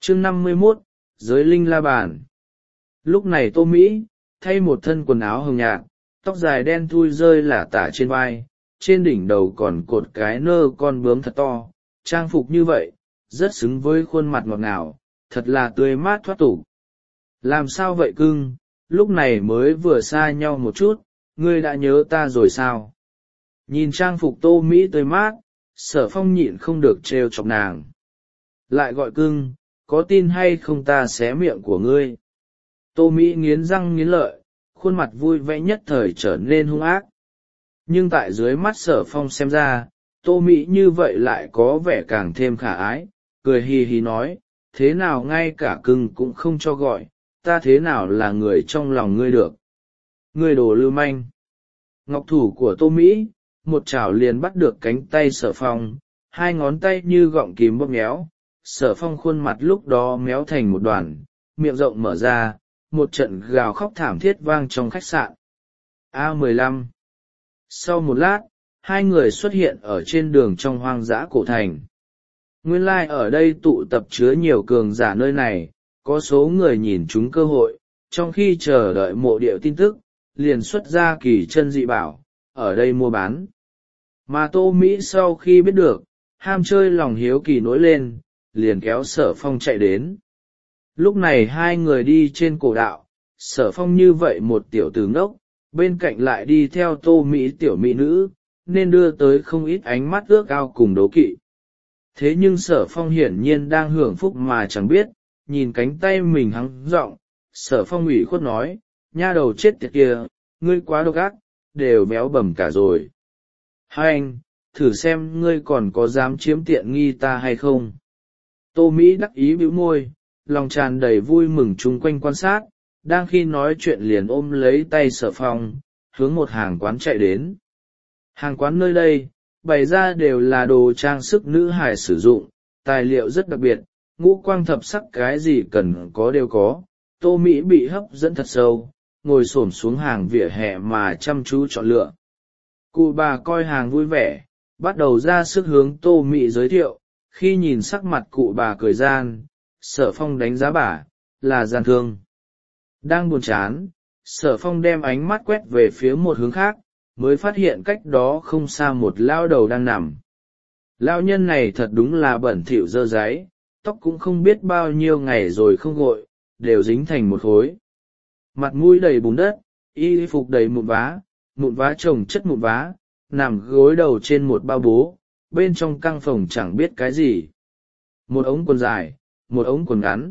Chương 51, Giới linh la bàn. Lúc này Tô Mỹ thay một thân quần áo hồng nhạt, tóc dài đen thui rơi lả tả trên vai, trên đỉnh đầu còn cột cái nơ con bướm thật to. Trang phục như vậy rất xứng với khuôn mặt ngọt ngào, thật là tươi mát thoát tục. Làm sao vậy cưng, lúc này mới vừa xa nhau một chút, ngươi đã nhớ ta rồi sao? Nhìn trang phục Tô Mỹ tươi mát, Sở Phong nhịn không được trêu chọc nàng. Lại gọi cưng, có tin hay không ta xé miệng của ngươi? Tô Mỹ nghiến răng nghiến lợi, khuôn mặt vui vẻ nhất thời trở nên hung ác. Nhưng tại dưới mắt Sở Phong xem ra, Tô Mỹ như vậy lại có vẻ càng thêm khả ái, cười hì hì nói, thế nào ngay cả cưng cũng không cho gọi, ta thế nào là người trong lòng ngươi được? Ngươi đồ lưu manh. Ngọc thủ của Tô Mỹ, một chảo liền bắt được cánh tay Sở Phong, hai ngón tay như gọng kìm bóp méo. Sở Phong khuôn mặt lúc đó méo thành một đoàn, miệng rộng mở ra, một trận gào khóc thảm thiết vang trong khách sạn. A15. Sau một lát, hai người xuất hiện ở trên đường trong hoang dã cổ thành. Nguyên lai ở đây tụ tập chứa nhiều cường giả nơi này, có số người nhìn chúng cơ hội, trong khi chờ đợi mộ địa tin tức, liền xuất ra kỳ chân dị bảo, ở đây mua bán. Mà Tô Mỹ sau khi biết được, ham chơi lòng hiếu kỳ nổi lên, liền kéo Sở Phong chạy đến. Lúc này hai người đi trên cổ đạo, Sở Phong như vậy một tiểu tử ngốc, bên cạnh lại đi theo Tô Mỹ tiểu mỹ nữ, nên đưa tới không ít ánh mắt ước ao cùng đố kỵ. Thế nhưng Sở Phong hiển nhiên đang hưởng phúc mà chẳng biết, nhìn cánh tay mình hắng giọng, Sở Phong ủy khuất nói, nha đầu chết tiệt kia, ngươi quá độc ác, đều béo bầm cả rồi. Hai anh, thử xem ngươi còn có dám chiếm tiện nghi ta hay không? Tô Mỹ đắc ý bĩu môi, lòng tràn đầy vui mừng chung quanh quan sát, đang khi nói chuyện liền ôm lấy tay Sở Phong, hướng một hàng quán chạy đến. Hàng quán nơi đây, bày ra đều là đồ trang sức nữ hài sử dụng, tài liệu rất đặc biệt, ngũ quang thập sắc cái gì cần có đều có. Tô Mỹ bị hấp dẫn thật sâu, ngồi xổm xuống hàng vỉa hè mà chăm chú chọn lựa. Cụ bà coi hàng vui vẻ, bắt đầu ra sức hướng Tô Mỹ giới thiệu, khi nhìn sắc mặt cụ bà cười gian, Sở Phong đánh giá bà, là gian thương. Đang buồn chán, Sở Phong đem ánh mắt quét về phía một hướng khác, mới phát hiện cách đó không xa một lao đầu đang nằm. Lao nhân này thật đúng là bẩn thỉu dơ dáy, tóc cũng không biết bao nhiêu ngày rồi không gội, đều dính thành một khối. Mặt mũi đầy bùn đất, y phục đầy mụn vá chồng chất mụn vá, nằm gối đầu trên một bao bố, bên trong căng phòng chẳng biết cái gì. Một ống quần dài, một ống quần ngắn.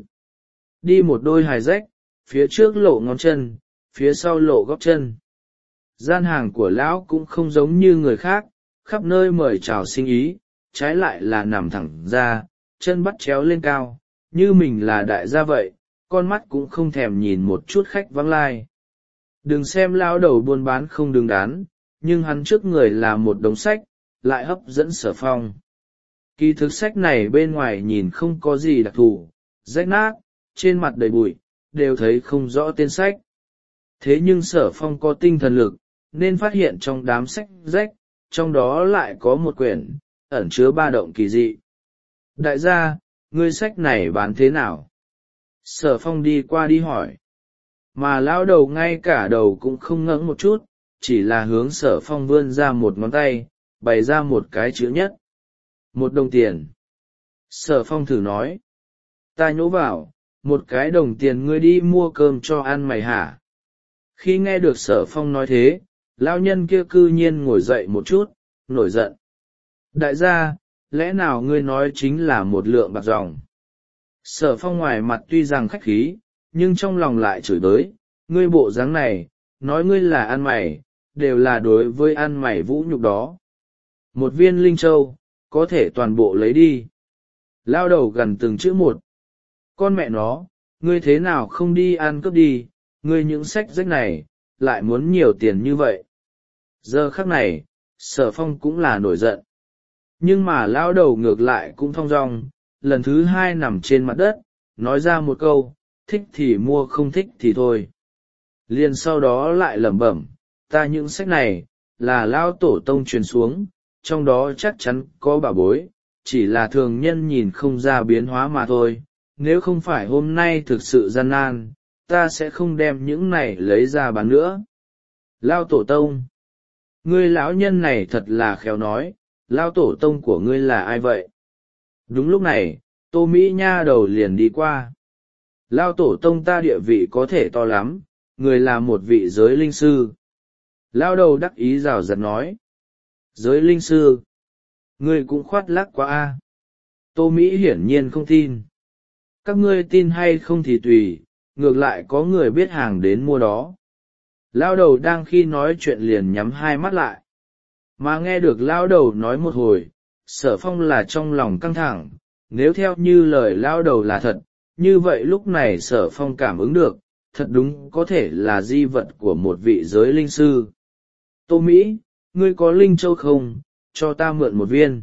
Đi một đôi hài rách, phía trước lộ ngón chân, phía sau lộ gót chân. Gian hàng của lão cũng không giống như người khác, khắp nơi mời chào sinh ý, trái lại là nằm thẳng ra, chân bắt chéo lên cao, như mình là đại gia vậy, con mắt cũng không thèm nhìn một chút khách vắng lai. Đừng xem lão đầu buôn bán không đứng đắn, nhưng hắn trước người là một đống sách, lại hấp dẫn Sở Phong. Kỳ thực sách này bên ngoài nhìn không có gì đặc thù, rách nát, trên mặt đầy bụi, đều thấy không rõ tên sách. Thế nhưng Sở Phong có tinh thần lực, nên phát hiện trong đám sách rách, trong đó lại có một quyển, ẩn chứa ba động kỳ dị. Đại gia, ngươi sách này bán thế nào? Sở Phong đi qua đi hỏi. Mà lão đầu ngay cả đầu cũng không ngẩng một chút, chỉ là hướng Sở Phong vươn ra một ngón tay, bày ra một cái chữ nhất. 1 đồng tiền. Sở Phong thử nói. Ta nhổ vào, 1 cái đồng tiền ngươi đi mua cơm cho ăn mày hả? Khi nghe được Sở Phong nói thế, lão nhân kia cư nhiên ngồi dậy một chút, nổi giận. Đại gia, lẽ nào ngươi nói chính là 1 lượng bạc ròng? Sở Phong ngoài mặt tuy rằng khách khí, nhưng trong lòng lại chửi bới, ngươi bộ dáng này, nói ngươi là ăn mày, đều là đối với ăn mày vũ nhục đó. 1 viên linh châu, có thể toàn bộ lấy đi. Lao đầu gần từng chữ một. Con mẹ nó, ngươi thế nào không đi ăn cướp đi, ngươi những sách rách này, lại muốn nhiều tiền như vậy. Giờ khắc này, Sở Phong cũng là nổi giận. Nhưng mà lão đầu ngược lại cũng thong dong, lần thứ 2 nằm trên mặt đất, nói ra một câu, thích thì mua không thích thì thôi. Liền sau đó lại lẩm bẩm, ta những sách này, là lão tổ tông truyền xuống, trong đó chắc chắn có bảo bối, chỉ là thường nhân nhìn không ra biến hóa mà thôi, nếu không phải hôm nay thực sự gian nan, ta sẽ không đem những này lấy ra bán nữa. Lao tổ tông, ngươi lão nhân này thật là khéo nói, lao tổ tông của ngươi là ai vậy? Đúng lúc này, Tô Mỹ nha đầu liền đi qua. Lao tổ tông ta địa vị có thể to lắm, người là một vị giới linh sư. Lao đầu đắc ý rào rạt nói. Giới linh sư? Ngươi cũng khoác lác quá a. Tô Mỹ hiển nhiên không tin. Các ngươi tin hay không thì tùy, ngược lại có người biết hàng đến mua đó. Lao đầu đang khi nói chuyện liền nhắm hai mắt lại. Mà nghe được lao đầu nói một hồi, Sở Phong là trong lòng căng thẳng, nếu theo như lời lao đầu là thật, như vậy lúc này Sở Phong cảm ứng được, thật đúng có thể là di vật của một vị giới linh sư. Tô Mỹ, ngươi có linh châu không, cho ta mượn một viên.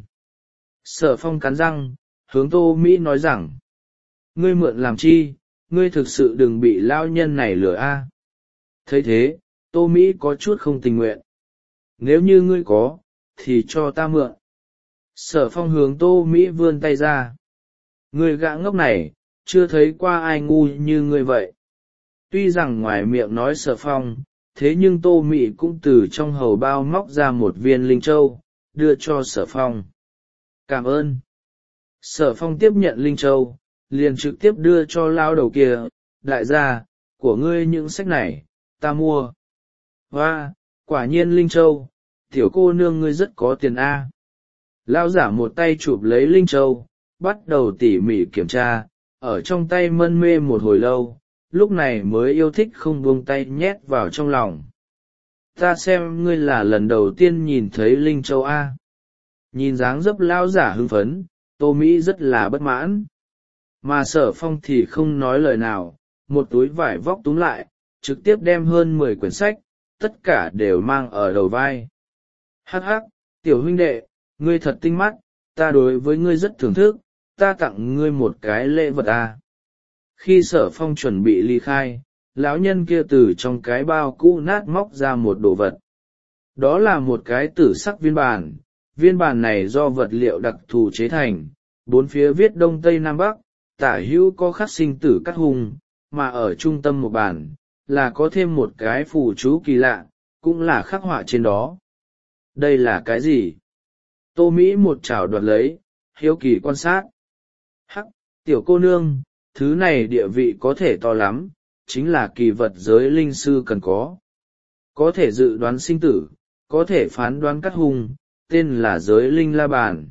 Sở Phong cắn răng, hướng Tô Mỹ nói rằng, ngươi mượn làm chi, ngươi thực sự đừng bị lao nhân này lừa a. Thấy thế, Tô Mỹ có chút không tình nguyện. Nếu như ngươi có, thì cho ta mượn. Sở Phong hướng Tô Mỹ vươn tay ra. Ngươi gã ngốc này, chưa thấy qua ai ngu như ngươi vậy. Tuy rằng ngoài miệng nói Sở Phong, thế nhưng Tô Mỹ cũng từ trong hầu bao móc ra một viên linh châu, đưa cho Sở Phong. Cảm ơn. Sở Phong tiếp nhận linh châu, liền trực tiếp đưa cho lao đầu kia. Đại gia, của ngươi những sách này, ta mua. Hoa, quả nhiên linh châu, tiểu cô nương ngươi rất có tiền a. Lao giả một tay chụp lấy linh châu, bắt đầu tỉ mỉ kiểm tra, ở trong tay mân mê một hồi lâu, lúc này mới yêu thích không buông tay nhét vào trong lòng. Ta xem ngươi là lần đầu tiên nhìn thấy linh châu a. Nhìn dáng dấp lao giả hưng phấn, Tô Mỹ rất là bất mãn. Mà Sở Phong thì không nói lời nào, một túi vải vóc túm lại, trực tiếp đem hơn 10 quyển sách, tất cả đều mang ở đầu vai. Hắc hắc, tiểu huynh đệ, ngươi thật tinh mắt, ta đối với ngươi rất thưởng thức, ta tặng ngươi một cái lễ vật à. Khi Sở Phong chuẩn bị ly khai, lão nhân kia từ trong cái bao cũ nát móc ra một đồ vật. Đó là một cái tử sắc viên bản này do vật liệu đặc thù chế thành, bốn phía viết đông tây nam bắc, tả hữu có khắc sinh tử cắt hùng, mà ở trung tâm một bản, là có thêm một cái phù chú kỳ lạ, cũng là khắc họa trên đó. Đây là cái gì? Tô Mỹ một chảo đoạt lấy, hiếu kỳ quan sát. Hắc, tiểu cô nương, thứ này địa vị có thể to lắm, chính là kỳ vật giới linh sư cần có. Có thể dự đoán sinh tử, có thể phán đoán cắt hung, tên là giới linh la bàn.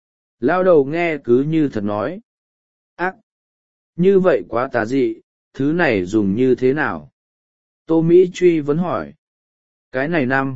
Lao đầu nghe cứ như thật nói. Ác! Như vậy quá tà dị, thứ này dùng như thế nào? Tô Mỹ truy vấn hỏi. Cái này năm.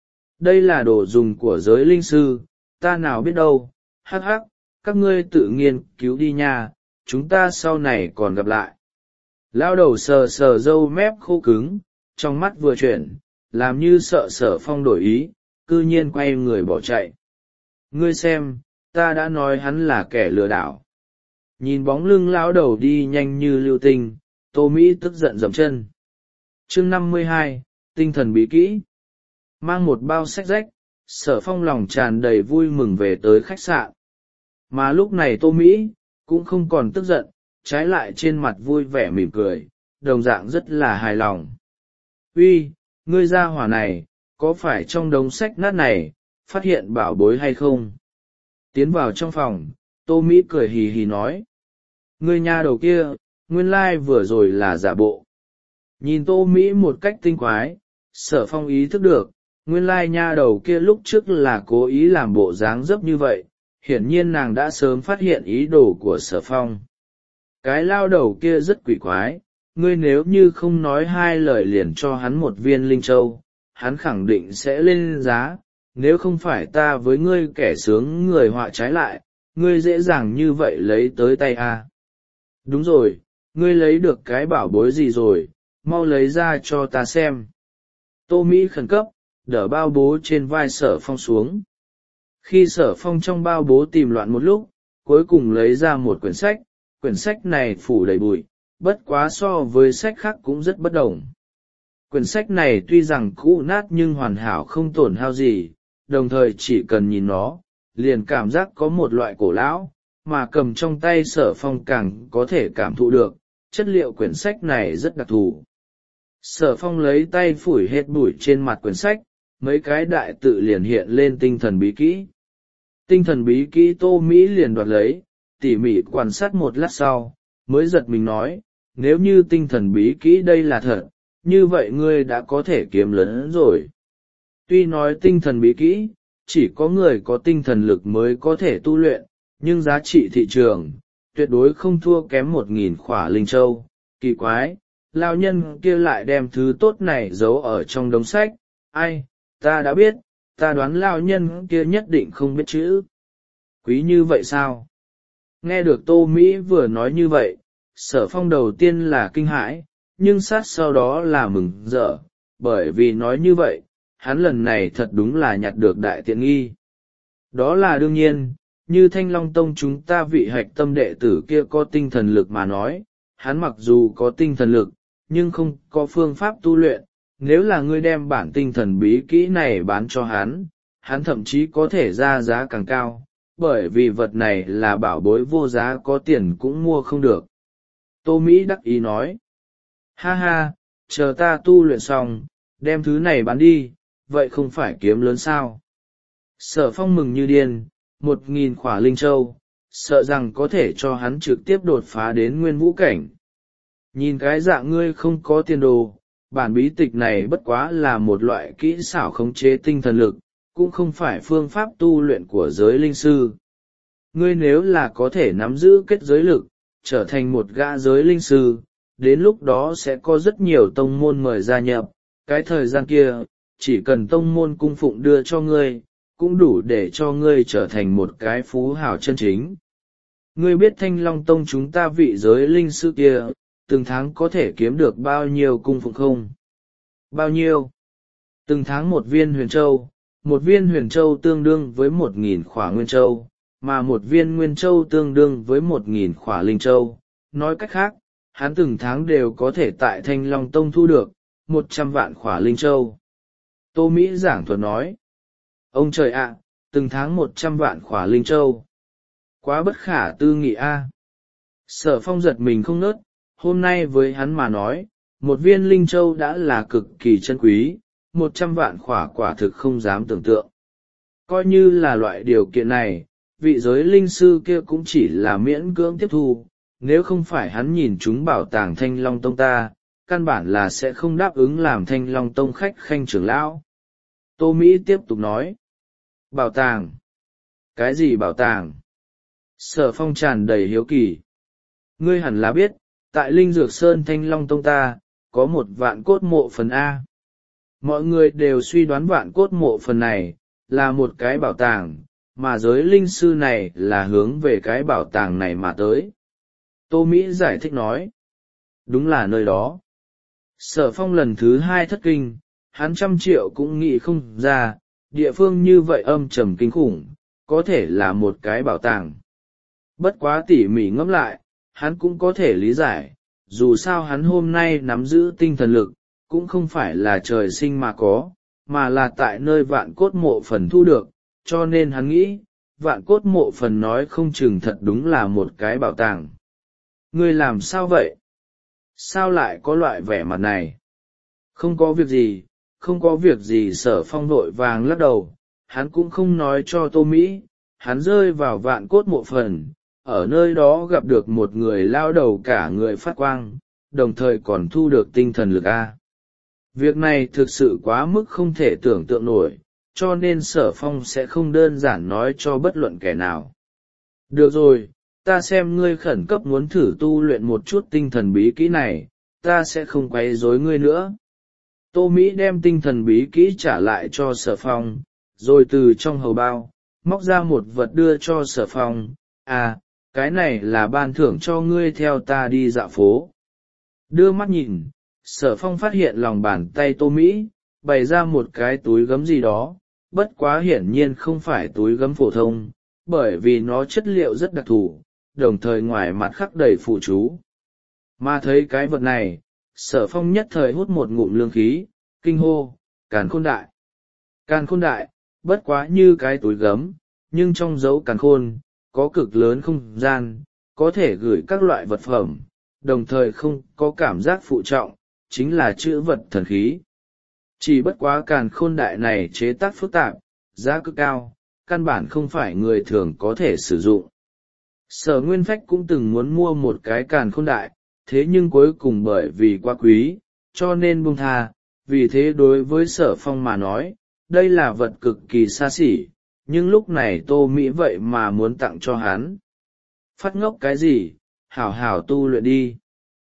Đây là đồ dùng của giới linh sư, ta nào biết đâu, hắc hắc, các ngươi tự nghiên cứu đi nha, chúng ta sau này còn gặp lại. Lao đầu sờ sờ râu mép khô cứng, trong mắt vừa chuyển, làm như sợ Sở Phong đổi ý, cư nhiên quay người bỏ chạy. Ngươi xem, ta đã nói hắn là kẻ lừa đảo. Nhìn bóng lưng lão đầu đi nhanh như lưu tinh, Tô Mỹ tức giận dậm chân. Chương 52, tinh thần bí kỹ. Mang một bao sách rách, Sở Phong lòng tràn đầy vui mừng về tới khách sạn. Mà lúc này Tô Mỹ, cũng không còn tức giận, trái lại trên mặt vui vẻ mỉm cười, đồng dạng rất là hài lòng. Uy, ngươi gia hỏa này, có phải trong đống sách nát này, phát hiện bảo bối hay không? Tiến vào trong phòng, Tô Mỹ cười hì hì nói. Ngươi nha đầu kia, nguyên lai vừa rồi là giả bộ. Nhìn Tô Mỹ một cách tinh quái, Sở Phong ý thức được, nguyên lai nha đầu kia lúc trước là cố ý làm bộ dáng dấp như vậy, hiển nhiên nàng đã sớm phát hiện ý đồ của Sở Phong. Cái lao đầu kia rất quỷ quái, ngươi nếu như không nói hai lời liền cho hắn một viên linh châu, hắn khẳng định sẽ lên giá, nếu không phải ta với ngươi kẻ sướng người họa trái lại, ngươi dễ dàng như vậy lấy tới tay à. Đúng rồi, ngươi lấy được cái bảo bối gì rồi, mau lấy ra cho ta xem. Tô Mỹ khẩn cấp, đỡ bao bố trên vai Sở Phong xuống. Khi Sở Phong trong bao bố tìm loạn một lúc, cuối cùng lấy ra một quyển sách này phủ đầy bụi, bất quá so với sách khác cũng rất bất đồng. Quyển sách này tuy rằng cũ nát nhưng hoàn hảo không tổn hao gì, đồng thời chỉ cần nhìn nó, liền cảm giác có một loại cổ lão, mà cầm trong tay Sở Phong càng có thể cảm thụ được chất liệu quyển sách này rất đặc thù. Sở Phong lấy tay phủi hết bụi trên mặt quyển sách, mấy cái đại tự liền hiện lên tinh thần bí kỹ. Tinh thần bí kỹ Tô Mỹ liền đoạt lấy, tỉ mỉ quan sát một lát sau, mới giật mình nói, nếu như tinh thần bí kỹ đây là thật, như vậy ngươi đã có thể kiếm lớn rồi. Tuy nói tinh thần bí kỹ, chỉ có người có tinh thần lực mới có thể tu luyện, nhưng giá trị thị trường, tuyệt đối không thua kém 1.000 khỏa linh châu. Kỳ quái, lao nhân kia lại đem thứ tốt này giấu ở trong đống sách, ai, ta đã biết, ta đoán lao nhân kia nhất định không biết chữ. Quý như vậy sao? Nghe được Tô Mỹ vừa nói như vậy, Sở Phong đầu tiên là kinh hãi, nhưng sát sau đó là mừng rỡ, bởi vì nói như vậy, hắn lần này thật đúng là nhặt được đại tiện nghi. Đó là đương nhiên, như Thanh Long Tông chúng ta vị hạch tâm đệ tử kia có tinh thần lực mà nói, hắn mặc dù có tinh thần lực, nhưng không có phương pháp tu luyện, nếu là ngươi đem bản tinh thần bí kỹ này bán cho hắn, hắn thậm chí có thể ra giá càng cao, bởi vì vật này là bảo bối vô giá có tiền cũng mua không được. Tô Mỹ đắc ý nói, ha ha, chờ ta tu luyện xong, đem thứ này bán đi, vậy không phải kiếm lớn sao? Sở Phong mừng như điên, 1.000 khỏa linh châu, sợ rằng có thể cho hắn trực tiếp đột phá đến nguyên vũ cảnh. Nhìn cái dạng ngươi không có tiền đồ, bản bí tịch này bất quá là một loại kỹ xảo khống chế tinh thần lực, cũng không phải phương pháp tu luyện của giới linh sư. Ngươi nếu là có thể nắm giữ kết giới lực, trở thành một gã giới linh sư, đến lúc đó sẽ có rất nhiều tông môn mời gia nhập, cái thời gian kia, chỉ cần tông môn cung phụng đưa cho ngươi, cũng đủ để cho ngươi trở thành một cái phú hào chân chính. Ngươi biết Thanh Long Tông chúng ta vị giới linh sư kia, từng tháng có thể kiếm được bao nhiêu cung phụng không? Bao nhiêu? Từng tháng một viên huyền châu, một viên huyền châu tương đương với 1.000 khỏa nguyên châu, mà một viên nguyên châu tương đương với 1.000 khỏa linh châu. Nói cách khác, hắn từng tháng đều có thể tại Thanh Long Tông thu được 100 vạn khỏa linh châu. Tô Mỹ giảng thuật nói, ông trời ạ, từng tháng 100 vạn khỏa linh châu. Quá bất khả tư nghị a. Sở Phong giật mình không nớt, hôm nay với hắn mà nói, một viên linh châu đã là cực kỳ chân quý, 100 vạn khỏa quả thực không dám tưởng tượng. Coi như là loại điều kiện này, vị giới linh sư kia cũng chỉ là miễn cưỡng tiếp thu, nếu không phải hắn nhìn chúng bảo tàng Thanh Long Tông ta, căn bản là sẽ không đáp ứng làm Thanh Long Tông khách khanh trưởng lão. Tô Mỹ tiếp tục nói, bảo tàng? Cái gì bảo tàng? Sở Phong tràn đầy hiếu kỳ. Ngươi hẳn là biết, tại Linh Dược Sơn Thanh Long Tông ta, có một vạn cốt mộ phần A. Mọi người đều suy đoán vạn cốt mộ phần này, là một cái bảo tàng, mà giới linh sư này là hướng về cái bảo tàng này mà tới. Tô Mỹ giải thích nói, đúng là nơi đó. Sở Phong lần thứ hai thất kinh, hắn 100 triệu cũng nghĩ không ra, địa phương như vậy âm trầm kinh khủng, có thể là một cái bảo tàng. Bất quá tỉ mỉ ngẫm lại, hắn cũng có thể lý giải, dù sao hắn hôm nay nắm giữ tinh thần lực, cũng không phải là trời sinh mà có, mà là tại nơi vạn cốt mộ phần thu được, cho nên hắn nghĩ, vạn cốt mộ phần nói không chừng thật đúng là một cái bảo tàng. Ngươi làm sao vậy? Sao lại có loại vẻ mặt này? Không có việc gì, không có việc gì. Sở Phong vội vàng lắc đầu, hắn cũng không nói cho Tô Mỹ, hắn rơi vào vạn cốt mộ phần, ở nơi đó gặp được một người lao đầu cả người phát quang, đồng thời còn thu được tinh thần lực A. Việc này thực sự quá mức không thể tưởng tượng nổi, cho nên Sở Phong sẽ không đơn giản nói cho bất luận kẻ nào. Được rồi, ta xem ngươi khẩn cấp muốn thử tu luyện một chút tinh thần bí kỹ này, ta sẽ không quấy rối ngươi nữa. Tô Mỹ đem tinh thần bí kỹ trả lại cho Sở Phong, rồi từ trong hầu bao, móc ra một vật đưa cho Sở Phong, à, cái này là ban thưởng cho ngươi theo ta đi dạo phố. Đưa mắt nhìn, Sở Phong phát hiện lòng bàn tay Tô Mỹ, bày ra một cái túi gấm gì đó, bất quá hiển nhiên không phải túi gấm phổ thông, bởi vì nó chất liệu rất đặc thù, đồng thời ngoài mặt khắc đầy phụ chú. Mà thấy cái vật này, Sở Phong nhất thời hút một ngụm lương khí, kinh hô, càn khôn đại. Càn khôn đại, bất quá như cái túi gấm, nhưng trong dấu càn khôn, có cực lớn không gian, có thể gửi các loại vật phẩm, đồng thời không có cảm giác phụ trọng, chính là chữ vật thần khí. Chỉ bất quá càn khôn đại này chế tác phức tạp, giá cực cao, căn bản không phải người thường có thể sử dụng. Sở Nguyên Phách cũng từng muốn mua một cái càn khôn đại, thế nhưng cuối cùng bởi vì quá quý, cho nên buông tha. Vì thế đối với Sở Phong mà nói, đây là vật cực kỳ xa xỉ, nhưng lúc này Tô Mỹ vậy mà muốn tặng cho hắn. Phát ngốc cái gì, hảo hảo tu luyện đi.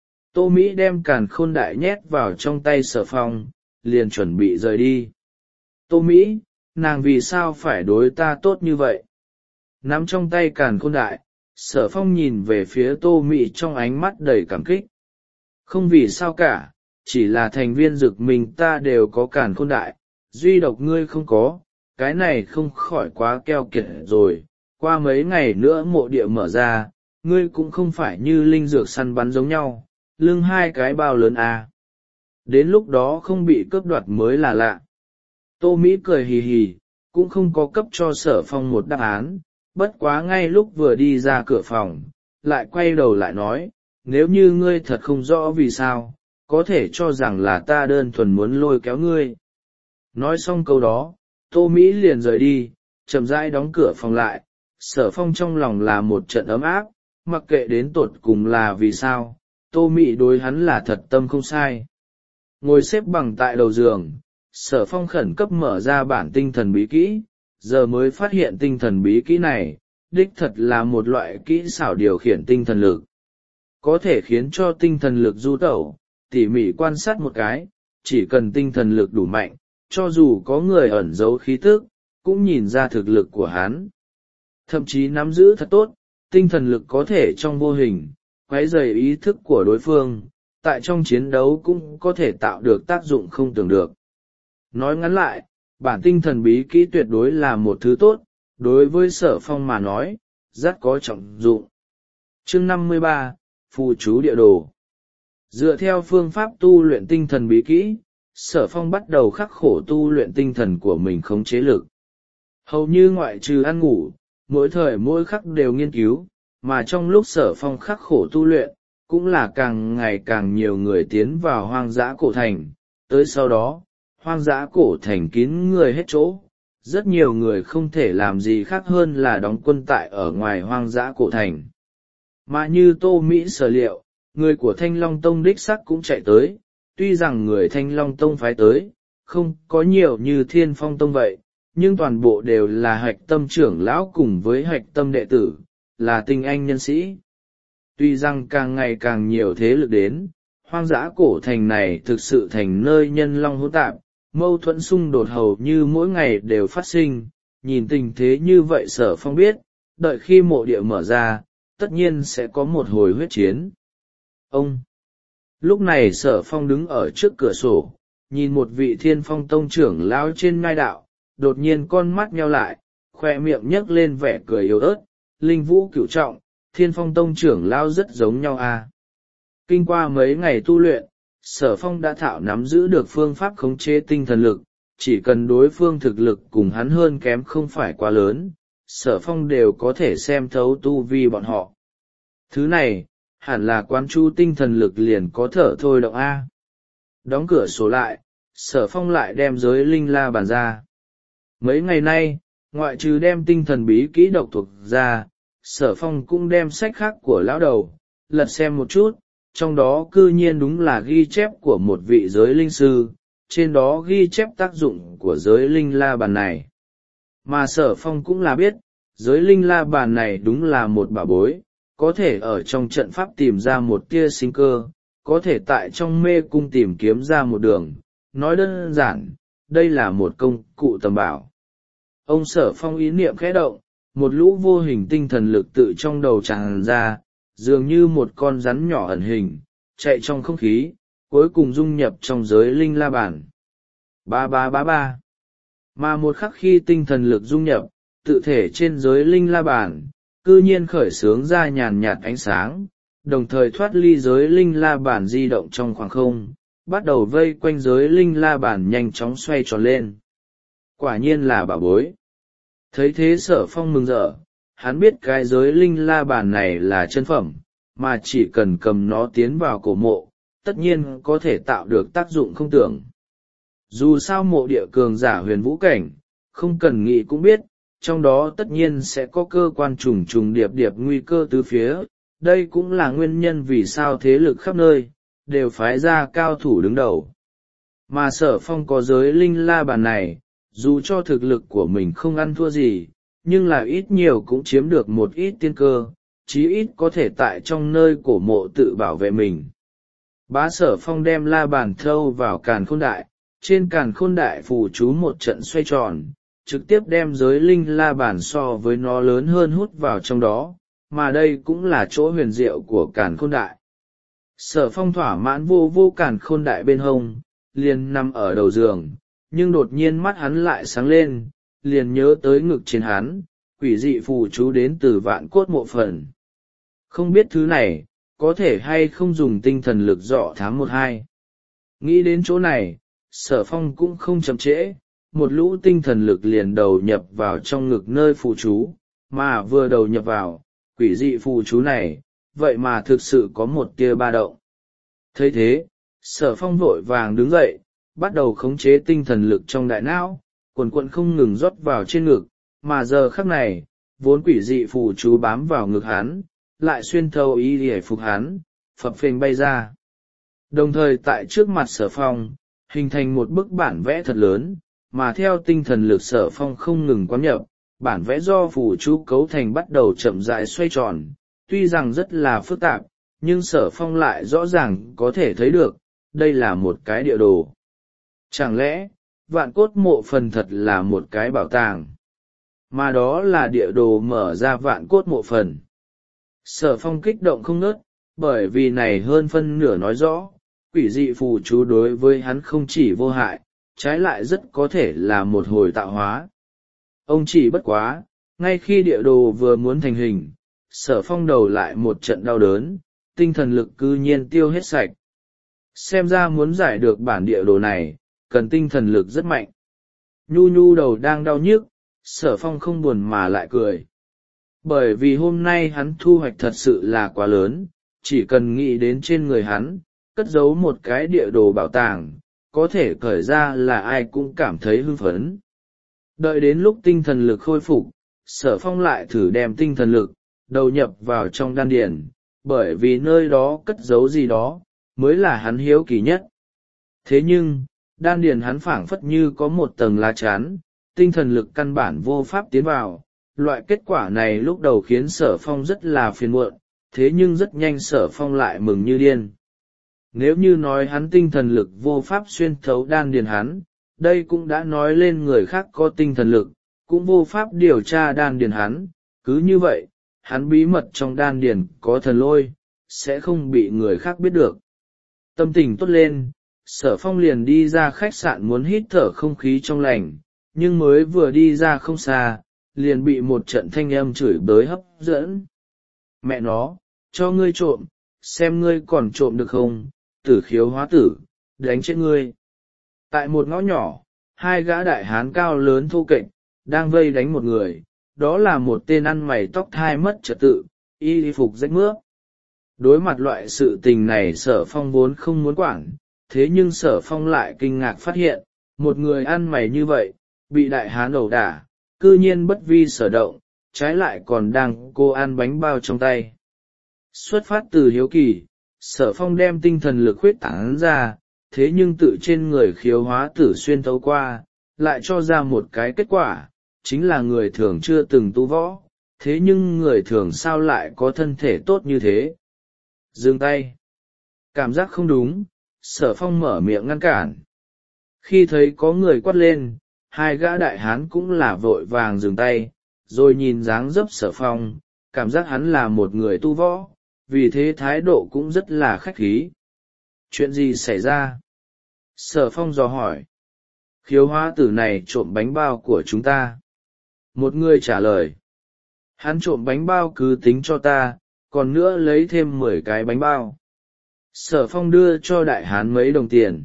Tô Mỹ đem càn khôn đại nhét vào trong tay Sở Phong, liền chuẩn bị rời đi. Tô Mỹ, nàng vì sao phải đối ta tốt như vậy? Nắm trong tay càn khôn đại, Sở Phong nhìn về phía Tô Mỹ trong ánh mắt đầy cảm kích. Không vì sao cả, chỉ là thành viên dực mình ta đều có càn khôn đại, duy độc ngươi không có, cái này không khỏi quá keo kiệt rồi. Qua mấy ngày nữa mộ địa mở ra, ngươi cũng không phải như linh dược săn bắn giống nhau, lưng hai cái bao lớn à. Đến lúc đó không bị cướp đoạt mới là lạ. Tô Mỹ cười hì hì, cũng không có cấp cho Sở Phong một đáp án, bất quá ngay lúc vừa đi ra cửa phòng, lại quay đầu lại nói, nếu như ngươi thật không rõ vì sao, có thể cho rằng là ta đơn thuần muốn lôi kéo ngươi. Nói xong câu đó, Tô Mỹ liền rời đi, chậm rãi đóng cửa phòng lại. Sở Phong trong lòng là một trận ấm áp, mặc kệ đến tột cùng là vì sao, Tô Mỹ đối hắn là thật tâm không sai. Ngồi xếp bằng tại đầu giường, Sở Phong khẩn cấp mở ra bản tinh thần bí kỹ, giờ mới phát hiện tinh thần bí kỹ này, đích thật là một loại kỹ xảo điều khiển tinh thần lực. Có thể khiến cho tinh thần lực du tẩu, tỉ mỉ quan sát một cái, chỉ cần tinh thần lực đủ mạnh, cho dù có người ẩn giấu khí tức, cũng nhìn ra thực lực của hắn. Thậm chí nắm giữ thật tốt, tinh thần lực có thể trong vô hình, quấy rầy ý thức của đối phương, tại trong chiến đấu cũng có thể tạo được tác dụng không tưởng được. Nói ngắn lại, bản tinh thần bí kỹ tuyệt đối là một thứ tốt, đối với Sở Phong mà nói, rất có trọng dụng. Chương 53, Phù chú địa đồ. Dựa theo phương pháp tu luyện tinh thần bí kỹ, Sở Phong bắt đầu khắc khổ tu luyện tinh thần của mình khống chế lực. Hầu như ngoại trừ ăn ngủ, mỗi thời mỗi khắc đều nghiên cứu, mà trong lúc Sở Phong khắc khổ tu luyện, cũng là càng ngày càng nhiều người tiến vào hoang dã cổ thành, tới sau đó, hoang dã cổ thành kín người hết chỗ, rất nhiều người không thể làm gì khác hơn là đóng quân tại ở ngoài hoang dã cổ thành. Mà như Tô Mỹ sở liệu, người của Thanh Long Tông đích sắc cũng chạy tới, tuy rằng người Thanh Long Tông phái tới, không có nhiều như Thiên Phong Tông vậy, nhưng toàn bộ đều là hạch tâm trưởng lão cùng với hạch tâm đệ tử, là tinh anh nhân sĩ. Tuy rằng càng ngày càng nhiều thế lực đến, hoang dã cổ thành này thực sự thành nơi nhân long hỗn tạp, mâu thuẫn xung đột hầu như mỗi ngày đều phát sinh. Nhìn tình thế như vậy Sở Phong biết, đợi khi mộ địa mở ra, tất nhiên sẽ có một hồi huyết chiến. Ông! Lúc này Sở Phong đứng ở trước cửa sổ, nhìn một vị Thiên Phong Tông trưởng lão trên ngai đạo, đột nhiên con mắt nheo lại, khoe miệng nhấc lên vẻ cười yếu ớt. Linh vũ cửu trọng, Thiên Phong Tông trưởng lão rất giống nhau à. Kinh qua mấy ngày tu luyện, Sở Phong đã thạo nắm giữ được phương pháp khống chế tinh thần lực, chỉ cần đối phương thực lực cùng hắn hơn kém không phải quá lớn, Sở Phong đều có thể xem thấu tu vi bọn họ. Thứ này, hẳn là quán chu tinh thần lực liền có thở thôi động A. Đóng cửa sổ lại, Sở Phong lại đem giới linh la bàn ra. Mấy ngày nay, ngoại trừ đem tinh thần bí kỹ độc thuộc ra, Sở Phong cũng đem sách khác của lão đầu, lật xem một chút, trong đó cư nhiên đúng là ghi chép của một vị giới linh sư, trên đó ghi chép tác dụng của giới linh la bàn này. Mà Sở Phong cũng là biết, giới linh la bàn này đúng là một bảo bối, có thể ở trong trận pháp tìm ra một tia sinh cơ, có thể tại trong mê cung tìm kiếm ra một đường. Nói đơn giản, đây là một công cụ tầm bảo. Ông Sở Phong ý niệm khẽ động, một lũ vô hình tinh thần lực tự trong đầu tràn ra, dường như một con rắn nhỏ ẩn hình, chạy trong không khí, cuối cùng dung nhập trong giới linh la bàn. Ba ba ba ba. Mà một khắc khi tinh thần lực dung nhập, tự thể trên giới linh la bàn, cư nhiên khởi xướng ra nhàn nhạt ánh sáng, đồng thời thoát ly giới linh la bàn di động trong khoảng không, bắt đầu vây quanh giới linh la bàn nhanh chóng xoay tròn lên. Quả nhiên là bảo bối. Thấy thế Sở Phong mừng rỡ, hắn biết cái giới linh la bàn này là chân phẩm, mà chỉ cần cầm nó tiến vào cổ mộ, tất nhiên có thể tạo được tác dụng không tưởng. Dù sao mộ địa cường giả huyền vũ cảnh, không cần nghĩ cũng biết, trong đó tất nhiên sẽ có cơ quan trùng trùng điệp điệp nguy cơ tứ phía, đây cũng là nguyên nhân vì sao thế lực khắp nơi, đều phái ra cao thủ đứng đầu. Mà Sở Phong có giới linh la bàn này, dù cho thực lực của mình không ăn thua gì, nhưng là ít nhiều cũng chiếm được một ít tiên cơ, chí ít có thể tại trong nơi cổ mộ tự bảo vệ mình. Bá Sở Phong đem la bàn thâu vào càn khôn đại, trên càn khôn đại phù chú một trận xoay tròn, trực tiếp đem giới linh la bàn so với nó lớn hơn hút vào trong đó, mà đây cũng là chỗ huyền diệu của càn khôn đại. Sở Phong thỏa mãn vô vô càn khôn đại bên hông, liền nằm ở đầu giường, nhưng đột nhiên mắt hắn lại sáng lên, liền nhớ tới ngực trên hắn, quỷ dị phù chú đến từ vạn cốt mộ phần. Không biết thứ này, có thể hay không dùng tinh thần lực dọ thám một hai. Nghĩ đến chỗ này, Sở Phong cũng không chậm trễ, một lũ tinh thần lực liền đầu nhập vào trong ngực nơi phù chú, mà vừa đầu nhập vào, quỷ dị phù chú này, vậy mà thực sự có một tia ba động. Thấy thế, Sở Phong vội vàng đứng dậy, bắt đầu khống chế tinh thần lực trong đại não, quần quận không ngừng rót vào trên ngực, mà giờ khắc này, vốn quỷ dị phù chú bám vào ngực hắn, lại xuyên thấu y để phục hắn, phập phình bay ra. Đồng thời tại trước mặt Sở Phong, hình thành một bức bản vẽ thật lớn, mà theo tinh thần lực Sở Phong không ngừng quán nhập, bản vẽ do phù chú cấu thành bắt đầu chậm rãi xoay tròn, tuy rằng rất là phức tạp, nhưng Sở Phong lại rõ ràng có thể thấy được, đây là một cái địa đồ. Chẳng lẽ, vạn cốt mộ phần thật là một cái bảo tàng, mà đó là địa đồ mở ra vạn cốt mộ phần. Sở Phong kích động không ngớt, bởi vì này hơn phân nửa nói rõ, quỷ dị phù chú đối với hắn không chỉ vô hại, trái lại rất có thể là một hồi tạo hóa. Ông chỉ bất quá, ngay khi địa đồ vừa muốn thành hình, Sở Phong đầu lại một trận đau đớn, tinh thần lực cư nhiên tiêu hết sạch. Xem ra muốn giải được bản địa đồ này, cần tinh thần lực rất mạnh. Nhu nhu đầu đang đau nhức, Sở Phong không buồn mà lại cười. Bởi vì hôm nay hắn thu hoạch thật sự là quá lớn, chỉ cần nghĩ đến trên người hắn, cất giấu một cái địa đồ bảo tàng, có thể cởi ra là ai cũng cảm thấy hưng phấn. Đợi đến lúc tinh thần lực khôi phục, Sở Phong lại thử đem tinh thần lực đầu nhập vào trong đan điền, bởi vì nơi đó cất giấu gì đó, mới là hắn hiếu kỳ nhất. Thế nhưng, đan điền hắn phảng phất như có một tầng lá chắn, tinh thần lực căn bản vô pháp tiến vào. Loại kết quả này lúc đầu khiến Sở Phong rất là phiền muộn, thế nhưng rất nhanh Sở Phong lại mừng như điên. Nếu như nói hắn tinh thần lực vô pháp xuyên thấu đan điền hắn, đây cũng đã nói lên người khác có tinh thần lực, cũng vô pháp điều tra đan điền hắn, cứ như vậy, hắn bí mật trong đan điền có thần lôi, sẽ không bị người khác biết được. Tâm tình tốt lên, Sở Phong liền đi ra khách sạn muốn hít thở không khí trong lành, nhưng mới vừa đi ra không xa, liền bị một trận thanh âm chửi bới hấp dẫn. Mẹ nó, cho ngươi trộm, xem ngươi còn trộm được không, tử khiếu hóa tử, đánh chết ngươi. Tại một ngõ nhỏ, hai gã đại hán cao lớn thô kệch, đang vây đánh một người, đó là một tên ăn mày tóc thai mất trật tự, y phục rách mướp. Đối mặt loại sự tình này Sở Phong vốn không muốn quản, thế nhưng Sở Phong lại kinh ngạc phát hiện, một người ăn mày như vậy, bị đại hán ẩu đả, cư nhiên bất vi sở động, trái lại còn đang cô ăn bánh bao trong tay. Xuất phát từ hiếu kỳ, Sở Phong đem tinh thần lực khuyết tán ra, thế nhưng tự trên người khiếu hóa tử xuyên thấu qua, lại cho ra một cái kết quả, chính là người thường chưa từng tu võ, thế nhưng người thường sao lại có thân thể tốt như thế. Dừng tay. Cảm giác không đúng, Sở Phong mở miệng ngăn cản. Khi thấy có người quát lên, hai gã đại hán cũng là vội vàng dừng tay, rồi nhìn dáng dấp Sở Phong, cảm giác hắn là một người tu võ, vì thế thái độ cũng rất là khách khí. Chuyện gì xảy ra? Sở Phong dò hỏi. Khiếu hóa tử này trộm bánh bao của chúng ta. Một người trả lời. Hắn trộm bánh bao cứ tính cho ta, còn nữa lấy thêm 10 cái bánh bao. Sở Phong đưa cho đại hán mấy đồng tiền.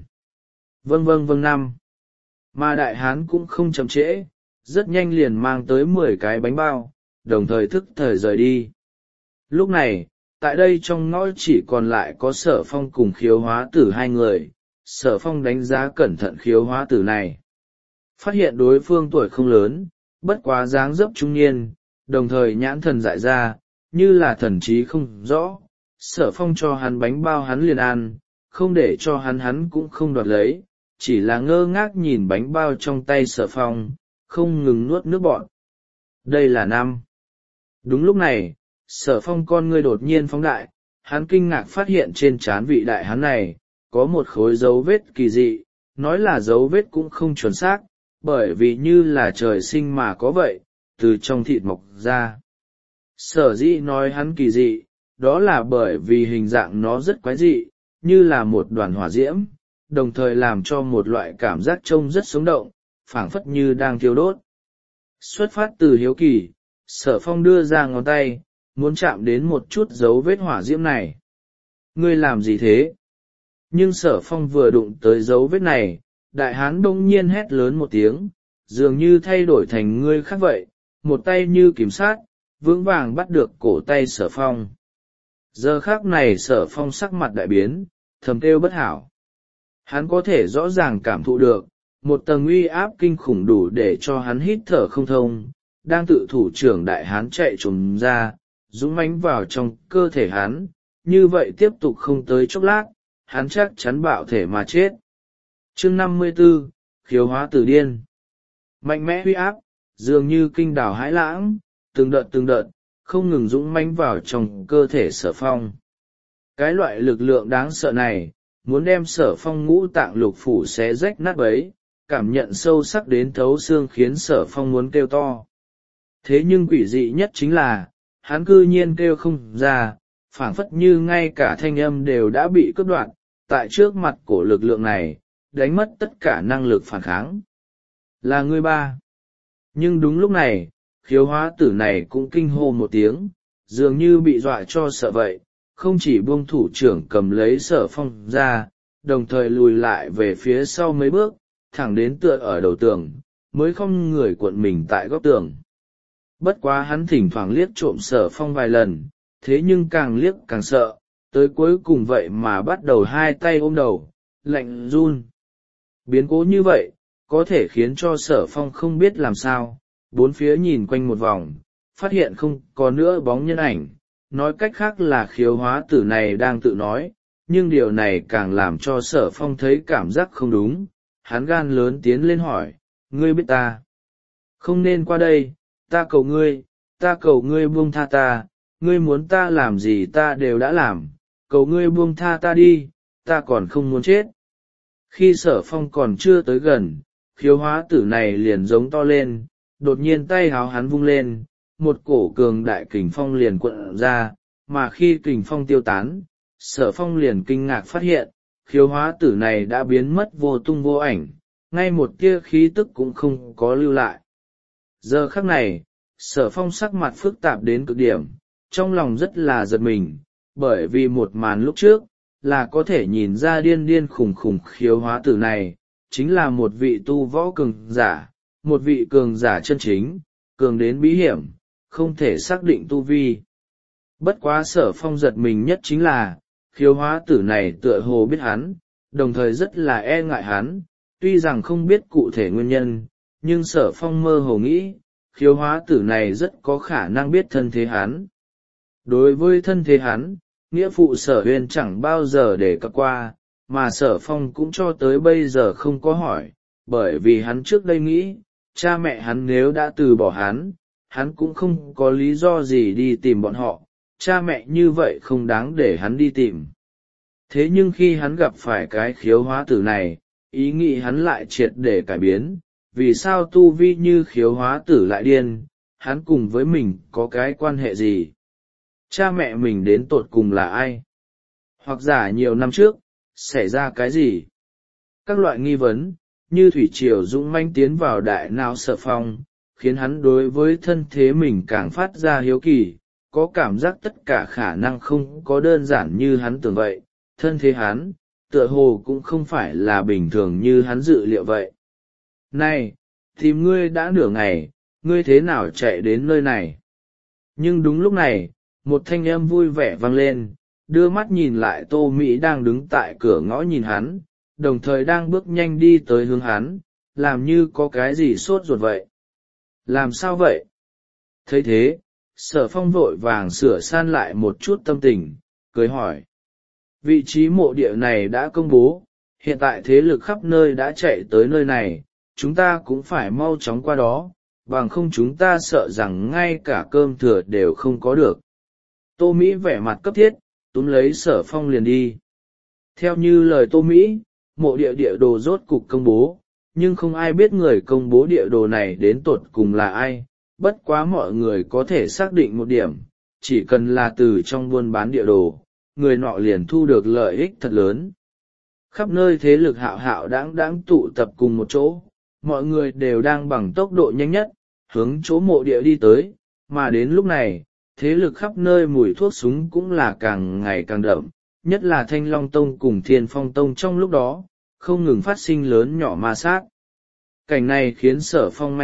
Vâng năm. Mà đại hán cũng không chậm trễ, rất nhanh liền mang tới 10 cái bánh bao, đồng thời thức thời rời đi. Lúc này, tại đây trong ngõ chỉ còn lại có Sở Phong cùng Khiếu Hóa Tử hai người. Sở Phong đánh giá cẩn thận Khiếu Hóa Tử này. Phát hiện đối phương tuổi không lớn, bất quá dáng dấp trung niên, đồng thời nhãn thần dại ra, như là thần trí không rõ. Sở Phong cho hắn bánh bao hắn liền ăn, không để cho hắn cũng không đoạt lấy, chỉ là ngơ ngác nhìn bánh bao trong tay Sở Phong, không ngừng nuốt nước bọt. Đây là năm. Đúng lúc này, Sở Phong con ngươi đột nhiên phóng đại, hắn kinh ngạc phát hiện trên trán vị đại hắn này, có một khối dấu vết kỳ dị, nói là dấu vết cũng không chuẩn xác, bởi vì như là trời sinh mà có vậy, từ trong thịt mọc ra. Sở dĩ nói hắn kỳ dị, đó là bởi vì hình dạng nó rất quái dị, như là một đoàn hỏa diễm, đồng thời làm cho một loại cảm giác trông rất sống động, phảng phất như đang thiêu đốt. Xuất phát từ hiếu kỳ, Sở Phong đưa ra ngón tay, muốn chạm đến một chút dấu vết hỏa diễm này. Ngươi làm gì thế? Nhưng Sở Phong vừa đụng tới dấu vết này, đại hán đông nhiên hét lớn một tiếng, dường như thay đổi thành ngươi khác vậy, một tay như kiểm sát, vững vàng bắt được cổ tay Sở Phong. Giờ khác này Sở Phong sắc mặt đại biến, thầm kêu bất hảo. Hắn có thể rõ ràng cảm thụ được, một tầng uy áp kinh khủng đủ để cho hắn hít thở không thông, đang tự thủ trưởng đại hán chạy trồm ra, dũng mãnh vào trong cơ thể hắn, như vậy tiếp tục không tới chốc lát, hắn chắc chắn bạo thể mà chết. Chương 54, Khiếu Hóa Tử điên. Mạnh mẽ uy áp, dường như kinh đảo hãi lãng, từng đợt, không ngừng dũng mãnh vào trong cơ thể Sở Phong. Cái loại lực lượng đáng sợ này, muốn đem Sở Phong ngũ tạng lục phủ xé rách nát bấy, cảm nhận sâu sắc đến thấu xương khiến Sở Phong muốn kêu to. Thế nhưng quỷ dị nhất chính là, hắn cư nhiên kêu không ra, phảng phất như ngay cả thanh âm đều đã bị cướp đoạt, tại trước mặt của lực lượng này, đánh mất tất cả năng lực phản kháng. Là ngươi ba. Nhưng đúng lúc này, Khiếu Hóa Tử này cũng kinh hô một tiếng, dường như bị dọa cho sợ vậy, không chỉ buông thủ trưởng cầm lấy Sở Phong ra, đồng thời lùi lại về phía sau mấy bước, thẳng đến tựa ở đầu tường, mới không người cuộn mình tại góc tường. Bất quá hắn thỉnh thoảng liếc trộm Sở Phong vài lần, thế nhưng càng liếc càng sợ, tới cuối cùng vậy mà bắt đầu hai tay ôm đầu, lạnh run. Biến cố như vậy, có thể khiến cho Sở Phong không biết làm sao, bốn phía nhìn quanh một vòng, phát hiện không có nữa bóng nhân ảnh, nói cách khác là Khiếu Hóa Tử này đang tự nói, nhưng điều này càng làm cho Sở Phong thấy cảm giác không đúng, hắn gan lớn tiến lên hỏi, ngươi biết ta? Không nên qua đây, ta cầu ngươi buông tha ta, ngươi muốn ta làm gì ta đều đã làm, cầu ngươi buông tha ta đi, ta còn không muốn chết. Khi Sở Phong còn chưa tới gần, Khiếu Hóa Tử này liền giống to lên, đột nhiên tay háo hắn vung lên, một cổ cường đại kình phong liền cuộn ra, mà khi kình phong tiêu tán, Sở Phong liền kinh ngạc phát hiện, Khiếu Hóa Tử này đã biến mất vô tung vô ảnh, ngay một tia khí tức cũng không có lưu lại. Giờ khắc này, Sở Phong sắc mặt phức tạp đến cực điểm, trong lòng rất là giật mình, bởi vì một màn lúc trước, là có thể nhìn ra điên điên khủng khủng Khiếu Hóa Tử này, chính là một vị tu võ cường giả, một vị cường giả chân chính, cường đến bí hiểm, không thể xác định tu vi. Bất quá Sở Phong giật mình nhất chính là, Khiếu Hóa Tử này tựa hồ biết hắn, đồng thời rất là e ngại hắn, tuy rằng không biết cụ thể nguyên nhân, nhưng Sở Phong mơ hồ nghĩ, Khiếu Hóa Tử này rất có khả năng biết thân thế hắn. Đối với thân thế hắn, nghĩa phụ Sở Huyên chẳng bao giờ để cập qua, mà Sở Phong cũng cho tới bây giờ không có hỏi, bởi vì hắn trước đây nghĩ, cha mẹ hắn nếu đã từ bỏ hắn cũng không có lý do gì đi tìm bọn họ, cha mẹ như vậy không đáng để hắn đi tìm. Thế nhưng khi hắn gặp phải cái Khiếu Hóa Tử này, ý nghĩ hắn lại triệt để cải biến, vì sao tu vi như Khiếu Hóa Tử lại điên, hắn cùng với mình có cái quan hệ gì? Cha mẹ mình đến tột cùng là ai? Hoặc giả nhiều năm trước, xảy ra cái gì? Các loại nghi vấn, như thủy triều dũng manh tiến vào đại não Sở Phong, khiến hắn đối với thân thế mình càng phát ra hiếu kỳ, có cảm giác tất cả khả năng không có đơn giản như hắn tưởng vậy, thân thế hắn, tựa hồ cũng không phải là bình thường như hắn dự liệu vậy. Này, tìm ngươi đã nửa ngày, ngươi thế nào chạy đến nơi này? Nhưng đúng lúc này một thanh âm vui vẻ vang lên, đưa mắt nhìn lại tô mỹ đang đứng tại cửa ngõ nhìn hắn, đồng thời đang bước nhanh đi tới hướng hắn, làm như có cái gì sốt ruột vậy. Làm sao vậy? Thấy thế, Sở Phong vội vàng sửa san lại một chút tâm tình, cười hỏi. Vị trí mộ địa này đã công bố, hiện tại thế lực khắp nơi đã chạy tới nơi này, chúng ta cũng phải mau chóng qua đó, bằng không chúng ta sợ rằng ngay cả cơm thừa đều không có được. Tô Mỹ vẻ mặt cấp thiết, túm lấy Sở Phong liền đi. Theo như lời Tô Mỹ, mộ địa địa đồ rốt cục công bố, nhưng không ai biết người công bố địa đồ này đến tột cùng là ai, bất quá mọi người có thể xác định một điểm, chỉ cần là từ trong buôn bán địa đồ, người nọ liền thu được lợi ích thật lớn. Khắp nơi thế lực hạo hạo đáng tụ tập cùng một chỗ, mọi người đều đang bằng tốc độ nhanh nhất, hướng chỗ mộ địa đi tới, mà đến lúc này, thế lực khắp nơi mùi thuốc súng cũng là càng ngày càng đậm, nhất là Thanh Long Tông cùng Thiên Phong Tông trong lúc đó, không ngừng phát sinh lớn nhỏ ma sát. Cảnh này khiến Sở Phong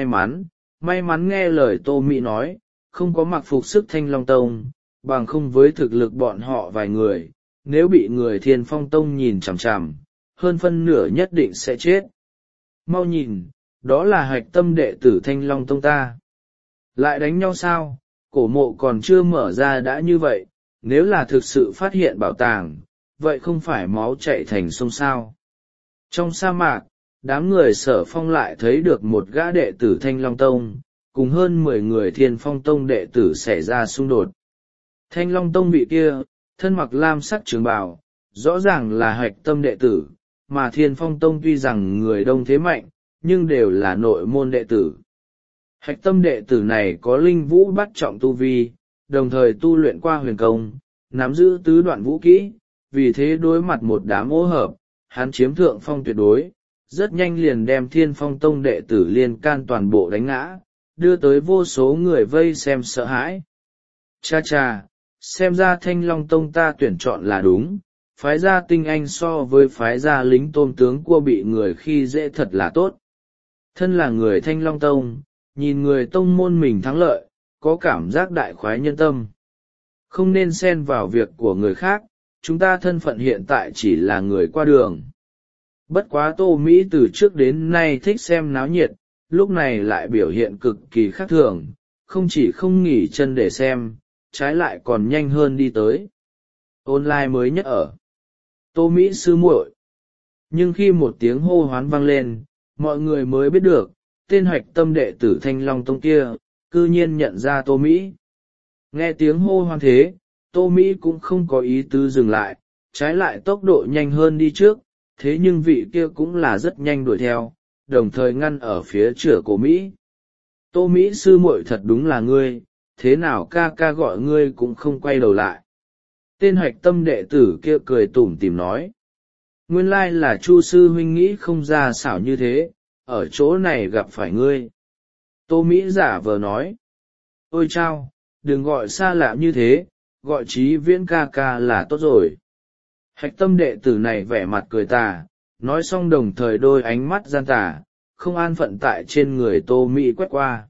may mắn nghe lời Tô Mỹ nói, không có mặc phục sức Thanh Long Tông, bằng không với thực lực bọn họ vài người, nếu bị người Thiên Phong Tông nhìn chằm chằm, hơn phân nửa nhất định sẽ chết. Mau nhìn, đó là hạch tâm đệ tử Thanh Long Tông ta. Lại đánh nhau sao, cổ mộ còn chưa mở ra đã như vậy, nếu là thực sự phát hiện bảo tàng, vậy không phải máu chạy thành sông sao. Trong sa mạc, đám người Sở Phong lại thấy được một gã đệ tử Thanh Long Tông, cùng hơn 10 người Thiên Phong Tông đệ tử xảy ra xung đột. Thanh Long Tông vị kia, thân mặc lam sắc trường bào, rõ ràng là hạch tâm đệ tử, mà Thiên Phong Tông tuy rằng người đông thế mạnh, nhưng đều là nội môn đệ tử. Hạch tâm đệ tử này có linh vũ bắt trọng tu vi, đồng thời tu luyện qua huyền công, nắm giữ tứ đoạn vũ kỹ, vì thế đối mặt một đám ô hợp, hắn chiếm thượng phong tuyệt đối, rất nhanh liền đem Thiên Phong Tông đệ tử liên can toàn bộ đánh ngã, đưa tới vô số người vây xem sợ hãi. Cha cha, xem ra Thanh Long Tông ta tuyển chọn là đúng, phái gia tinh anh so với phái gia lính tôm tướng cua bị người khi dễ thật là tốt. Thân là người Thanh Long Tông, nhìn người tông môn mình thắng lợi, có cảm giác đại khoái nhân tâm. Không nên xen vào việc của người khác, chúng ta thân phận hiện tại chỉ là người qua đường. Bất quá Tô Mỹ từ trước đến nay thích xem náo nhiệt, lúc này lại biểu hiện cực kỳ khác thường, không chỉ không nghỉ chân để xem, trái lại còn nhanh hơn đi tới. Online mới nhất ở Tô Mỹ sư muội. Nhưng khi một tiếng hô hoán vang lên, mọi người mới biết được, tên hoạch tâm đệ tử Thanh Long Tông kia, cư nhiên nhận ra Tô Mỹ. Nghe tiếng hô hoán thế, Tô Mỹ cũng không có ý tứ dừng lại, trái lại tốc độ nhanh hơn đi trước, thế nhưng vị kia cũng là rất nhanh đuổi theo, đồng thời ngăn ở phía chửa cổ Mỹ. Tô Mỹ sư muội thật đúng là ngươi, thế nào ca ca gọi ngươi cũng không quay đầu lại. Tên hoạch tâm đệ tử kia cười tủm tỉm nói. Nguyên lai là Chu sư huynh nghĩ không ra xảo như thế, ở chỗ này gặp phải ngươi. Tô Mỹ giả vờ nói. Ôi chao, đừng gọi xa lạ như thế, gọi Chí Viễn ca ca là tốt rồi. Hạch tâm đệ tử này vẻ mặt cười tà, nói xong đồng thời đôi ánh mắt gian tà, không an phận tại trên người Tô Mỹ quét qua.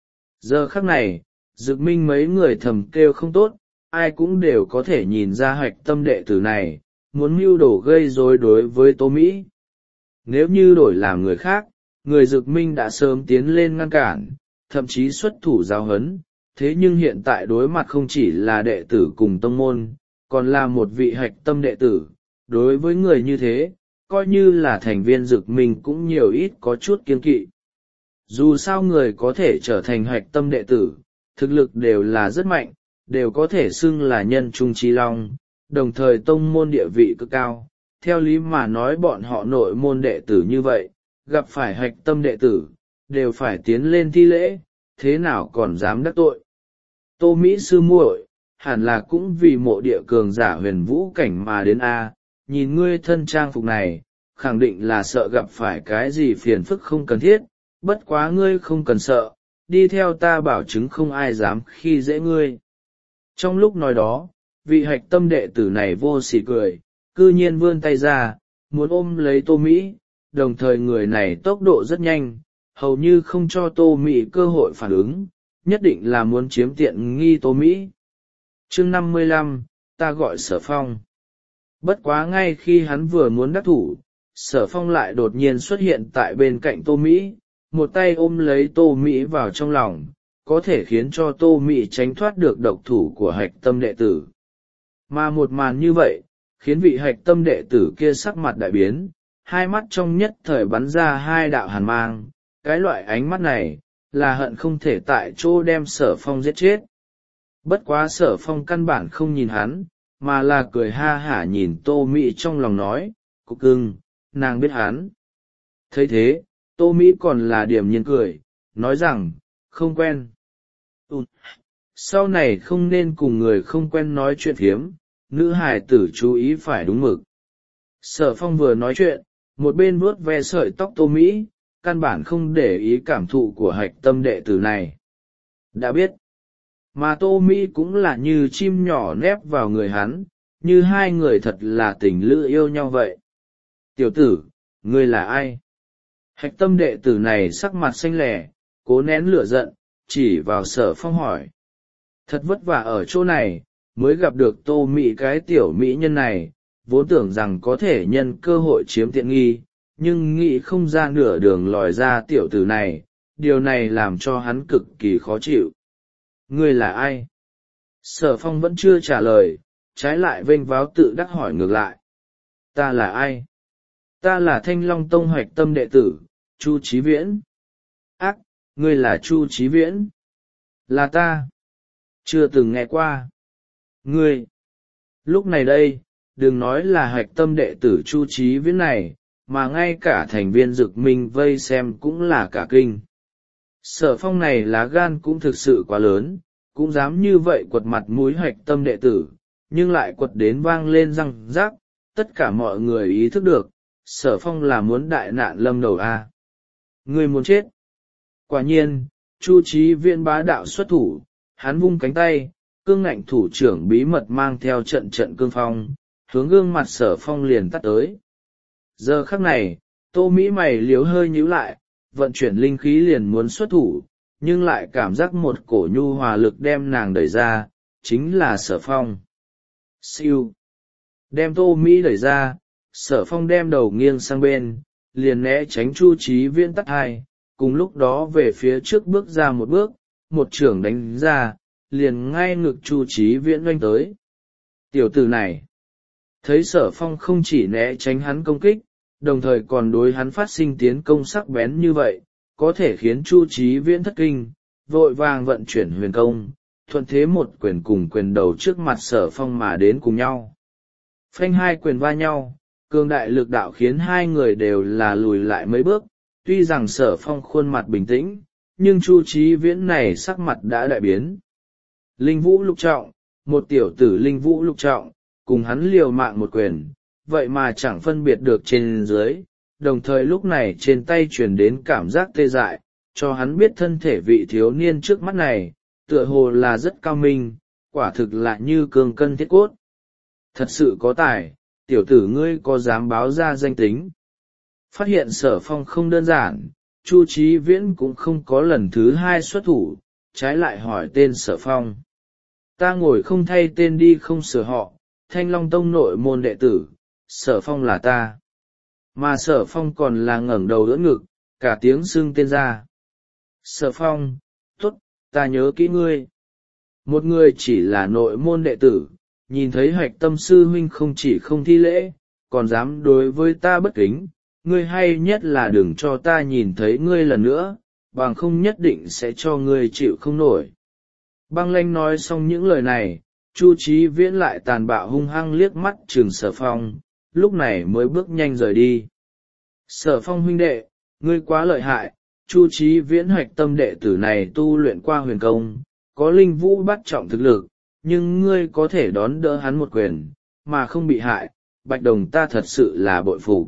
Giờ khắc này, Dực Minh mấy người thầm kêu không tốt, ai cũng đều có thể nhìn ra hạch tâm đệ tử này, muốn mưu đồ gây rối đối với Tô Mỹ. Nếu như đổi làm người khác, người Dực Minh đã sớm tiến lên ngăn cản, thậm chí xuất thủ giáo huấn, thế nhưng hiện tại đối mặt không chỉ là đệ tử cùng tông môn, còn là một vị hạch tâm đệ tử, đối với người như thế, coi như là thành viên Dực Minh cũng nhiều ít có chút kiêng kỵ. Dù sao người có thể trở thành hạch tâm đệ tử, thực lực đều là rất mạnh, đều có thể xưng là nhân trung chi long, đồng thời tông môn địa vị cực cao. Theo lý mà nói bọn họ nội môn đệ tử như vậy, gặp phải hạch tâm đệ tử, đều phải tiến lên thi lễ, thế nào còn dám đắc tội. Tô Mỹ sư muội, hẳn là cũng vì mộ địa cường giả huyền vũ cảnh mà đến A, nhìn ngươi thân trang phục này, khẳng định là sợ gặp phải cái gì phiền phức không cần thiết, bất quá ngươi không cần sợ, đi theo ta bảo chứng không ai dám khi dễ ngươi. Trong lúc nói đó, vị hạch tâm đệ tử này vô sỉ cười, cư nhiên vươn tay ra, muốn ôm lấy Tô Mỹ, đồng thời người này tốc độ rất nhanh, hầu như không cho Tô Mỹ cơ hội phản ứng, nhất định là muốn chiếm tiện nghi Tô Mỹ. Chương 55, ta gọi Sở Phong. Bất quá ngay khi hắn vừa muốn đắc thủ, Sở Phong lại đột nhiên xuất hiện tại bên cạnh Tô Mỹ, một tay ôm lấy Tô Mỹ vào trong lòng, có thể khiến cho Tô Mỹ tránh thoát được độc thủ của hạch tâm đệ tử. Mà một màn như vậy, khiến vị hạch tâm đệ tử kia sắc mặt đại biến, hai mắt trong nhất thời bắn ra hai đạo hàn mang, cái loại ánh mắt này, là hận không thể tại chỗ đem Sở Phong giết chết. Bất quá Sở Phong căn bản không nhìn hắn, mà là cười ha hả nhìn Tô Mỹ trong lòng nói, cục cưng, nàng biết hắn. Thấy thế, Tô Mỹ còn là điềm nhiên cười, nói rằng, không quen. Sau này không nên cùng người không quen nói chuyện phiếm, nữ hài tử chú ý phải đúng mực. Sở Phong vừa nói chuyện, một bên vuốt ve sợi tóc Tô Mỹ, căn bản không để ý cảm thụ của hạch tâm đệ tử này. Đã biết, mà Tô Mỹ cũng là như chim nhỏ nép vào người hắn, như hai người thật là tình lữ yêu nhau vậy. Tiểu tử, ngươi là ai? Hạch tâm đệ tử này sắc mặt xanh lẻ, cố nén lửa giận, chỉ vào Sở Phong hỏi. Thật vất vả ở chỗ này, mới gặp được Tô Mỹ cái tiểu mỹ nhân này, vốn tưởng rằng có thể nhân cơ hội chiếm tiện nghi, nhưng nghĩ không ra nửa đường lòi ra tiểu tử này, điều này làm cho hắn cực kỳ khó chịu. Ngươi là ai? Sở Phong vẫn chưa trả lời, trái lại vênh váo tự đắc hỏi ngược lại. Ta là ai? Ta là Thanh Long Tông hạch tâm đệ tử, Chu Chí Viễn. Ác, ngươi là Chu Chí Viễn? Là ta. Chưa từng nghe qua. Ngươi. Lúc này đây, đừng nói là hạch tâm đệ tử Chu Chí Viễn này, mà ngay cả thành viên Dực Minh vây xem cũng là cả kinh. Sở Phong này lá gan cũng thực sự quá lớn, cũng dám như vậy quật mặt mũi hạch tâm đệ tử, nhưng lại quật đến vang lên răng rác, tất cả mọi người ý thức được, Sở Phong là muốn đại nạn lâm đầu a. Người muốn chết. Quả nhiên, Chu Chí Viễn bá đạo xuất thủ, hắn vung cánh tay, cương ngạnh thủ trưởng bí mật mang theo trận trận cương phong, hướng gương mặt Sở Phong liền tắt tới. Giờ khắc này, Tô Mỹ mày liếu hơi nhíu lại, vận chuyển linh khí liền muốn xuất thủ, nhưng lại cảm giác một cổ nhu hòa lực đem nàng đẩy ra, chính là Sở Phong. Siêu. Đem Tô Mỹ đẩy ra, Sở Phong đem đầu nghiêng sang bên, liền né tránh Chu Chí Viễn tắt hai, cùng lúc đó về phía trước bước ra một bước, một chưởng đánh ra, liền ngay ngực Chu Chí Viễn oanh tới. Tiểu tử này, thấy Sở Phong không chỉ né tránh hắn công kích, đồng thời còn đối hắn phát sinh tiến công sắc bén như vậy, có thể khiến Chu Chí Viễn thất kinh, vội vàng vận chuyển huyền công, thuận thế một quyền cùng quyền đầu trước mặt Sở Phong mà đến cùng nhau. Phanh hai quyền va nhau, cường đại lực đạo khiến hai người đều là lùi lại mấy bước, tuy rằng Sở Phong khuôn mặt bình tĩnh, nhưng Chu Chí Viễn này sắc mặt đã đại biến. Linh Vũ lục trọng, một tiểu tử Linh Vũ lục trọng, cùng hắn liều mạng một quyền, vậy mà chẳng phân biệt được trên dưới, đồng thời lúc này trên tay truyền đến cảm giác tê dại, cho hắn biết thân thể vị thiếu niên trước mắt này, tựa hồ là rất cao minh, quả thực là như cương cân thiết cốt. Thật sự có tài, tiểu tử ngươi có dám báo ra danh tính? Phát hiện Sở Phong không đơn giản, Chu Chí Viễn cũng không có lần thứ hai xuất thủ, trái lại hỏi tên Sở Phong. Ta ngồi không thay tên đi không sửa họ, Thanh Long Tông nội môn đệ tử, Sở Phong là ta. Mà Sở Phong còn là ngẩng đầu đỡ ngực, cả tiếng xưng tên ra. Sở Phong, tốt, ta nhớ kỹ ngươi. Một người chỉ là nội môn đệ tử, nhìn thấy hạch tâm sư huynh không chỉ không thi lễ, còn dám đối với ta bất kính, ngươi hay nhất là đừng cho ta nhìn thấy ngươi lần nữa, bằng không nhất định sẽ cho ngươi chịu không nổi. Băng Lanh nói xong những lời này, Chu Chí Viễn lại tàn bạo hung hăng liếc mắt trừng Sở Phong, lúc này mới bước nhanh rời đi. Sở Phong huynh đệ, ngươi quá lợi hại, Chu Chí Viễn hoạch tâm đệ tử này tu luyện qua huyền công, có linh vũ bắt trọng thực lực, nhưng ngươi có thể đón đỡ hắn một quyền, mà không bị hại, Bạch Đồng ta thật sự là bội phục.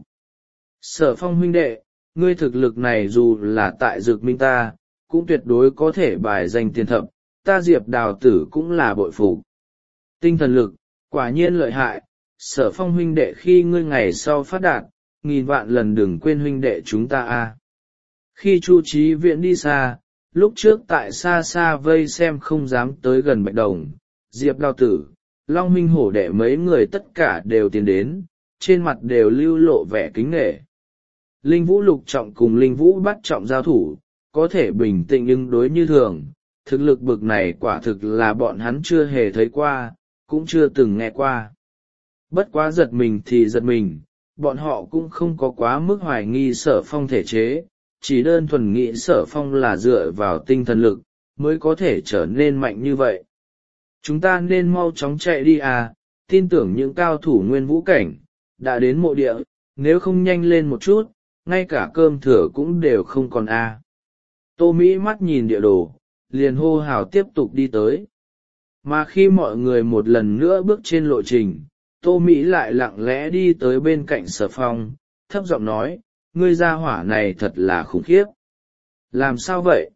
Sở Phong huynh đệ, ngươi thực lực này dù là tại Dược Minh ta, cũng tuyệt đối có thể bài danh tiền thập, ta Diệp Đào tử cũng là bội phục. Tinh thần lực, quả nhiên lợi hại, Sở Phong huynh đệ khi ngươi ngày sau phát đạt, nghìn vạn lần đừng quên huynh đệ chúng ta a. Khi Chu Chí Viễn đi xa, lúc trước tại xa xa vây xem không dám tới gần Bạch Đồng, Diệp Đào Tử, Long Huynh Hổ Đệ mấy người tất cả đều tiến đến, trên mặt đều lưu lộ vẻ kính nể. Linh Vũ Lục Trọng cùng Linh Vũ Bát Trọng giao thủ, có thể bình tĩnh ứng đối như thường, thực lực bực này quả thực là bọn hắn chưa hề thấy qua, cũng chưa từng nghe qua. Bất quá giật mình thì giật mình, bọn họ cũng không có quá mức hoài nghi Sở Phong thể chế, chỉ đơn thuần nghĩ Sở Phong là dựa vào tinh thần lực, mới có thể trở nên mạnh như vậy. Chúng ta nên mau chóng chạy đi à, tin tưởng những cao thủ nguyên vũ cảnh, đã đến mộ địa, nếu không nhanh lên một chút, ngay cả cơm thừa cũng đều không còn à. Tô Mỹ mắt nhìn địa đồ, liền hô hào tiếp tục đi tới. Mà khi mọi người một lần nữa bước trên lộ trình, Tô Mỹ lại lặng lẽ đi tới bên cạnh Sở Phong, thấp giọng nói, ngươi gia hỏa này thật là khủng khiếp. Làm sao vậy?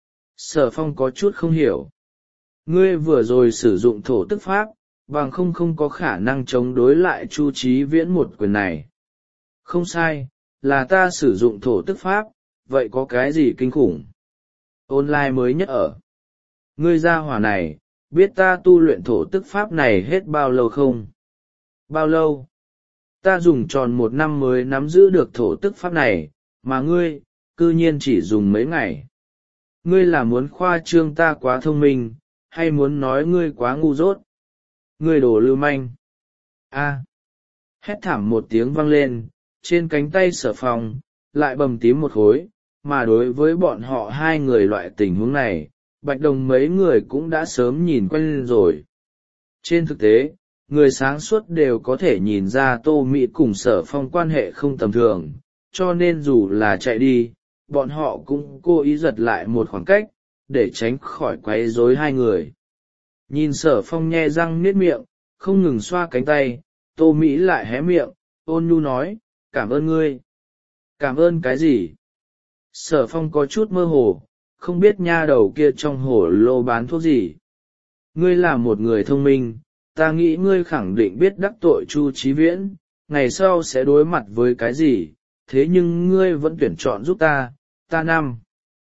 Sở Phong có chút không hiểu. Ngươi vừa rồi sử dụng thổ tức pháp, bằng không có khả năng chống đối lại Chu Chí Viễn một quyền này. Không sai, là ta sử dụng thổ tức pháp, vậy có cái gì kinh khủng? Online mới nhất ở. Ngươi gia hỏa này, biết ta tu luyện thổ tức pháp này hết bao lâu không? Bao lâu? Ta dùng tròn 1 năm mới nắm giữ được thổ tức pháp này, mà ngươi, cư nhiên chỉ dùng mấy ngày. Ngươi là muốn khoa trương ta quá thông minh, hay muốn nói ngươi quá ngu dốt? Ngươi đồ lưu manh. A! Hét thảm một tiếng vang lên, trên cánh tay Sở Phong, lại bầm tím một khối, mà đối với bọn họ hai người loại tình huống này, Bạch Đồng mấy người cũng đã sớm nhìn quen lên rồi. Trên thực tế, người sáng suốt đều có thể nhìn ra Tô Mỹ cùng Sở Phong quan hệ không tầm thường, cho nên dù là chạy đi, bọn họ cũng cố ý giật lại một khoảng cách, để tránh khỏi quấy rối hai người. Nhìn Sở Phong nhe răng niết miệng, không ngừng xoa cánh tay, Tô Mỹ lại hé miệng, ôn nhu nói, cảm ơn ngươi. Cảm ơn cái gì? Sở Phong có chút mơ hồ, không biết nha đầu kia trong hổ lô bán thuốc gì. Ngươi là một người thông minh, ta nghĩ ngươi khẳng định biết đắc tội Chu Chí Viễn, ngày sau sẽ đối mặt với cái gì, thế nhưng ngươi vẫn tuyển chọn giúp ta, ta năm.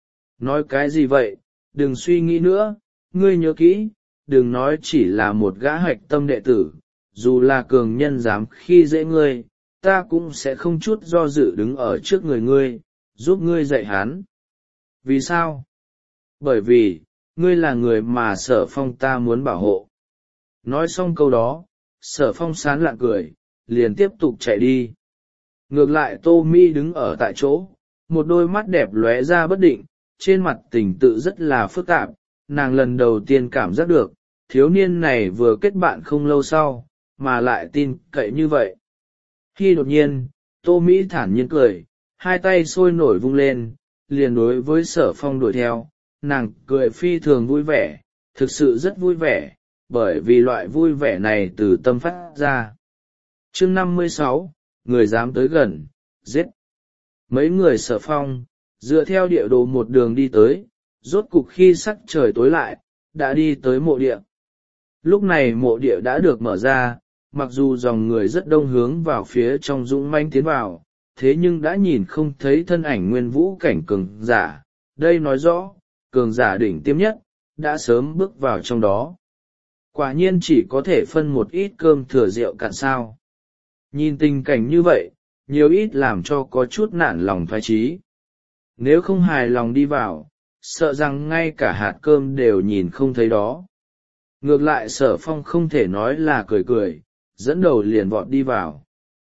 Nói cái gì vậy, đừng suy nghĩ nữa, ngươi nhớ kỹ, đừng nói chỉ là một gã hạch tâm đệ tử, dù là cường nhân dám khi dễ ngươi, ta cũng sẽ không chút do dự đứng ở trước người ngươi, giúp ngươi dạy hắn. Vì sao? Bởi vì, ngươi là người mà Sở Phong ta muốn bảo hộ. Nói xong câu đó, Sở Phong sán lạng cười, liền tiếp tục chạy đi. Ngược lại Tô Mi đứng ở tại chỗ, một đôi mắt đẹp lóe ra bất định, trên mặt tình tự rất là phức tạp, nàng lần đầu tiên cảm giác được, thiếu niên này vừa kết bạn không lâu sau, mà lại tin cậy như vậy. Khi đột nhiên, Tô Mỹ thản nhiên cười, hai tay sôi nổi vung lên, liền đối với Sở Phong đuổi theo, nàng cười phi thường vui vẻ, thực sự rất vui vẻ, bởi vì loại vui vẻ này từ tâm phát ra. Chương 56, người dám tới gần, giết. Mấy người Sở Phong, dựa theo địa đồ một đường đi tới, rốt cục khi sắc trời tối lại, đã đi tới mộ địa. Lúc này mộ địa đã được mở ra, mặc dù dòng người rất đông hướng vào phía trong dũng mãnh tiến vào, thế nhưng đã nhìn không thấy thân ảnh nguyên vũ cảnh cường giả, đây nói rõ, cường giả đỉnh tiêm nhất, đã sớm bước vào trong đó. Quả nhiên chỉ có thể phân một ít cơm thừa rượu cạn sao. Nhìn tình cảnh như vậy, nhiều ít làm cho có chút nản lòng thoái chí. Nếu không hài lòng đi vào, sợ rằng ngay cả hạt cơm đều nhìn không thấy đó. Ngược lại Sở Phong không thể nói là cười cười, dẫn đầu liền vọt đi vào.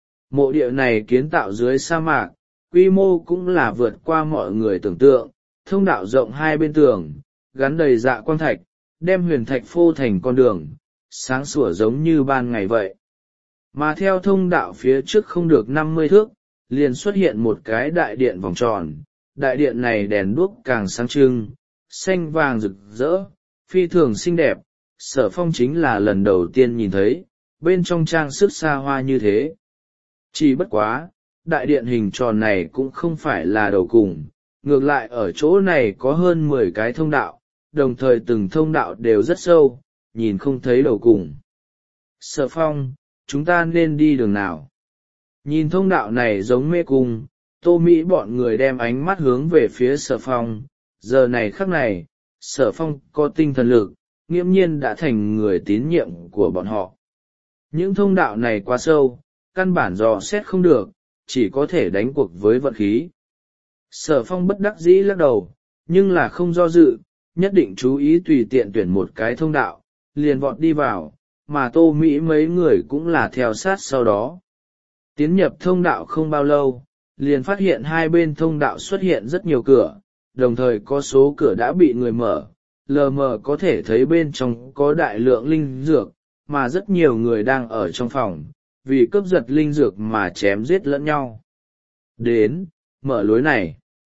Mộ địa này kiến tạo dưới sa mạc, quy mô cũng là vượt qua mọi người tưởng tượng, thông đạo rộng hai bên tường, gắn đầy dạ quang thạch, đem huyền thạch phô thành con đường, sáng sủa giống như ban ngày vậy. Mà theo thông đạo phía trước không được 50 thước, liền xuất hiện một cái đại điện vòng tròn, đại điện này đèn đuốc càng sáng trưng, xanh vàng rực rỡ, phi thường xinh đẹp, Sở Phong chính là lần đầu tiên nhìn thấy, bên trong trang sức xa hoa như thế. Chỉ bất quá, đại điện hình tròn này cũng không phải là đầu cùng, ngược lại ở chỗ này có hơn 10 cái thông đạo, đồng thời từng thông đạo đều rất sâu, nhìn không thấy đầu cùng. Sở Phong, chúng ta nên đi đường nào? Nhìn thông đạo này giống mê cung, Tô Mỹ bọn người đem ánh mắt hướng về phía Sở Phong, giờ này khắc này Sở Phong có tinh thần lực, nghiễm nhiên đã thành người tín nhiệm của bọn họ. Những thông đạo này quá sâu, căn bản dò xét không được, chỉ có thể đánh cuộc với vận khí. Sở Phong bất đắc dĩ lắc đầu, nhưng là không do dự, nhất định chú ý tùy tiện tuyển một cái thông đạo, liền vọt đi vào, mà Tô Mỹ mấy người cũng là theo sát sau đó. Tiến nhập thông đạo không bao lâu, liền phát hiện hai bên thông đạo xuất hiện rất nhiều cửa, đồng thời có số cửa đã bị người mở, lờ mờ có thể thấy bên trong có đại lượng linh dược, mà rất nhiều người đang ở trong phòng, vì cướp giật linh dược mà chém giết lẫn nhau. Đến, mở lối này.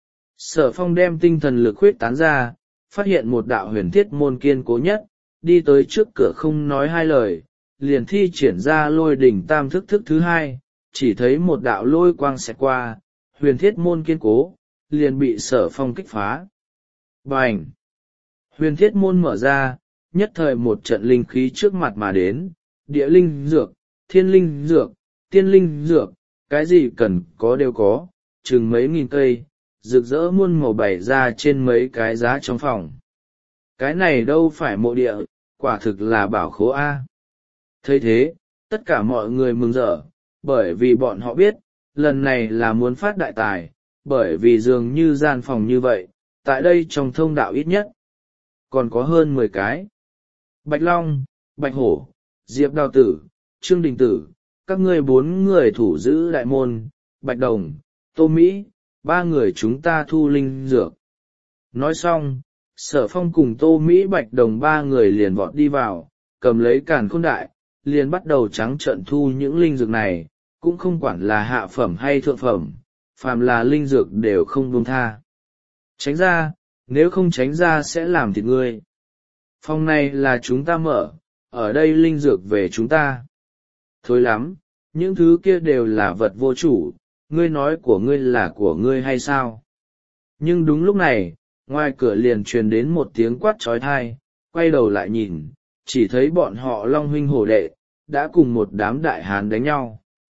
Sở Phong đem tinh thần lực khuyết tán ra, phát hiện một đạo huyền thiết môn kiên cố nhất, đi tới trước cửa không nói hai lời, liền thi triển ra lôi đỉnh tam thức thức thứ hai, chỉ thấy một đạo lôi quang xẹt qua, huyền thiết môn kiên cố, liền bị Sở Phong kích phá. Bành! Huyền thiết môn mở ra, nhất thời một trận linh khí trước mặt mà đến, địa linh dược, thiên linh dược, tiên linh dược, cái gì cần có đều có, chừng mấy nghìn cây, rực rỡ muôn màu bày ra trên mấy cái giá trong phòng. Cái này đâu phải mộ địa, quả thực là bảo khố A. Thấy thế, tất cả mọi người mừng rỡ, bởi vì bọn họ biết, lần này là muốn phát đại tài, bởi vì dường như gian phòng như vậy, tại đây trong thông đạo ít nhất, còn có hơn 10 cái. Bạch Long, Bạch Hổ, Diệp Đào Tử, Trương Đình Tử, các ngươi 4 người thủ giữ đại môn, Bạch Đồng, Tô Mỹ, 3 người chúng ta thu linh dược. Nói xong, Sở Phong cùng Tô Mỹ Bạch Đồng 3 người liền vọt đi vào, cầm lấy càn khôn đại, liền bắt đầu trắng trợn thu những linh dược này, cũng không quản là hạ phẩm hay thượng phẩm, phàm là linh dược đều không buông tha. Tránh ra, nếu không tránh ra sẽ làm thịt ngươi. Phòng này là chúng ta mở, ở đây linh dược về chúng ta. Thôi lắm, những thứ kia đều là vật vô chủ, ngươi nói của ngươi là của ngươi hay sao? Nhưng đúng lúc này, ngoài cửa liền truyền đến một tiếng quát trói thai, quay đầu lại nhìn, chỉ thấy bọn họ Long huynh hổ đệ, đã cùng một đám đại hán đánh nhau.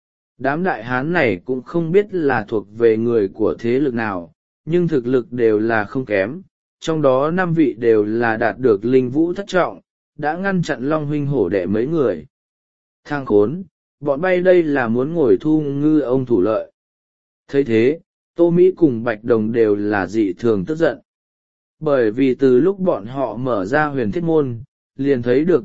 Đám đại hán này cũng không biết là thuộc về người của thế lực nào, nhưng thực lực đều là không kém, trong đó 5 vị đều là đạt được linh vũ thất trọng, đã ngăn chặn Long huynh hổ đệ mấy người. Thang khốn, bọn bay đây là muốn ngồi thu ngư ông thủ lợi. Thấy thế, Tô Mỹ cùng Bạch Đồng đều là dị thường tức giận. Bởi vì từ lúc bọn họ mở ra huyền thiết môn, liền thấy được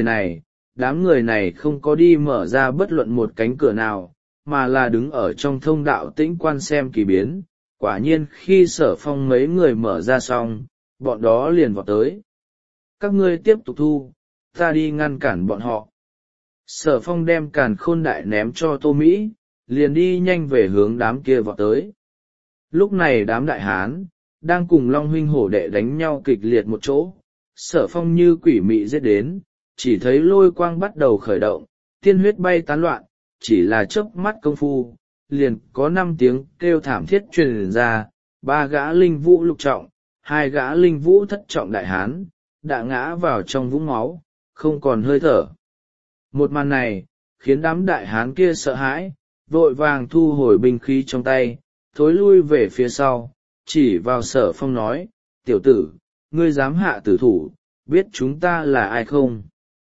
đám người này không có đi mở ra bất luận một cánh cửa nào, mà là đứng ở trong thông đạo tĩnh quan xem kỳ biến. Quả nhiên khi Sở Phong mấy người mở ra xong, bọn đó liền vọt tới. Các ngươi tiếp tục thu, ta đi ngăn cản bọn họ. Sở Phong đem càn khôn đại ném cho Tô Mỹ, liền đi nhanh về hướng đám kia vọt tới. Lúc này đám đại hán, đang cùng Long huynh hổ đệ đánh nhau kịch liệt một chỗ, Sở Phong như quỷ mị giết đến, chỉ thấy lôi quang bắt đầu khởi động, tiên huyết bay tán loạn, chỉ là chớp mắt công phu, liền có 5 tiếng kêu thảm thiết truyền ra, 3 gã linh vũ lục trọng, 2 gã linh vũ thất trọng đại hán, đã ngã vào trong vũng máu, không còn hơi thở. Một màn này, khiến đám đại hán kia sợ hãi, vội vàng thu hồi binh khí trong tay, thối lui về phía sau, chỉ vào Sở Phong nói, tiểu tử, ngươi dám hạ tử thủ, biết chúng ta là ai không?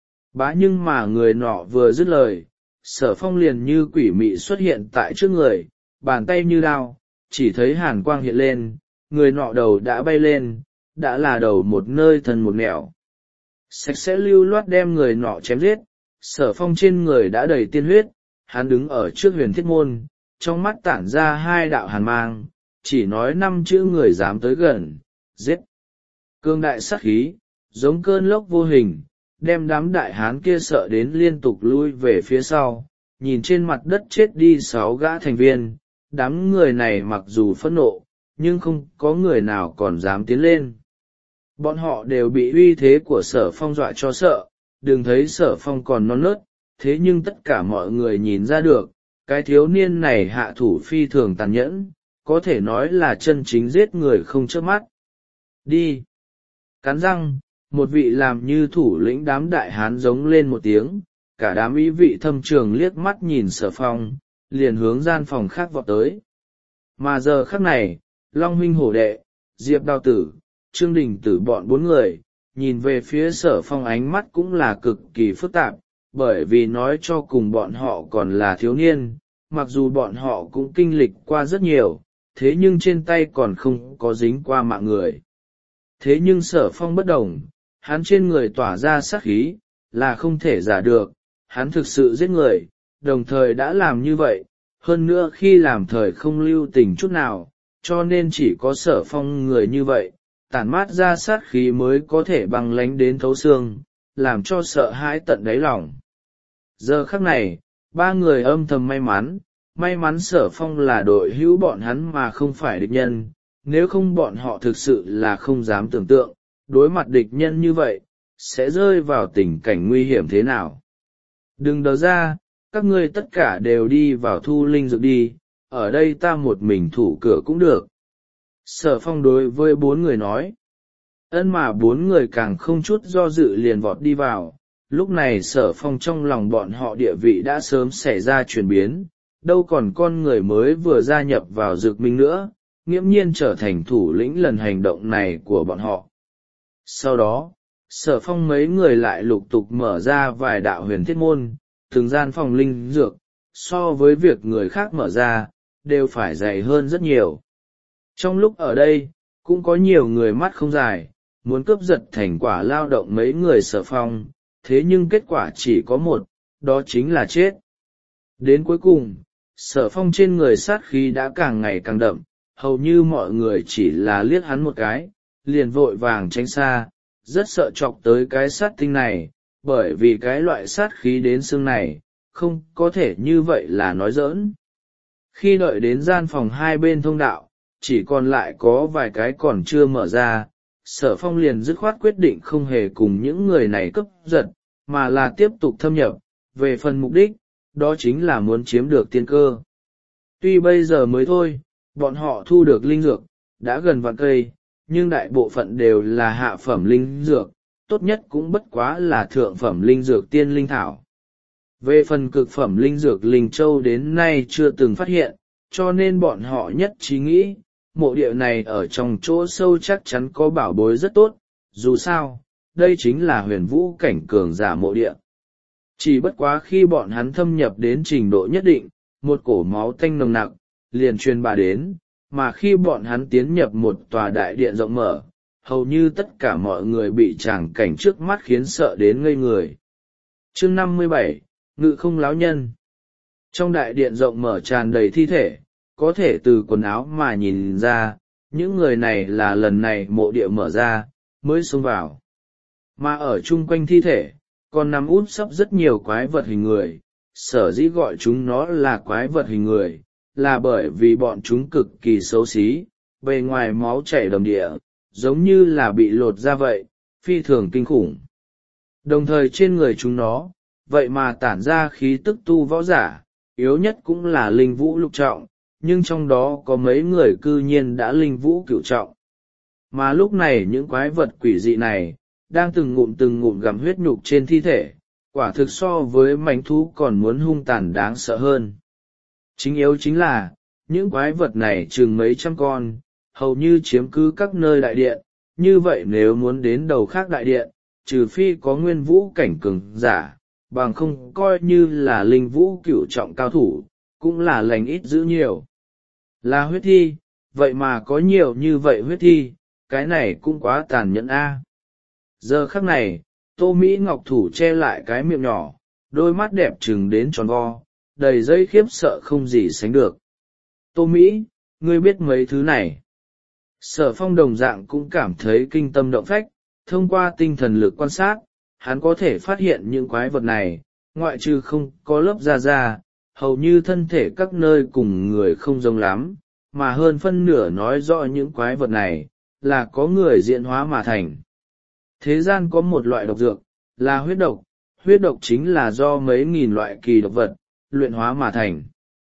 Bá nhưng mà người nọ vừa dứt lời, Sở Phong liền như quỷ mị xuất hiện tại trước người, bàn tay như đao, chỉ thấy hàn quang hiện lên, người nọ đầu đã bay lên, đã là đầu một nơi thân một nẻo. Sạch sẽ lưu loát đem người nọ chém giết, Sở Phong trên người đã đầy tiên huyết, hắn đứng ở trước huyền thiết môn, trong mắt tản ra 2 đạo hàn mang, chỉ nói 5 chữ người dám tới gần, giết. Cương đại sát khí, giống cơn lốc vô hình, đem đám đại hán kia sợ đến liên tục lui về phía sau, nhìn trên mặt đất chết đi 6 gã thành viên, đám người này mặc dù phẫn nộ, nhưng không có người nào còn dám tiến lên. Bọn họ đều bị uy thế của Sở Phong dọa cho sợ, đừng thấy Sở Phong còn non nớt, thế nhưng tất cả mọi người nhìn ra được, cái thiếu niên này hạ thủ phi thường tàn nhẫn, có thể nói là chân chính giết người không chớp mắt. Đi! Cắn răng, một vị làm như thủ lĩnh đám đại hán giống lên một tiếng, cả đám ý vị thâm trường liếc mắt nhìn Sở Phong, liền hướng gian phòng khác vọt tới. Mà giờ khắc này, Long huynh hổ đệ, Diệp Đào Tử, Trương Đình Tử bọn bốn người, nhìn về phía Sở Phong ánh mắt cũng là cực kỳ phức tạp, bởi vì nói cho cùng bọn họ còn là thiếu niên, mặc dù bọn họ cũng kinh lịch qua rất nhiều, thế nhưng trên tay còn không có dính qua mạng người. Thế nhưng Sở Phong bất đồng, hắn trên người tỏa ra sát khí, là không thể giả được, hắn thực sự giết người, đồng thời đã làm như vậy, hơn nữa khi làm thời không lưu tình chút nào, cho nên chỉ có Sở Phong người như vậy, tản mát ra sát khí mới có thể băng lánh đến thấu xương, làm cho sợ hãi tận đáy lòng. Giờ khắc này, ba người âm thầm may mắn Sở Phong là đội hữu bọn hắn mà không phải địch nhân, nếu không bọn họ thực sự là không dám tưởng tượng, đối mặt địch nhân như vậy, sẽ rơi vào tình cảnh nguy hiểm thế nào. Đừng đờ ra, các ngươi tất cả đều đi vào thu linh dược đi, ở đây ta một mình thủ cửa cũng được. Sở Phong đối với bốn người nói. Mà bốn người càng không chút do dự liền vọt đi vào. Lúc này Sở Phong trong lòng bọn họ địa vị đã sớm xảy ra chuyển biến, đâu còn con người mới vừa gia nhập vào dược minh nữa, nghiễm nhiên trở thành thủ lĩnh lần hành động này của bọn họ. Sau đó, Sở Phong mấy người lại lục tục mở ra vài đạo huyền thiết môn, từng gian phòng linh dược, so với việc người khác mở ra, đều phải dày hơn rất nhiều. Trong lúc ở đây, cũng có nhiều người mắt không dài, muốn cướp giật thành quả lao động mấy người Sở Phong, thế nhưng kết quả chỉ có một, đó chính là chết. Đến cuối cùng, Sở Phong trên người sát khí đã càng ngày càng đậm, hầu như mọi người chỉ là liếc hắn một cái, liền vội vàng tránh xa, rất sợ chọc tới cái sát tinh này, bởi vì cái loại sát khí đến xương này, không có thể như vậy là nói giỡn. Khi đợi đến gian phòng hai bên thông đạo, chỉ còn lại có vài cái còn chưa mở ra, Sở Phong liền dứt khoát quyết định không hề cùng những người này cướp giật, mà là tiếp tục thâm nhập, về phần mục đích, đó chính là muốn chiếm được tiên cơ. Tuy bây giờ mới thôi, bọn họ thu được linh dược, đã gần vạn cây, nhưng đại bộ phận đều là hạ phẩm linh dược, tốt nhất cũng bất quá là thượng phẩm linh dược tiên linh thảo. Về phần cực phẩm linh dược linh châu đến nay chưa từng phát hiện, cho nên bọn họ nhất trí nghĩ, mộ địa này ở trong chỗ sâu chắc chắn có bảo bối rất tốt, dù sao, đây chính là huyền vũ cảnh cường giả mộ địa. Chỉ bất quá khi bọn hắn thâm nhập đến trình độ nhất định, một cổ máu tanh nồng nặc, liền truyền bá đến, mà khi bọn hắn tiến nhập một tòa đại điện rộng mở, hầu như tất cả mọi người bị tràng cảnh trước mắt khiến sợ đến ngây người. Chương 57, Ngự không láo nhân. Trong đại điện rộng mở tràn đầy thi thể, có thể từ quần áo mà nhìn ra, những người này là lần này mộ địa mở ra, mới xông vào. Mà ở chung quanh thi thể, còn nằm út sấp rất nhiều quái vật hình người, sở dĩ gọi chúng nó là quái vật hình người, là bởi vì bọn chúng cực kỳ xấu xí, bề ngoài máu chảy đầm địa, giống như là bị lột ra vậy, phi thường kinh khủng. Đồng thời trên người chúng nó, vậy mà tản ra khí tức tu võ giả, yếu nhất cũng là linh vũ lục trọng, nhưng trong đó có mấy người cư nhiên đã linh vũ cửu trọng. Mà lúc này những quái vật quỷ dị này, đang từng ngụm gặm huyết nhục trên thi thể, quả thực so với mãnh thú còn muốn hung tàn đáng sợ hơn. Chính yếu chính là, những quái vật này chừng mấy trăm con, hầu như chiếm cứ các nơi đại điện, như vậy nếu muốn đến đầu khác đại điện, trừ phi có nguyên vũ cảnh cường giả, bằng không coi như là linh vũ cửu trọng cao thủ, cũng là lành ít dữ nhiều. Là huyết thi, vậy mà có nhiều như vậy huyết thi, cái này cũng quá tàn nhẫn a. Giờ khắc này, Tô Mỹ Ngọc thủ che lại cái miệng nhỏ, đôi mắt đẹp trừng đến tròn vo, đầy dây khiếp sợ không gì sánh được. Tô Mỹ, ngươi biết mấy thứ này. Sở Phong đồng dạng cũng cảm thấy kinh tâm động phách, thông qua tinh thần lực quan sát, hắn có thể phát hiện những quái vật này, ngoại trừ không có lớp da, hầu như thân thể các nơi cùng người không giống lắm, mà hơn phân nửa nói rõ những quái vật này, là có người diễn hóa mà thành. Thế gian có một loại độc dược, là huyết độc chính là do mấy nghìn loại kỳ độc vật, luyện hóa mà thành.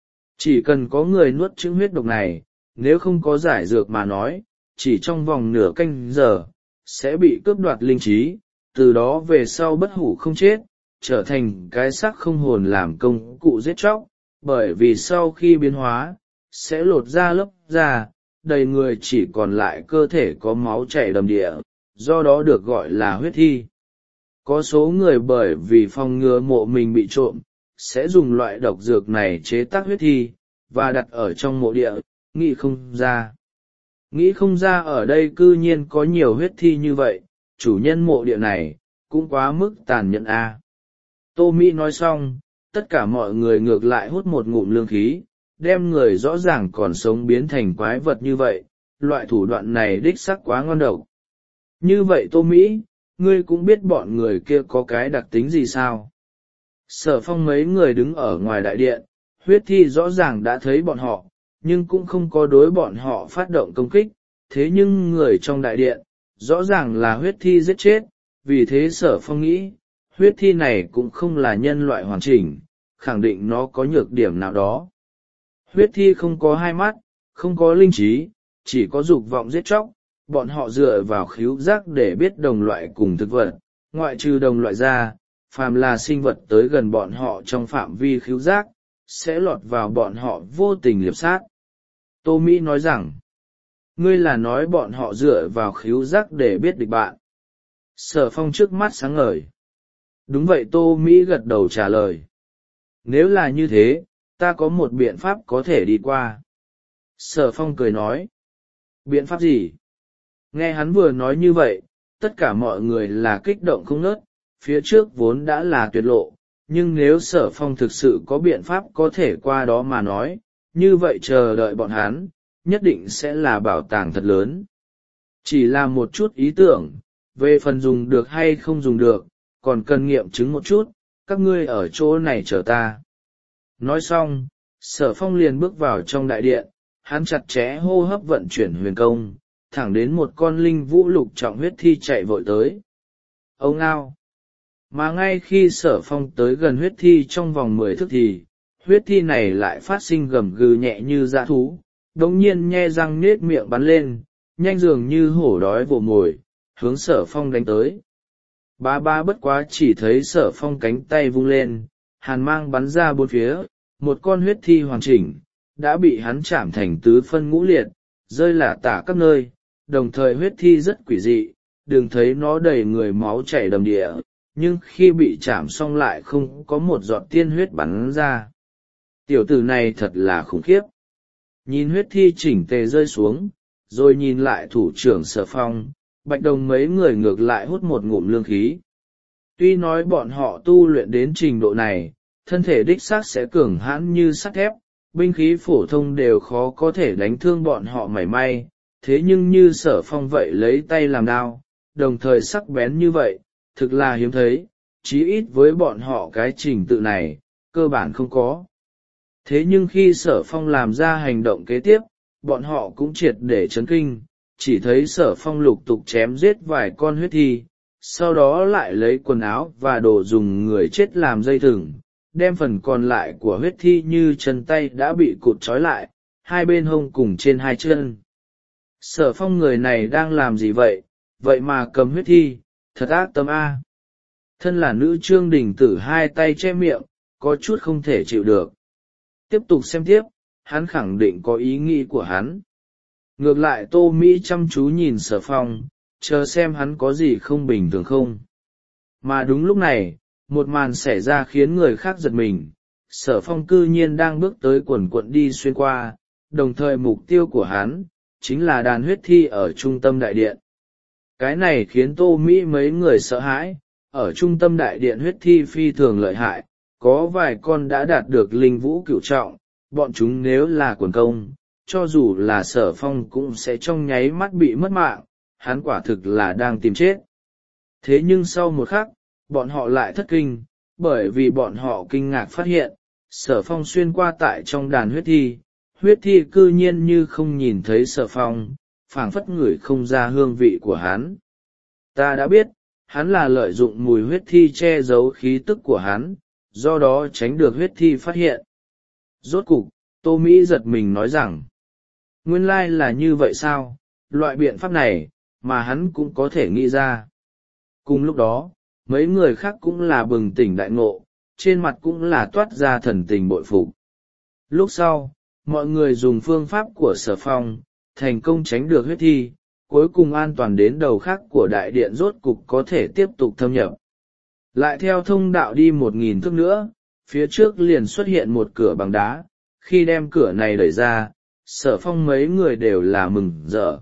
Chỉ cần có người nuốt chửng huyết độc này, nếu không có giải dược mà nói, chỉ trong vòng nửa canh giờ, sẽ bị cướp đoạt linh trí, từ đó về sau bất hủ không chết, trở thành cái xác không hồn làm công cụ giết chóc, bởi vì sau khi biến hóa, sẽ lột ra lớp da, đầy người chỉ còn lại cơ thể có máu chảy đầm đìa, do đó được gọi là huyết thi. Có số người bởi vì phòng ngừa mộ mình bị trộm, sẽ dùng loại độc dược này chế tác huyết thi, và đặt ở trong mộ địa, nghĩ không ra. Nghĩ không ra ở đây cư nhiên có nhiều huyết thi như vậy, chủ nhân mộ địa này, cũng quá mức tàn nhẫn a. Tô Mỹ nói xong, tất cả mọi người ngược lại hút một ngụm lương khí, đem người rõ ràng còn sống biến thành quái vật như vậy, loại thủ đoạn này đích xác quá ngon độc. Như vậy Tô Mỹ, ngươi cũng biết bọn người kia có cái đặc tính gì sao? Sở Phong mấy người đứng ở ngoài đại điện, huyết thi rõ ràng đã thấy bọn họ, nhưng cũng không có đối bọn họ phát động công kích, thế nhưng người trong đại điện, rõ ràng là huyết thi giết chết, vì thế Sở Phong nghĩ, huyết thi này cũng không là nhân loại hoàn chỉnh, khẳng định nó có nhược điểm nào đó. Huyết thi không có hai mắt, không có linh trí, chỉ có dục vọng giết chóc, bọn họ dựa vào khứu giác để biết đồng loại cùng thực vật, ngoại trừ đồng loại ra, phàm là sinh vật tới gần bọn họ trong phạm vi khứu giác, sẽ lọt vào bọn họ vô tình liệp sát. Tô Mỹ nói rằng, ngươi là nói bọn họ dựa vào khứu giác để biết địch bạn. Sở Phong trước mắt sáng ngời. Đúng vậy, Tô Mỹ gật đầu trả lời. Nếu là như thế, ta có một biện pháp có thể đi qua. Sở Phong cười nói. Biện pháp gì? Nghe hắn vừa nói như vậy, tất cả mọi người là kích động không ngớt, phía trước vốn đã là tuyệt lộ, nhưng nếu Sở Phong thực sự có biện pháp có thể qua đó mà nói, như vậy chờ đợi bọn hắn, nhất định sẽ là bảo tàng thật lớn. Chỉ là một chút ý tưởng, về phần dùng được hay không dùng được, còn cần nghiệm chứng một chút, các ngươi ở chỗ này chờ ta. Nói xong, Sở Phong liền bước vào trong đại điện, hắn chặt chẽ hô hấp vận chuyển huyền công, thẳng đến một con linh vũ lục trọng huyết thi chạy vội tới. Ông ao! Mà ngay khi Sở Phong tới gần huyết thi trong vòng 10 thước thì, huyết thi này lại phát sinh gầm gừ nhẹ như dã thú, đống nhiên nhe răng nết miệng bắn lên, nhanh dường như hổ đói vồ mồi, hướng Sở Phong đánh tới. Ba bất quá chỉ thấy Sở Phong cánh tay vung lên, hàn mang bắn ra bốn phía, một con huyết thi hoàn chỉnh, đã bị hắn chạm thành tứ phân ngũ liệt, rơi lả tả các nơi, đồng thời huyết thi rất quỷ dị, đừng thấy nó đầy người máu chảy đầm đìa, nhưng khi bị chạm xong lại không có một giọt tiên huyết bắn ra. Tiểu tử này thật là khủng khiếp. Nhìn huyết thi chỉnh tề rơi xuống, rồi nhìn lại thủ trưởng Sở Phong, Bạch Đồng mấy người ngược lại hút một ngụm lương khí. Tuy nói bọn họ tu luyện đến trình độ này, thân thể đích xác sẽ cường hãn như sắt thép, binh khí phổ thông đều khó có thể đánh thương bọn họ mảy may, thế nhưng như Sở Phong vậy lấy tay làm đao, đồng thời sắc bén như vậy, thực là hiếm thấy, chí ít với bọn họ cái trình tự này, cơ bản không có. Thế nhưng khi Sở Phong làm ra hành động kế tiếp, bọn họ cũng triệt để chấn kinh, chỉ thấy Sở Phong lục tục chém giết vài con huyết thi, sau đó lại lấy quần áo và đồ dùng người chết làm dây thừng, đem phần còn lại của huyết thi như chân tay đã bị cụt trói lại, hai bên hông cùng trên hai chân. Sở Phong người này đang làm gì vậy, vậy mà cầm huyết thi, thật ác tâm a. Thân là nữ Trương Đình Tử hai tay che miệng, có chút không thể chịu được. Tiếp tục xem tiếp, hắn khẳng định có ý nghĩ của hắn. Ngược lại Tô Mỹ chăm chú nhìn Sở Phong, chờ xem hắn có gì không bình thường không. Mà đúng lúc này, một màn xảy ra khiến người khác giật mình. Sở Phong cư nhiên đang bước tới quần quận đi xuyên qua, đồng thời mục tiêu của hắn, chính là đàn huyết thi ở trung tâm đại điện. Cái này khiến Tô Mỹ mấy người sợ hãi, ở trung tâm đại điện huyết thi phi thường lợi hại, có vài con đã đạt được linh vũ cửu trọng, bọn chúng nếu là quần công, cho dù là Sở Phong cũng sẽ trong nháy mắt bị mất mạng, hắn quả thực là đang tìm chết. Thế nhưng sau một khắc, bọn họ lại thất kinh, bởi vì bọn họ kinh ngạc phát hiện, Sở Phong xuyên qua tại trong đàn huyết thi cư nhiên như không nhìn thấy Sở Phong, phảng phất ngửi không ra hương vị của hắn. Ta đã biết, hắn là lợi dụng mùi huyết thi che giấu khí tức của hắn, do đó tránh được huyết thi phát hiện. Rốt cục, Tô Mỹ giật mình nói rằng, nguyên lai là như vậy sao, loại biện pháp này, mà hắn cũng có thể nghĩ ra. Cùng lúc đó, mấy người khác cũng là bừng tỉnh đại ngộ, trên mặt cũng là toát ra thần tình bội phục. Lúc sau, mọi người dùng phương pháp của Sở Phong, thành công tránh được huyết thi, cuối cùng an toàn đến đầu khác của đại điện, rốt cục có thể tiếp tục thâm nhập. Lại theo thông đạo đi 1000 thước nữa, phía trước liền xuất hiện một cửa bằng đá. Khi đem cửa này đẩy ra, Sở Phong mấy người đều là mừng rỡ.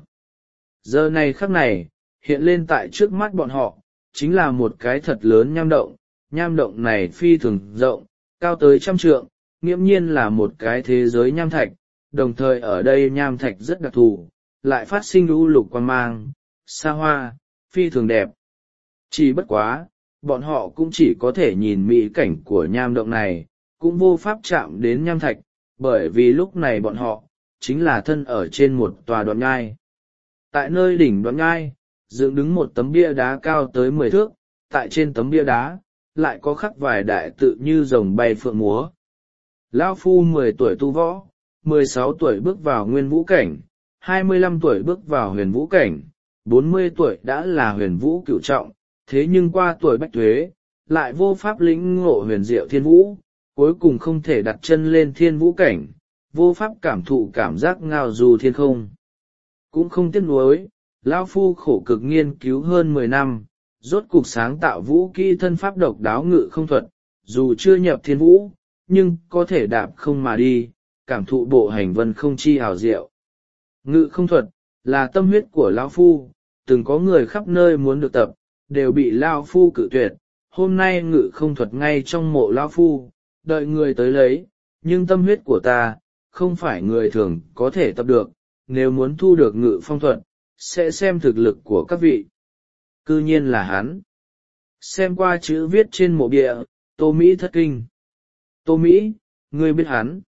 Giờ này khắc này, hiện lên tại trước mắt bọn họ, chính là một cái thật lớn nham động này phi thường rộng, cao tới 100 trượng, nghiễm nhiên là một cái thế giới nham thạch, đồng thời ở đây nham thạch rất đặc thù, lại phát sinh u lục quang mang, xa hoa, phi thường đẹp. Chỉ bất quá, bọn họ cũng chỉ có thể nhìn mỹ cảnh của nham động này, cũng vô pháp chạm đến nham thạch, bởi vì lúc này bọn họ chính là thân ở trên một tòa đoạn nhai. Tại nơi đỉnh đoạn nhai, dựng đứng một tấm bia đá cao tới 10 thước, tại trên tấm bia đá lại có khắc vài đại tự như rồng bay phượng múa. Lão phu 10 tuổi tu võ, 16 tuổi bước vào nguyên vũ cảnh, 25 tuổi bước vào huyền vũ cảnh, 40 tuổi đã là huyền vũ cửu trọng, thế nhưng qua tuổi bách tuế, lại vô pháp lĩnh ngộ huyền diệu thiên vũ, cuối cùng không thể đặt chân lên thiên vũ cảnh, vô pháp cảm thụ cảm giác ngao du thiên không. Cũng không tiếc nuối, lão phu khổ cực nghiên cứu hơn 10 năm, rốt cục sáng tạo vũ kỹ thân pháp độc đáo ngự không thuật, dù chưa nhập thiên vũ, nhưng có thể đạp không mà đi, cảm thụ bộ hành vân không chi hào diệu. Ngự không thuật là tâm huyết của lão phu, từng có người khắp nơi muốn được tập, đều bị lão phu cự tuyệt. Hôm nay ngự không thuật ngay trong mộ lão phu, đợi người tới lấy, nhưng tâm huyết của ta không phải người thường có thể tập được, nếu muốn thu được ngự phong thuật, sẽ xem thực lực của các vị. Cư nhiên là hắn. Xem qua chữ viết trên mộ bia, Tô Mỹ thất kinh. Tô Mỹ, ngươi biết hắn?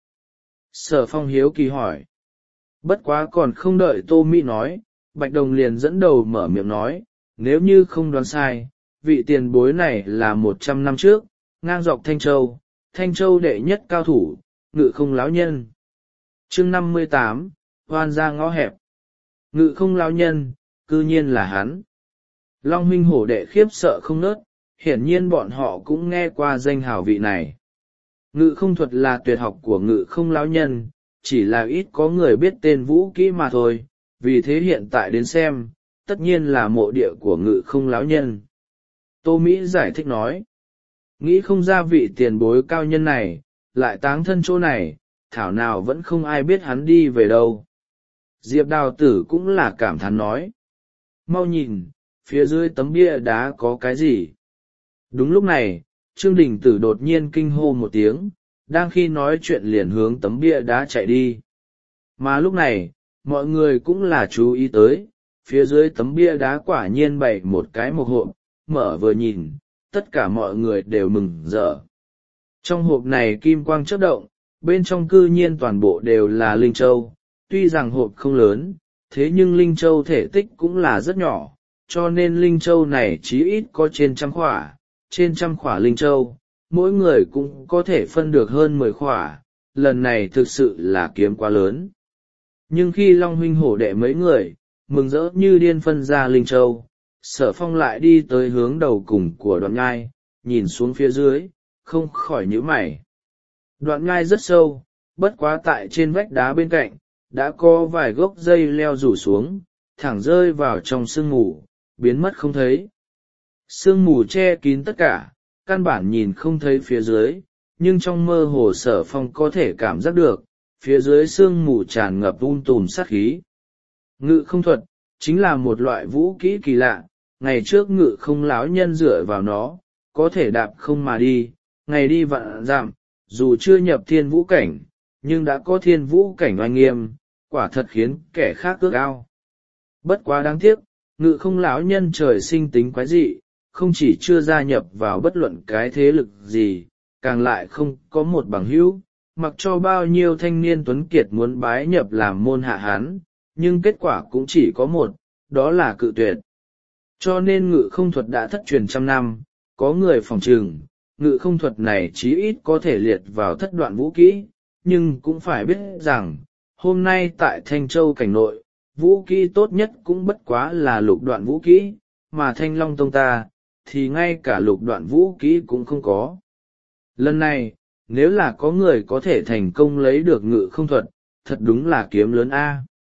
Sở Phong hiếu kỳ hỏi. Bất quá còn không đợi Tô Mỹ nói, Bạch Đồng liền dẫn đầu mở miệng nói, nếu như không đoán sai, vị tiền bối này là 100 năm trước, ngang dọc Thanh Châu đệ nhất cao thủ, ngự không lão nhân. Chương 58, hoan ra ngõ hẹp. Ngự không lão nhân, cư nhiên là hắn. Long huynh hổ đệ khiếp sợ không nớt, hiển nhiên bọn họ cũng nghe qua danh hào vị này. Ngự không thuật là tuyệt học của ngự không lão nhân, chỉ là ít có người biết tên vũ kỹ mà thôi, vì thế hiện tại đến xem, tất nhiên là mộ địa của ngự không lão nhân. Tô Mỹ giải thích nói, nghĩ không ra vị tiền bối cao nhân này, lại táng thân chỗ này, thảo nào vẫn không ai biết hắn đi về đâu. Diệp Đào Tử cũng là cảm thán nói, mau nhìn, phía dưới tấm bia đá có cái gì? Đúng lúc này, Trương Đình Tử đột nhiên kinh hô một tiếng, đang khi nói chuyện liền hướng tấm bia đá chạy đi. Mà lúc này, mọi người cũng là chú ý tới, phía dưới tấm bia đá quả nhiên bày một cái một hộp, mở vừa nhìn, tất cả mọi người đều mừng rỡ. Trong hộp này kim quang chớp động, bên trong cư nhiên toàn bộ đều là linh châu, tuy rằng hộp không lớn, thế nhưng linh châu thể tích cũng là rất nhỏ, cho nên linh châu này chí ít có trên 100 khỏa, trên 100 khỏa linh châu, mỗi người cũng có thể phân được hơn 10 khỏa, lần này thực sự là kiếm quá lớn. Nhưng khi Long huynh hổ đệ mấy người, mừng rỡ như điên phân ra linh châu, Sở Phong lại đi tới hướng đầu cùng của đoạn nhai, nhìn xuống phía dưới, không khỏi nhíu mày. Đoạn nhai rất sâu, bất quá tại trên vách đá bên cạnh, đã có vài gốc dây leo rủ xuống, thẳng rơi vào trong sương mù, biến mất không thấy. Sương mù che kín tất cả, căn bản nhìn không thấy phía dưới, nhưng trong mơ hồ Sở Phong có thể cảm giác được, phía dưới sương mù tràn ngập tùm sát khí. Ngự không thuật, chính là một loại vũ kỹ kỳ lạ, ngày trước ngự không lão nhân dựa vào nó, có thể đạp không mà đi, ngày đi vạn dặm, dù chưa nhập thiên vũ cảnh, nhưng đã có thiên vũ cảnh oai nghiêm, quả thật khiến kẻ khác ước ao. Bất quá đáng tiếc, ngự không lão nhân trời sinh tính quái dị, không chỉ chưa gia nhập vào bất luận cái thế lực gì, càng lại không có một bằng hữu, mặc cho bao nhiêu thanh niên tuấn kiệt muốn bái nhập làm môn hạ hán, nhưng kết quả cũng chỉ có một, đó là cự tuyệt. Cho nên ngự không thuật đã thất truyền 100 năm, có người phỏng chừng, ngự không thuật này chí ít có thể liệt vào thất đoạn vũ kỹ, nhưng cũng phải biết rằng, hôm nay tại Thanh Châu cảnh nội, vũ kỹ tốt nhất cũng bất quá là lục đoạn vũ kỹ, mà Thanh Long Tông ta, thì ngay cả lục đoạn vũ kỹ cũng không có. Lần này, nếu là có người có thể thành công lấy được ngự không thuật, thật đúng là kiếm lớn A.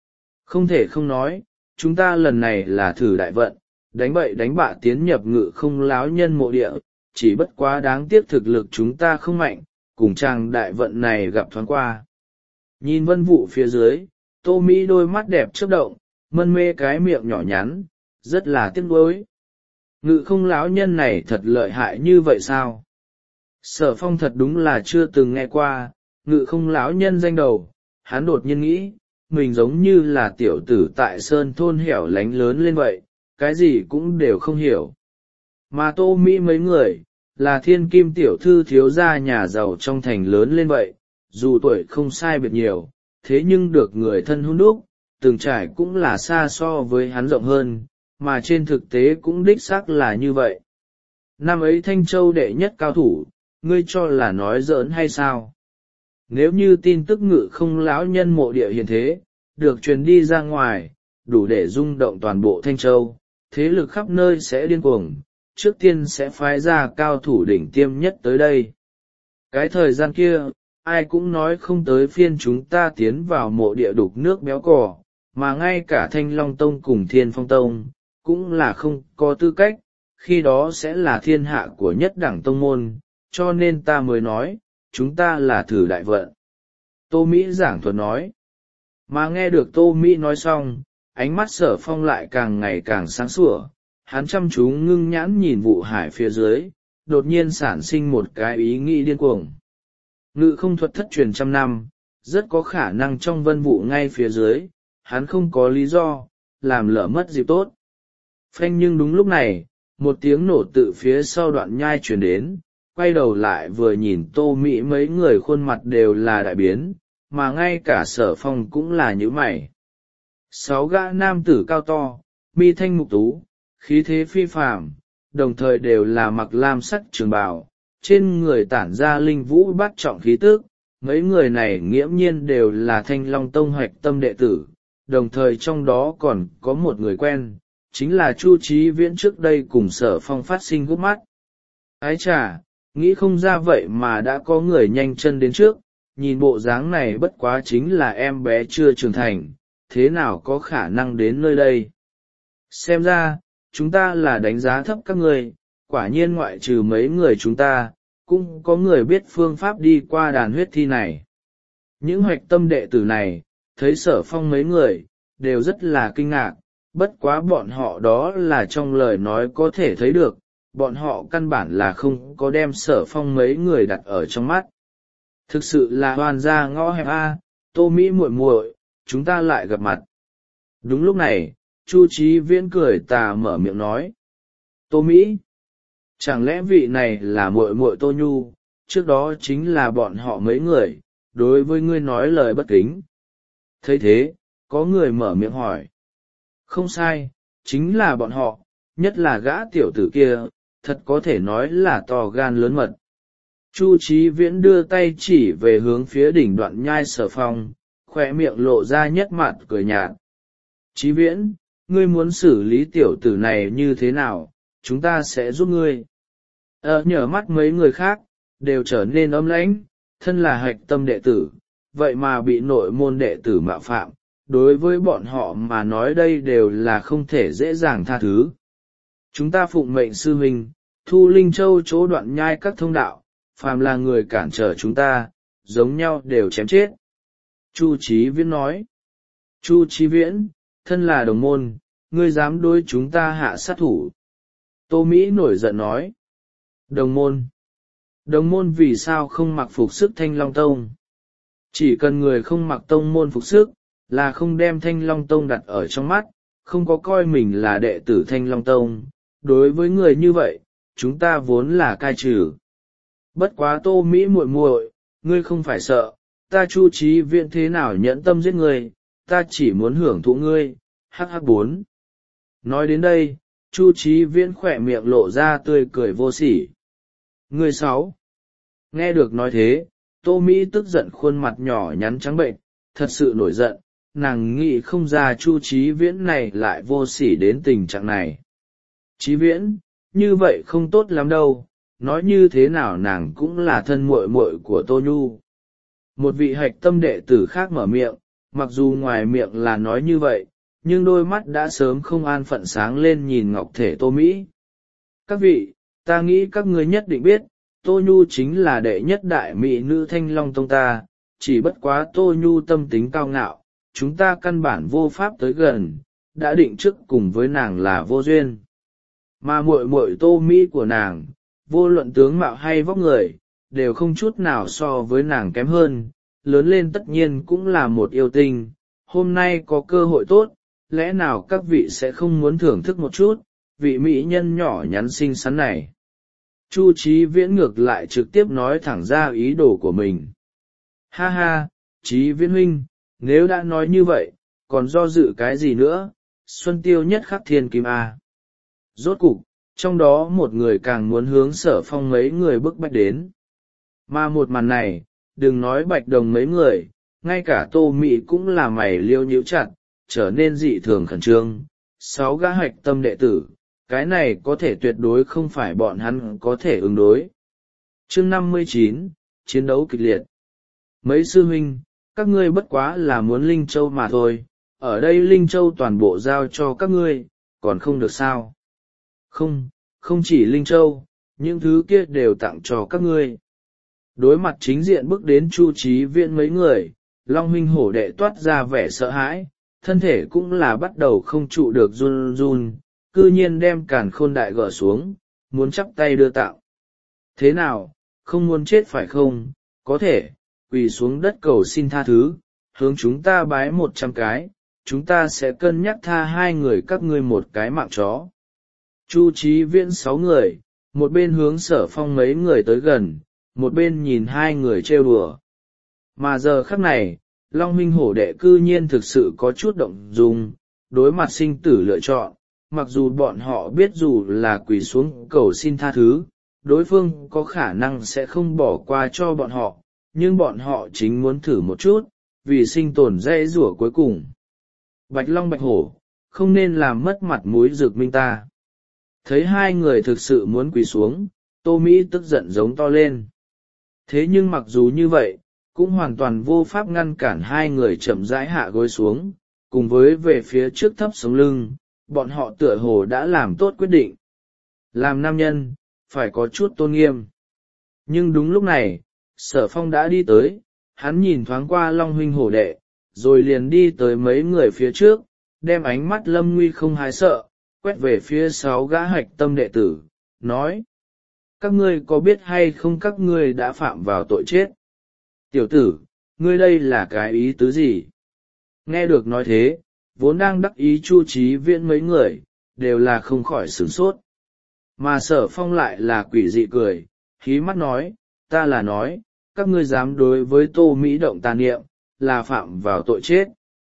Không thể không nói, chúng ta lần này là thử đại vận, đánh bậy đánh bạ tiến nhập Ngự Không lão nhân mộ địa, chỉ bất quá đáng tiếc thực lực chúng ta không mạnh, cùng chàng đại vận này gặp thoáng qua. Nhìn vân vụ phía dưới, Tô Mỹ đôi mắt đẹp chớp động, mân mê cái miệng nhỏ nhắn, rất là tiếc nuối. Ngự Không lão nhân này thật lợi hại như vậy sao? Sở Phong thật đúng là chưa từng nghe qua Ngự Không lão nhân danh đầu. Hắn đột nhiên nghĩ, mình giống như là tiểu tử tại sơn thôn hẻo lánh lớn lên vậy, cái gì cũng đều không hiểu. Mà Tô Mỹ mấy người, là thiên kim tiểu thư thiếu gia nhà giàu trong thành lớn lên vậy, dù tuổi không sai biệt nhiều, thế nhưng được người thân hun đúc, từng trải cũng là xa so với hắn rộng hơn, mà trên thực tế cũng đích xác là như vậy. Năm ấy Thanh Châu đệ nhất cao thủ, ngươi cho là nói giỡn hay sao? Nếu như tin tức Ngự Không lão nhân mộ địa hiện thế, được truyền đi ra ngoài, đủ để rung động toàn bộ Thanh Châu, thế lực khắp nơi sẽ điên cuồng, trước tiên sẽ phái ra cao thủ đỉnh tiêm nhất tới đây. Cái thời gian kia, ai cũng nói không tới phiên chúng ta tiến vào mộ địa đục nước béo cò, mà ngay cả Thanh Long Tông cùng Thiên Phong Tông, cũng là không có tư cách, khi đó sẽ là thiên hạ của nhất đẳng tông môn, cho nên ta mới nói, chúng ta là thử đại vận. Tô Mỹ giảng thuật nói. Mà nghe được Tô Mỹ nói xong, ánh mắt Sở Phong lại càng ngày càng sáng sủa, hắn chăm chú ngưng nhãn nhìn vụ hải phía dưới, đột nhiên sản sinh một cái ý nghĩ điên cuồng. Ngự không thuật thất truyền trăm năm, rất có khả năng trong vân vụ ngay phía dưới, hắn không có lý do, làm lỡ mất dịp tốt. Phanh, nhưng đúng lúc này, một tiếng nổ tự phía sau đoạn nhai truyền đến, quay đầu lại vừa nhìn Tô Mỹ mấy người khuôn mặt đều là đại biến, mà ngay cả Sở Phong cũng là nhíu mày. 6 gã nam tử cao to, mi thanh mục tú, khí thế phi phàm, đồng thời đều là mặc lam sắc trường bào, trên người tản ra linh vũ bát trọng khí tức. Mấy người này nghiễm nhiên đều là Thanh Long Tông hoạch tâm đệ tử, đồng thời trong đó còn có một người quen, chính là Chu Chí Viễn trước đây cùng Sở Phong phát sinh gút mắt. Ái chà, nghĩ không ra vậy mà đã có người nhanh chân đến trước, nhìn bộ dáng này bất quá chính là em bé chưa trưởng thành, thế nào có khả năng đến nơi đây. Xem ra, chúng ta là đánh giá thấp các ngươi, quả nhiên ngoại trừ mấy người chúng ta, cũng có người biết phương pháp đi qua đàn huyết thi này. Những hoạch tâm đệ tử này, thấy Sở Phong mấy người, đều rất là kinh ngạc, bất quá bọn họ đó là trong lời nói có thể thấy được, bọn họ căn bản là không có đem Sở Phong mấy người đặt ở trong mắt. Thực sự là hoàn ra ngõ hẹp a, Tô Mỹ muội muội, chúng ta lại gặp mặt. Đúng lúc này, Chu Chí Viễn cười tà mở miệng nói. Tô Mỹ, chẳng lẽ vị này là muội muội Tô Nhu, trước đó chính là bọn họ mấy người, đối với ngươi nói lời bất kính. Thấy thế, có người mở miệng hỏi. Không sai, chính là bọn họ, nhất là gã tiểu tử kia, thật có thể nói là to gan lớn mật. Chu Chí Viễn đưa tay chỉ về hướng phía đỉnh đoạn nhai Sở Phong, khỏe miệng lộ ra nhất mặt cười nhạt. Chí Viễn, ngươi muốn xử lý tiểu tử này như thế nào, chúng ta sẽ giúp ngươi. Nhờ mắt mấy người khác, đều trở nên ấm lãnh, thân là hạch tâm đệ tử, vậy mà bị nội môn đệ tử mạo phạm, đối với bọn họ mà nói đây đều là không thể dễ dàng tha thứ. Chúng ta phụng mệnh sư huynh, thu Linh Châu chỗ đoạn nhai các thông đạo, phàm là người cản trở chúng ta, giống nhau đều chém chết. Chu Chí Viễn nói. Chu Chí Viễn, thân là đồng môn, ngươi dám đối chúng ta hạ sát thủ. Tô Mỹ nổi giận nói. Đồng môn. Đồng môn vì sao không mặc phục sức Thanh Long Tông? Chỉ cần người không mặc tông môn phục sức, là không đem Thanh Long Tông đặt ở trong mắt, không có coi mình là đệ tử Thanh Long Tông. Đối với người như vậy, chúng ta vốn là cai trừ. Bất quá Tô Mỹ muội muội, ngươi không phải sợ, ta Chu Chí Viễn thế nào nhẫn tâm giết ngươi, ta chỉ muốn hưởng thụ ngươi, hh4. Nói đến đây, Chu Chí Viễn khỏe miệng lộ ra tươi cười vô sỉ. Ngươi 6. Nghe được nói thế, Tô Mỹ tức giận khuôn mặt nhỏ nhắn trắng bệnh, thật sự nổi giận, nàng nghĩ không ra Chu Chí Viễn này lại vô sỉ đến tình trạng này. Chí Viễn, như vậy không tốt lắm đâu, nói như thế nào nàng cũng là thân muội muội của Tô Nhu. Một vị hạch tâm đệ tử khác mở miệng, mặc dù ngoài miệng là nói như vậy, nhưng đôi mắt đã sớm không an phận sáng lên nhìn ngọc thể Tô Mỹ. Các vị, ta nghĩ các ngươi nhất định biết, Tô Nhu chính là đệ nhất đại mỹ nữ Thanh Long Tông ta, chỉ bất quá Tô Nhu tâm tính cao ngạo, chúng ta căn bản vô pháp tới gần, đã định trước cùng với nàng là vô duyên. Mà muội muội Tô Mỹ của nàng, vô luận tướng mạo hay vóc người, đều không chút nào so với nàng kém hơn, lớn lên tất nhiên cũng là một yêu tinh. Hôm nay có cơ hội tốt, lẽ nào các vị sẽ không muốn thưởng thức một chút vị mỹ nhân nhỏ nhắn xinh xắn này? Chu Chí Viễn ngược lại trực tiếp nói thẳng ra ý đồ của mình. Ha ha, Chí Viễn huynh, nếu đã nói như vậy, còn do dự cái gì nữa, xuân tiêu nhất khắc thiên kim a. Rốt cục, trong đó một người càng muốn hướng Sở Phong mấy người bức bách đến. Mà một màn này, đừng nói Bạch Đồng mấy người, ngay cả Tô Mỹ cũng là mày liêu nhíu chặt, trở nên dị thường khẩn trương. 6 gã hạch tâm đệ tử, cái này có thể tuyệt đối không phải bọn hắn có thể ứng đối. Chương 59, chiến đấu kịch liệt. Mấy sư huynh, các ngươi bất quá là muốn Linh Châu mà thôi, ở đây Linh Châu toàn bộ giao cho các ngươi, còn không được sao? Không, không chỉ Linh Châu, những thứ kia đều tặng cho các ngươi. Đối mặt chính diện bước đến Chu Chí Viễn mấy người, Long huynh hổ đệ toát ra vẻ sợ hãi, thân thể cũng là bắt đầu không trụ được run run, cư nhiên đem càn khôn đại gỡ xuống, muốn chắp tay đưa tặng. Thế nào, không muốn chết phải không? Có thể, quỳ xuống đất cầu xin tha thứ, hướng chúng ta bái 100 cái, chúng ta sẽ cân nhắc tha 2 người các ngươi một cái mạng chó. Chu Chí Viễn 6 người, một bên hướng Sở Phong mấy người tới gần, một bên nhìn 2 người trêu đùa. Mà giờ khắc này, Long huynh hổ đệ cư nhiên thực sự có chút động dung, đối mặt sinh tử lựa chọn, mặc dù bọn họ biết dù là quỳ xuống cầu xin tha thứ, đối phương có khả năng sẽ không bỏ qua cho bọn họ, nhưng bọn họ chính muốn thử một chút, vì sinh tồn dễ rủa cuối cùng. Bạch Long Bạch Hổ, không nên làm mất mặt mũi Dược Minh ta. Thấy 2 người thực sự muốn quỳ xuống, Tô Mỹ tức giận giống to lên. Thế nhưng mặc dù như vậy, cũng hoàn toàn vô pháp ngăn cản 2 người chậm rãi hạ gối xuống, cùng với về phía trước thấp sống lưng, bọn họ tựa hồ đã làm tốt quyết định. Làm nam nhân, phải có chút tôn nghiêm. Nhưng đúng lúc này, Sở Phong đã đi tới, hắn nhìn thoáng qua Long huynh hổ đệ, rồi liền đi tới mấy người phía trước, đem ánh mắt lâm nguy không hái sợ, quét về phía 6 gã hạch tâm đệ tử, nói: các ngươi có biết hay không các ngươi đã phạm vào tội chết? Tiểu tử, ngươi đây là cái ý tứ gì? Nghe được nói thế, vốn đang đắc ý Chu Chí Viễn mấy người, đều là không khỏi sửng sốt. Mà Sở Phong lại là quỷ dị cười, hí mắt nói: ta là nói, các ngươi dám đối với Tô Mỹ động tà niệm, là phạm vào tội chết.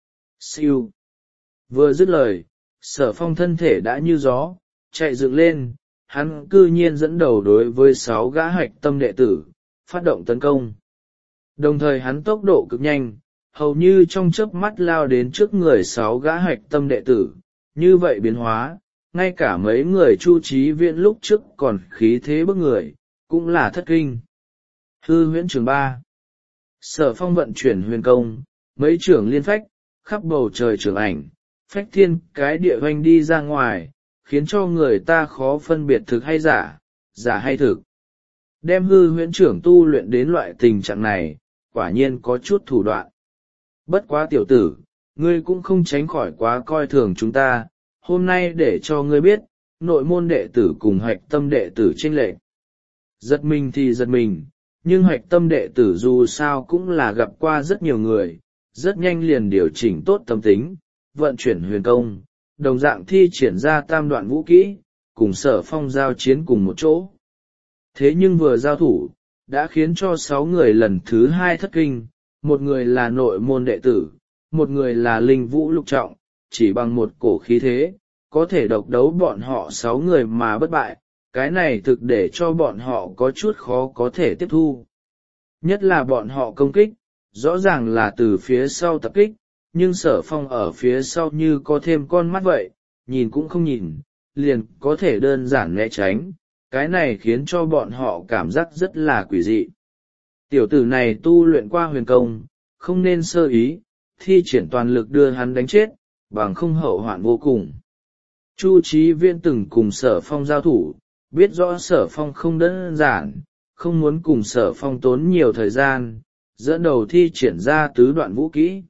Siêu. Vừa dứt lời, Sở Phong thân thể đã như gió, chạy dựng lên, hắn cư nhiên dẫn đầu đối với 6 gã hạch tâm đệ tử, phát động tấn công. Đồng thời hắn tốc độ cực nhanh, hầu như trong chớp mắt lao đến trước người 6 gã hạch tâm đệ tử, như vậy biến hóa, ngay cả mấy người Chu Chí Viễn lúc trước còn khí thế bức người, cũng là thất kinh. Hư huyễn trường 3. Sở Phong vận chuyển huyền công, mấy trưởng liên phách, khắp bầu trời trường ảnh, phách thiên cái địa hoành đi ra ngoài, khiến cho người ta khó phân biệt thực hay giả, giả hay thực. Đem hư huyễn trưởng tu luyện đến loại tình trạng này, quả nhiên có chút thủ đoạn. Bất quá tiểu tử, ngươi cũng không tránh khỏi quá coi thường chúng ta, hôm nay để cho ngươi biết, nội môn đệ tử cùng hạch tâm đệ tử chênh lệch. Giật mình thì giật mình, nhưng hạch tâm đệ tử dù sao cũng là gặp qua rất nhiều người, rất nhanh liền điều chỉnh tốt tâm tính, vận chuyển huyền công, đồng dạng thi triển ra tam đoạn vũ kỹ, cùng Sở Phong giao chiến cùng một chỗ. Thế nhưng vừa giao thủ, đã khiến cho 6 người lần thứ 2 thất kinh, một người là nội môn đệ tử, một người là linh vũ lục trọng, chỉ bằng một cổ khí thế, có thể độc đấu bọn họ 6 người mà bất bại, cái này thực để cho bọn họ có chút khó có thể tiếp thu. Nhất là bọn họ công kích, rõ ràng là từ phía sau tập kích, nhưng Sở Phong ở phía sau như có thêm con mắt vậy, nhìn cũng không nhìn, liền có thể đơn giản né tránh, cái này khiến cho bọn họ cảm giác rất là quỷ dị. Tiểu tử này tu luyện qua huyền công, không nên sơ ý, thi triển toàn lực đưa hắn đánh chết, bằng không hậu hoạn vô cùng. Chu Chí Viễn từng cùng Sở Phong giao thủ, biết rõ Sở Phong không đơn giản, không muốn cùng Sở Phong tốn nhiều thời gian, dẫn đầu thi triển ra tứ đoạn vũ kỹ.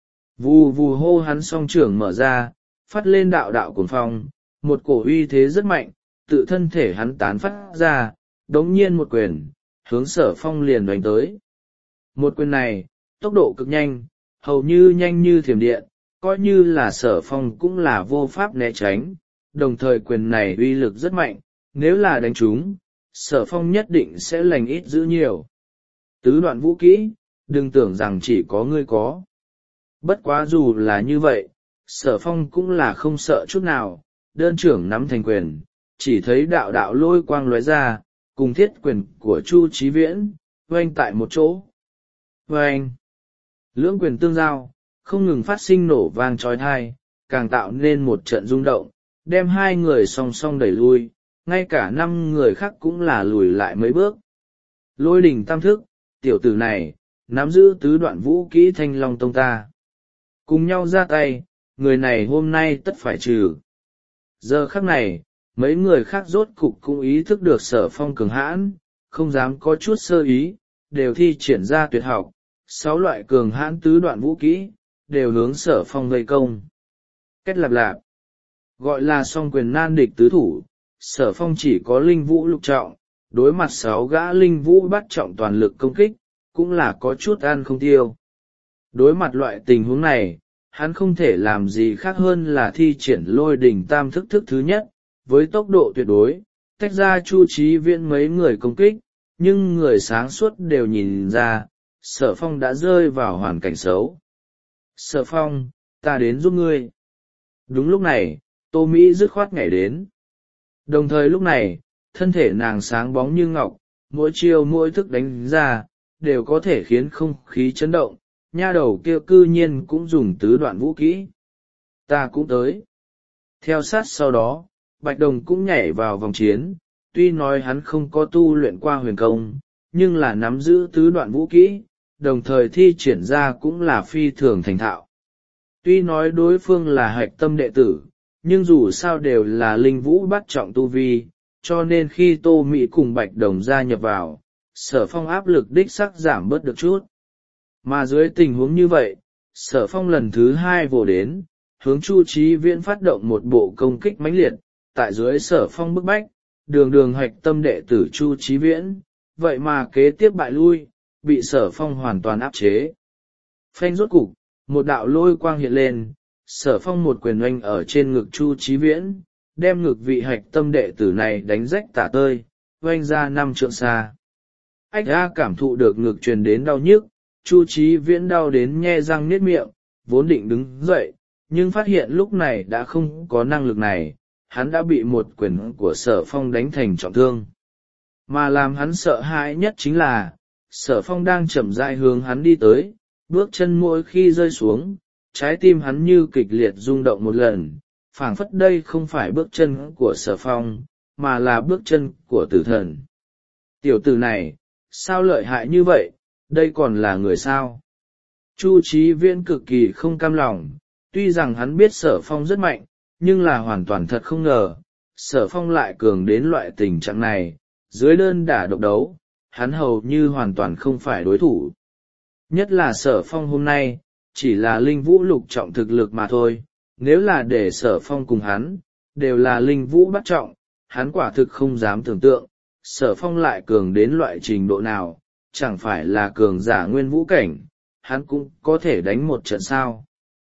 Vù vù hô, hắn song trưởng mở ra, phát lên đạo đạo cuồng phong, một cổ uy thế rất mạnh, tự thân thể hắn tán phát ra, đống nhiên một quyền, hướng Sở Phong liền đánh tới. Một quyền này, tốc độ cực nhanh, hầu như nhanh như thiểm điện, coi như là Sở Phong cũng là vô pháp né tránh, đồng thời quyền này uy lực rất mạnh, nếu là đánh trúng, Sở Phong nhất định sẽ lành ít giữ nhiều. Tứ đoạn vũ kỹ, đừng tưởng rằng chỉ có ngươi có. Bất quá dù là như vậy, Sở Phong cũng là không sợ chút nào, đơn trưởng nắm thành quyền, chỉ thấy đạo đạo lôi quang lóe ra, cùng thiết quyền của Chu Chí Viễn, oanh tại một chỗ. Oanh! Lưỡng quyền tương giao, không ngừng phát sinh nổ vang chói tai, càng tạo nên một trận rung động, đem hai người song song đẩy lui, ngay cả 5 người khác cũng là lùi lại mấy bước. Lôi đỉnh tam thức, tiểu tử này, nắm giữ tứ đoạn vũ kỹ Thanh Long Tông ta. Cùng nhau ra tay, người này hôm nay tất phải trừ. Giờ khắc này, mấy người khác rốt cục cũng ý thức được Sở Phong cường hãn, không dám có chút sơ ý, đều thi triển ra tuyệt học, 6 loại cường hãn tứ đoạn vũ kỹ, đều hướng Sở Phong vây công. Kết lạp lạp, gọi là song quyền nan địch tứ thủ, Sở Phong chỉ có linh vũ lục trọng, đối mặt 6 gã linh vũ bắt trọng toàn lực công kích, cũng là có chút ăn không tiêu. Đối mặt loại tình huống này, hắn không thể làm gì khác hơn là thi triển lôi đỉnh tam thức thức thứ nhất, với tốc độ tuyệt đối, tách ra Chu Chí Viễn mấy người công kích, nhưng người sáng suốt đều nhìn ra, Sở Phong đã rơi vào hoàn cảnh xấu. Sở Phong, ta đến giúp ngươi. Đúng lúc này, Tô Mỹ dứt khoát nhảy đến. Đồng thời lúc này, thân thể nàng sáng bóng như ngọc, mỗi chiêu mỗi thức đánh ra, đều có thể khiến không khí chấn động, nha đầu kia cư nhiên cũng dùng tứ đoạn vũ kỹ. Ta cũng tới. Theo sát sau đó, Bạch Đồng cũng nhảy vào vòng chiến, tuy nói hắn không có tu luyện qua huyền công, nhưng là nắm giữ tứ đoạn vũ kỹ, đồng thời thi triển ra cũng là phi thường thành thạo. Tuy nói đối phương là hạch tâm đệ tử, nhưng dù sao đều là linh vũ bắt trọng tu vi, cho nên khi Tô Mỹ cùng Bạch Đồng gia nhập vào, Sở Phong áp lực đích sắc giảm bớt được chút. Mà dưới tình huống như vậy, Sở Phong lần thứ 2 vồ đến, hướng Chu Chí Viễn phát động một bộ công kích mãnh liệt, tại dưới Sở Phong bức bách, đường hạch tâm đệ tử Chu Chí Viễn, vậy mà kế tiếp bại lui, bị Sở Phong hoàn toàn áp chế. Phanh, rốt cục, một đạo lôi quang hiện lên, Sở Phong một quyền oanh ở trên ngực Chu Chí Viễn, đem ngực vị hạch tâm đệ tử này đánh rách tả tơi, oanh ra 5 trượng xa. Ách A cảm thụ được ngực truyền đến đau nhức, Chu Chí Viễn đau đến nhe răng niết miệng, vốn định đứng dậy, nhưng phát hiện lúc này đã không có năng lực này, hắn đã bị một quyền của Sở Phong đánh thành trọng thương. Mà làm hắn sợ hãi nhất chính là, Sở Phong đang chậm rãi hướng hắn đi tới, bước chân mỗi khi rơi xuống, trái tim hắn như kịch liệt rung động một lần, phảng phất đây không phải bước chân của Sở Phong, mà là bước chân của tử thần. Tiểu tử này, sao lợi hại như vậy, đây còn là người sao? Chu Chí Viễn cực kỳ không cam lòng, tuy rằng hắn biết Sở Phong rất mạnh, nhưng là hoàn toàn thật không ngờ, Sở Phong lại cường đến loại tình trạng này, dưới đơn đả độc đấu, hắn hầu như hoàn toàn không phải đối thủ. Nhất là Sở Phong hôm nay, chỉ là linh vũ lục trọng thực lực mà thôi, nếu là để Sở Phong cùng hắn, đều là linh vũ bắt trọng, hắn quả thực không dám tưởng tượng, Sở Phong lại cường đến loại trình độ nào, chẳng phải là cường giả nguyên vũ cảnh, hắn cũng có thể đánh một trận sao.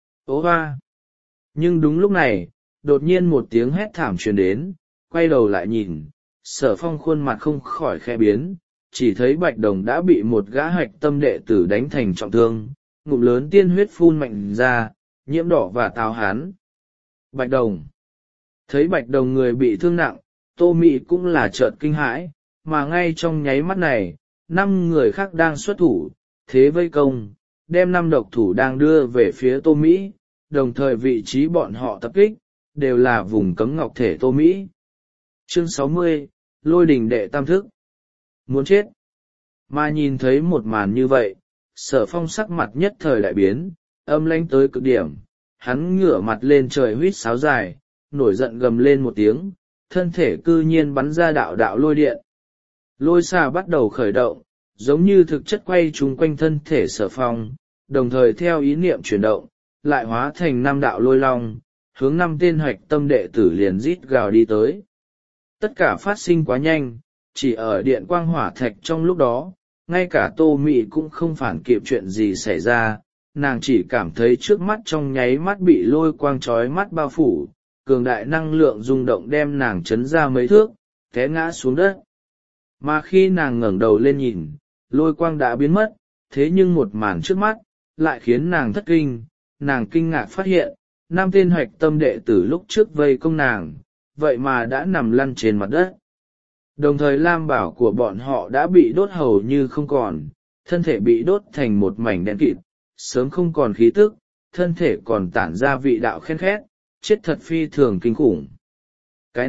Ô hoa! Nhưng đúng lúc này, đột nhiên một tiếng hét thảm truyền đến, quay đầu lại nhìn, Sở Phong khuôn mặt không khỏi khẽ biến, chỉ thấy Bạch Đồng đã bị một gã hạch tâm đệ tử đánh thành trọng thương, ngụm lớn tiên huyết phun mạnh ra, nhiễm đỏ và táo hán. Bạch Đồng! Thấy Bạch Đồng người bị thương nặng, Tô Mị cũng là chợt kinh hãi, mà ngay trong nháy mắt này, 5 người khác đang xuất thủ, thế vây công, đem 5 độc thủ đang đưa về phía Tô Mỹ, đồng thời vị trí bọn họ tập kích, đều là vùng cấm ngọc thể Tô Mỹ. Chương 60, Lôi đỉnh đệ tam thức. Muốn chết. Mà nhìn thấy một màn như vậy, Sở Phong sắc mặt nhất thời đại biến, âm lãnh tới cực điểm. Hắn ngửa mặt lên trời huýt sáo dài, nổi giận gầm lên một tiếng, thân thể cư nhiên bắn ra đạo đạo lôi điện. Lôi xà bắt đầu khởi động, giống như thực chất quay chung quanh thân thể Sở Phong, đồng thời theo ý niệm chuyển động, lại hóa thành 5 đạo lôi long, hướng 5 tên hoạch tâm đệ tử liền rít gào đi tới. Tất cả phát sinh quá nhanh, chỉ ở điện quang hỏa thạch trong lúc đó, ngay cả Tô Mị cũng không phản kịp chuyện gì xảy ra, nàng chỉ cảm thấy trước mắt trong nháy mắt bị lôi quang trói mắt bao phủ, cường đại năng lượng rung động đem nàng chấn ra mấy thước, té ngã xuống đất. Mà khi nàng ngẩng đầu lên nhìn, lôi quang đã biến mất, thế nhưng một màn trước mắt, lại khiến nàng thất kinh, nàng kinh ngạc phát hiện, 5 tên hoạch tâm đệ tử lúc trước vây công nàng, vậy mà đã nằm lăn trên mặt đất. Đồng thời lam bảo của bọn họ đã bị đốt hầu như không còn, thân thể bị đốt thành một mảnh đen kịt, sớm không còn khí tức, thân thể còn tản ra vị đạo khen khét, chết thật phi thường kinh khủng. Cái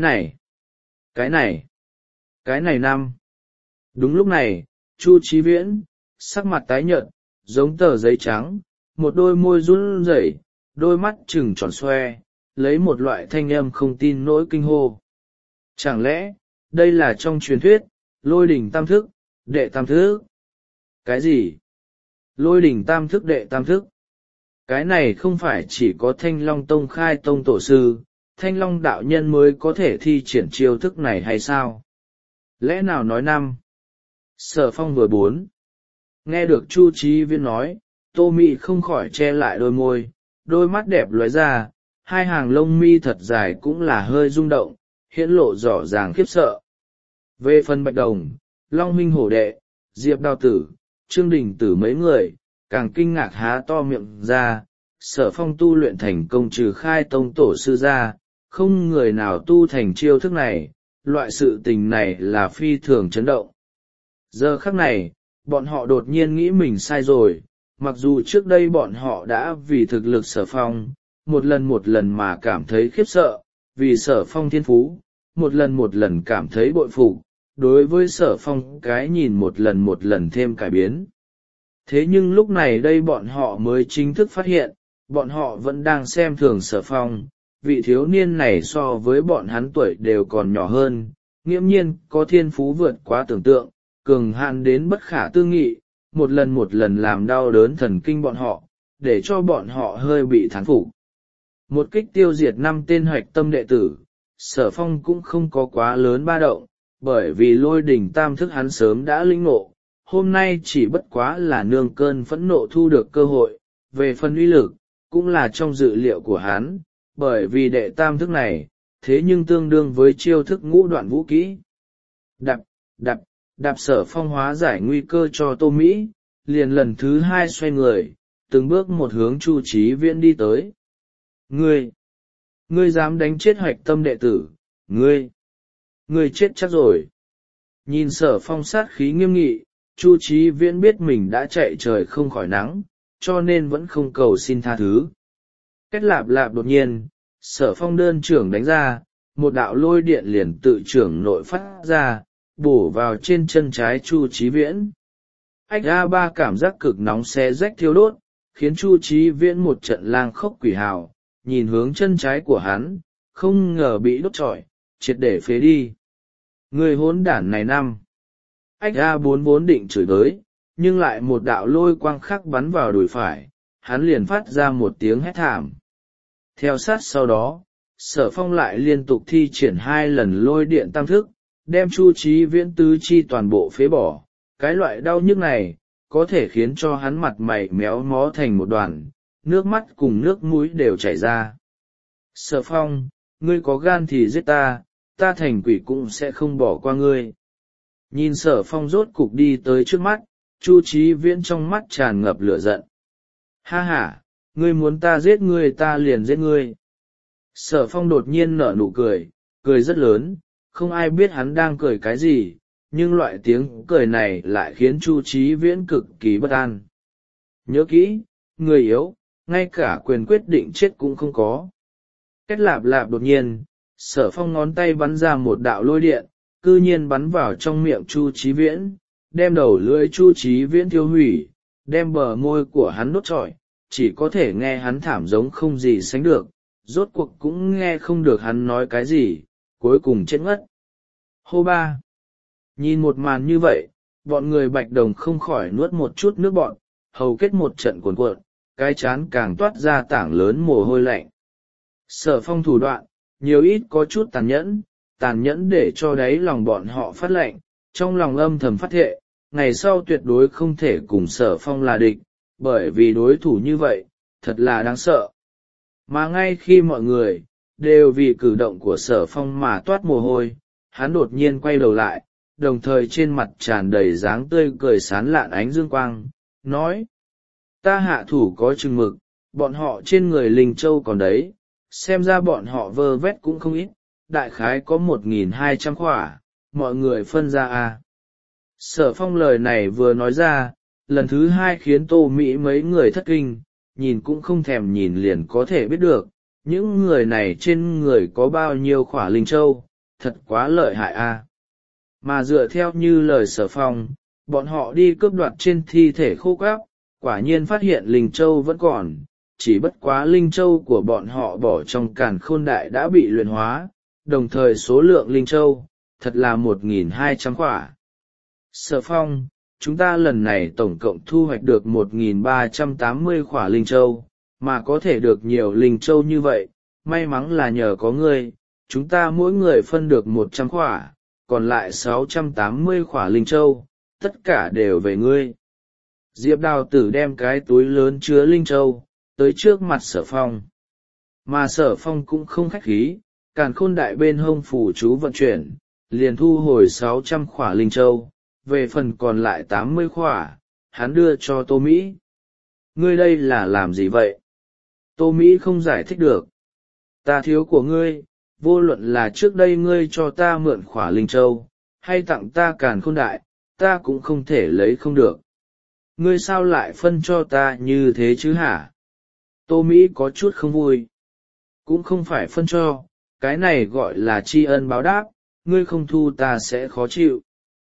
này năm. Đúng lúc này, Chu Chí Viễn, sắc mặt tái nhợt, giống tờ giấy trắng, một đôi môi run rẩy, đôi mắt trừng tròn xoe, lấy một loại thanh âm không tin nỗi kinh hô. Chẳng lẽ, đây là trong truyền thuyết, lôi đỉnh tam thức, đệ tam thức? Cái gì? Lôi đỉnh tam thức đệ tam thức? Cái này không phải chỉ có Thanh Long Tông khai tông tổ sư, Thanh Long đạo nhân mới có thể thi triển chiêu thức này hay sao? Lẽ nào nói năm? Sở Phong vừa 4. Nghe được Chu Chí Viễn nói, Tô Mị không khỏi che lại đôi môi, đôi mắt đẹp lóe ra, hai hàng lông mi thật dài cũng là hơi rung động, hiển lộ rõ ràng khiếp sợ. Về phần Bạch Đồng, Long Minh Hổ Đệ, Diệp Đào Tử, Trương Đình Tử mấy người, càng kinh ngạc há to miệng ra, Sở Phong tu luyện thành công trừ khai tông tổ sư ra, không người nào tu thành chiêu thức này, loại sự tình này là phi thường chấn động. Giờ khắc này, bọn họ đột nhiên nghĩ mình sai rồi, mặc dù trước đây bọn họ đã vì thực lực Sở Phong, một lần mà cảm thấy khiếp sợ, vì Sở Phong thiên phú, một lần cảm thấy bội phục, đối với Sở Phong cái nhìn một lần thêm cải biến. Thế nhưng lúc này đây bọn họ mới chính thức phát hiện, bọn họ vẫn đang xem thường Sở Phong, vị thiếu niên này so với bọn hắn tuổi đều còn nhỏ hơn, nghiễm nhiên có thiên phú vượt quá tưởng tượng, cường hạn đến bất khả tư nghị, một lần làm đau đớn thần kinh bọn họ, để cho bọn họ hơi bị thán phục. Một kích tiêu diệt 5 tên hoạch tâm đệ tử, Sở Phong cũng không có quá lớn ba động, bởi vì lôi đỉnh tam thức hắn sớm đã lĩnh ngộ, hôm nay chỉ bất quá là nương cơn phẫn nộ thu được cơ hội, về phần uy lực, cũng là trong dự liệu của hắn, bởi vì đệ tam thức này, thế nhưng tương đương với chiêu thức ngũ đoạn vũ kỹ. Đạp Sở Phong hóa giải nguy cơ cho Tô Mỹ, liền lần thứ 2 xoay người, từng bước một hướng Chu Chí Viễn đi tới. Ngươi dám đánh chết hoạch tâm đệ tử, ngươi chết chắc rồi. Nhìn Sở Phong sát khí nghiêm nghị, Chu Chí Viễn biết mình đã chạy trời không khỏi nắng, cho nên vẫn không cầu xin tha thứ. Kết lạp lạp đột nhiên, Sở Phong đơn trưởng đánh ra, một đạo lôi điện liền tự trưởng nội phát ra, bổ vào trên chân trái Chu Chí Viễn. Ách a ba cảm giác cực nóng xé rách thiêu đốt, khiến Chu Chí Viễn một trận lang khốc quỷ hào, nhìn hướng chân trái của hắn, không ngờ bị đốt trọi, triệt để phế đi. Người hỗn đản này năm. Ách a bốn vốn định chửi đới, nhưng lại một đạo lôi quang khắc bắn vào đùi phải, hắn liền phát ra một tiếng hét thảm. Theo sát sau đó, Sở Phong lại liên tục thi triển 2 lần lôi điện tam thức, đem Chu Chí Viễn tứ chi toàn bộ phế bỏ. Cái loại đau nhức này, có thể khiến cho hắn mặt mày méo mó thành một đoàn, nước mắt cùng nước mũi đều chảy ra. Sở Phong, ngươi có gan thì giết ta, ta thành quỷ cũng sẽ không bỏ qua ngươi. Nhìn Sở Phong rốt cục đi tới trước mắt, Chu Chí Viễn trong mắt tràn ngập lửa giận. Ha ha, ngươi muốn ta giết ngươi ta liền giết ngươi. Sở Phong đột nhiên nở nụ cười, cười rất lớn, không ai biết hắn đang cười cái gì, nhưng loại tiếng cười này lại khiến Chu Chí Viễn cực kỳ bất an. Nhớ kỹ, người yếu, ngay cả quyền quyết định chết cũng không có. Kết lạp lạp đột nhiên, Sở Phong ngón tay bắn ra một đạo lôi điện, cư nhiên bắn vào trong miệng Chu Chí Viễn, đem đầu lưỡi Chu Chí Viễn tiêu hủy, đem bờ môi của hắn đốt trọi, chỉ có thể nghe hắn thảm giống không gì sánh được, rốt cuộc cũng nghe không được hắn nói cái gì, cuối cùng chết ngất. Hô ba! Nhìn một màn như vậy, bọn người Bạch Đồng không khỏi nuốt một chút nước bọn, hầu kết một trận cuồn cuộn, cái chán càng toát ra tảng lớn mồ hôi lạnh. Sở Phong thủ đoạn, nhiều ít có chút tàn nhẫn để cho đáy lòng bọn họ phát lạnh, trong lòng âm thầm phát thệ, ngày sau tuyệt đối không thể cùng Sở Phong là địch, bởi vì đối thủ như vậy, thật là đáng sợ. Mà ngay khi mọi người, đều vì cử động của Sở Phong mà toát mồ hôi, hắn đột nhiên quay đầu lại, đồng thời trên mặt tràn đầy dáng tươi cười sán lạn ánh dương quang, nói: ta hạ thủ có chừng mực, bọn họ trên người Linh Châu còn đấy, xem ra bọn họ vơ vét cũng không ít, đại khái có 1.200 khỏa, mọi người phân ra à. Sở Phong lời này vừa nói ra, lần thứ hai khiến Tô Mỹ mấy người thất kinh, nhìn cũng không thèm nhìn liền có thể biết được, những người này trên người có bao nhiêu khỏa Linh Châu, thật quá lợi hại à. Mà dựa theo như lời Sở Phong, bọn họ đi cướp đoạt trên thi thể khô quáp, quả nhiên phát hiện Linh Châu vẫn còn, chỉ bất quá Linh Châu của bọn họ bỏ trong càn khôn đại đã bị luyện hóa, đồng thời số lượng Linh Châu, thật là 1.200 khỏa. Sở Phong, chúng ta lần này tổng cộng thu hoạch được 1.380 khỏa Linh Châu, mà có thể được nhiều Linh Châu như vậy, may mắn là nhờ có ngươi, chúng ta mỗi người phân được 100 khỏa, còn lại 680 khỏa Linh Châu, tất cả đều về ngươi. Diệp Đào Tử đem cái túi lớn chứa Linh Châu, tới trước mặt Sở Phong. Mà Sở Phong cũng không khách khí, càn khôn đại bên hông phủ chú vận chuyển, liền thu hồi 600 khỏa Linh Châu, về phần còn lại 80 khỏa, hắn đưa cho Tô Mỹ. Ngươi đây là làm gì vậy? Tô Mỹ không giải thích được. Ta thiếu của ngươi, vô luận là trước đây ngươi cho ta mượn khỏa Linh Châu, hay tặng ta càn khôn đại, ta cũng không thể lấy không được. Ngươi sao lại phân cho ta như thế chứ hả? Tô Mỹ có chút không vui. Cũng không phải phân cho, cái này gọi là tri ân báo đáp, ngươi không thu ta sẽ khó chịu.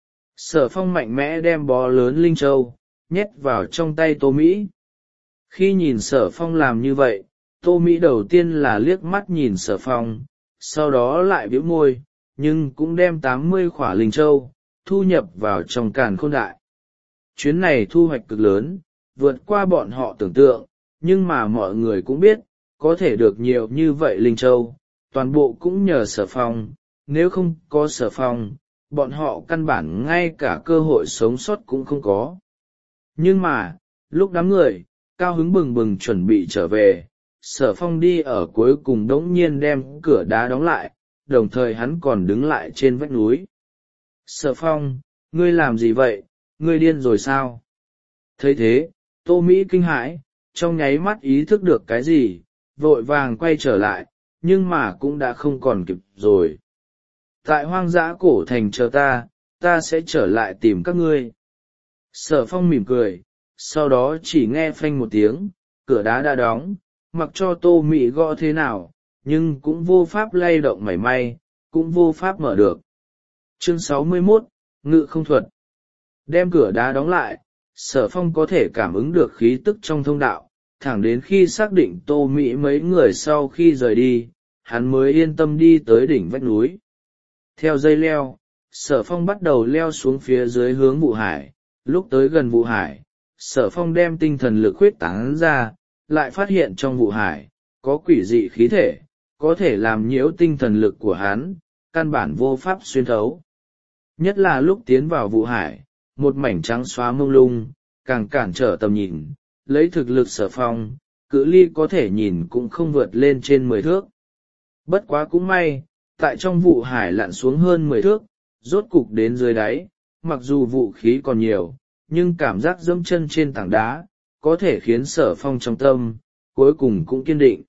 Sở Phong mạnh mẽ đem bó lớn Linh Châu, nhét vào trong tay Tô Mỹ. Khi nhìn Sở Phong làm như vậy, Tô Mỹ đầu tiên là liếc mắt nhìn Sở Phong, sau đó lại bĩu môi, nhưng cũng đem 80 khỏa Linh Châu, thu nhập vào trong càn khôn đại. Chuyến này thu hoạch cực lớn, vượt qua bọn họ tưởng tượng, nhưng mà mọi người cũng biết, có thể được nhiều như vậy Linh Châu, toàn bộ cũng nhờ Sở Phong, nếu không có Sở Phong, bọn họ căn bản ngay cả cơ hội sống sót cũng không có. Nhưng mà, lúc đám người, cao hứng bừng bừng chuẩn bị trở về, Sở Phong đi ở cuối cùng đống nhiên đem cửa đá đóng lại, đồng thời hắn còn đứng lại trên vách núi. Sở Phong, ngươi làm gì vậy, ngươi điên rồi sao? Thấy thế, Tô Mỹ kinh hãi, trong nháy mắt ý thức được cái gì, vội vàng quay trở lại, nhưng mà cũng đã không còn kịp rồi. Tại hoang dã cổ thành chờ ta sẽ trở lại tìm các ngươi. Sở Phong mỉm cười, sau đó chỉ nghe phanh một tiếng, cửa đá đã đóng, mặc cho Tô Mỹ gõ thế nào, nhưng cũng vô pháp lay động mảy may, cũng vô pháp mở được. Chương 61, Ngự không thuật. Đem cửa đá đóng lại, Sở Phong có thể cảm ứng được khí tức trong thông đạo, thẳng đến khi xác định Tô Mỹ mấy người sau khi rời đi, hắn mới yên tâm đi tới đỉnh vách núi. Theo dây leo, Sở Phong bắt đầu leo xuống phía dưới hướng vụ hải, lúc tới gần vụ hải, Sở Phong đem tinh thần lực khuyết tán ra, lại phát hiện trong vụ hải, có quỷ dị khí thể, có thể làm nhiễu tinh thần lực của hắn, căn bản vô pháp xuyên thấu. Nhất là lúc tiến vào vụ hải, một mảnh trắng xóa mông lung, càng cản trở tầm nhìn, lấy thực lực Sở Phong, cự ly có thể nhìn cũng không vượt lên trên 10 thước. Bất quá cũng may, tại trong vụ hải lặn xuống hơn 10 thước, rốt cục đến dưới đáy, mặc dù vũ khí còn nhiều, nhưng cảm giác dẫm chân trên tảng đá, có thể khiến Sở Phong trong tâm, cuối cùng cũng kiên định.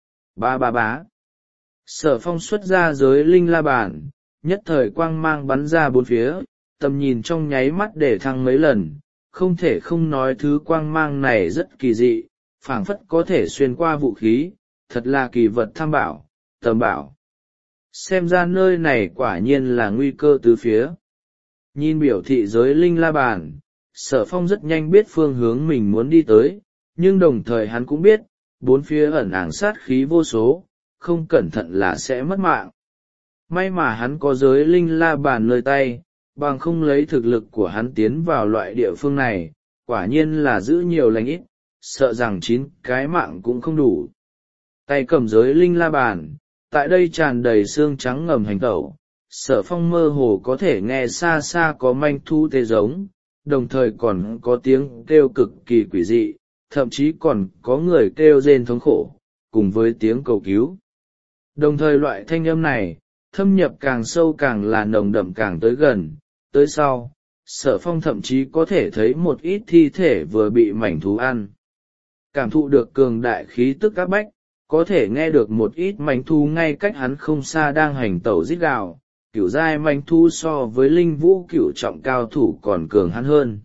Bá. Sở Phong xuất ra giới linh la bàn, nhất thời quang mang bắn ra bốn phía, tầm nhìn trong nháy mắt để thăng mấy lần, không thể không nói thứ quang mang này rất kỳ dị, phảng phất có thể xuyên qua vũ khí, thật là kỳ vật tham bảo, tầm bảo. Xem ra nơi này quả nhiên là nguy cơ tứ phía. Nhìn biểu thị giới linh la bàn, Sở Phong rất nhanh biết phương hướng mình muốn đi tới, nhưng đồng thời hắn cũng biết bốn phía ẩn àng sát khí vô số, không cẩn thận là sẽ mất mạng. May mà hắn có giới linh la bàn nơi tay, bằng không lấy thực lực của hắn tiến vào loại địa phương này, quả nhiên là giữ nhiều lành ít, sợ rằng 9 cái mạng cũng không đủ. Tay cầm giới linh la bàn, tại đây tràn đầy xương trắng ngầm hành tẩu, Sở Phong mơ hồ có thể nghe xa xa có manh thu tê giống, đồng thời còn có tiếng kêu cực kỳ quỷ dị, thậm chí còn có người kêu rên thống khổ, cùng với tiếng cầu cứu. Đồng thời loại thanh âm này, thâm nhập càng sâu càng là nồng đậm càng tới gần, tới sau, Sở Phong thậm chí có thể thấy một ít thi thể vừa bị mảnh thú ăn. Cảm thụ được cường đại khí tức áp bách, có thể nghe được một ít mảnh thú ngay cách hắn không xa đang hành tẩu rít gào. Cửu giai manh thú so với linh vũ cửu trọng cao thủ còn cường hắn hơn.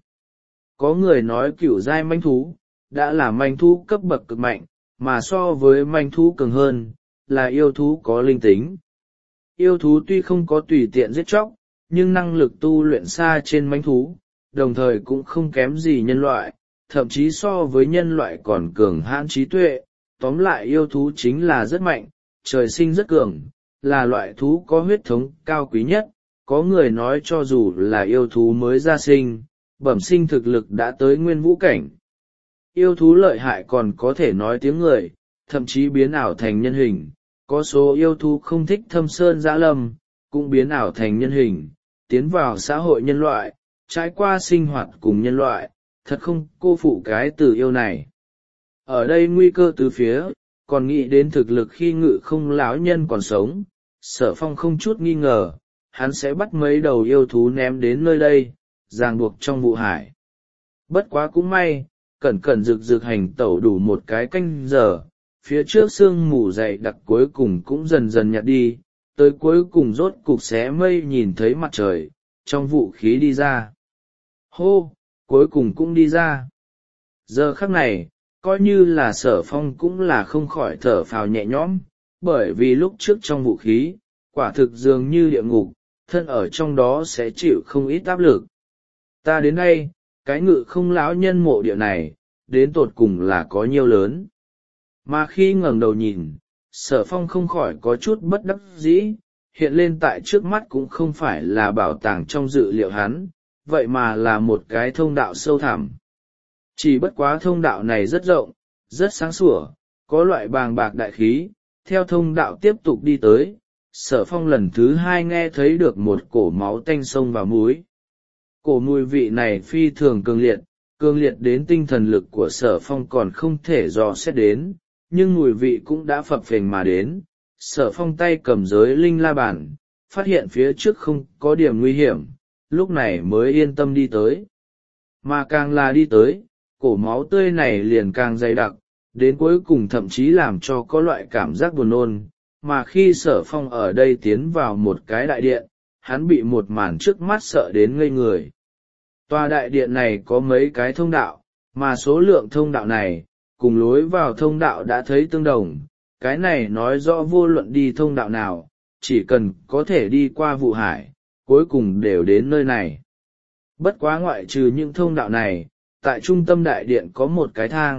Có người nói cửu giai manh thú đã là manh thú cấp bậc cực mạnh, mà so với manh thú cường hơn là yêu thú có linh tính. Yêu thú tuy không có tùy tiện giết chóc, nhưng năng lực tu luyện xa trên manh thú, đồng thời cũng không kém gì nhân loại, thậm chí so với nhân loại còn cường hãn trí tuệ. Tóm lại yêu thú chính là rất mạnh, trời sinh rất cường, là loại thú có huyết thống cao quý nhất. Có người nói cho dù là yêu thú mới ra sinh, bẩm sinh thực lực đã tới nguyên vũ cảnh. Yêu thú lợi hại còn có thể nói tiếng người, thậm chí biến ảo thành nhân hình. Có số yêu thú không thích thâm sơn dã lâm, cũng biến ảo thành nhân hình, tiến vào xã hội nhân loại, trải qua sinh hoạt cùng nhân loại, thật không cô phụ cái từ yêu này. Ở đây nguy cơ từ phía, còn nghĩ đến thực lực khi Ngự Không lão nhân còn sống, Sở Phong không chút nghi ngờ, hắn sẽ bắt mấy đầu yêu thú ném đến nơi đây, ràng buộc trong vụ hải. Bất quá cũng may, cẩn cẩn rực rực hành tẩu đủ một cái canh giờ, phía trước sương mù dày đặc cuối cùng cũng dần dần nhạt đi, tới cuối cùng rốt cục xé mây nhìn thấy mặt trời, trong vũ khí đi ra. Hô, cuối cùng cũng đi ra. Giờ khắc này, coi như là Sở Phong cũng là không khỏi thở phào nhẹ nhõm, bởi vì lúc trước trong vũ khí, quả thực dường như địa ngục, thân ở trong đó sẽ chịu không ít áp lực. Ta đến đây, cái Ngự Không lão nhân mộ địa này, đến tột cùng là có nhiều lớn. Mà khi ngẩng đầu nhìn, Sở Phong không khỏi có chút bất đắc dĩ, hiện lên tại trước mắt cũng không phải là bảo tàng trong dự liệu hắn, vậy mà là một cái thông đạo sâu thẳm. Chỉ bất quá thông đạo này rất rộng, rất sáng sủa, có loại bàng bạc đại khí, theo thông đạo tiếp tục đi tới, Sở Phong lần thứ 2 nghe thấy được một cổ máu tanh sông vào mũi. Cổ mùi vị này phi thường cường liệt đến tinh thần lực của Sở Phong còn không thể dò xét đến, nhưng mùi vị cũng đã phập phềnh mà đến. Sở Phong tay cầm giới linh la bàn, phát hiện phía trước không có điểm nguy hiểm, lúc này mới yên tâm đi tới. Mà càng là đi tới, cổ máu tươi này liền càng dày đặc, đến cuối cùng thậm chí làm cho có loại cảm giác buồn nôn. Mà khi Sở Phong ở đây tiến vào một cái đại điện, hắn bị một màn trước mắt sợ đến ngây người. Tòa đại điện này có mấy cái thông đạo, mà số lượng thông đạo này, cùng lối vào thông đạo đã thấy tương đồng. Cái này nói rõ vô luận đi thông đạo nào, chỉ cần có thể đi qua vụ hải, cuối cùng đều đến nơi này. Bất quá ngoại trừ những thông đạo này, tại trung tâm đại điện có một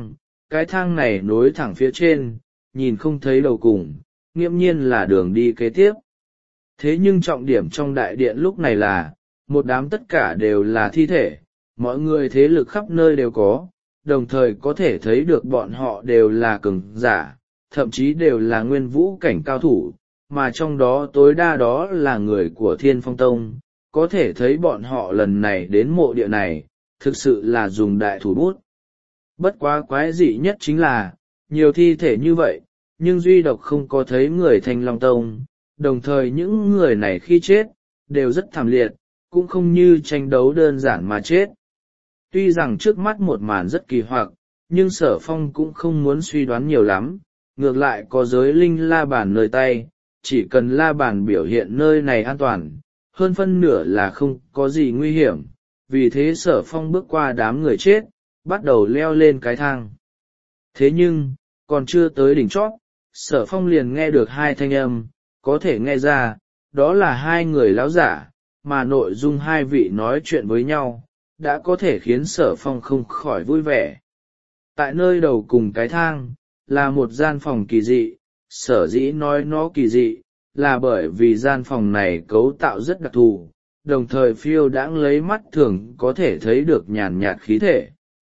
cái thang này nối thẳng phía trên, nhìn không thấy đầu cùng, nghiễm nhiên là đường đi kế tiếp. Thế nhưng trọng điểm trong đại điện lúc này là, một đám tất cả đều là thi thể, mọi người thế lực khắp nơi đều có, đồng thời có thể thấy được bọn họ đều là cường giả, thậm chí đều là nguyên vũ cảnh cao thủ, mà trong đó tối đa đó là người của Thiên Phong Tông, có thể thấy bọn họ lần này đến mộ địa này, thực sự là dùng đại thủ bút. Bất quá quái dị nhất chính là, nhiều thi thể như vậy, nhưng duy độc không có thấy người Thanh Long Tông, đồng thời những người này khi chết, đều rất thảm liệt, cũng không như tranh đấu đơn giản mà chết. Tuy rằng trước mắt một màn rất kỳ hoặc, nhưng Sở Phong cũng không muốn suy đoán nhiều lắm, ngược lại có giới linh la bàn nơi tay, chỉ cần la bàn biểu hiện nơi này an toàn, hơn phân nửa là không có gì nguy hiểm, vì thế Sở Phong bước qua đám người chết, bắt đầu leo lên cái thang. Thế nhưng, còn chưa tới đỉnh chót, Sở Phong liền nghe được hai thanh âm, có thể nghe ra, đó là hai người lão giả, mà nội dung hai vị nói chuyện với nhau, đã có thể khiến Sở Phong không khỏi vui vẻ. Tại nơi đầu cùng cái thang là một gian phòng kỳ dị, sở dĩ nói nó kỳ dị là bởi vì gian phòng này cấu tạo rất đặc thù, đồng thời phiêu đãng lấy mắt thường có thể thấy được nhàn nhạt khí thể.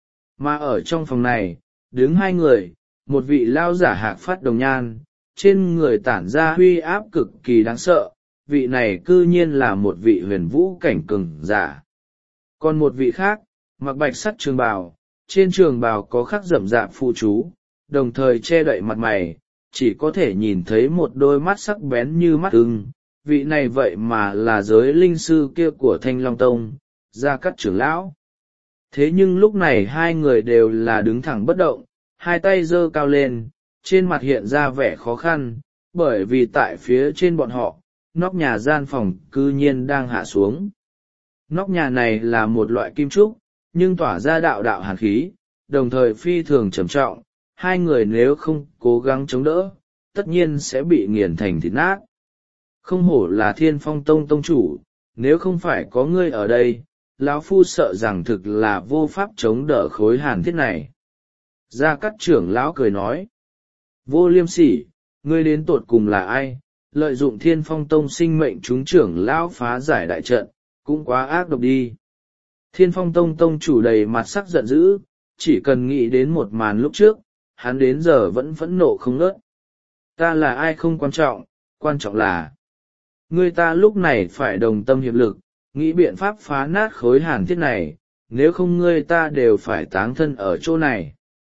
Mà ở trong phòng này đứng hai người, một vị lao giả hạc phát đồng nhan, trên người tản ra uy áp cực kỳ đáng sợ, vị này cư nhiên là một vị huyền vũ cảnh cường giả. Còn một vị khác mặc bạch sắt trường bào, trên trường bào có khắc rậm rạp phụ chú, đồng thời che đậy mặt mày, chỉ có thể nhìn thấy một đôi mắt sắc bén như mắt ưng. Vị này vậy mà là giới linh sư kia của Thanh Long Tông, Gia Cát trưởng lão. Thế nhưng lúc này hai người đều là đứng thẳng bất động, hai tay giơ cao lên, trên mặt hiện ra vẻ khó khăn, bởi vì tại phía trên bọn họ, nóc nhà gian phòng cư nhiên đang hạ xuống. Nóc nhà này là một loại kim trúc, nhưng tỏa ra đạo đạo hàn khí, đồng thời phi thường trầm trọng, hai người nếu không cố gắng chống đỡ, tất nhiên sẽ bị nghiền thành thịt nát. Không hổ là Thiên Phong Tông tông chủ, nếu không phải có ngươi ở đây, lão phu sợ rằng thực là vô pháp chống đỡ khối hàn thiết này. Gia Cát trưởng lão cười nói, vô liêm sỉ, ngươi đến tột cùng là ai, lợi dụng Thiên Phong Tông sinh mệnh chúng trưởng lão phá giải đại trận, cũng quá ác độc đi. Thiên Phong Tông tông chủ đầy mặt sắc giận dữ, chỉ cần nghĩ đến một màn lúc trước, hắn đến giờ vẫn phẫn nộ không ngớt. Ta là ai không quan trọng là ngươi ta lúc này phải đồng tâm hiệp lực, nghĩ biện pháp phá nát khối hàn thiết này, nếu không ngươi ta đều phải táng thân ở chỗ này.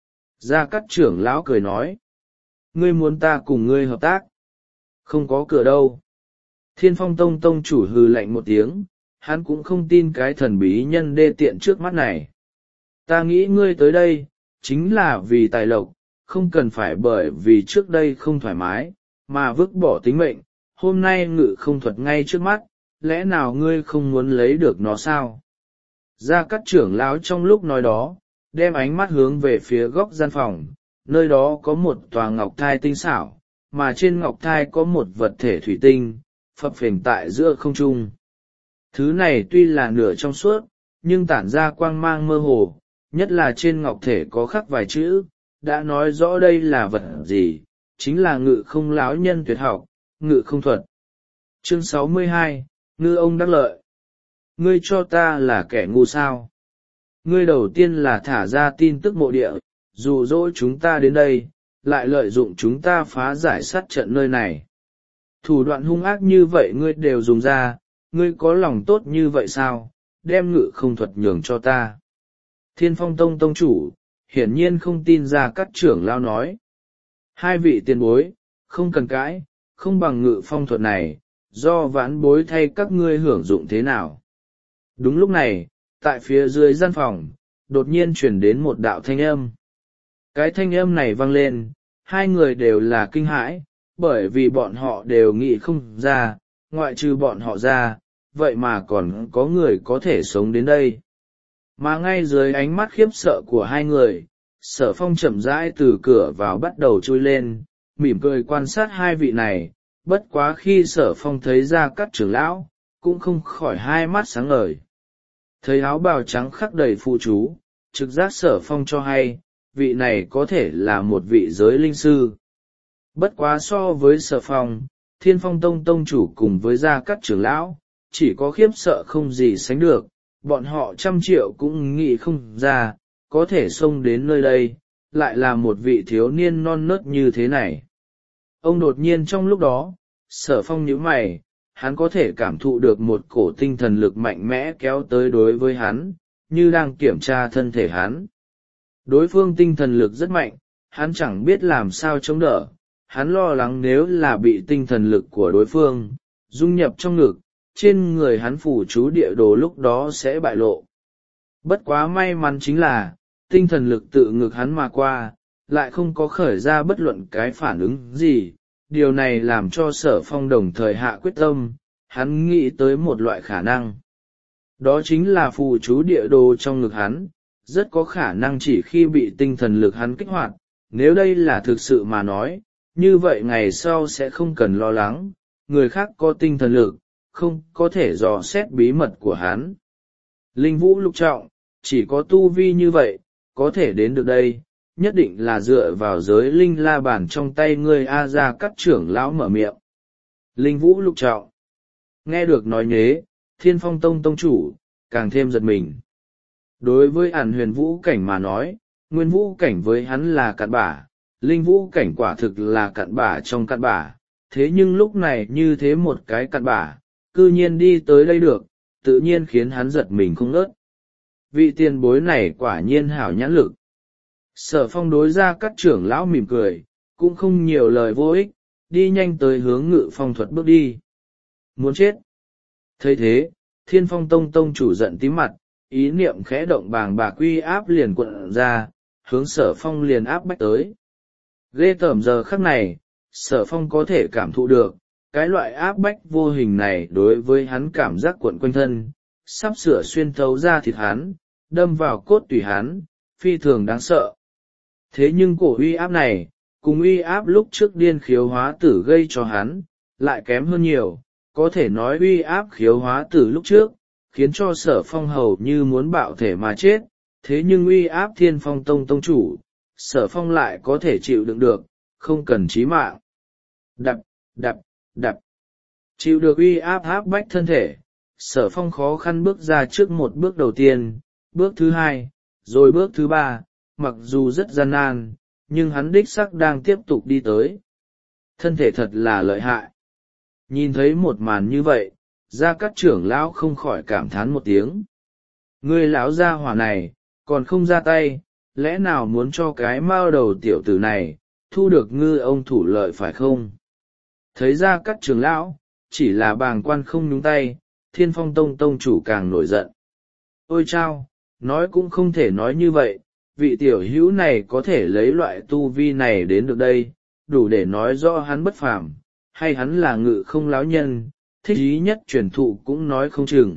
Gia Cát trưởng lão cười nói, ngươi muốn ta cùng ngươi hợp tác? Không có cửa đâu. Thiên Phong Tông tông chủ hừ lạnh một tiếng, hắn cũng không tin cái thần bí nhân đê tiện trước mắt này. Ta nghĩ ngươi tới đây, chính là vì tài lộc, không cần phải bởi vì trước đây không thoải mái, mà vứt bỏ tính mệnh. Hôm nay ngự không thuật ngay trước mắt, lẽ nào ngươi không muốn lấy được nó sao? Gia Cát trưởng lão trong lúc nói đó, đem ánh mắt hướng về phía góc gian phòng, nơi đó có một tòa ngọc thai tinh xảo, mà trên ngọc thai có một vật thể thủy tinh, phập phềnh tại giữa không trung. Thứ này tuy là nửa trong suốt, nhưng tản ra quang mang mơ hồ, nhất là trên ngọc thể có khắc vài chữ, đã nói rõ đây là vật gì, chính là ngự không lão nhân tuyệt học, ngự không thuật. Chương 62, Ngư ông đắc lợi. Ngươi cho ta là kẻ ngu sao? Ngươi đầu tiên là thả ra tin tức mộ địa, dụ dỗ chúng ta đến đây, lại lợi dụng chúng ta phá giải sát trận nơi này. Thủ đoạn hung ác như vậy ngươi đều dùng ra, ngươi có lòng tốt như vậy sao? Đem ngự không thuật nhường cho ta. Thiên Phong Tông tông chủ, hiển nhiên không tin Gia Cát trưởng lão nói. Hai vị tiền bối, không cần cãi, không bằng ngự phong thuật này, do vãn bối thay các ngươi hưởng dụng thế nào. Đúng lúc này, tại phía dưới gian phòng, đột nhiên chuyển đến một đạo thanh âm. Cái thanh âm này vang lên, hai người đều là kinh hãi, bởi vì bọn họ đều nghĩ không ra, ngoại trừ bọn họ ra, vậy mà còn có người có thể sống đến đây. Mà ngay dưới ánh mắt khiếp sợ của hai người, Sở Phong chậm rãi từ cửa vào bắt đầu chui lên, mỉm cười quan sát hai vị này, bất quá khi Sở Phong thấy Gia Cát trưởng lão, cũng không khỏi hai mắt sáng ngời. Thấy áo bào trắng khắc đầy phụ chú, trực giác Sở Phong cho hay, vị này có thể là một vị giới linh sư. Bất quá so với Sở Phong, Thiên Phong Tông tông chủ cùng với Gia Cát trưởng lão, chỉ có khiếp sợ không gì sánh được, bọn họ 100 triệu cũng nghĩ không ra, có thể xông đến nơi đây, lại là một vị thiếu niên non nớt như thế này. Ông đột nhiên trong lúc đó, Sở Phong nhíu mày, hắn có thể cảm thụ được một cổ tinh thần lực mạnh mẽ kéo tới đối với hắn, như đang kiểm tra thân thể hắn. Đối phương tinh thần lực rất mạnh, hắn chẳng biết làm sao chống đỡ, hắn lo lắng nếu là bị tinh thần lực của đối phương dung nhập trong ngực, trên người hắn phủ chú địa đồ lúc đó sẽ bại lộ. Bất quá may mắn chính là, tinh thần lực tự ngực hắn mà qua, lại không có khởi ra bất luận cái phản ứng gì. Điều này làm cho Sở Phong đồng thời hạ quyết tâm, hắn nghĩ tới một loại khả năng. Đó chính là phù chú địa đồ trong ngực hắn, rất có khả năng chỉ khi bị tinh thần lực hắn kích hoạt, nếu đây là thực sự mà nói, như vậy ngày sau sẽ không cần lo lắng, người khác có tinh thần lực, không có thể dò xét bí mật của hắn. Linh vũ lục trọng, chỉ có tu vi như vậy, có thể đến được đây, nhất định là dựa vào giới linh la bàn trong tay ngươi. A Gia Cát trưởng lão mở miệng. Linh Vũ lục trọng. Nghe được nói nhế, Thiên Phong Tông tông chủ càng thêm giật mình. Đối với ẩn huyền vũ cảnh mà nói, nguyên vũ cảnh với hắn là cặn bã, linh vũ cảnh quả thực là cặn bã trong cặn bã. Thế nhưng lúc này như thế một cái cặn bã cư nhiên đi tới đây được, tự nhiên khiến hắn giật mình không ngớt. Vị tiền bối này quả nhiên hảo nhãn lực. Sở Phong đối ra các trưởng lão mỉm cười, cũng không nhiều lời vô ích, đi nhanh tới hướng Ngự Phong Thuật bước đi. Muốn chết. Thấy thế, Thiên Phong Tông tông chủ giận tím mặt, ý niệm khẽ động bàng bạc uy áp liền quận ra, hướng Sở Phong liền áp bách tới. Ghê tởm giờ khắc này, Sở Phong có thể cảm thụ được, cái loại áp bách vô hình này đối với hắn cảm giác cuộn quanh thân, sắp sửa xuyên thấu ra thịt hắn, đâm vào cốt tủy hắn, phi thường đáng sợ. Thế nhưng cổ uy áp này, cùng uy áp lúc trước điên khiếu hóa tử gây cho hắn, lại kém hơn nhiều, có thể nói uy áp khiếu hóa tử lúc trước, khiến cho Sở Phong hầu như muốn bạo thể mà chết, thế nhưng uy áp Thiên Phong Tông tông chủ, Sở Phong lại có thể chịu đựng được, không cần chí mạng. Đập, đập, đập. Chịu được uy áp áp bách thân thể, Sở Phong khó khăn bước ra trước một bước đầu tiên, bước thứ hai, rồi bước thứ ba, mặc dù rất gian nan, nhưng hắn đích sắc đang tiếp tục đi tới. Thân thể thật là lợi hại. Nhìn thấy một màn như vậy, Gia Cát trưởng lão không khỏi cảm thán một tiếng. Ngươi lão gia hỏa này, còn không ra tay, lẽ nào muốn cho cái mao đầu tiểu tử này, thu được ngư ông thủ lợi phải không? Thấy Gia Cát trưởng lão, chỉ là bàng quan không nhúng tay, Thiên Phong Tông tông chủ càng nổi giận. Ôi chao, nói cũng không thể nói như vậy, vị tiểu hữu này có thể lấy loại tu vi này đến được đây, đủ để nói rõ hắn bất phàm, hay hắn là ngự không láo nhân, thích ý nhất truyền thụ cũng nói không chừng.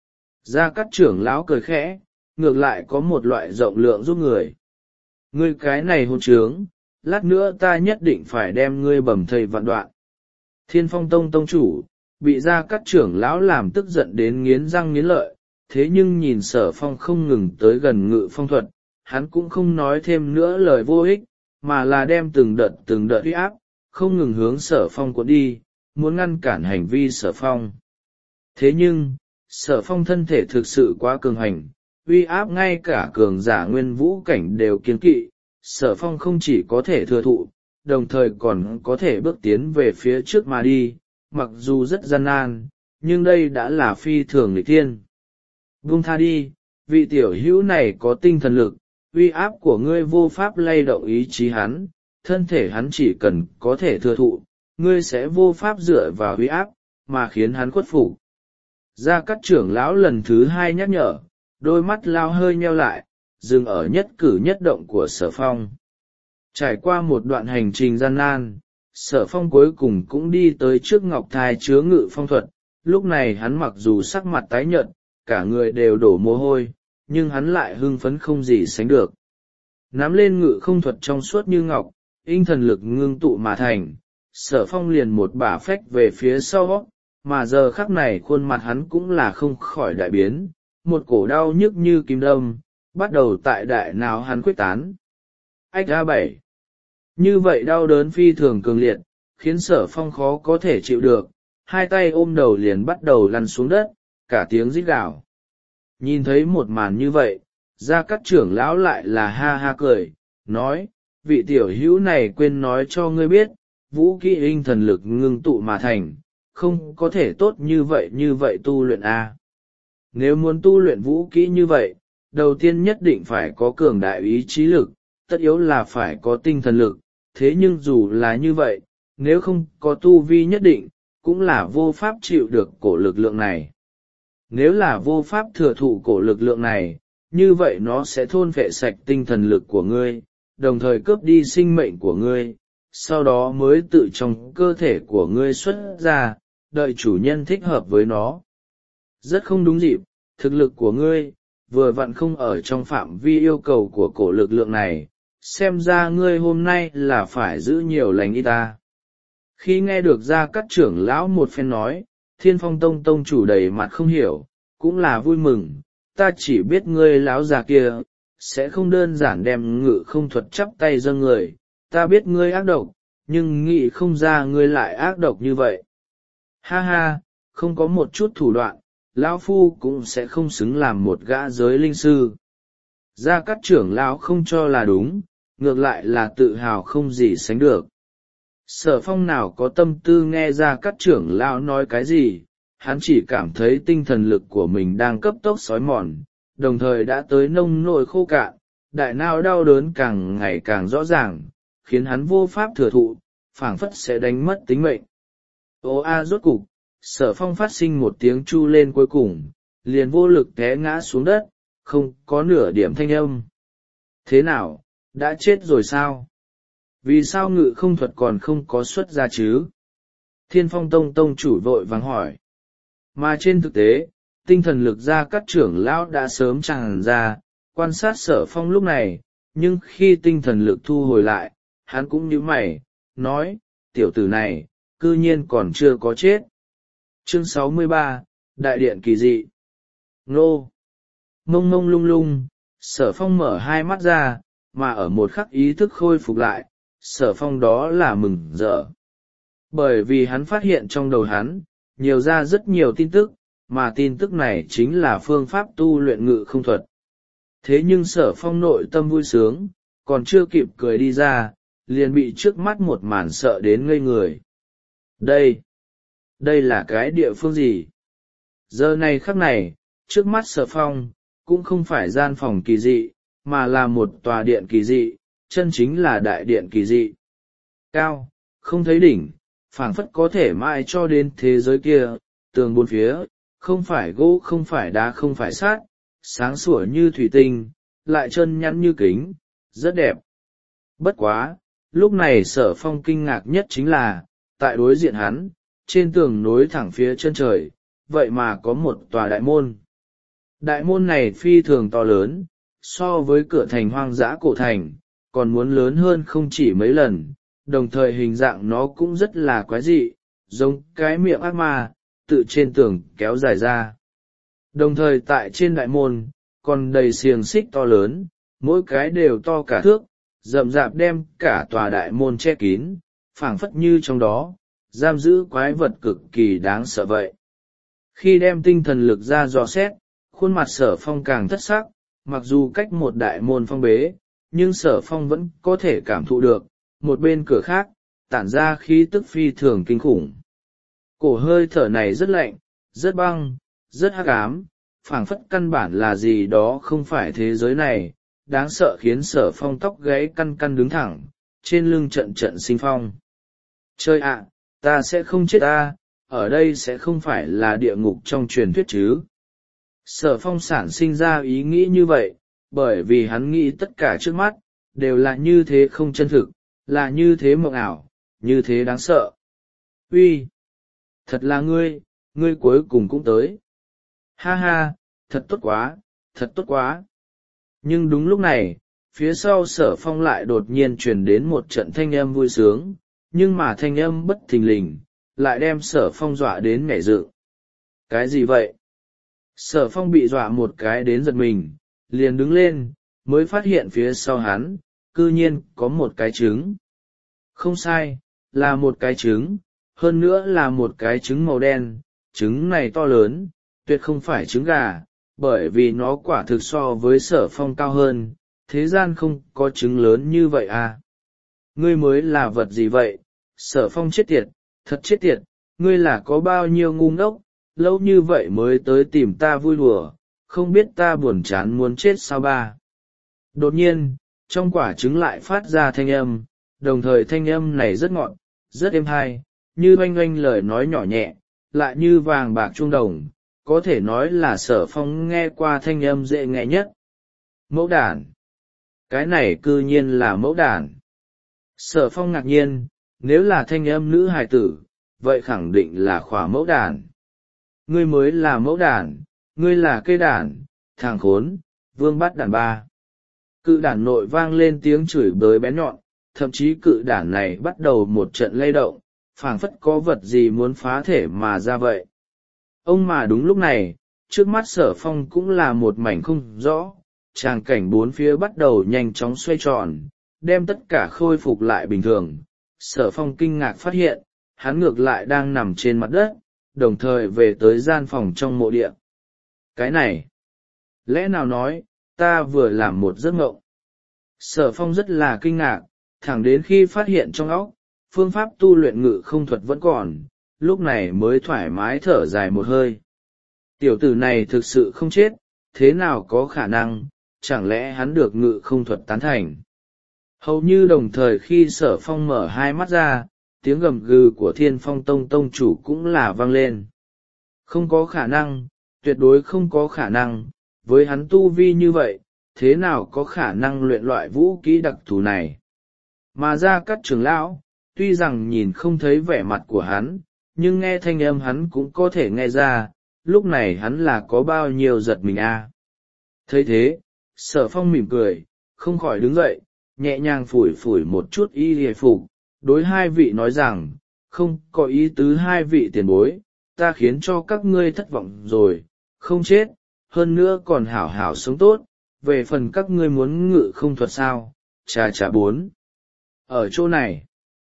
Gia Cát trưởng lão cười khẽ, ngược lại có một loại rộng lượng giúp người. Ngươi cái này hôn trướng, lát nữa ta nhất định phải đem ngươi bầm thây vạn đoạn. Thiên Phong Tông tông chủ, bị Gia Cát trưởng lão làm tức giận đến nghiến răng nghiến lợi, thế nhưng nhìn Sở Phong không ngừng tới gần Ngự Phong Thuật, hắn cũng không nói thêm nữa lời vô ích, mà là đem từng đợt uy áp, không ngừng hướng Sở Phong cuốn đi, muốn ngăn cản hành vi Sở Phong. Thế nhưng, Sở Phong thân thể thực sự quá cường hành, uy áp ngay cả cường giả nguyên vũ cảnh đều kiêng kỵ, Sở Phong không chỉ có thể thừa thụ, đồng thời còn có thể bước tiến về phía trước mà đi, mặc dù rất gian nan, nhưng đây đã là phi thường nghịch thiên. Buông tha đi, vị tiểu hữu này có tinh thần lực, uy áp của ngươi vô pháp lay động ý chí hắn, thân thể hắn chỉ cần có thể thừa thụ, ngươi sẽ vô pháp dựa vào uy áp, mà khiến hắn khuất phục. Gia Cát trưởng lão lần thứ hai nhắc nhở, đôi mắt lao hơi nheo lại, dừng ở nhất cử nhất động của Sở Phong. Trải qua một đoạn hành trình gian nan, Sở Phong cuối cùng cũng đi tới trước ngọc thai chứa Ngự Phong Thuật, lúc này hắn mặc dù sắc mặt tái nhợt, cả người đều đổ mồ hôi, nhưng hắn lại hưng phấn không gì sánh được. Nắm lên Ngự Không Thuật trong suốt như ngọc, tinh thần lực ngưng tụ mà thành, Sở Phong liền một bả phách về phía sau, mà giờ khắc này khuôn mặt hắn cũng là không khỏi đại biến, một cổ đau nhức như kim đâm, bắt đầu tại đại não hắn quyết tán. Ách A7. Như vậy đau đớn phi thường cường liệt, khiến Sở Phong khó có thể chịu được, hai tay ôm đầu liền bắt đầu lăn xuống đất, cả tiếng rít gào. Nhìn thấy một màn như vậy, Gia Cát trưởng lão lại là ha ha cười, nói, vị tiểu hữu này quên nói cho ngươi biết, vũ kỹ tinh thần lực ngưng tụ mà thành, không có thể tốt như vậy tu luyện a. Nếu muốn tu luyện vũ kỹ như vậy, đầu tiên nhất định phải có cường đại ý chí lực, tất yếu là phải có tinh thần lực, thế nhưng dù là như vậy, nếu không có tu vi nhất định, cũng là vô pháp chịu được cổ lực lượng này. Nếu là vô pháp thừa thụ cổ lực lượng này, như vậy nó sẽ thôn phệ sạch tinh thần lực của ngươi, đồng thời cướp đi sinh mệnh của ngươi, sau đó mới tự trong cơ thể của ngươi xuất ra, đợi chủ nhân thích hợp với nó. Rất không đúng dịp, thực lực của ngươi, vừa vặn không ở trong phạm vi yêu cầu của cổ lực lượng này, xem ra ngươi hôm nay là phải giữ nhiều lành ít ta. Khi nghe được Gia Cát trưởng lão một phen nói, Thiên Phong Tông tông chủ đầy mặt không hiểu, cũng là vui mừng, ta chỉ biết ngươi lão già kia, sẽ không đơn giản đem Ngự Không Thuật chắp tay dâng người. Ta biết ngươi ác độc, nhưng nghĩ không ra ngươi lại ác độc như vậy. Ha ha, không có một chút thủ đoạn, lão phu cũng sẽ không xứng làm một gã giới linh sư. Gia Cát trưởng lão không cho là đúng, ngược lại là tự hào không gì sánh được. Sở Phong nào có tâm tư nghe Gia Cát trưởng lão nói cái gì, hắn chỉ cảm thấy tinh thần lực của mình đang cấp tốc xói mòn, đồng thời đã tới nông nỗi khô cạn, đại não đau đớn càng ngày càng rõ ràng, khiến hắn vô pháp thừa thụ, phảng phất sẽ đánh mất tính mệnh. Ô a rốt cục, Sở Phong phát sinh một tiếng chu lên cuối cùng, liền vô lực té ngã xuống đất, không có nửa điểm thanh âm. Thế nào, đã chết rồi sao? Vì sao Ngự Không Thuật còn không có xuất ra chứ? Thiên Phong Tông tông chủ vội vàng hỏi. Mà trên thực tế, tinh thần lực Gia Cát trưởng lão đã sớm tràn ra, quan sát Sở Phong lúc này, nhưng khi tinh thần lực thu hồi lại, hắn cũng nhíu mày, nói, tiểu tử này, cư nhiên còn chưa có chết. Chương 63, Đại điện kỳ dị. Nô! Mông mông lung lung, Sở Phong mở hai mắt ra, mà ở một khắc ý thức khôi phục lại, Sở Phong đó là mừng rỡ. Bởi vì hắn phát hiện trong đầu hắn, nhiều ra rất nhiều tin tức, mà tin tức này chính là phương pháp tu luyện Ngự Không Thuật. Thế nhưng Sở Phong nội tâm vui sướng, còn chưa kịp cười đi ra, liền bị trước mắt một màn sợ đến ngây người. Đây là cái địa phương gì? Giờ này khắc này, trước mắt Sở Phong, cũng không phải gian phòng kỳ dị, mà là một tòa điện kỳ dị, chân chính là đại điện kỳ dị. Cao, không thấy đỉnh, phảng phất có thể mãi cho đến thế giới kia, tường bốn phía, không phải gỗ không phải đá không phải sắt, sáng sủa như thủy tinh, lại chân nhẵn như kính, rất đẹp. Bất quá, lúc này Sở Phong kinh ngạc nhất chính là, tại đối diện hắn, trên tường nối thẳng phía chân trời, vậy mà có một tòa đại môn. Đại môn này phi thường to lớn, so với cửa thành hoang dã cổ thành, còn muốn lớn hơn không chỉ mấy lần, đồng thời hình dạng nó cũng rất là quái dị, giống cái miệng ác ma, tự trên tường kéo dài ra. Đồng thời tại trên đại môn, còn đầy xiềng xích to lớn, mỗi cái đều to cả thước, rậm rạp đem cả tòa đại môn che kín, phảng phất như trong đó, giam giữ quái vật cực kỳ đáng sợ vậy. Khi đem tinh thần lực ra dò xét, khuôn mặt Sở Phong càng thất sắc, mặc dù cách một đại môn phong bế, nhưng Sở Phong vẫn có thể cảm thụ được, một bên cửa khác, tản ra khí tức phi thường kinh khủng. Cổ hơi thở này rất lạnh, rất băng, rất hắc ám, phảng phất căn bản là gì đó không phải thế giới này, đáng sợ khiến Sở Phong tóc gáy căn căn đứng thẳng, trên lưng trận trận sinh phong. Trời ạ, ta sẽ không chết ta, ở đây sẽ không phải là địa ngục trong truyền thuyết chứ? Sở Phong sản sinh ra ý nghĩ như vậy, bởi vì hắn nghĩ tất cả trước mắt, đều là như thế không chân thực, là như thế mộng ảo, như thế đáng sợ. Uy, thật là ngươi cuối cùng cũng tới. Ha ha, thật tốt quá, thật tốt quá. Nhưng đúng lúc này, phía sau Sở Phong lại đột nhiên truyền đến một trận thanh âm vui sướng, nhưng mà thanh âm bất thình lình, lại đem Sở Phong dọa đến nhảy dựng. Cái gì vậy? Sở Phong bị dọa một cái đến giật mình, liền đứng lên, mới phát hiện phía sau hắn, cư nhiên có một cái trứng. Không sai, là một cái trứng, hơn nữa là một cái trứng màu đen, trứng này to lớn, tuyệt không phải trứng gà, bởi vì nó quả thực so với Sở Phong cao hơn, thế gian không có trứng lớn như vậy à. Ngươi mới là vật gì vậy? Sở Phong chết tiệt, thật chết tiệt, ngươi là có bao nhiêu ngu ngốc, lâu như vậy mới tới tìm ta vui đùa, không biết ta buồn chán muốn chết sao ba. Đột nhiên, trong quả trứng lại phát ra thanh âm, đồng thời thanh âm này rất ngọt, rất êm tai, như oanh oanh lời nói nhỏ nhẹ, lại như vàng bạc chuông đồng, có thể nói là Sở Phong nghe qua thanh âm dễ nghe nhất. Mẫu đản! Cái này cư nhiên là mẫu đản! Sở Phong ngạc nhiên, nếu là thanh âm nữ hài tử, vậy khẳng định là khỏa mẫu đản. Ngươi mới là mẫu đản, ngươi là cây đản, thằng khốn, vương bắt đản ba. Cự đản nội vang lên tiếng chửi bới bén nhọn, thậm chí cự đản này bắt đầu một trận lay động, phảng phất có vật gì muốn phá thể mà ra vậy. Ông mà đúng lúc này, trước mắt Sở Phong cũng là một mảnh không rõ, tràng cảnh bốn phía bắt đầu nhanh chóng xoay tròn, đem tất cả khôi phục lại bình thường. Sở Phong kinh ngạc phát hiện, hắn ngược lại đang nằm trên mặt đất, đồng thời về tới gian phòng trong mộ địa. Cái này, lẽ nào nói, ta vừa làm một giấc mộng? Sở Phong rất là kinh ngạc, thẳng đến khi phát hiện trong óc, phương pháp tu luyện ngự không thuật vẫn còn, lúc này mới thoải mái thở dài một hơi. Tiểu tử này thực sự không chết, thế nào có khả năng, chẳng lẽ hắn được ngự không thuật tán thành? Hầu như đồng thời khi Sở Phong mở hai mắt ra, tiếng gầm gừ của Thiên Phong Tông tông chủ cũng là vang lên. Không có khả năng, tuyệt đối không có khả năng, với hắn tu vi như vậy, thế nào có khả năng luyện loại vũ kỹ đặc thù này? Mà Gia Cát trưởng lão, tuy rằng nhìn không thấy vẻ mặt của hắn, nhưng nghe thanh âm hắn cũng có thể nghe ra, lúc này hắn là có bao nhiêu giật mình a. Thấy thế, Sở Phong mỉm cười, không khỏi đứng dậy, nhẹ nhàng phủi phủi một chút y hề phục, đối hai vị nói rằng, không có ý tứ hai vị tiền bối, ta khiến cho các ngươi thất vọng rồi, không chết, hơn nữa còn hảo hảo sống tốt, về phần các ngươi muốn ngự không thuật sao, chà bốn. Ở chỗ này,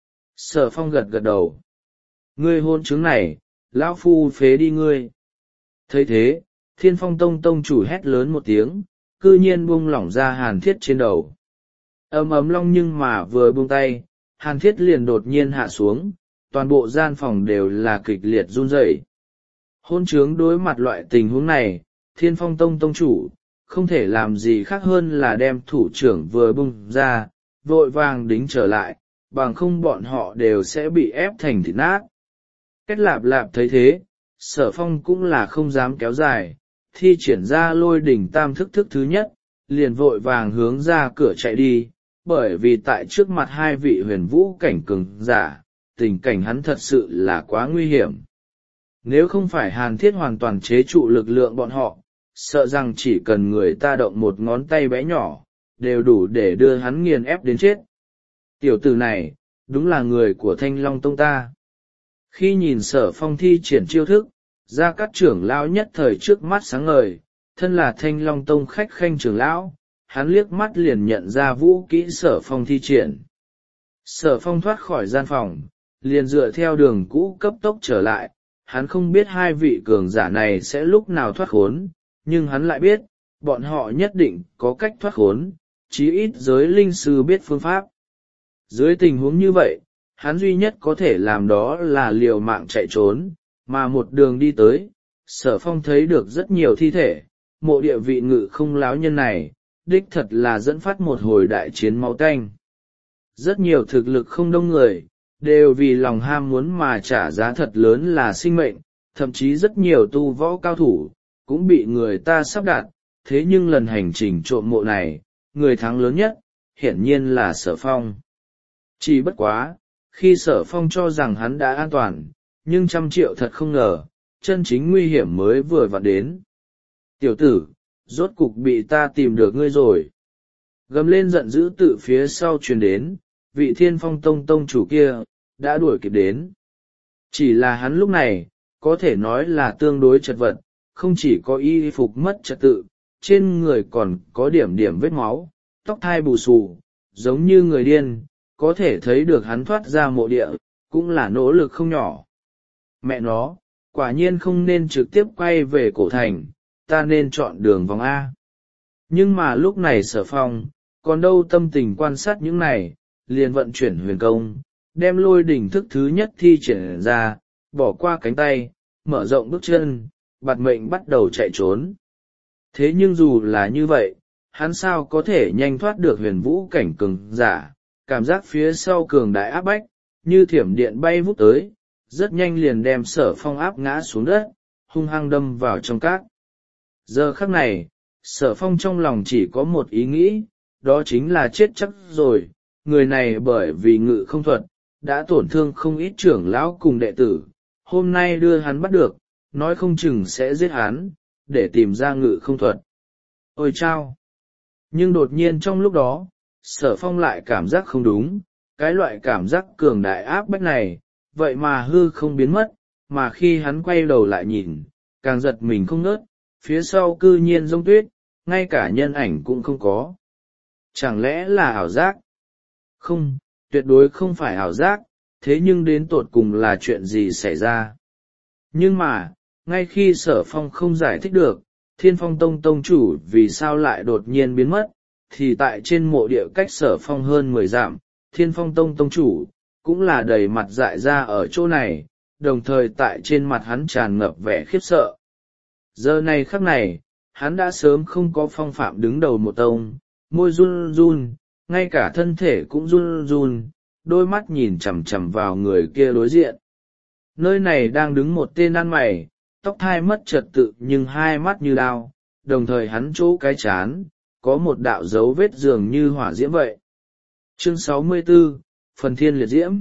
Sở Phong gật gật đầu. Ngươi hôn chứng này, lão phu phế đi ngươi. Thấy thế, Thiên Phong Tông tông chủ hét lớn một tiếng, cư nhiên buông lỏng ra Hàn Thiết trên đầu. Ấm long nhưng mà vừa buông tay, Hàn Thiết liền đột nhiên hạ xuống, toàn bộ gian phòng đều là kịch liệt run rẩy. Hôn trướng đối mặt loại tình huống này, Thiên Phong Tông tông chủ, không thể làm gì khác hơn là đem thủ trưởng vừa bung ra, vội vàng đính trở lại, bằng không bọn họ đều sẽ bị ép thành thịt nát. Kết lạp lạp thấy thế, Sở Phong cũng là không dám kéo dài, thi triển ra lôi đỉnh tam thức thức thứ nhất, liền vội vàng hướng ra cửa chạy đi, bởi vì tại trước mặt hai vị huyền vũ cảnh cường giả, tình cảnh hắn thật sự là quá nguy hiểm. Nếu không phải Hàn Thiết hoàn toàn chế trụ lực lượng bọn họ, sợ rằng chỉ cần người ta động một ngón tay bé nhỏ, đều đủ để đưa hắn nghiền ép đến chết. Tiểu tử này, đúng là người của Thanh Long Tông ta. Khi nhìn Sở Phong thi triển chiêu thức, Gia Cát trưởng lão nhất thời trước mắt sáng ngời, thân là Thanh Long Tông khách khanh trưởng lão, hắn liếc mắt liền nhận ra vũ kỹ Sở Phong thi triển. Sở Phong thoát khỏi gian phòng, liền dựa theo đường cũ cấp tốc trở lại, hắn không biết hai vị cường giả này sẽ lúc nào thoát khốn, nhưng hắn lại biết, bọn họ nhất định có cách thoát khốn, chí ít giới linh sư biết phương pháp. Dưới tình huống như vậy, hắn duy nhất có thể làm đó là liều mạng chạy trốn, mà một đường đi tới, Sở Phong thấy được rất nhiều thi thể, mộ địa vị ngự không láo nhân này, đích thật là dẫn phát một hồi đại chiến máu tanh. Rất nhiều thực lực không đông người, đều vì lòng ham muốn mà trả giá thật lớn là sinh mệnh, thậm chí rất nhiều tu võ cao thủ, cũng bị người ta sắp đặt, thế nhưng lần hành trình trộm mộ này, người thắng lớn nhất, hiển nhiên là Sở Phong. Chỉ bất quá, khi Sở Phong cho rằng hắn đã an toàn, nhưng 100 triệu thật không ngờ, chân chính nguy hiểm mới vừa vặn đến. Tiểu tử, rốt cục bị ta tìm được ngươi rồi. Gầm lên giận dữ từ phía sau truyền đến, vị Thiên Phong Tông tông chủ kia, đã đuổi kịp đến. Chỉ là hắn lúc này, có thể nói là tương đối chật vật, không chỉ có y phục mất trật tự, trên người còn có điểm điểm vết máu, tóc thai bù xù, giống như người điên, có thể thấy được hắn thoát ra mộ địa, cũng là nỗ lực không nhỏ. Mẹ nó, quả nhiên không nên trực tiếp quay về cổ thành, ta nên chọn đường vòng A. Nhưng mà lúc này Sở Phong, còn đâu tâm tình quan sát những này, liền vận chuyển huyền công, đem lôi đỉnh thức thứ nhất thi triển ra, bỏ qua cánh tay, mở rộng bước chân, bạt mệnh bắt đầu chạy trốn. Thế nhưng dù là như vậy, hắn sao có thể nhanh thoát được huyền vũ cảnh cường giả, cảm giác phía sau cường đại áp bách, như thiểm điện bay vút tới, rất nhanh liền đem Sở Phong áp ngã xuống đất, hung hăng đâm vào trong cát. Giờ khắc này, Sở Phong trong lòng chỉ có một ý nghĩ, đó chính là chết chắc rồi, người này bởi vì ngự không thuật, đã tổn thương không ít trưởng lão cùng đệ tử, hôm nay đưa hắn bắt được, nói không chừng sẽ giết hắn, để tìm ra ngự không thuật. Ôi chao! Nhưng đột nhiên trong lúc đó, Sở Phong lại cảm giác không đúng, cái loại cảm giác cường đại áp bách này, vậy mà hư không biến mất, mà khi hắn quay đầu lại nhìn, càng giật mình không ngớt, phía sau cư nhiên giông tuyết, ngay cả nhân ảnh cũng không có. Chẳng lẽ là ảo giác? Không, tuyệt đối không phải ảo giác, thế nhưng đến tột cùng là chuyện gì xảy ra? Nhưng mà, ngay khi Sở Phong không giải thích được, Thiên Phong Tông tông chủ vì sao lại đột nhiên biến mất, thì tại trên mộ địa cách Sở Phong hơn 10 dặm, Thiên Phong Tông tông chủ, cũng là đầy mặt dại ra ở chỗ này, đồng thời tại trên mặt hắn tràn ngập vẻ khiếp sợ. Giờ này khắc này, hắn đã sớm không có phong phạm đứng đầu một tông, môi run run, ngay cả thân thể cũng run run, đôi mắt nhìn chằm chằm vào người kia đối diện. Nơi này đang đứng một tên ăn mày, tóc thai mất trật tự nhưng hai mắt như đao, đồng thời hắn chỗ cái chán, có một đạo dấu vết dường như hỏa diễm vậy. Chương 64, Phần Thiên Liệt Diễm.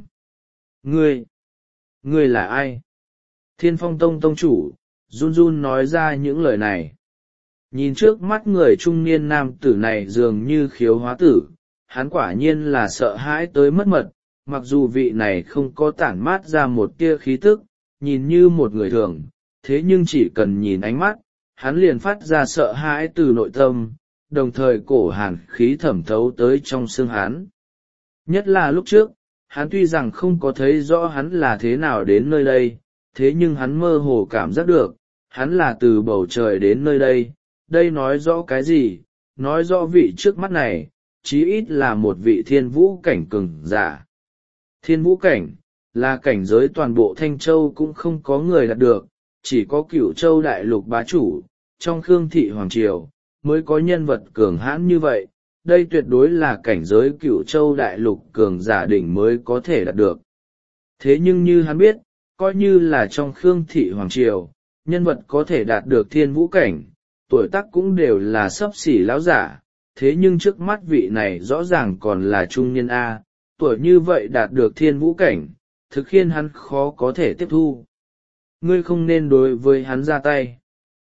Ngươi là ai? Thiên Phong Tông tông chủ, run run nói ra những lời này. Nhìn trước mắt người trung niên nam tử này dường như khiếu hóa tử, hắn quả nhiên là sợ hãi tới mất mật, mặc dù vị này không có tản mát ra một tia khí tức, nhìn như một người thường, thế nhưng chỉ cần nhìn ánh mắt, hắn liền phát ra sợ hãi từ nội tâm, đồng thời cổ hàn khí thẩm thấu tới trong xương hắn. Nhất là lúc trước, hắn tuy rằng không có thấy rõ hắn là thế nào đến nơi đây, thế nhưng hắn mơ hồ cảm giác được, hắn là từ bầu trời đến nơi đây. Đây nói rõ cái gì? Nói rõ vị trước mắt này, chí ít là một vị thiên vũ cảnh cường giả. Thiên vũ cảnh, là cảnh giới toàn bộ Thanh Châu cũng không có người đạt được, chỉ có Cửu Châu đại lục bá chủ, trong Khương Thị Hoàng Triều, mới có nhân vật cường hãn như vậy. Đây tuyệt đối là cảnh giới Cửu Châu đại lục cường giả đỉnh mới có thể đạt được. Thế nhưng như hắn biết, coi như là trong Khương Thị Hoàng Triều, nhân vật có thể đạt được thiên vũ cảnh, tuổi tác cũng đều là xấp xỉ lão giả, thế nhưng trước mắt vị này rõ ràng còn là trung niên A, tuổi như vậy đạt được thiên vũ cảnh, thực khiến hắn khó có thể tiếp thu. Ngươi không nên đối với hắn ra tay.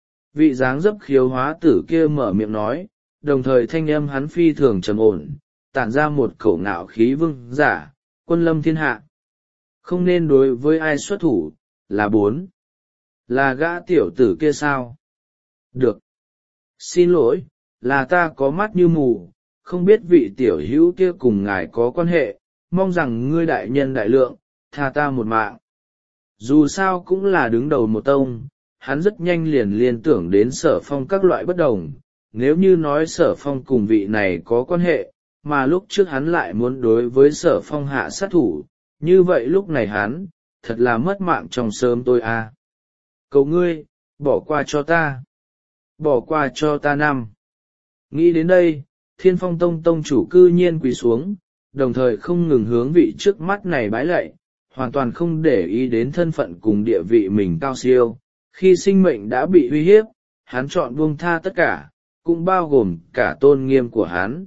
Vị dáng dấp khiếu hóa tử kia mở miệng nói, đồng thời thanh âm hắn phi thường trầm ổn, tản ra một khẩu ngạo khí vương giả, quân lâm thiên hạ. Không nên đối với ai xuất thủ, là bốn. Là gã tiểu tử kia sao? Được. Xin lỗi, là ta có mắt như mù, không biết vị tiểu hữu kia cùng ngài có quan hệ, mong rằng ngươi đại nhân đại lượng, tha ta một mạng. Dù sao cũng là đứng đầu một tông, hắn rất nhanh liền liên tưởng đến Sở Phong các loại bất đồng, nếu như nói Sở Phong cùng vị này có quan hệ, mà lúc trước hắn lại muốn đối với Sở Phong hạ sát thủ, như vậy lúc này hắn, thật là mất mạng trong sớm tôi à. Cầu ngươi, bỏ qua cho ta. Bỏ qua cho ta năm. Nghĩ đến đây, Thiên Phong Tông tông chủ cư nhiên quỳ xuống, đồng thời không ngừng hướng vị trước mắt này bái lạy, hoàn toàn không để ý đến thân phận cùng địa vị mình cao siêu. Khi sinh mệnh đã bị uy hiếp, hắn chọn buông tha tất cả, cũng bao gồm cả tôn nghiêm của hắn.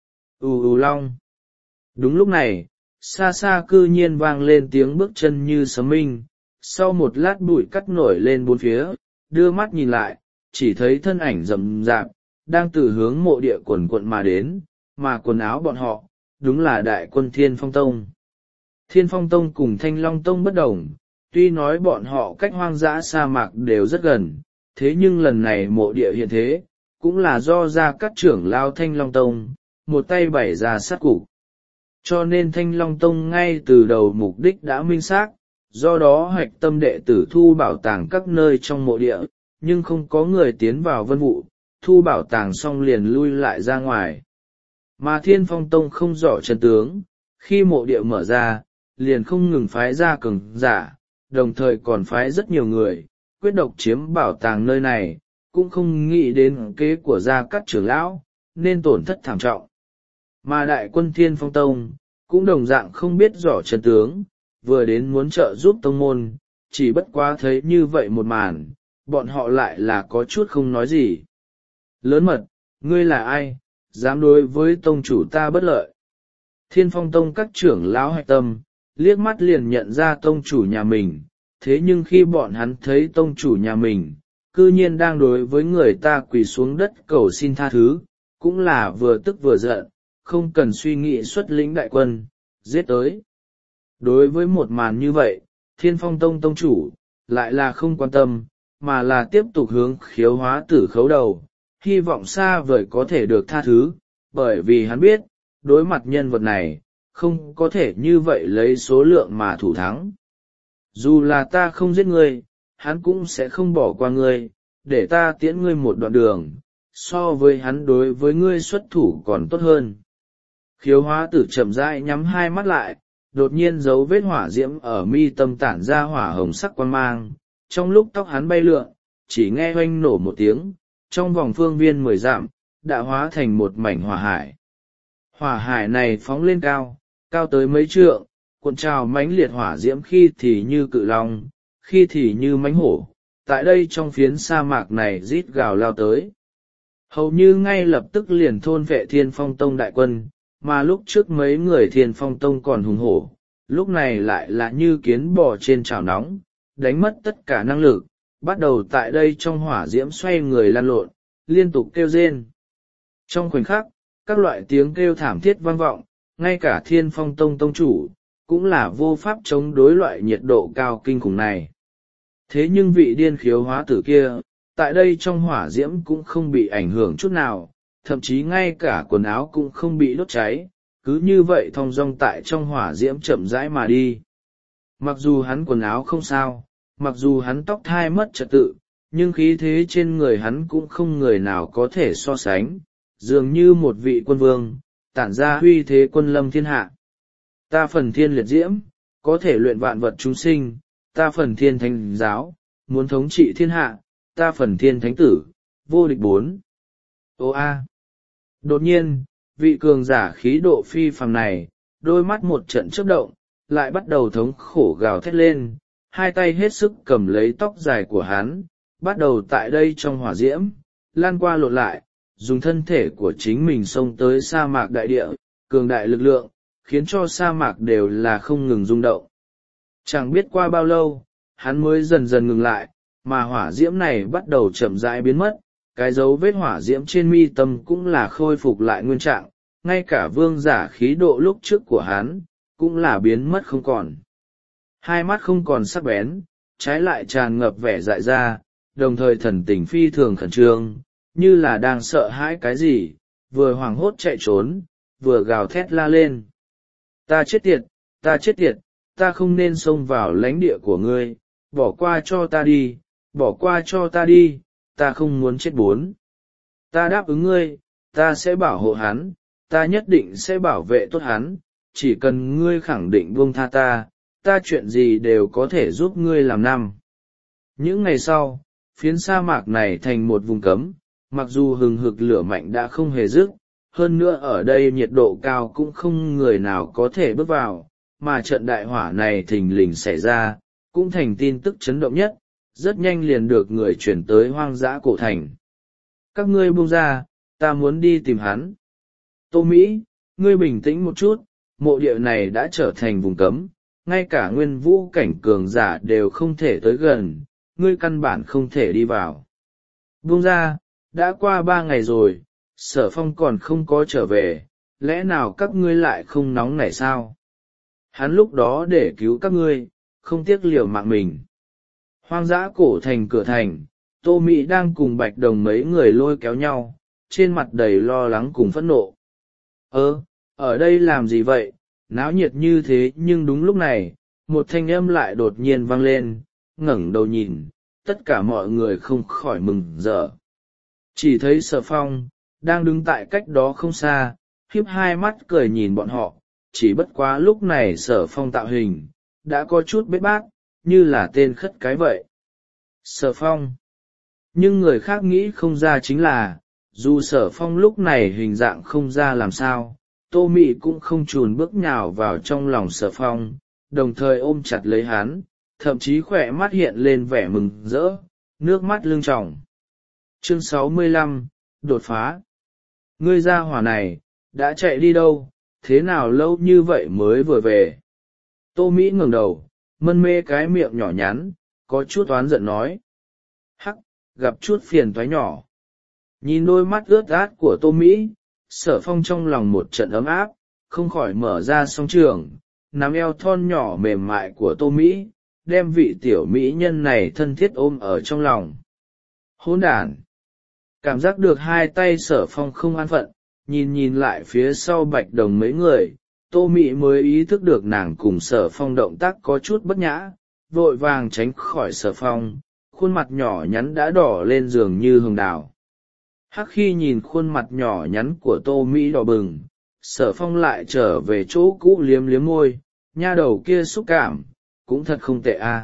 Long. Đúng lúc này, xa xa cư nhiên vang lên tiếng bước chân như sấm minh, sau một lát bụi cắt nổi lên bốn phía, đưa mắt nhìn lại, chỉ thấy thân ảnh rậm rạp, đang từ hướng mộ địa quần quận mà đến, mà quần áo bọn họ, đúng là đại quân Thiên Phong Tông. Thiên Phong Tông cùng Thanh Long Tông bất đồng, tuy nói bọn họ cách hoang dã sa mạc đều rất gần, thế nhưng lần này mộ địa hiện thế, cũng là do ra các trưởng lao Thanh Long Tông, một tay bày ra sát cục. Cho nên Thanh Long Tông ngay từ đầu mục đích đã minh xác, do đó hoạch tâm đệ tử thu bảo tàng các nơi trong mộ địa, nhưng không có người tiến vào vân vụ, thu bảo tàng xong liền lui lại ra ngoài. Mà Thiên Phong Tông không rõ chân tướng, khi mộ địa mở ra, liền không ngừng phái ra cường giả, đồng thời còn phái rất nhiều người, quyết độc chiếm bảo tàng nơi này, cũng không nghĩ đến kế của gia các trưởng lão, nên tổn thất thảm trọng. Mà đại quân Thiên Phong Tông, cũng đồng dạng không biết rõ chân tướng, vừa đến muốn trợ giúp tông môn, chỉ bất quá thấy như vậy một màn, bọn họ lại là có chút không nói gì. Lớn mật, ngươi là ai, dám đối với tông chủ ta bất lợi? Thiên Phong Tông các trưởng lão hạch tâm, liếc mắt liền nhận ra tông chủ nhà mình, thế nhưng khi bọn hắn thấy tông chủ nhà mình, cư nhiên đang đối với người ta quỳ xuống đất cầu xin tha thứ, cũng là vừa tức vừa giận, không cần suy nghĩ xuất lĩnh đại quân, giết tới. Đối với một màn như vậy, Thiên Phong Tông tông chủ, lại là không quan tâm, mà là tiếp tục hướng khiếu hóa tử khấu đầu, hy vọng xa vời có thể được tha thứ, bởi vì hắn biết, đối mặt nhân vật này, không có thể như vậy lấy số lượng mà thủ thắng. Dù là ta không giết ngươi, hắn cũng sẽ không bỏ qua ngươi, để ta tiễn ngươi một đoạn đường, so với hắn đối với ngươi xuất thủ còn tốt hơn. Khiếu hóa tử chậm rãi nhắm hai mắt lại, đột nhiên dấu vết hỏa diễm ở mi tâm tản ra hỏa hồng sắc quang mang, trong lúc tóc hắn bay lượn, chỉ nghe oanh nổ một tiếng, trong vòng phương viên 10 dặm, đã hóa thành một mảnh hỏa hải. Hỏa hải này phóng lên cao, cao tới mấy trượng, cuộn trào mãnh liệt hỏa diễm khi thì như cự long, khi thì như mãnh hổ, tại đây trong phiến sa mạc này rít gào lao tới. Hầu như ngay lập tức liền thôn vệ Thiên Phong Tông đại quân, mà lúc trước mấy người Thiên Phong Tông còn hùng hổ, lúc này lại là như kiến bò trên chảo nóng, đánh mất tất cả năng lực, bắt đầu tại đây trong hỏa diễm xoay người lăn lộn, liên tục kêu rên. Trong khoảnh khắc, các loại tiếng kêu thảm thiết vang vọng, ngay cả Thiên Phong Tông tông chủ, cũng là vô pháp chống đối loại nhiệt độ cao kinh khủng này. Thế nhưng vị điên khiếu hóa tử kia, tại đây trong hỏa diễm cũng không bị ảnh hưởng chút nào, thậm chí ngay cả quần áo cũng không bị đốt cháy, cứ như vậy thong dong tại trong hỏa diễm chậm rãi mà đi. Mặc dù hắn quần áo không sao, mặc dù hắn tóc thai mất trật tự, nhưng khí thế trên người hắn cũng không người nào có thể so sánh, dường như một vị quân vương, tản ra huy thế quân lâm thiên hạ. Ta phần thiên liệt diễm, có thể luyện vạn vật chúng sinh, ta phần thiên thánh giáo, muốn thống trị thiên hạ, ta phần thiên thánh tử, vô địch 4. Ô a! Đột nhiên, vị cường giả khí độ phi phàm này, đôi mắt một trận chớp động, lại bắt đầu thống khổ gào thét lên, hai tay hết sức cầm lấy tóc dài của hắn, bắt đầu tại đây trong hỏa diễm, lan qua lộn lại, dùng thân thể của chính mình xông tới sa mạc đại địa, cường đại lực lượng, khiến cho sa mạc đều là không ngừng rung động. Chẳng biết qua bao lâu, hắn mới dần dần ngừng lại, mà hỏa diễm này bắt đầu chậm rãi biến mất, cái dấu vết hỏa diễm trên mi tâm cũng là khôi phục lại nguyên trạng, ngay cả vương giả khí độ lúc trước của hắn, cũng là biến mất không còn. Hai mắt không còn sắc bén, trái lại tràn ngập vẻ dại ra, đồng thời thần tình phi thường khẩn trương, như là đang sợ hãi cái gì, vừa hoảng hốt chạy trốn, vừa gào thét la lên. Ta chết tiệt, ta chết tiệt, ta không nên xông vào lãnh địa của ngươi, bỏ qua cho ta đi, bỏ qua cho ta đi, ta không muốn chết 4. Ta đáp ứng ngươi, ta sẽ bảo hộ hắn, ta nhất định sẽ bảo vệ tốt hắn, chỉ cần ngươi khẳng định buông tha ta, ta chuyện gì đều có thể giúp ngươi làm năm. Những ngày sau, phiến sa mạc này thành một vùng cấm, mặc dù hừng hực lửa mạnh đã không hề dứt, hơn nữa ở đây nhiệt độ cao cũng không người nào có thể bước vào, mà trận đại hỏa này thình lình xảy ra, cũng thành tin tức chấn động nhất, rất nhanh liền được người chuyển tới hoang dã cổ thành. Các ngươi buông ra, ta muốn đi tìm hắn. Tô Mỹ, ngươi bình tĩnh một chút, mộ địa này đã trở thành vùng cấm, ngay cả nguyên vũ cảnh cường giả đều không thể tới gần, ngươi căn bản không thể đi vào. Buông ra, đã qua 3 ngày rồi, Sở Phong còn không có trở về, lẽ nào các ngươi lại không nóng nảy sao? Hắn lúc đó để cứu các ngươi, không tiếc liều mạng mình. Hoang dã cổ thành cửa thành, Tô Mỹ đang cùng Bạch Đồng mấy người lôi kéo nhau, trên mặt đầy lo lắng cùng phẫn nộ. Ở đây làm gì vậy, náo nhiệt như thế, nhưng đúng lúc này, một thanh âm lại đột nhiên vang lên, ngẩng đầu nhìn, tất cả mọi người không khỏi mừng rỡ. Chỉ thấy Sở Phong, đang đứng tại cách đó không xa, hiếp hai mắt cười nhìn bọn họ, chỉ bất quá lúc này Sở Phong tạo hình, đã có chút bết bát, như là tên khất cái vậy. Sở Phong. Nhưng người khác nghĩ không ra chính là, dù Sở Phong lúc này hình dạng không ra làm sao, Tô Mị cũng không chùn bước nhào vào trong lòng Sở Phong, đồng thời ôm chặt lấy hắn, thậm chí khỏe mắt hiện lên vẻ mừng rỡ, nước mắt lưng tròng. Chương 65, đột phá. Ngươi ra hỏa này, đã chạy đi đâu, thế nào lâu như vậy mới vừa về? Tô Mỹ ngẩng đầu, mân mê cái miệng nhỏ nhắn, có chút oán giận nói. Hắc, gặp chút phiền toái nhỏ. Nhìn đôi mắt ướt át của Tô Mỹ, Sở Phong trong lòng một trận ấm áp, không khỏi mở ra song trường, nắm eo thon nhỏ mềm mại của Tô Mỹ, đem vị tiểu mỹ nhân này thân thiết ôm ở trong lòng. Hỗn đản! Cảm giác được hai tay Sở Phong không an phận, nhìn nhìn lại phía sau Bạch Đồng mấy người, Tô Mị mới ý thức được nàng cùng Sở Phong động tác có chút bất nhã, vội vàng tránh khỏi Sở Phong, khuôn mặt nhỏ nhắn đã đỏ lên giường như hồng đào. Hắc khi nhìn khuôn mặt nhỏ nhắn của Tô Mỹ đỏ bừng, Sở Phong lại trở về chỗ cũ liếm liếm môi, nha đầu kia xúc cảm, cũng thật không tệ a.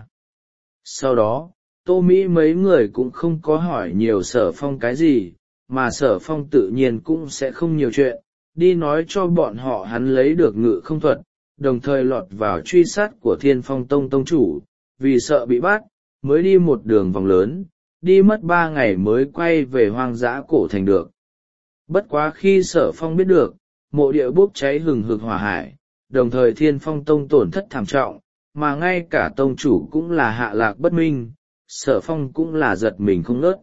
Sau đó, Tô Mỹ mấy người cũng không có hỏi nhiều Sở Phong cái gì, mà Sở Phong tự nhiên cũng sẽ không nhiều chuyện, đi nói cho bọn họ hắn lấy được ngự không thuật, đồng thời lọt vào truy sát của Thiên Phong Tông tông chủ, vì sợ bị bắt, mới đi một đường vòng lớn, đi mất 3 ngày mới quay về hoang dã cổ thành được. Bất quá khi Sở Phong biết được, mộ địa bốc cháy hừng hực hỏa hải, đồng thời Thiên Phong Tông tổn thất thảm trọng, mà ngay cả tông chủ cũng là hạ lạc bất minh, Sở Phong cũng là giật mình không ngớt.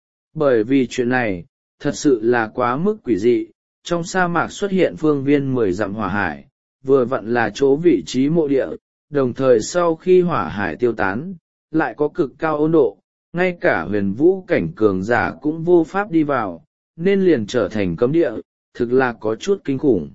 Bởi vì chuyện này, thật sự là quá mức quỷ dị, trong sa mạc xuất hiện phương viên 10 dặm hỏa hải, vừa vặn là chỗ vị trí mộ địa, đồng thời sau khi hỏa hải tiêu tán, lại có cực cao 温độ, ngay cả huyền vũ cảnh cường giả cũng vô pháp đi vào, nên liền trở thành cấm địa, thực là có chút kinh khủng.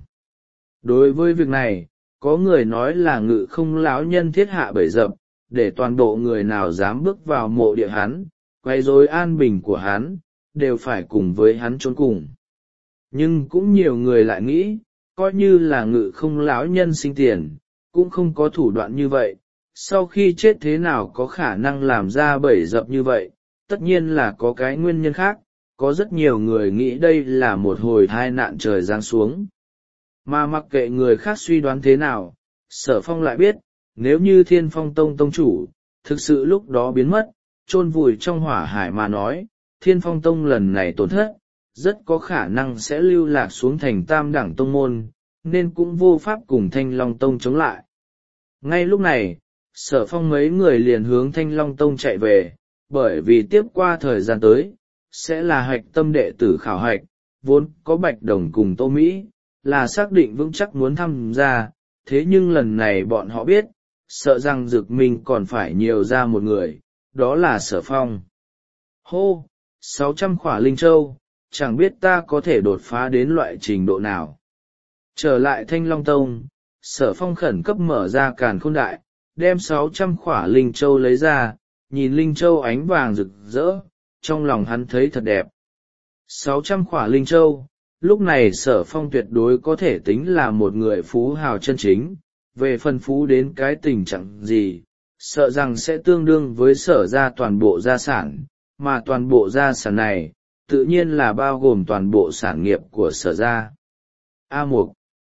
Đối với việc này, có người nói là ngự không lão nhân thiết hạ bẫy dập, để toàn bộ người nào dám bước vào mộ địa hắn, quay rối an bình của hắn, đều phải cùng với hắn trốn cùng. Nhưng cũng nhiều người lại nghĩ, coi như là ngự không lão nhân sinh tiền, cũng không có thủ đoạn như vậy, sau khi chết thế nào có khả năng làm ra bẫy dập như vậy, tất nhiên là có cái nguyên nhân khác, có rất nhiều người nghĩ đây là một hồi tai nạn trời giáng xuống. Mà mặc kệ người khác suy đoán thế nào, Sở Phong lại biết, nếu như Thiên Phong Tông tông chủ, thực sự lúc đó biến mất, chôn vùi trong hỏa hải mà nói, Thiên Phong Tông lần này tổn thất, rất có khả năng sẽ lưu lạc xuống thành tam đẳng tông môn, nên cũng vô pháp cùng Thanh Long Tông chống lại. Ngay lúc này, Sở Phong mấy người liền hướng Thanh Long Tông chạy về, bởi vì tiếp qua thời gian tới, sẽ là hạch tâm đệ tử khảo hạch, vốn có Bạch Đồng cùng Tô Mỹ, là xác định vững chắc muốn tham gia, thế nhưng lần này bọn họ biết, sợ rằng Dực Minh còn phải nhiều ra một người, đó là Sở Phong. Hô, 600 khỏa linh châu, chẳng biết ta có thể đột phá đến loại trình độ nào. Trở lại Thanh Long Tông, Sở Phong khẩn cấp mở ra càn khôn đại, đem 600 khỏa linh châu lấy ra, nhìn linh châu ánh vàng rực rỡ, trong lòng hắn thấy thật đẹp. 600 khỏa linh châu, lúc này Sở Phong tuyệt đối có thể tính là một người phú hào chân chính, về phần phú đến cái tình trạng gì, sợ rằng sẽ tương đương với Sở ra toàn bộ gia sản, mà toàn bộ gia sản này, tự nhiên là bao gồm toàn bộ sản nghiệp của Sở gia. A Mục.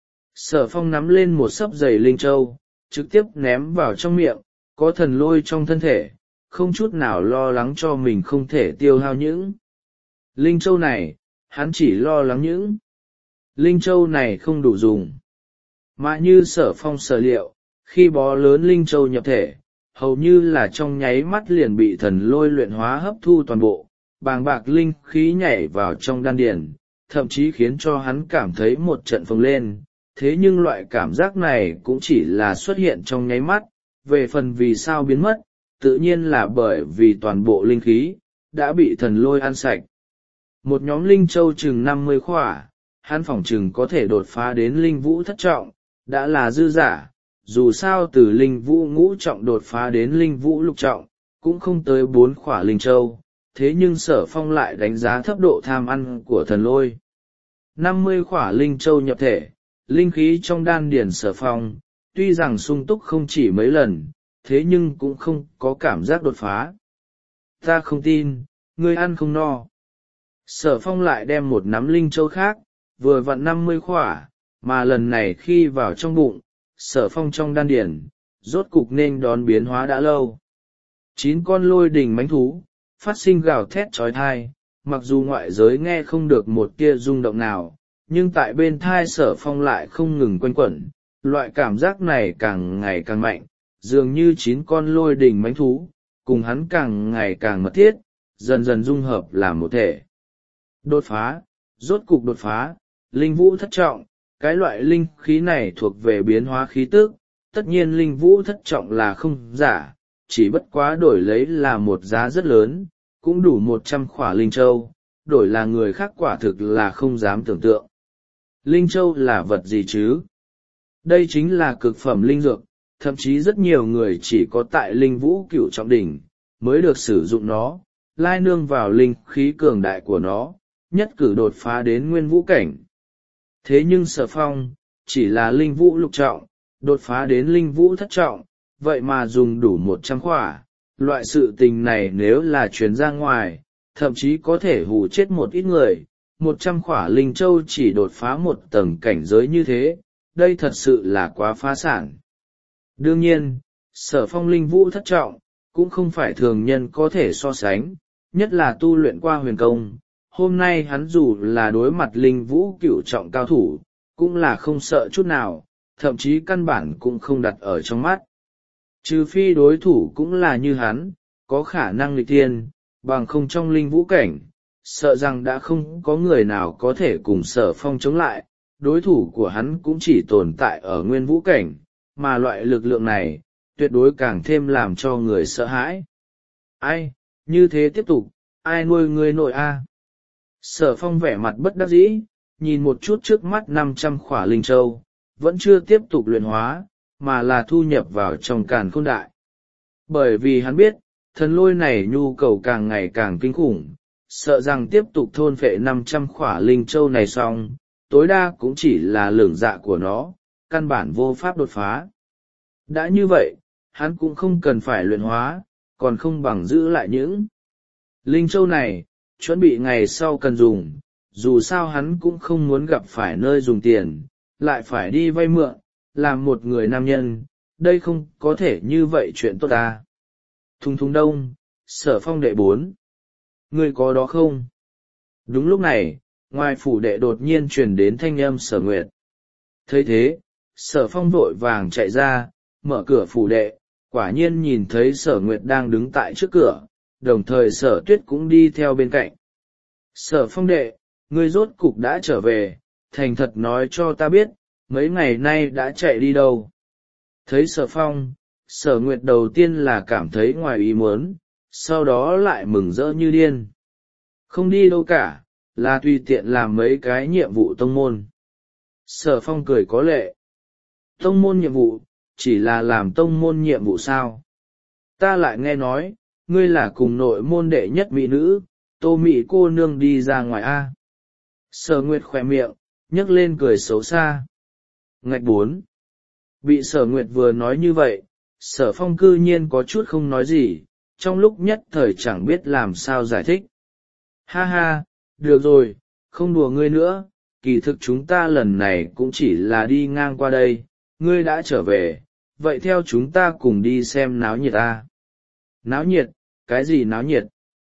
Sở Phong nắm lên một xấp giày linh châu, trực tiếp ném vào trong miệng, có thần lôi trong thân thể, không chút nào lo lắng cho mình không thể tiêu hao những linh châu này, hắn chỉ lo lắng những linh châu này không đủ dùng. Mà như Sở Phong sở liệu, khi bó lớn linh châu nhập thể, hầu như là trong nháy mắt liền bị thần lôi luyện hóa hấp thu toàn bộ, bàng bạc linh khí nhảy vào trong đan điền, thậm chí khiến cho hắn cảm thấy một trận phồng lên. Thế nhưng loại cảm giác này cũng chỉ là xuất hiện trong nháy mắt, về phần vì sao biến mất, tự nhiên là bởi vì toàn bộ linh khí đã bị thần lôi ăn sạch. Một nhóm linh châu chừng 50 khỏa, hắn phỏng chừng có thể đột phá đến linh vũ thất trọng, đã là dư giả, dù sao từ linh vũ ngũ trọng đột phá đến linh vũ lục trọng, cũng không tới 4 khỏa linh châu, thế nhưng Sở Phong lại đánh giá thấp độ tham ăn của thần lôi. 50 khỏa linh châu nhập thể, linh khí trong đan điển Sở Phong, tuy rằng sung túc không chỉ mấy lần, thế nhưng cũng không có cảm giác đột phá. Ta không tin, ngươi ăn không no. Sở Phong lại đem một nắm linh châu khác, vừa vặn 50 khỏa, mà lần này khi vào trong bụng, Sở Phong trong đan điển, rốt cục nên đón biến hóa đã lâu. 9 con lôi đình mãnh thú, phát sinh gào thét trói thai, mặc dù ngoại giới nghe không được một tia rung động nào, nhưng tại bên thai Sở Phong lại không ngừng quanh quẩn, loại cảm giác này càng ngày càng mạnh, dường như 9 con lôi đình mãnh thú, cùng hắn càng ngày càng mật thiết, dần dần dung hợp làm một thể. Đột phá, rốt cục đột phá, linh vũ thất trọng, cái loại linh khí này thuộc về biến hóa khí tức, tất nhiên linh vũ thất trọng là không giả, chỉ bất quá đổi lấy là một giá rất lớn, cũng đủ 100 khỏa linh châu, đổi là người khác quả thực là không dám tưởng tượng. Linh châu là vật gì chứ? Đây chính là cực phẩm linh dược, thậm chí rất nhiều người chỉ có tại linh vũ cửu trọng đỉnh mới được sử dụng nó, lai nương vào linh khí cường đại của nó, nhất cử đột phá đến nguyên vũ cảnh. Thế nhưng Sở Phong, chỉ là linh vũ lục trọng, đột phá đến linh vũ thất trọng, vậy mà dùng đủ 100 khỏa, loại sự tình này nếu là truyền ra ngoài, thậm chí có thể hù chết một ít người. 100 khỏa linh châu chỉ đột phá một tầng cảnh giới như thế, đây thật sự là quá phá sản. Đương nhiên, Sở Phong linh vũ thất trọng, cũng không phải thường nhân có thể so sánh, nhất là tu luyện qua huyền công. Hôm nay hắn dù là đối mặt linh vũ cửu trọng cao thủ, cũng là không sợ chút nào, thậm chí căn bản cũng không đặt ở trong mắt. Trừ phi đối thủ cũng là như hắn, có khả năng nghịch thiên, bằng không trong linh vũ cảnh, sợ rằng đã không có người nào có thể cùng Sở Phong chống lại, đối thủ của hắn cũng chỉ tồn tại ở nguyên vũ cảnh, mà loại lực lượng này, tuyệt đối càng thêm làm cho người sợ hãi. Ai, như thế tiếp tục, ai nuôi người nội a? Sở Phong vẻ mặt bất đắc dĩ, nhìn một chút trước mắt 500 khỏa linh châu, vẫn chưa tiếp tục luyện hóa, mà là thu nhập vào trong càn khôn đại. Bởi vì hắn biết, thần lôi này nhu cầu càng ngày càng kinh khủng, sợ rằng tiếp tục thôn phệ 500 khỏa linh châu này xong, tối đa cũng chỉ là lưỡng dạ của nó, căn bản vô pháp đột phá. Đã như vậy, hắn cũng không cần phải luyện hóa, còn không bằng giữ lại những linh châu này, chuẩn bị ngày sau cần dùng, dù sao hắn cũng không muốn gặp phải nơi dùng tiền, lại phải đi vay mượn, làm một người nam nhân, đây không có thể như vậy chuyện tốt ta. Thung thung đông, Sở Phong đệ 4. Ngươi có đó không? Đúng lúc này, ngoài phủ đệ đột nhiên truyền đến thanh âm Sở Nguyệt. Thấy thế, Sở Phong vội vàng chạy ra, mở cửa phủ đệ, quả nhiên nhìn thấy Sở Nguyệt đang đứng tại trước cửa, đồng thời Sở Tuyết cũng đi theo bên cạnh. Sở Phong đệ, ngươi rốt cục đã trở về, thành thật nói cho ta biết, mấy ngày nay đã chạy đi đâu? Thấy Sở Phong, Sở Nguyệt đầu tiên là cảm thấy ngoài ý muốn, sau đó lại mừng rỡ như điên. Không đi đâu cả, là tùy tiện làm mấy cái nhiệm vụ tông môn. Sở Phong cười có lệ. Tông môn nhiệm vụ, chỉ là làm tông môn nhiệm vụ sao? Ta lại nghe nói, ngươi là cùng nội môn đệ nhất mỹ nữ, Tô Mỹ cô nương đi ra ngoài a. Sở Nguyệt khỏe miệng, nhấc lên cười xấu xa. Ngạch 4. Bị Sở Nguyệt vừa nói như vậy, Sở Phong cư nhiên có chút không nói gì, trong lúc nhất thời chẳng biết làm sao giải thích. Ha ha, được rồi, không đùa ngươi nữa, kỳ thực chúng ta lần này cũng chỉ là đi ngang qua đây, ngươi đã trở về, vậy theo chúng ta cùng đi xem náo nhiệt a. Náo nhiệt, cái gì náo nhiệt?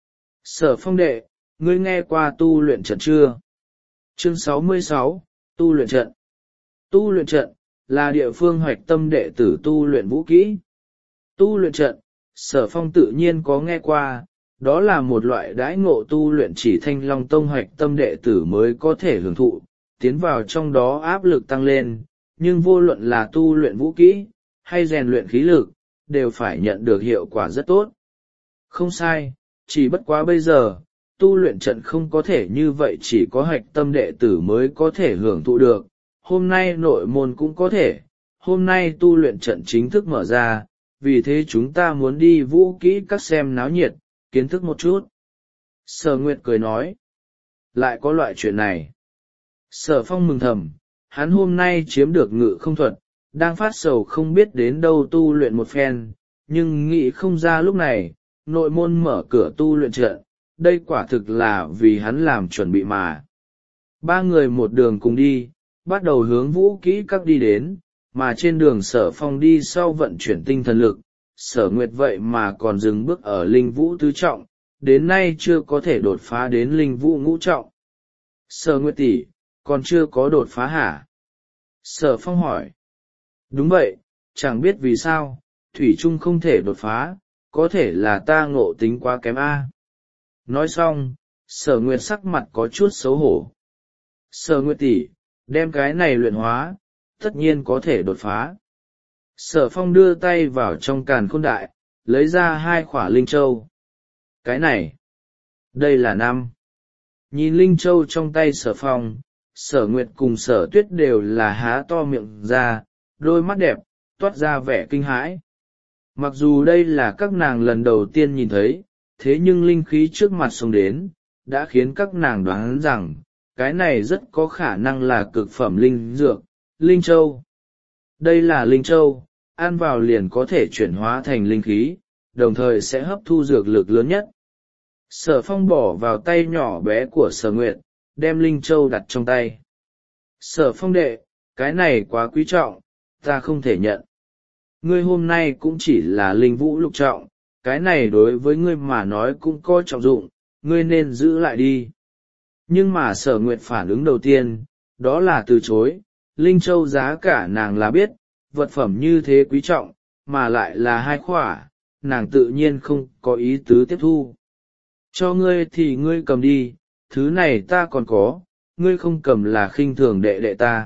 Sở Phong đệ, ngươi nghe qua tu luyện trận chưa? Chương 66, tu luyện trận. Tu luyện trận, là địa phương hoạch tâm đệ tử tu luyện vũ kỹ. Tu luyện trận, Sở Phong tự nhiên có nghe qua, đó là một loại đãi ngộ tu luyện chỉ Thanh Long Tông hoạch tâm đệ tử mới có thể hưởng thụ, tiến vào trong đó áp lực tăng lên, nhưng vô luận là tu luyện vũ kỹ, hay rèn luyện khí lực, đều phải nhận được hiệu quả rất tốt. Không sai, chỉ bất quá bây giờ, tu luyện trận không có thể như vậy chỉ có hoạch tâm đệ tử mới có thể hưởng thụ được, hôm nay nội môn cũng có thể, hôm nay tu luyện trận chính thức mở ra, vì thế chúng ta muốn đi vũ kỹ các xem náo nhiệt, kiến thức một chút. Sở Nguyệt cười nói, lại có loại chuyện này. Sở Phong mừng thầm, hắn hôm nay chiếm được ngự không thuật, đang phát sầu không biết đến đâu tu luyện một phen, nhưng nghĩ không ra lúc này, nội môn mở cửa tu luyện trận, đây quả thực là vì hắn làm chuẩn bị mà. Ba người một đường cùng đi, bắt đầu hướng vũ kỹ các đi đến, mà trên đường Sở Phong đi sau vận chuyển tinh thần lực, Sở Nguyệt vậy mà còn dừng bước ở linh vũ tứ trọng, đến nay chưa có thể đột phá đến linh vũ ngũ trọng. Sở Nguyệt tỷ, còn chưa có đột phá hả? Sở Phong hỏi. Đúng vậy, chẳng biết vì sao, thủy chung không thể đột phá, có thể là ta ngộ tính quá kém a. Nói xong, Sở Nguyệt sắc mặt có chút xấu hổ. Sở Nguyệt tỷ, đem cái này luyện hóa, tất nhiên có thể đột phá. Sở Phong đưa tay vào trong càn khôn đại, lấy ra 2 khỏa linh châu. Cái này, đây là 5 Nhìn linh châu trong tay Sở Phong, Sở Nguyệt cùng Sở Tuyết đều là há to miệng ra, đôi mắt đẹp toát ra vẻ kinh hãi. Mặc dù đây là các nàng lần đầu tiên nhìn thấy, thế nhưng linh khí trước mặt xông đến đã khiến các nàng đoán rằng cái này rất có khả năng là cực phẩm linh dược, linh châu. Đây là linh châu, ăn vào liền có thể chuyển hóa thành linh khí, đồng thời sẽ hấp thu dược lực lớn nhất. Sở Phong bỏ vào tay nhỏ bé của Sở Nguyệt, đem linh châu đặt trong tay. Sở Phong đệ, cái này quá quý trọng, ta không thể nhận. Ngươi hôm nay cũng chỉ là linh vũ lục trọng, cái này đối với ngươi mà nói cũng có trọng dụng, ngươi nên giữ lại đi. Nhưng mà Sở Nguyệt phản ứng đầu tiên, đó là từ chối. Linh châu giá cả nàng là biết, vật phẩm như thế quý trọng, mà lại là 2 khỏa, nàng tự nhiên không có ý tứ tiếp thu. Cho ngươi thì ngươi cầm đi, thứ này ta còn có, ngươi không cầm là khinh thường đệ đệ ta.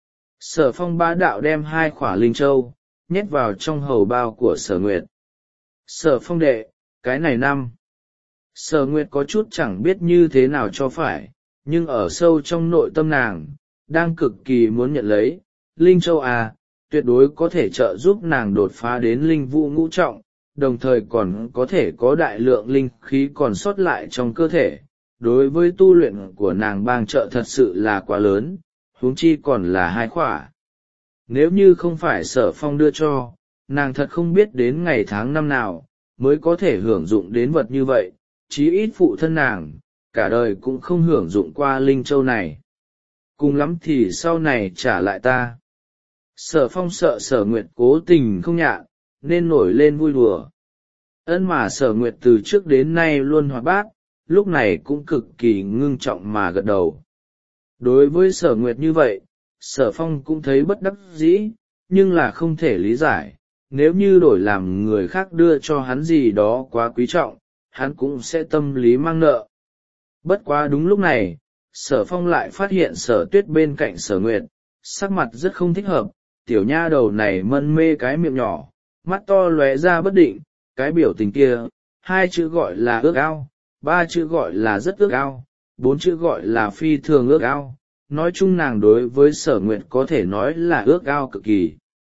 Sở Phong bá đạo đem 2 khỏa linh châu nhét vào trong hầu bao của Sở Nguyệt. Sở Phong đệ, cái này 5. Sở Nguyệt có chút chẳng biết như thế nào cho phải, nhưng ở sâu trong nội tâm nàng, đang cực kỳ muốn nhận lấy. Linh châu à, tuyệt đối có thể trợ giúp nàng đột phá đến linh vũ ngũ trọng, đồng thời còn có thể có đại lượng linh khí còn sót lại trong cơ thể. Đối với tu luyện của nàng bang trợ thật sự là quá lớn, huống chi còn là 2 khỏa. Nếu như không phải Sở Phong đưa cho, nàng thật không biết đến ngày tháng năm nào mới có thể hưởng dụng đến vật như vậy, chí ít phụ thân nàng cả đời cũng không hưởng dụng qua linh châu này. Cùng lắm thì sau này trả lại ta. Sở Phong sợ Sở Nguyệt cố tình không nhạ, nên nổi lên vui đùa. Ân mà Sở Nguyệt từ trước đến nay luôn hoạt bát, lúc này cũng cực kỳ ngưng trọng mà gật đầu. Đối với Sở Nguyệt như vậy, Sở Phong cũng thấy bất đắc dĩ, nhưng là không thể lý giải. Nếu như đổi làm người khác đưa cho hắn gì đó quá quý trọng, hắn cũng sẽ tâm lý mang nợ. Bất quá đúng lúc này, Sở Phong lại phát hiện Sở Tuyết bên cạnh Sở Nguyệt, sắc mặt rất không thích hợp, tiểu nha đầu này mân mê cái miệng nhỏ, mắt to lóe ra bất định, cái biểu tình kia, 2 chữ gọi là ước ao, 3 chữ gọi là rất ước ao, 4 chữ gọi là phi thường ước ao. Nói chung nàng đối với Sở Nguyệt có thể nói là ước ao cực kỳ.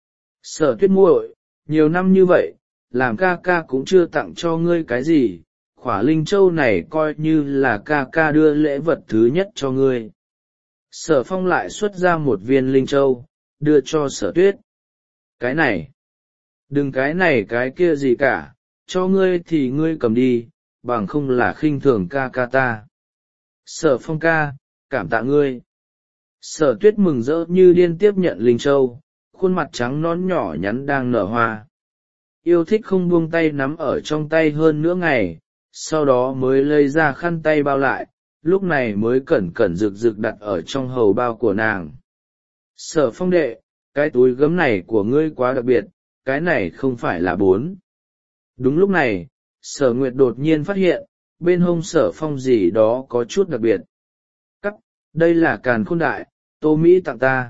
Sở Tuyết muội, nhiều năm như vậy, làm ca ca cũng chưa tặng cho ngươi cái gì, khỏa linh châu này coi như là ca ca đưa lễ vật thứ nhất cho ngươi. Sở Phong lại xuất ra một viên linh châu, đưa cho Sở Tuyết. Cái này, đừng cái này cái kia gì cả, cho ngươi thì ngươi cầm đi, bằng không là khinh thường ca ca ta. Sở Phong ca, cảm tạ ngươi. Sở Tuyết mừng rỡ như điên tiếp nhận linh châu, khuôn mặt trắng nõn nhỏ nhắn đang nở hoa. Yêu thích không buông tay nắm ở trong tay hơn nửa ngày, sau đó mới lấy ra khăn tay bao lại, lúc này mới cẩn cẩn rực rực đặt ở trong hầu bao của nàng. Sở Phong đệ, cái túi gấm này của ngươi quá đặc biệt, cái này không phải là 4. Đúng lúc này, Sở Nguyệt đột nhiên phát hiện, bên hông Sở Phong gì đó có chút đặc biệt. Cắt, đây là càn khôn đại, Tô Mỹ tặng ta.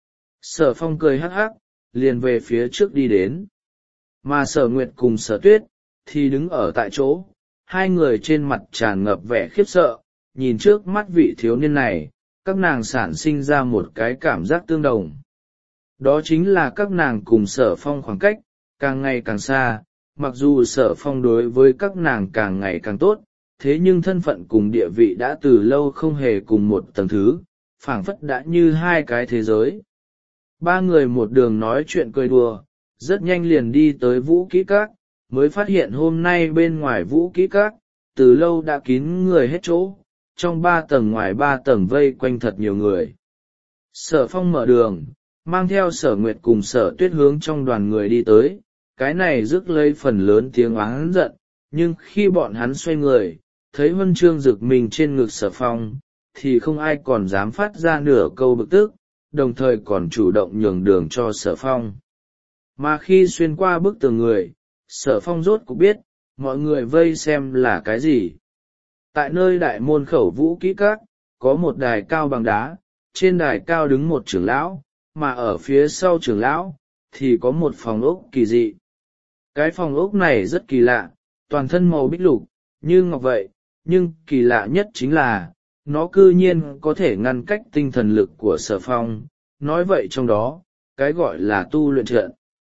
Sở Phong cười hắc hắc, liền về phía trước đi đến. Mà Sở Nguyệt cùng Sở Tuyết, thì đứng ở tại chỗ, 2 người trên mặt tràn ngập vẻ khiếp sợ, nhìn trước mắt vị thiếu niên này, các nàng sản sinh ra một cái cảm giác tương đồng. Đó chính là các nàng cùng Sở Phong khoảng cách, càng ngày càng xa, mặc dù Sở Phong đối với các nàng càng ngày càng tốt, thế nhưng thân phận cùng địa vị đã từ lâu không hề cùng một tầng thứ, phảng phất đã như 2 cái thế giới. 3 người một đường nói chuyện cười đùa, rất nhanh liền đi tới Vũ Kỹ Các, mới phát hiện hôm nay bên ngoài Vũ Kỹ Các, từ lâu đã kín người hết chỗ, trong 3 tầng ngoài 3 tầng vây quanh thật nhiều người. Sở Phong mở đường, mang theo Sở Nguyệt cùng Sở Tuyết hướng trong đoàn người đi tới, cái này rước lấy phần lớn tiếng oán giận, nhưng khi bọn hắn xoay người, thấy huân chương rực mình trên ngực Sở Phong, thì không ai còn dám phát ra nửa câu bực tức, đồng thời còn chủ động nhường đường cho Sở Phong. Mà khi xuyên qua bức tường người, Sở Phong rốt cũng biết, mọi người vây xem là cái gì. Tại nơi đại môn khẩu Vũ Kỹ Các, có một đài cao bằng đá, trên đài cao đứng một trưởng lão, mà ở phía sau trưởng lão, thì có một phòng ốc kỳ dị. Cái phòng ốc này rất kỳ lạ, toàn thân màu bích lục, như ngọc vậy, nhưng kỳ lạ nhất chính là, nó cư nhiên có thể ngăn cách tinh thần lực của Sở Phong, nói vậy trong đó, cái gọi là tu luyện trận.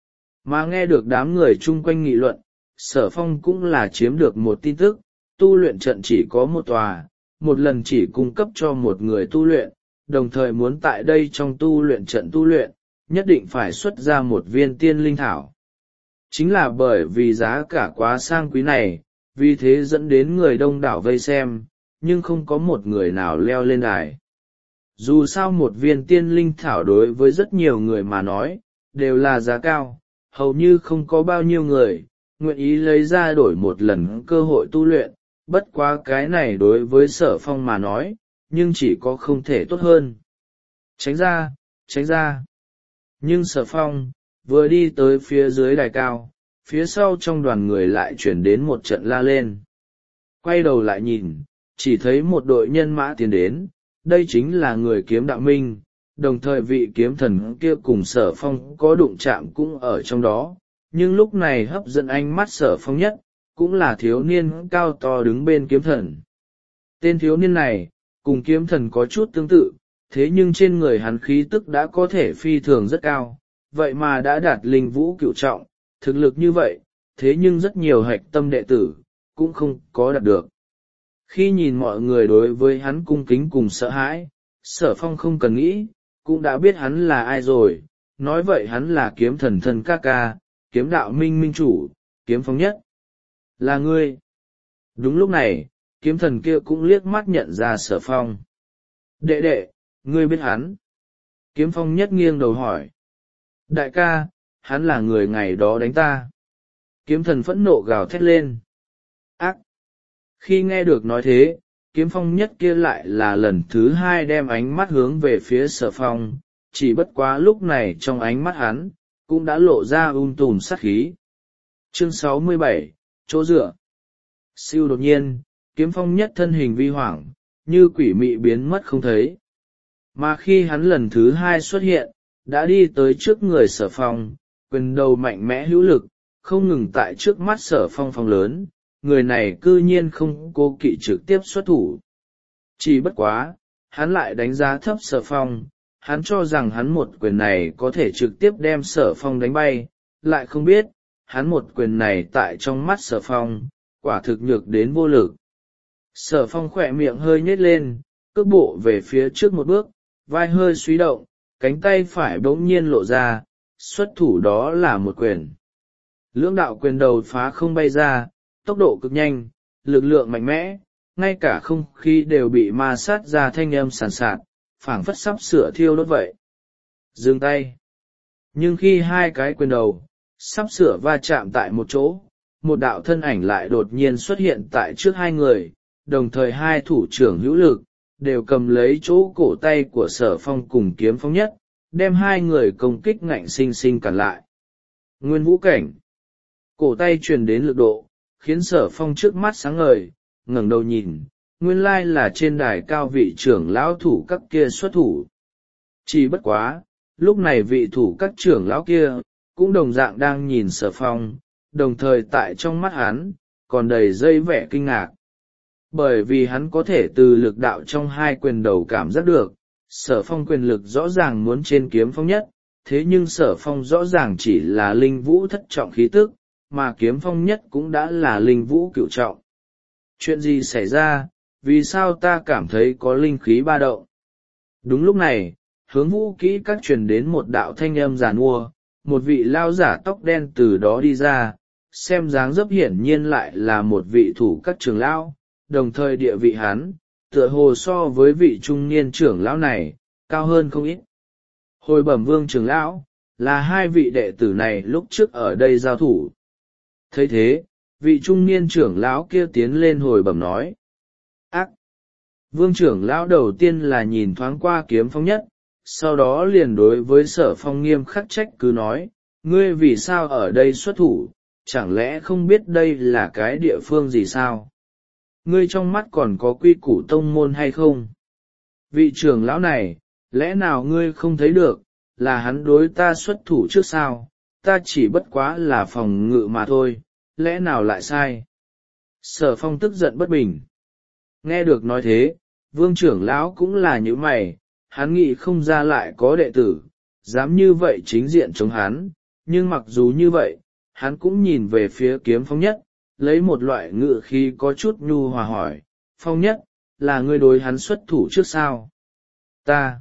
Mà nghe được đám người chung quanh nghị luận, Sở Phong cũng là chiếm được một tin tức, tu luyện trận chỉ có một tòa, một lần chỉ cung cấp cho một người tu luyện, đồng thời muốn tại đây trong tu luyện trận tu luyện, nhất định phải xuất ra một viên tiên linh thảo. Chính là bởi vì giá cả quá sang quý này, vì thế dẫn đến người đông đảo vây xem, nhưng không có một người nào leo lên đài. Dù sao một viên tiên linh thảo đối với rất nhiều người mà nói, đều là giá cao, hầu như không có bao nhiêu người nguyện ý lấy ra đổi một lần cơ hội tu luyện, bất quá cái này đối với Sở Phong mà nói, nhưng chỉ có không thể tốt hơn. Tránh ra, tránh ra. Nhưng Sở Phong, vừa đi tới phía dưới đài cao, phía sau trong đoàn người lại chuyển đến một trận la lên. Quay đầu lại nhìn, chỉ thấy một đội nhân mã tiến đến, đây chính là người kiếm đạo minh, đồng thời vị kiếm thần kia cùng Sở Phong có đụng chạm cũng ở trong đó, nhưng lúc này hấp dẫn ánh mắt Sở Phong nhất, cũng là thiếu niên cao to đứng bên kiếm thần. Tên thiếu niên này, cùng kiếm thần có chút tương tự, thế nhưng trên người hắn khí tức đã có thể phi thường rất cao, vậy mà đã đạt linh vũ cửu trọng, thực lực như vậy, thế nhưng rất nhiều hạch tâm đệ tử, cũng không có đạt được. Khi nhìn mọi người đối với hắn cung kính cùng sợ hãi, Sở Phong không cần nghĩ, cũng đã biết hắn là ai rồi, nói vậy hắn là kiếm thần thân ca ca, kiếm đạo minh minh chủ, kiếm phong nhất. Là ngươi. Đúng lúc này, kiếm thần kia cũng liếc mắt nhận ra Sở Phong. Đệ đệ, ngươi biết hắn? Kiếm phong nhất nghiêng đầu hỏi. Đại ca, hắn là người ngày đó đánh ta. Kiếm thần phẫn nộ gào thét lên. Ác! Khi nghe được nói thế, kiếm phong nhất kia lại là lần thứ hai đem ánh mắt hướng về phía Sở Phong, chỉ bất quá lúc này trong ánh mắt hắn, cũng đã lộ ra tùm sát khí. Chương 67, chỗ dựa. Siêu đột nhiên, kiếm phong nhất thân hình vi hoảng, như quỷ mị biến mất không thấy. Mà khi hắn lần thứ hai xuất hiện, đã đi tới trước người Sở Phong, quyền đầu mạnh mẽ hữu lực, không ngừng tại trước mắt Sở Phong phong lớn, người này cư nhiên không cố kỵ trực tiếp xuất thủ. Chỉ bất quá, hắn lại đánh giá thấp Sở Phong, hắn cho rằng hắn một quyền này có thể trực tiếp đem Sở Phong đánh bay, lại không biết, hắn một quyền này tại trong mắt Sở Phong, quả thực nhược đến vô lực. Sở Phong khỏe miệng hơi nhếch lên, cước bộ về phía trước một bước, vai hơi suy động, cánh tay phải bỗng nhiên lộ ra, xuất thủ đó là một quyền. Lưỡng đạo quyền đầu phá không bay ra, tốc độ cực nhanh, lực lượng mạnh mẽ, ngay cả không khí đều bị ma sát ra thanh âm sàn sạt, phảng phất sắp sửa thiêu đốt vậy. Dừng tay. Nhưng khi hai cái quyền đầu sắp sửa va chạm tại một chỗ, một đạo thân ảnh lại đột nhiên xuất hiện tại trước hai người, đồng thời hai thủ trưởng hữu lực, đều cầm lấy chỗ cổ tay của Sở Phong cùng kiếm phong nhất, đem hai người công kích ngạnh sinh sinh cản lại. Nguyên vũ cảnh. Cổ tay truyền đến lực độ, khiến Sở Phong trước mắt sáng ngời, ngẩng đầu nhìn, nguyên lai là trên đài cao vị trưởng lão thủ các kia xuất thủ. Chỉ bất quá, lúc này vị thủ các trưởng lão kia, cũng đồng dạng đang nhìn Sở Phong, đồng thời tại trong mắt hắn, còn đầy dây vẻ kinh ngạc. Bởi vì hắn có thể từ lực đạo trong hai quyền đầu cảm giác được, Sở Phong quyền lực rõ ràng muốn trên kiếm phong nhất, thế nhưng Sở Phong rõ ràng chỉ là linh vũ thất trọng khí tức, mà kiếm phong nhất cũng đã là linh vũ cửu trọng. Chuyện gì xảy ra, vì sao ta cảm thấy có linh khí ba động? Đúng lúc này, hướng vũ kỹ các truyền đến một đạo thanh âm giàn mua, một vị lao giả tóc đen từ đó đi ra, xem dáng dấp hiển nhiên lại là một vị thủ các trưởng lão, đồng thời địa vị hắn, tựa hồ so với vị trung niên trưởng lão này, cao hơn không ít. Hồi bẩm vương trưởng lão, là hai vị đệ tử này lúc trước ở đây giao thủ. Thấy thế, vị trung niên trưởng lão kia tiến lên hồi bẩm nói. Ác! Vương trưởng lão đầu tiên là nhìn thoáng qua kiếm phong nhất, sau đó liền đối với Sở Phong nghiêm khắc trách cứ nói, ngươi vì sao ở đây xuất thủ, chẳng lẽ không biết đây là cái địa phương gì sao? Ngươi trong mắt còn có quy củ tông môn hay không? Vị trưởng lão này, lẽ nào ngươi không thấy được, là hắn đối ta xuất thủ trước sao, ta chỉ bất quá là phòng ngự mà thôi, lẽ nào lại sai? Sở Phong tức giận bất bình. Nghe được nói thế, Vương trưởng lão cũng là như mày, hắn nghĩ không ra lại có đệ tử dám như vậy chính diện chống hắn, nhưng mặc dù như vậy hắn cũng nhìn về phía Kiếm Phong Nhất, lấy một loại ngự khí có chút nhu hòa hỏi, Phong Nhất, là ngươi đối hắn xuất thủ trước sao? Ta.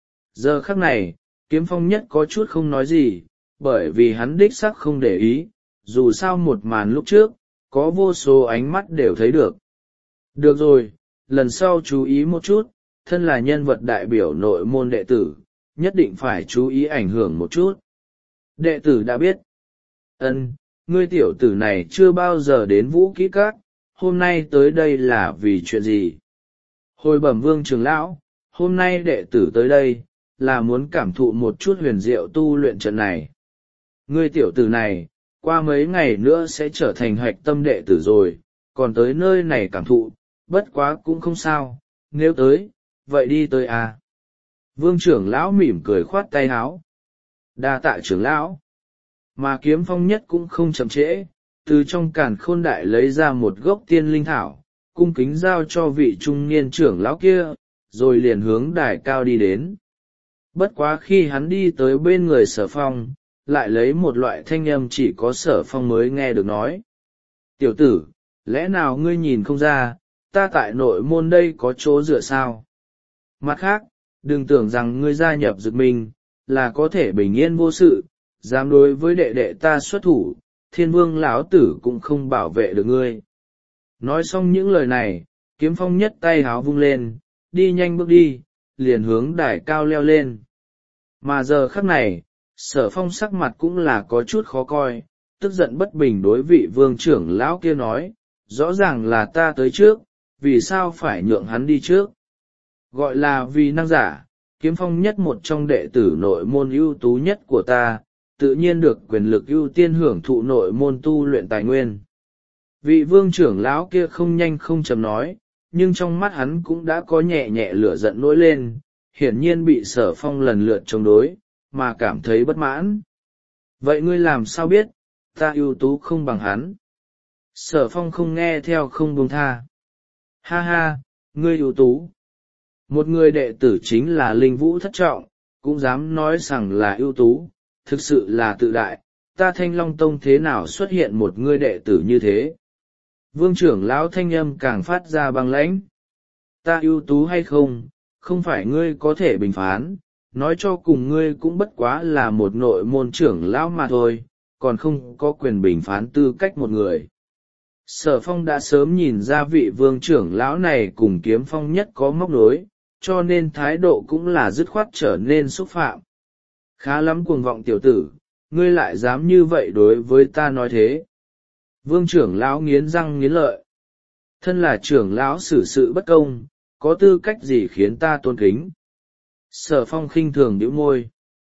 Giờ khắc này, Kiếm Phong Nhất có chút không nói gì, bởi vì hắn đích xác không để ý, dù sao một màn lúc trước, có vô số ánh mắt đều thấy được. Được rồi, lần sau chú ý một chút, thân là nhân vật đại biểu nội môn đệ tử, nhất định phải chú ý ảnh hưởng một chút. Đệ tử đã biết. Ân, ngươi tiểu tử này chưa bao giờ đến Vũ Kỹ Các, hôm nay tới đây là vì chuyện gì? Hồi bẩm Vương trưởng lão, hôm nay đệ tử tới đây, là muốn cảm thụ một chút huyền diệu tu luyện trận này. Ngươi tiểu tử này, qua mấy ngày nữa sẽ trở thành hạch tâm đệ tử rồi, còn tới nơi này cảm thụ, bất quá cũng không sao, nếu tới, vậy đi tới à. Vương trưởng lão mỉm cười khoát tay áo. Đa tạ trưởng lão. Mà Kiếm Phong Nhất cũng không chậm trễ, từ trong càn khôn đại lấy ra một gốc tiên linh thảo, cung kính giao cho vị trung niên trưởng lão kia, rồi liền hướng đài cao đi đến. Bất quá khi hắn đi tới bên người Sở Phong, lại lấy một loại thanh âm chỉ có Sở Phong mới nghe được nói. Tiểu tử, lẽ nào ngươi nhìn không ra, ta tại nội môn đây có chỗ dựa sao? Mặt khác, đừng tưởng rằng ngươi gia nhập Dực Minh, là có thể bình yên vô sự, dám đối với đệ đệ ta xuất thủ, Thiên Vương lão tử cũng không bảo vệ được ngươi. Nói xong những lời này, Kiếm Phong Nhất tay háo vung lên, đi nhanh bước đi, liền hướng đài cao leo lên. Mà giờ khắc này, Sở Phong sắc mặt cũng là có chút khó coi, tức giận bất bình đối vị vương trưởng lão kia nói, rõ ràng là ta tới trước, vì sao phải nhượng hắn đi trước? Gọi là vì năng giả, Kiếm Phong Nhất một trong đệ tử nội môn ưu tú nhất của ta, tự nhiên được quyền lực ưu tiên hưởng thụ nội môn tu luyện tài nguyên. Vị vương trưởng lão kia không nhanh không chậm nói, nhưng trong mắt hắn cũng đã có nhẹ nhẹ lửa giận nổi lên, hiển nhiên bị Sở Phong lần lượt chống đối, mà cảm thấy bất mãn. Vậy ngươi làm sao biết, ta ưu tú không bằng hắn? Sở Phong không nghe theo không buông tha. Ha ha, ngươi ưu tú. Một người đệ tử chính là linh vũ thất trọng, cũng dám nói rằng là ưu tú, thực sự là tự đại, ta Thanh Long Tông thế nào xuất hiện một người đệ tử như thế? Vương trưởng lão thanh âm càng phát ra băng lãnh. Ta ưu tú hay không, không phải ngươi có thể bình phán, nói cho cùng ngươi cũng bất quá là một nội môn trưởng lão mà thôi, còn không có quyền bình phán tư cách một người. Sở Phong đã sớm nhìn ra vị vương trưởng lão này cùng Kiếm Phong Nhất có móc nối, cho nên thái độ cũng là dứt khoát trở nên xúc phạm. Khá lắm cuồng vọng tiểu tử, ngươi lại dám như vậy đối với ta nói thế. Vương trưởng lão nghiến răng nghiến lợi. Thân là trưởng lão xử sự bất công, có tư cách gì khiến ta tôn kính? Sở Phong khinh thường bĩu môi.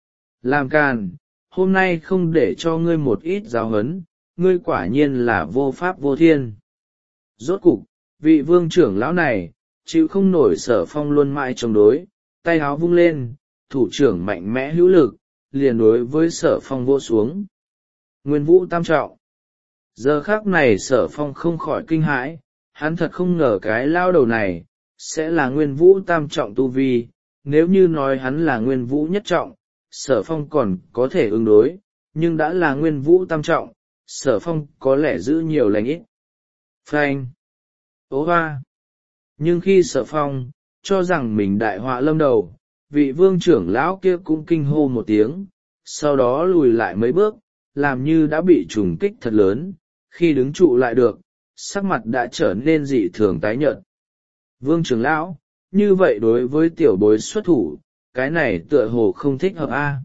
Làm càn, hôm nay không để cho ngươi một ít giáo huấn, ngươi quả nhiên là vô pháp vô thiên. Rốt cục, vị vương trưởng lão này, chịu không nổi Sở Phong luôn mãi chống đối, tay áo vung lên, thủ trưởng mạnh mẽ hữu lực, liền đối với Sở Phong vỗ xuống. Nguyên vũ tam trọng. Giờ khác này Sở Phong không khỏi kinh hãi, hắn thật không ngờ cái lao đầu này, sẽ là nguyên vũ tam trọng tu vi, nếu như nói hắn là nguyên vũ nhất trọng, Sở Phong còn có thể ứng đối, nhưng đã là nguyên vũ tam trọng, Sở Phong có lẽ giữ nhiều lành ít. Phanh! Ố hoa! Nhưng khi Sở Phong cho rằng mình đại họa lâm đầu, vị vương trưởng lão kia cũng kinh hô một tiếng, sau đó lùi lại mấy bước, làm như đã bị trùng kích thật lớn, khi đứng trụ lại được, sắc mặt đã trở nên dị thường tái nhợt. Vương trưởng lão, như vậy đối với tiểu bối xuất thủ, cái này tựa hồ không thích hợp a.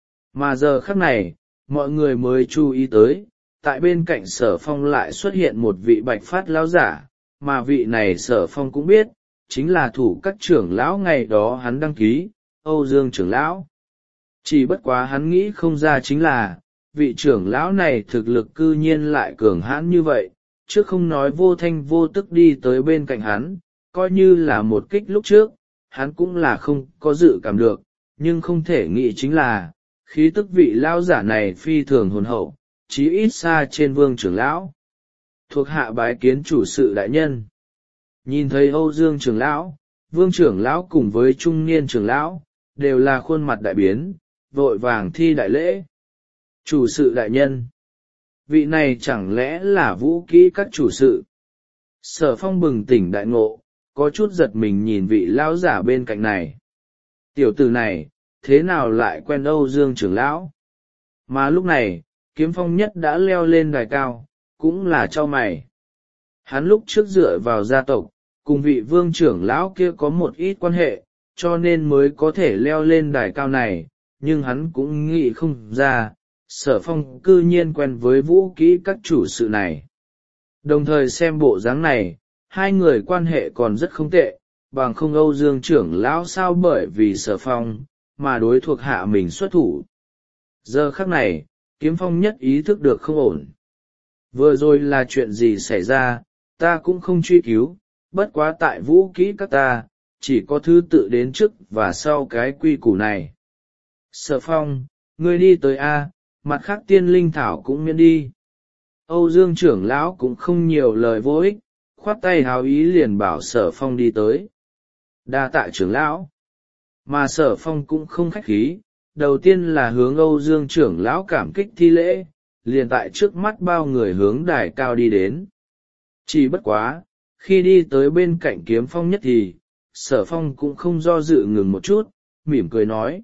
Mà giờ khắc này, mọi người mới chú ý tới, tại bên cạnh Sở Phong lại xuất hiện một vị bạch phát lão giả, mà vị này Sở Phong cũng biết, chính là thủ các trưởng lão ngày đó hắn đăng ký, Âu Dương trưởng lão. Chỉ bất quá hắn nghĩ không ra chính là, vị trưởng lão này thực lực cư nhiên lại cường hãn như vậy, chứ không nói vô thanh vô tức đi tới bên cạnh hắn, coi như là một kích lúc trước, hắn cũng là không có dự cảm được, nhưng không thể nghĩ chính là, khí tức vị lão giả này phi thường hồn hậu, chí ít xa trên vương trưởng lão. Thuộc hạ bái kiến chủ sự đại nhân. Nhìn thấy Âu Dương trưởng lão, Vương trưởng lão cùng với trung niên trưởng lão, đều là khuôn mặt đại biến, vội vàng thi đại lễ. Chủ sự đại nhân, vị này chẳng lẽ là Vũ Kỹ các chủ sự? Sở Phong bừng tỉnh đại ngộ, có chút giật mình nhìn vị lão giả bên cạnh này. Tiểu tử này, thế nào lại quen Âu Dương trưởng lão? Mà lúc này, Kiếm Phong Nhất đã leo lên đài cao, cũng là cho mày. Hắn lúc trước dựa vào gia tộc, cùng vị vương trưởng lão kia có một ít quan hệ, cho nên mới có thể leo lên đài cao này, nhưng hắn cũng nghĩ không ra, Sở Phong cư nhiên quen với Vũ Kỹ các chủ sự này. Đồng thời xem bộ dáng này, hai người quan hệ còn rất không tệ, bằng không Âu Dương trưởng lão sao bởi vì Sở Phong, mà đối thuộc hạ mình xuất thủ. Giờ khắc này, Kiếm Phong Nhất ý thức được không ổn. Vừa rồi là chuyện gì xảy ra, ta cũng không truy cứu, bất quá tại Vũ Kỹ các ta, chỉ có thứ tự đến trước và sau cái quy củ này. Sở Phong, ngươi đi tới A, mặt khác tiên linh thảo cũng miễn đi. Âu Dương trưởng lão cũng không nhiều lời vô ích, khoát tay hào ý liền bảo Sở Phong đi tới. Đa tạ trưởng lão. Mà Sở Phong cũng không khách khí, đầu tiên là hướng Âu Dương trưởng lão cảm kích thi lễ, liền tại trước mắt bao người hướng đài cao đi đến. Chỉ bất quá, khi đi tới bên cạnh Kiếm Phong Nhất thì, Sở Phong cũng không do dự ngừng một chút, mỉm cười nói.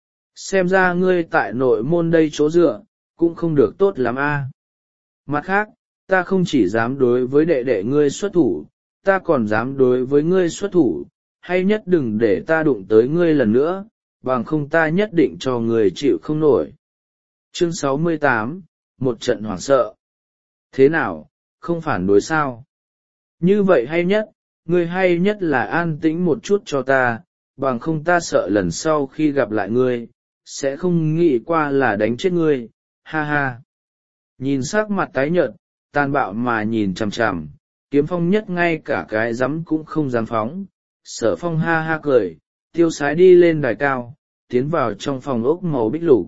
Xem ra ngươi tại nội môn đây chỗ dựa, cũng không được tốt lắm a. Mặt khác, ta không chỉ dám đối với đệ đệ ngươi xuất thủ, ta còn dám đối với ngươi xuất thủ, hay nhất đừng để ta đụng tới ngươi lần nữa, bằng không ta nhất định cho người chịu không nổi. Chương 68, một trận hoảng sợ. Thế nào, không phản đối sao? Như vậy hay nhất, ngươi hay nhất là an tĩnh một chút cho ta, bằng không ta sợ lần sau khi gặp lại ngươi, sẽ không nghĩ qua là đánh chết ngươi, ha ha. Nhìn sắc mặt tái nhợt, tàn bạo mà nhìn chằm chằm, Kiếm Phong Nhất ngay cả cái dám cũng không dám phóng. Sở Phong ha ha cười, tiêu sái đi lên đài cao, tiến vào trong phòng ốc màu bích lục.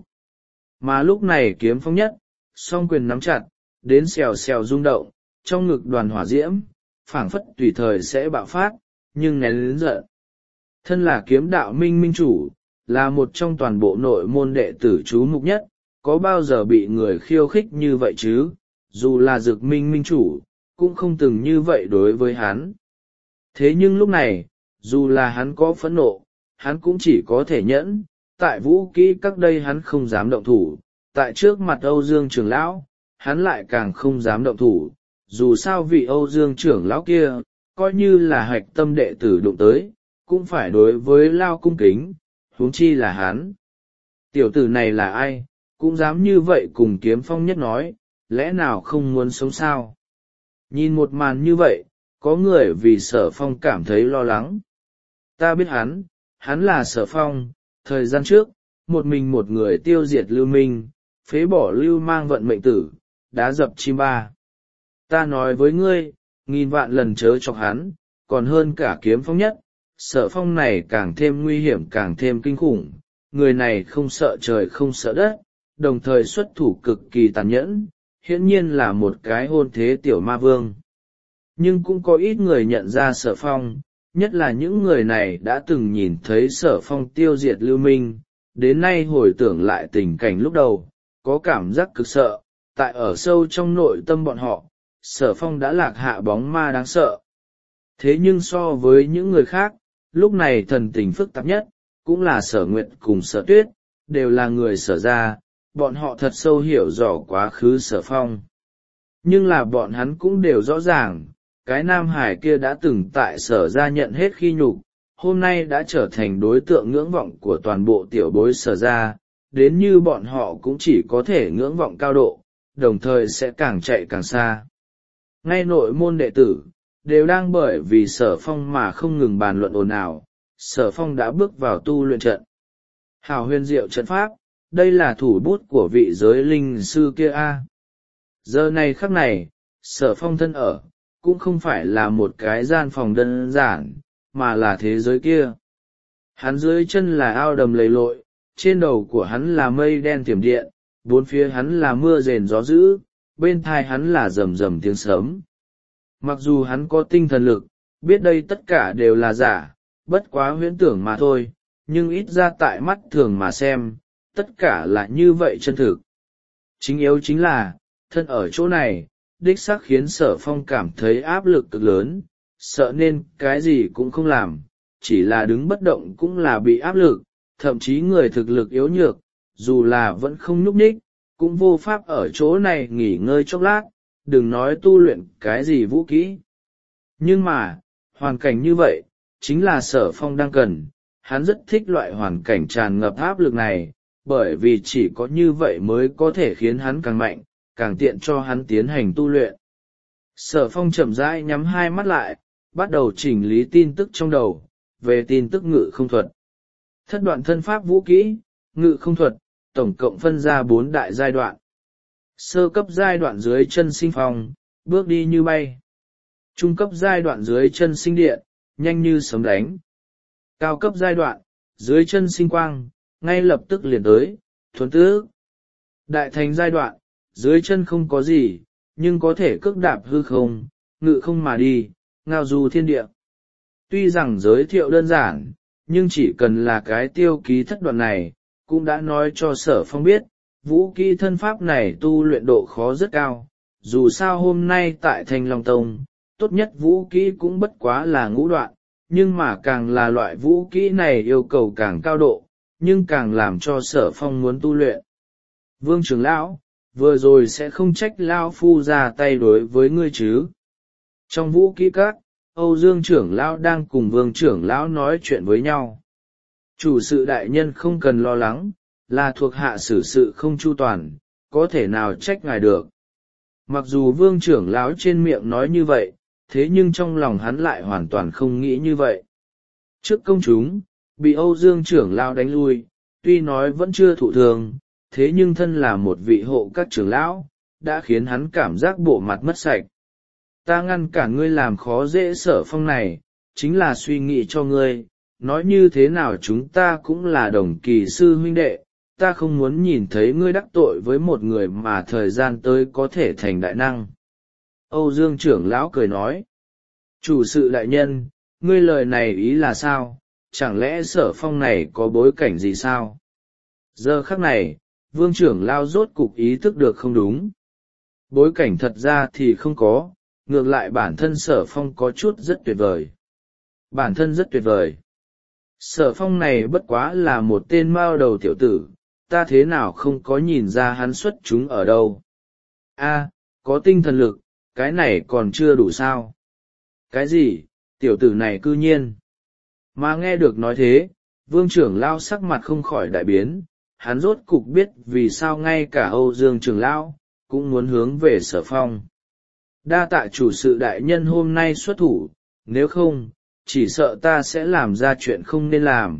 Mà lúc này Kiếm Phong Nhất, song quyền nắm chặt, đến xèo xèo rung động, trong ngực đoàn hỏa diễm, phảng phất tùy thời sẽ bạo phát, nhưng nén lớn giận. Thân là kiếm đạo minh minh chủ, là một trong toàn bộ nội môn đệ tử chú mục nhất, có bao giờ bị người khiêu khích như vậy chứ, dù là Dực Minh minh chủ, cũng không từng như vậy đối với hắn. Thế nhưng lúc này, dù là hắn có phẫn nộ, hắn cũng chỉ có thể nhẫn, tại Vũ Kỹ các đây hắn không dám động thủ, tại trước mặt Âu Dương trưởng lão, hắn lại càng không dám động thủ, dù sao vị Âu Dương trưởng lão kia, coi như là hạch tâm đệ tử đụng tới, cũng phải đối với lao cung kính, huống chi là hắn. Tiểu tử này là ai, cũng dám như vậy cùng Kiếm Phong Nhất nói, lẽ nào không muốn sống sao? Nhìn một màn như vậy, có người vì Sở Phong cảm thấy lo lắng. Ta biết hắn là Sở Phong, thời gian trước, một mình một người tiêu diệt Lưu Minh, phế bỏ Lưu Mang vận mệnh tử, đá dập chim ba. Ta nói với ngươi, nghìn vạn lần chớ chọc hắn, còn hơn cả Kiếm Phong Nhất, Sở Phong này càng thêm nguy hiểm càng thêm kinh khủng, người này không sợ trời không sợ đất, đồng thời xuất thủ cực kỳ tàn nhẫn, hiển nhiên là một cái hôn thế tiểu ma vương. Nhưng cũng có ít người nhận ra Sở Phong, nhất là những người này đã từng nhìn thấy Sở Phong tiêu diệt Lưu Minh, đến nay hồi tưởng lại tình cảnh lúc đầu, có cảm giác cực sợ, tại ở sâu trong nội tâm bọn họ, Sở Phong đã lạc hạ bóng ma đáng sợ. Thế nhưng so với những người khác, lúc này thần tình phức tạp nhất, cũng là Sở Nguyệt cùng Sở Tuyết, đều là người Sở gia, bọn họ thật sâu hiểu rõ quá khứ Sở Phong. Nhưng là bọn hắn cũng đều rõ ràng, cái Nam Hải kia đã từng tại Sở gia nhận hết khi nhục, hôm nay đã trở thành đối tượng ngưỡng vọng của toàn bộ tiểu bối Sở gia, đến như bọn họ cũng chỉ có thể ngưỡng vọng cao độ, đồng thời sẽ càng chạy càng xa. Ngay nội môn đệ tử, đều đang bởi vì Sở Phong mà không ngừng bàn luận ồn ào, Sở Phong đã bước vào tu luyện trận. Hảo huyền diệu trận pháp, đây là thủ bút của vị giới linh sư kia a. Giờ này khắc này, Sở Phong thân ở, cũng không phải là một cái gian phòng đơn giản, mà là thế giới kia. Hắn dưới chân là ao đầm lầy lội, trên đầu của hắn là mây đen tiềm điện, bốn phía hắn là mưa rền gió dữ, bên thai hắn là rầm rầm tiếng sấm. Mặc dù hắn có tinh thần lực, biết đây tất cả đều là giả, bất quá huyễn tưởng mà thôi, nhưng ít ra tại mắt thường mà xem, tất cả là như vậy chân thực. Chính yếu chính là, thân ở chỗ này, đích xác khiến Sở Phong cảm thấy áp lực cực lớn, sợ nên cái gì cũng không làm, chỉ là đứng bất động cũng là bị áp lực, thậm chí người thực lực yếu nhược, dù là vẫn không nhúc nhích, cũng vô pháp ở chỗ này nghỉ ngơi chốc lát, đừng nói tu luyện cái gì vũ kỹ. Nhưng mà, hoàn cảnh như vậy, chính là Sở Phong đang cần, hắn rất thích loại hoàn cảnh tràn ngập áp lực này, bởi vì chỉ có như vậy mới có thể khiến hắn càng mạnh, càng tiện cho hắn tiến hành tu luyện. Sở Phong chậm rãi nhắm hai mắt lại, bắt đầu chỉnh lý tin tức trong đầu, về tin tức ngự không thuật. Thất đoạn thân pháp vũ kỹ, ngự không thuật, tổng cộng phân ra 4 đại giai đoạn. Sơ cấp giai đoạn dưới chân sinh phong, bước đi như bay. Trung cấp giai đoạn dưới chân sinh điện, nhanh như sấm đánh. Cao cấp giai đoạn, dưới chân sinh quang, ngay lập tức liền tới, thuần tứ. Đại thành giai đoạn, dưới chân không có gì, nhưng có thể cước đạp hư không, ngự không mà đi, ngao du thiên địa. Tuy rằng giới thiệu đơn giản, nhưng chỉ cần là cái tiêu ký thất đoạn này, cũng đã nói cho Sở Phong biết, vũ kỹ thân pháp này tu luyện độ khó rất cao. Dù sao hôm nay tại Thanh Long Tông, tốt nhất vũ kỹ cũng bất quá là ngũ đoạn, nhưng mà càng là loại vũ kỹ này yêu cầu càng cao độ, nhưng càng làm cho Sở Phong muốn tu luyện. Vương trưởng lão, vừa rồi sẽ không trách lão phu ra tay đối với ngươi chứ? Trong vũ kỹ các, Âu Dương trưởng lão đang cùng Vương trưởng lão nói chuyện với nhau. Chủ sự đại nhân không cần lo lắng, là thuộc hạ xử sự không chu toàn, có thể nào trách ngài được. Mặc dù Vương trưởng lão trên miệng nói như vậy, thế nhưng trong lòng hắn lại hoàn toàn không nghĩ như vậy. Trước công chúng, bị Âu Dương trưởng lão đánh lui, tuy nói vẫn chưa thụ thường, thế nhưng thân là một vị hộ các trưởng lão, đã khiến hắn cảm giác bộ mặt mất sạch. Ta ngăn cản ngươi làm khó dễ Sở Phong này, chính là suy nghĩ cho ngươi, nói như thế nào chúng ta cũng là đồng kỳ sư huynh đệ, ta không muốn nhìn thấy ngươi đắc tội với một người mà thời gian tới có thể thành đại năng. Âu Dương trưởng lão cười nói, chủ sự đại nhân, ngươi lời này ý là sao, chẳng lẽ Sở Phong này có bối cảnh gì sao? Giờ khắc này, Vương trưởng lão rốt cục ý thức được không đúng. Bối cảnh thật ra thì không có, ngược lại bản thân Sở Phong có chút rất tuyệt vời. Bản thân rất tuyệt vời. Sở Phong này bất quá là một tên mao đầu tiểu tử, ta thế nào không có nhìn ra hắn xuất chúng ở đâu. A, có tinh thần lực, cái này còn chưa đủ sao? Cái gì, tiểu tử này cư nhiên. Mà nghe được nói thế, Vương trưởng lão sắc mặt không khỏi đại biến, hắn rốt cục biết vì sao ngay cả Âu Dương trưởng lão cũng muốn hướng về Sở Phong. Đa tạ chủ sự đại nhân hôm nay xuất thủ, nếu không, chỉ sợ ta sẽ làm ra chuyện không nên làm.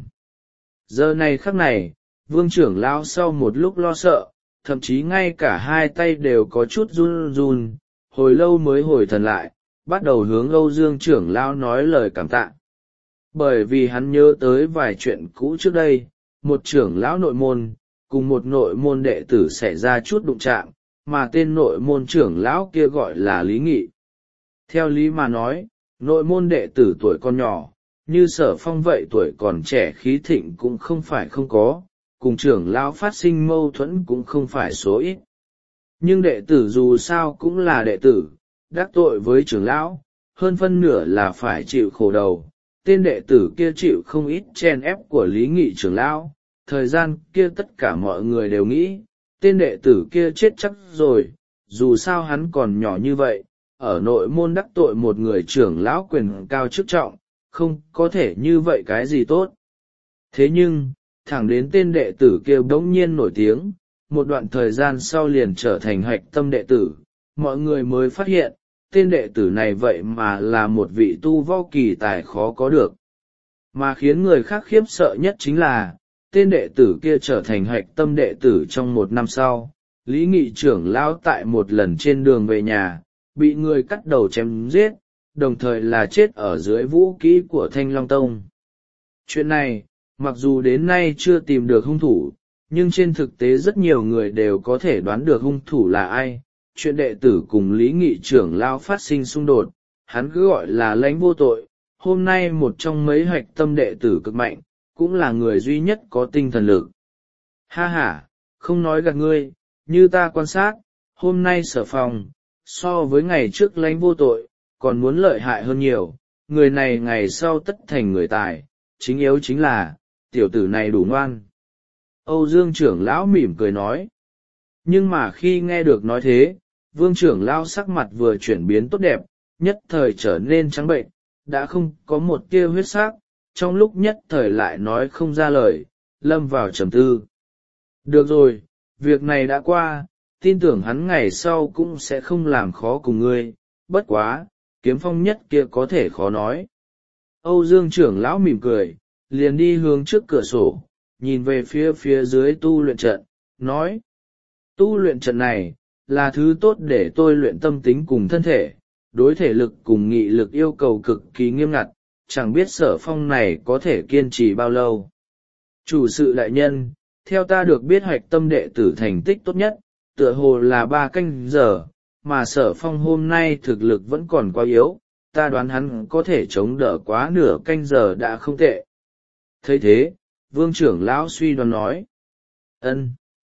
Giờ này khắc này, Vương trưởng lão sau một lúc lo sợ, thậm chí ngay cả hai tay đều có chút run run, hồi lâu mới hồi thần lại, bắt đầu hướng Âu Dương trưởng lão nói lời cảm tạ. Bởi vì hắn nhớ tới vài chuyện cũ trước đây, một trưởng lão nội môn, cùng một nội môn đệ tử xảy ra chút đụng chạm, mà tên nội môn trưởng lão kia gọi là Lý Nghị. Theo lý mà nói, nội môn đệ tử tuổi còn nhỏ, như Sở Phong vậy tuổi còn trẻ khí thịnh cũng không phải không có, cùng trưởng lão phát sinh mâu thuẫn cũng không phải số ít. Nhưng đệ tử dù sao cũng là đệ tử, đắc tội với trưởng lão, hơn phân nửa là phải chịu khổ đầu. Tên đệ tử kia chịu không ít chen ép của Lý Nghị trưởng lão, thời gian kia tất cả mọi người đều nghĩ, tên đệ tử kia chết chắc rồi, dù sao hắn còn nhỏ như vậy, ở nội môn đắc tội một người trưởng lão quyền cao chức trọng, không có thể như vậy cái gì tốt. Thế nhưng, thẳng đến tên đệ tử kia bỗng nhiên nổi tiếng, một đoạn thời gian sau liền trở thành hạch tâm đệ tử, mọi người mới phát hiện, tên đệ tử này vậy mà là một vị tu võ kỳ tài khó có được. Mà khiến người khác khiếp sợ nhất chính là, tên đệ tử kia trở thành hạch tâm đệ tử trong một năm sau. Lý Nghị trưởng lão tại một lần trên đường về nhà, bị người cắt đầu chém giết, đồng thời là chết ở dưới vũ kỹ của Thanh Long Tông. Chuyện này, mặc dù đến nay chưa tìm được hung thủ, nhưng trên thực tế rất nhiều người đều có thể đoán được hung thủ là ai. Chuyện đệ tử cùng Lý Nghị trưởng lão phát sinh xung đột, hắn cứ gọi là lãnh vô tội, hôm nay một trong mấy hạch tâm đệ tử cực mạnh, cũng là người duy nhất có tinh thần lực. Ha ha, không nói gạt ngươi, như ta quan sát, hôm nay Sở Phong, so với ngày trước Lãnh Vô Tội, còn muốn lợi hại hơn nhiều, người này ngày sau tất thành người tài, chính yếu chính là, tiểu tử này đủ ngoan. Âu Dương trưởng lão mỉm cười nói. Nhưng mà khi nghe được nói thế, Vương trưởng lão sắc mặt vừa chuyển biến tốt đẹp, nhất thời trở nên trắng bệnh, đã không có một tia huyết sắc, trong lúc nhất thời lại nói không ra lời, lâm vào trầm tư. Được rồi, việc này đã qua, tin tưởng hắn ngày sau cũng sẽ không làm khó cùng ngươi, bất quá, Kiếm Phong nhất kia có thể khó nói. Âu Dương trưởng lão mỉm cười, liền đi hướng trước cửa sổ, nhìn về phía dưới tu luyện trận, nói. Tu luyện trận này, là thứ tốt để tôi luyện tâm tính cùng thân thể, đối thể lực cùng nghị lực yêu cầu cực kỳ nghiêm ngặt, chẳng biết Sở Phong này có thể kiên trì bao lâu. Chủ sự đại nhân, theo ta được biết hoạch tâm đệ tử thành tích tốt nhất, tựa hồ là 3 canh giờ, mà Sở Phong hôm nay thực lực vẫn còn quá yếu, ta đoán hắn có thể chống đỡ quá nửa canh giờ đã không tệ. Thấy thế, Vương trưởng lão suy đoán nói. Ân.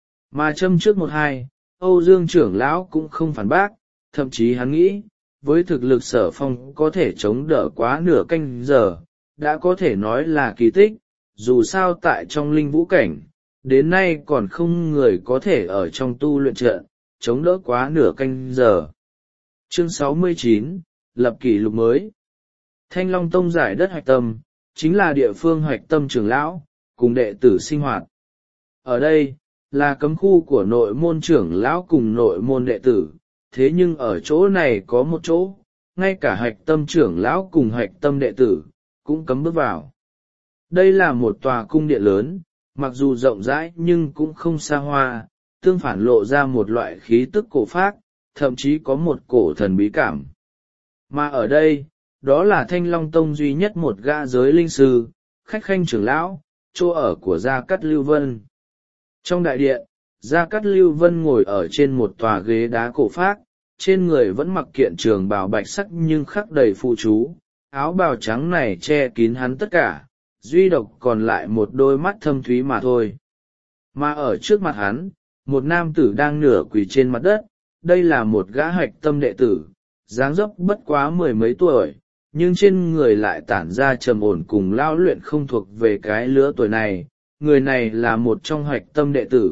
Mà châm trước 1-2, Âu Dương trưởng lão cũng không phản bác, thậm chí hắn nghĩ, với thực lực Sở Phong có thể chống đỡ quá nửa canh giờ, đã có thể nói là kỳ tích, dù sao tại trong linh vũ cảnh, đến nay còn không người có thể ở trong tu luyện trận, chống đỡ quá nửa canh giờ. Chương 69, lập kỷ lục mới. Thanh Long Tông giải đất hoạch tâm, chính là địa phương hoạch tâm trưởng lão, cùng đệ tử sinh hoạt. Ở đây, là cấm khu của nội môn trưởng lão cùng nội môn đệ tử, thế nhưng ở chỗ này có một chỗ, ngay cả hoạch tâm trưởng lão cùng hoạch tâm đệ tử, cũng cấm bước vào. Đây là một tòa cung điện lớn, mặc dù rộng rãi nhưng cũng không xa hoa, tương phản lộ ra một loại khí tức cổ phác, thậm chí có một cổ thần bí cảm. Mà ở đây, đó là Thanh Long Tông duy nhất một gã giới linh sư, khách khanh trưởng lão, chỗ ở của Gia Cát Lưu Vân. Trong đại điện, Gia Cát Lưu Vân ngồi ở trên một tòa ghế đá cổ phác, trên người vẫn mặc kiện trường bào bạch sắc nhưng khắc đầy phụ chú, áo bào trắng này che kín hắn tất cả, duy độc còn lại một đôi mắt thâm thúy mà thôi. Mà ở trước mặt hắn, một nam tử đang nửa quỳ trên mặt đất, đây là một gã hoạch tâm đệ tử, dáng dấp bất quá 10 mấy tuổi, nhưng trên người lại tản ra trầm ổn cùng lao luyện không thuộc về cái lứa tuổi này. Người này là một trong hoạch tâm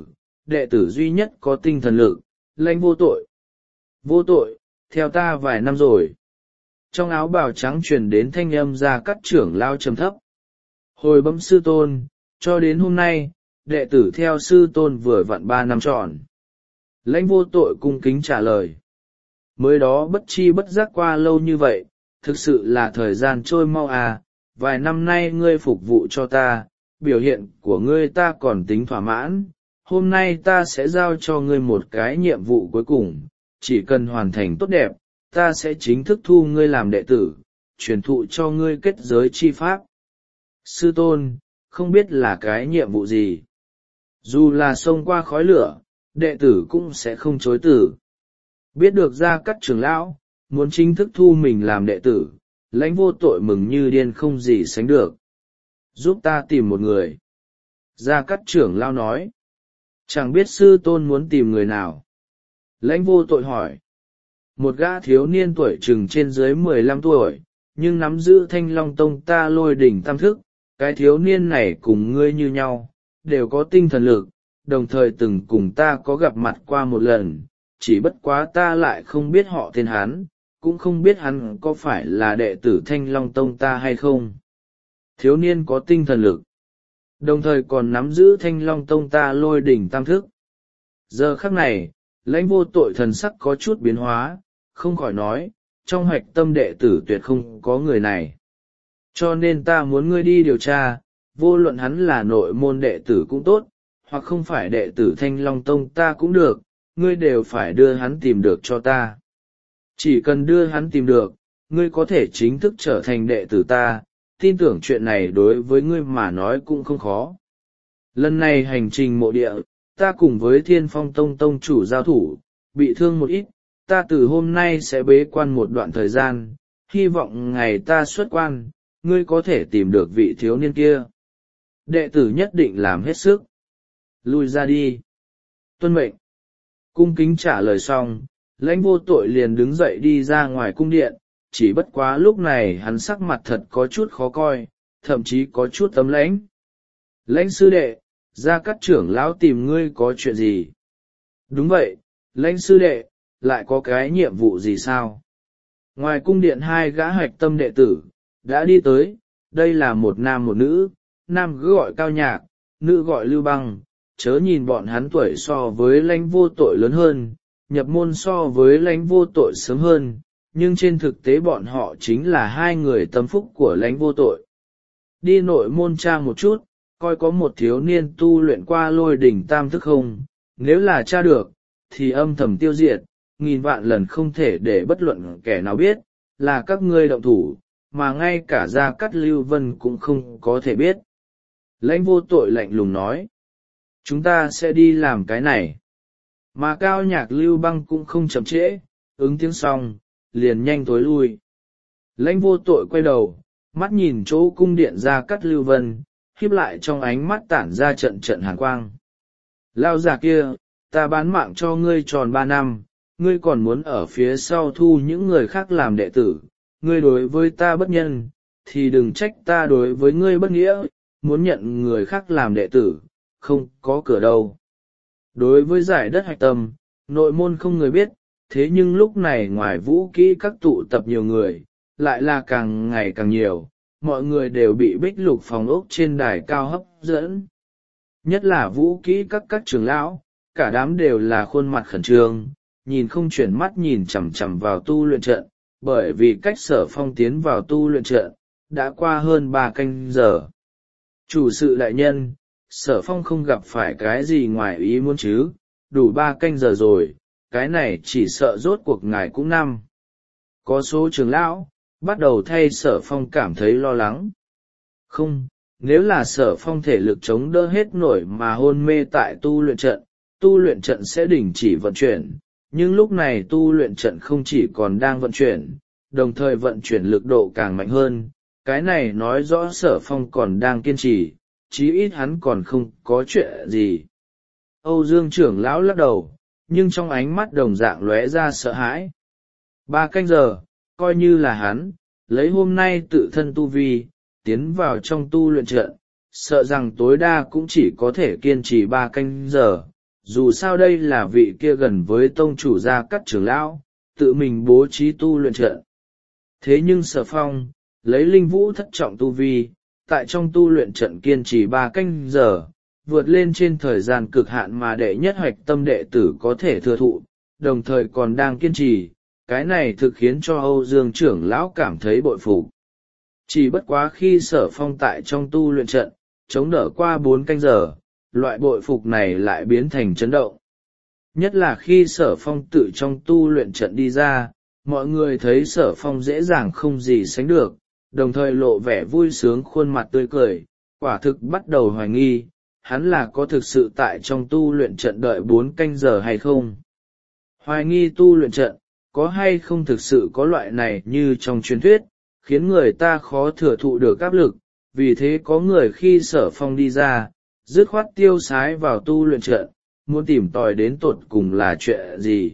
đệ tử duy nhất có tinh thần lực, Lãnh Vô Tội. Vô Tội, theo ta vài năm rồi. Trong áo bào trắng truyền đến thanh âm Gia Cát trưởng lao trầm thấp. Hồi bẩm sư tôn, cho đến hôm nay, đệ tử theo sư tôn vừa vặn 3 năm tròn. Lãnh Vô Tội cung kính trả lời. Mới đó bất chi bất giác qua lâu như vậy, thực sự là thời gian trôi mau à, vài năm nay ngươi phục vụ cho ta, biểu hiện của ngươi ta còn tính thỏa mãn, hôm nay ta sẽ giao cho ngươi một cái nhiệm vụ cuối cùng, chỉ cần hoàn thành tốt đẹp, ta sẽ chính thức thu ngươi làm đệ tử, truyền thụ cho ngươi kết giới chi pháp. Sư tôn, không biết là cái nhiệm vụ gì? Dù là xông qua khói lửa, đệ tử cũng sẽ không chối từ. Biết được Gia Cát trưởng lão, muốn chính thức thu mình làm đệ tử, Lãnh Vô Tội mừng như điên không gì sánh được. Giúp ta tìm một người. Gia Cát trưởng lão nói. Chẳng biết sư tôn muốn tìm người nào. Lãnh Vô Tội hỏi. Một gã thiếu niên tuổi chừng trên dưới 15 tuổi, nhưng nắm giữ Thanh Long Tông ta lôi đỉnh tam thức, cái thiếu niên này cùng ngươi như nhau, đều có tinh thần lực, đồng thời từng cùng ta có gặp mặt qua một lần, chỉ bất quá ta lại không biết họ tên hắn, cũng không biết hắn có phải là đệ tử Thanh Long Tông ta hay không. Thiếu niên có tinh thần lực, đồng thời còn nắm giữ Thanh Long Tông ta lôi đỉnh tam thức. Giờ khắc này, Lãnh Vô Tội thần sắc có chút biến hóa, không khỏi nói, trong hoạch tâm đệ tử tuyệt không có người này. Cho nên ta muốn ngươi đi điều tra, vô luận hắn là nội môn đệ tử cũng tốt, hoặc không phải đệ tử Thanh Long Tông ta cũng được, ngươi đều phải đưa hắn tìm được cho ta. Chỉ cần đưa hắn tìm được, ngươi có thể chính thức trở thành đệ tử ta, tin tưởng chuyện này đối với ngươi mà nói cũng không khó. Lần này hành trình mộ địa, ta cùng với Thiên Phong Tông tông chủ giao thủ, bị thương một ít, ta từ hôm nay sẽ bế quan một đoạn thời gian, hy vọng ngày ta xuất quan, ngươi có thể tìm được vị thiếu niên kia. Đệ tử nhất định làm hết sức. Lui ra đi. Tuân mệnh. Cung kính trả lời xong, Lãnh Vô Tội liền đứng dậy đi ra ngoài cung điện, chỉ bất quá lúc này hắn sắc mặt thật có chút khó coi, thậm chí có chút tấm lãnh. Lãnh sư đệ, Gia Cát trưởng lão tìm ngươi có chuyện gì? Đúng vậy, Lãnh sư đệ, lại có cái nhiệm vụ gì sao? Ngoài cung điện hai gã hạch tâm đệ tử đã đi tới, đây là một nam một nữ, nam gọi Cao Nhạc, nữ gọi Lưu Băng. Chớ nhìn bọn hắn tuổi so với Lãnh Vô Tội lớn hơn, nhập môn so với Lãnh Vô Tội sớm hơn, nhưng trên thực tế bọn họ chính là hai người tâm phúc của Lãnh Vô Tội. Đi nội môn tra một chút, coi có một thiếu niên tu luyện qua Lôi Đỉnh Tam Thức không, nếu là tra được, thì âm thầm tiêu diệt, nghìn vạn lần không thể để bất luận kẻ nào biết, là các ngươi động thủ, mà ngay cả Gia Cát Lưu Vân cũng không có thể biết. Lãnh Vô Tội lạnh lùng nói. Chúng ta sẽ đi làm cái này. Mà Cao Nhạc Lưu Băng cũng không chậm trễ, ứng tiếng xong, liền nhanh tối lui. Lãnh Vô Tội quay đầu, mắt nhìn chỗ cung điện Gia Cát Lưu Vân, híp lại trong ánh mắt tản ra trận trận hàn quang. Lao già kia, ta bán mạng cho ngươi tròn 3 năm, ngươi còn muốn ở phía sau thu những người khác làm đệ tử, ngươi đối với ta bất nhân, thì đừng trách ta đối với ngươi bất nghĩa, muốn nhận người khác làm đệ tử, không có cửa đâu. Đối với giải đất hạch tâm, nội môn không người biết, thế nhưng lúc này ngoài vũ kỹ các tụ tập nhiều người, lại là càng ngày càng nhiều, mọi người đều bị bích lục phòng ốc trên đài cao hấp dẫn. Nhất là vũ kỹ các trưởng lão, cả đám đều là khuôn mặt khẩn trương, nhìn không chuyển mắt nhìn chằm chằm vào tu luyện trận, bởi vì cách Sở Phong tiến vào tu luyện trận, đã qua hơn 3 canh giờ. Chủ sự đại nhân, Sở Phong không gặp phải cái gì ngoài ý muốn chứ, đủ 3 canh giờ rồi, cái này chỉ sợ rốt cuộc ngài cũng năm. Có số trưởng lão, bắt đầu thay Sở Phong cảm thấy lo lắng. Không, nếu là Sở Phong thể lực chống đỡ hết nổi mà hôn mê tại tu luyện trận sẽ đình chỉ vận chuyển, nhưng lúc này tu luyện trận không chỉ còn đang vận chuyển, đồng thời vận chuyển lực độ càng mạnh hơn, cái này nói rõ Sở Phong còn đang kiên trì, chí ít hắn còn không có chuyện gì. Âu Dương trưởng lão lắc đầu, nhưng trong ánh mắt đồng dạng lóe ra sợ hãi. 3 canh giờ, coi như là hắn, lấy hôm nay tự thân tu vi, tiến vào trong tu luyện trận, sợ rằng tối đa cũng chỉ có thể kiên trì 3 canh giờ. Dù sao đây là vị kia gần với tông chủ Gia Cát trưởng lão, tự mình bố trí tu luyện trận. Thế nhưng Sở Phong, lấy linh vũ thất trọng tu vi, tại trong tu luyện trận kiên trì 3 canh giờ, vượt lên trên thời gian cực hạn mà đệ nhất hoạch tâm đệ tử có thể thừa thụ, đồng thời còn đang kiên trì, cái này thực khiến cho Âu Dương trưởng lão cảm thấy bội phục. Chỉ bất quá khi Sở Phong tại trong tu luyện trận, chống đỡ qua 4 canh giờ, loại bội phục này lại biến thành chấn động. Nhất là khi Sở Phong tự trong tu luyện trận đi ra, mọi người thấy Sở Phong dễ dàng không gì sánh được, đồng thời lộ vẻ vui sướng khuôn mặt tươi cười, quả thực bắt đầu hoài nghi, hắn là có thực sự tại trong tu luyện trận đợi 4 canh giờ hay không. Hoài nghi tu luyện trận, có hay không thực sự có loại này như trong truyền thuyết, khiến người ta khó thừa thụ được áp lực, vì thế có người khi Sở Phong đi ra, dứt khoát tiêu sái vào tu luyện trận, muốn tìm tòi đến tột cùng là chuyện gì.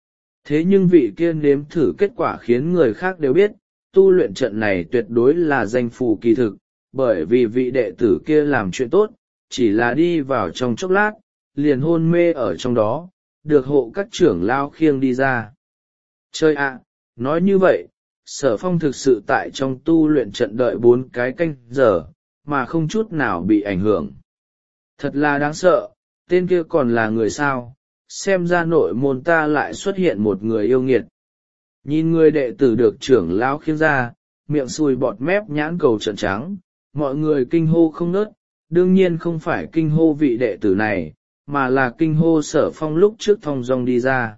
Thế nhưng vị kia nếm thử kết quả khiến người khác đều biết, tu luyện trận này tuyệt đối là danh phù kỳ thực, bởi vì vị đệ tử kia làm chuyện tốt, chỉ là đi vào trong chốc lát, liền hôn mê ở trong đó, được hộ các trưởng lao khiêng đi ra. Chơi ạ, nói như vậy, Sở Phong thực sự tại trong tu luyện trận đợi 4 cái canh giờ, mà không chút nào bị ảnh hưởng. Thật là đáng sợ, tên kia còn là người sao, xem ra nội môn ta lại xuất hiện một người yêu nghiệt. Nhìn người đệ tử được trưởng lão khiêng ra, miệng sùi bọt mép nhãn cầu trợn trắng, mọi người kinh hô không ngớt, đương nhiên không phải kinh hô vị đệ tử này, mà là kinh hô Sở Phong lúc trước thong dong đi ra.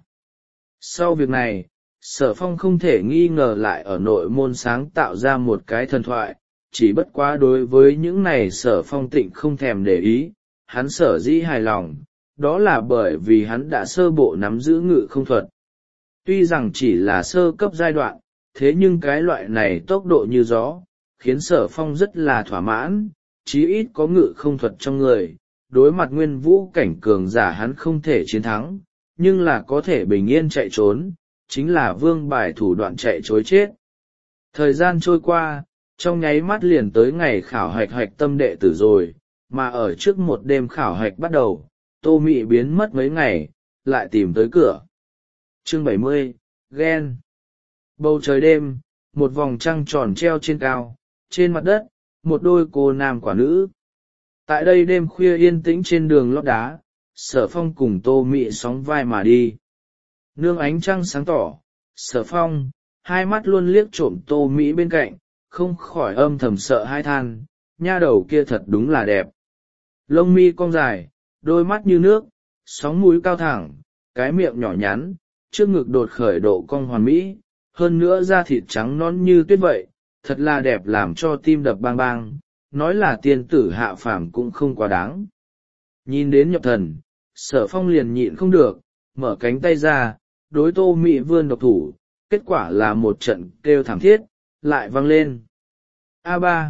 Sau việc này, Sở Phong không thể nghi ngờ lại ở nội môn sáng tạo ra một cái thần thoại, chỉ bất quá đối với những này Sở Phong tịnh không thèm để ý, hắn sở dĩ hài lòng, đó là bởi vì hắn đã sơ bộ nắm giữ ngự không thuật. Tuy rằng chỉ là sơ cấp giai đoạn, thế nhưng cái loại này tốc độ như gió, khiến Sở Phong rất là thỏa mãn, chí ít có ngự không thuật trong người, đối mặt nguyên vũ cảnh cường giả hắn không thể chiến thắng, nhưng là có thể bình yên chạy trốn, chính là vương bài thủ đoạn chạy chối chết. Thời gian trôi qua, trong nháy mắt liền tới ngày khảo hạch hạch tâm đệ tử rồi, mà ở trước một đêm khảo hạch bắt đầu, Tô Mị biến mất mấy ngày, lại tìm tới cửa. Chương 70, ghen. Bầu trời đêm, một vòng trăng tròn treo trên cao, trên mặt đất, một đôi cô nam quả nữ. Tại đây đêm khuya yên tĩnh trên đường lót đá, Sở Phong cùng Tô Mị sóng vai mà đi. Nương ánh trăng sáng tỏ, Sở Phong, hai mắt luôn liếc trộm Tô Mị bên cạnh, không khỏi âm thầm sợ hai than, nha đầu kia thật đúng là đẹp. Lông mi cong dài, đôi mắt như nước, sóng mũi cao thẳng, cái miệng nhỏ nhắn, trước ngực đột khởi độ cong hoàn mỹ, hơn nữa da thịt trắng nõn như tuyết vậy, thật là đẹp làm cho tim đập bang bang, nói là tiên tử hạ phàm cũng không quá đáng. Nhìn đến nhập thần, Sở Phong liền nhịn không được, mở cánh tay ra, đối Tô Mị vươn độc thủ, kết quả là một trận kêu thảm thiết, lại vang lên. A3.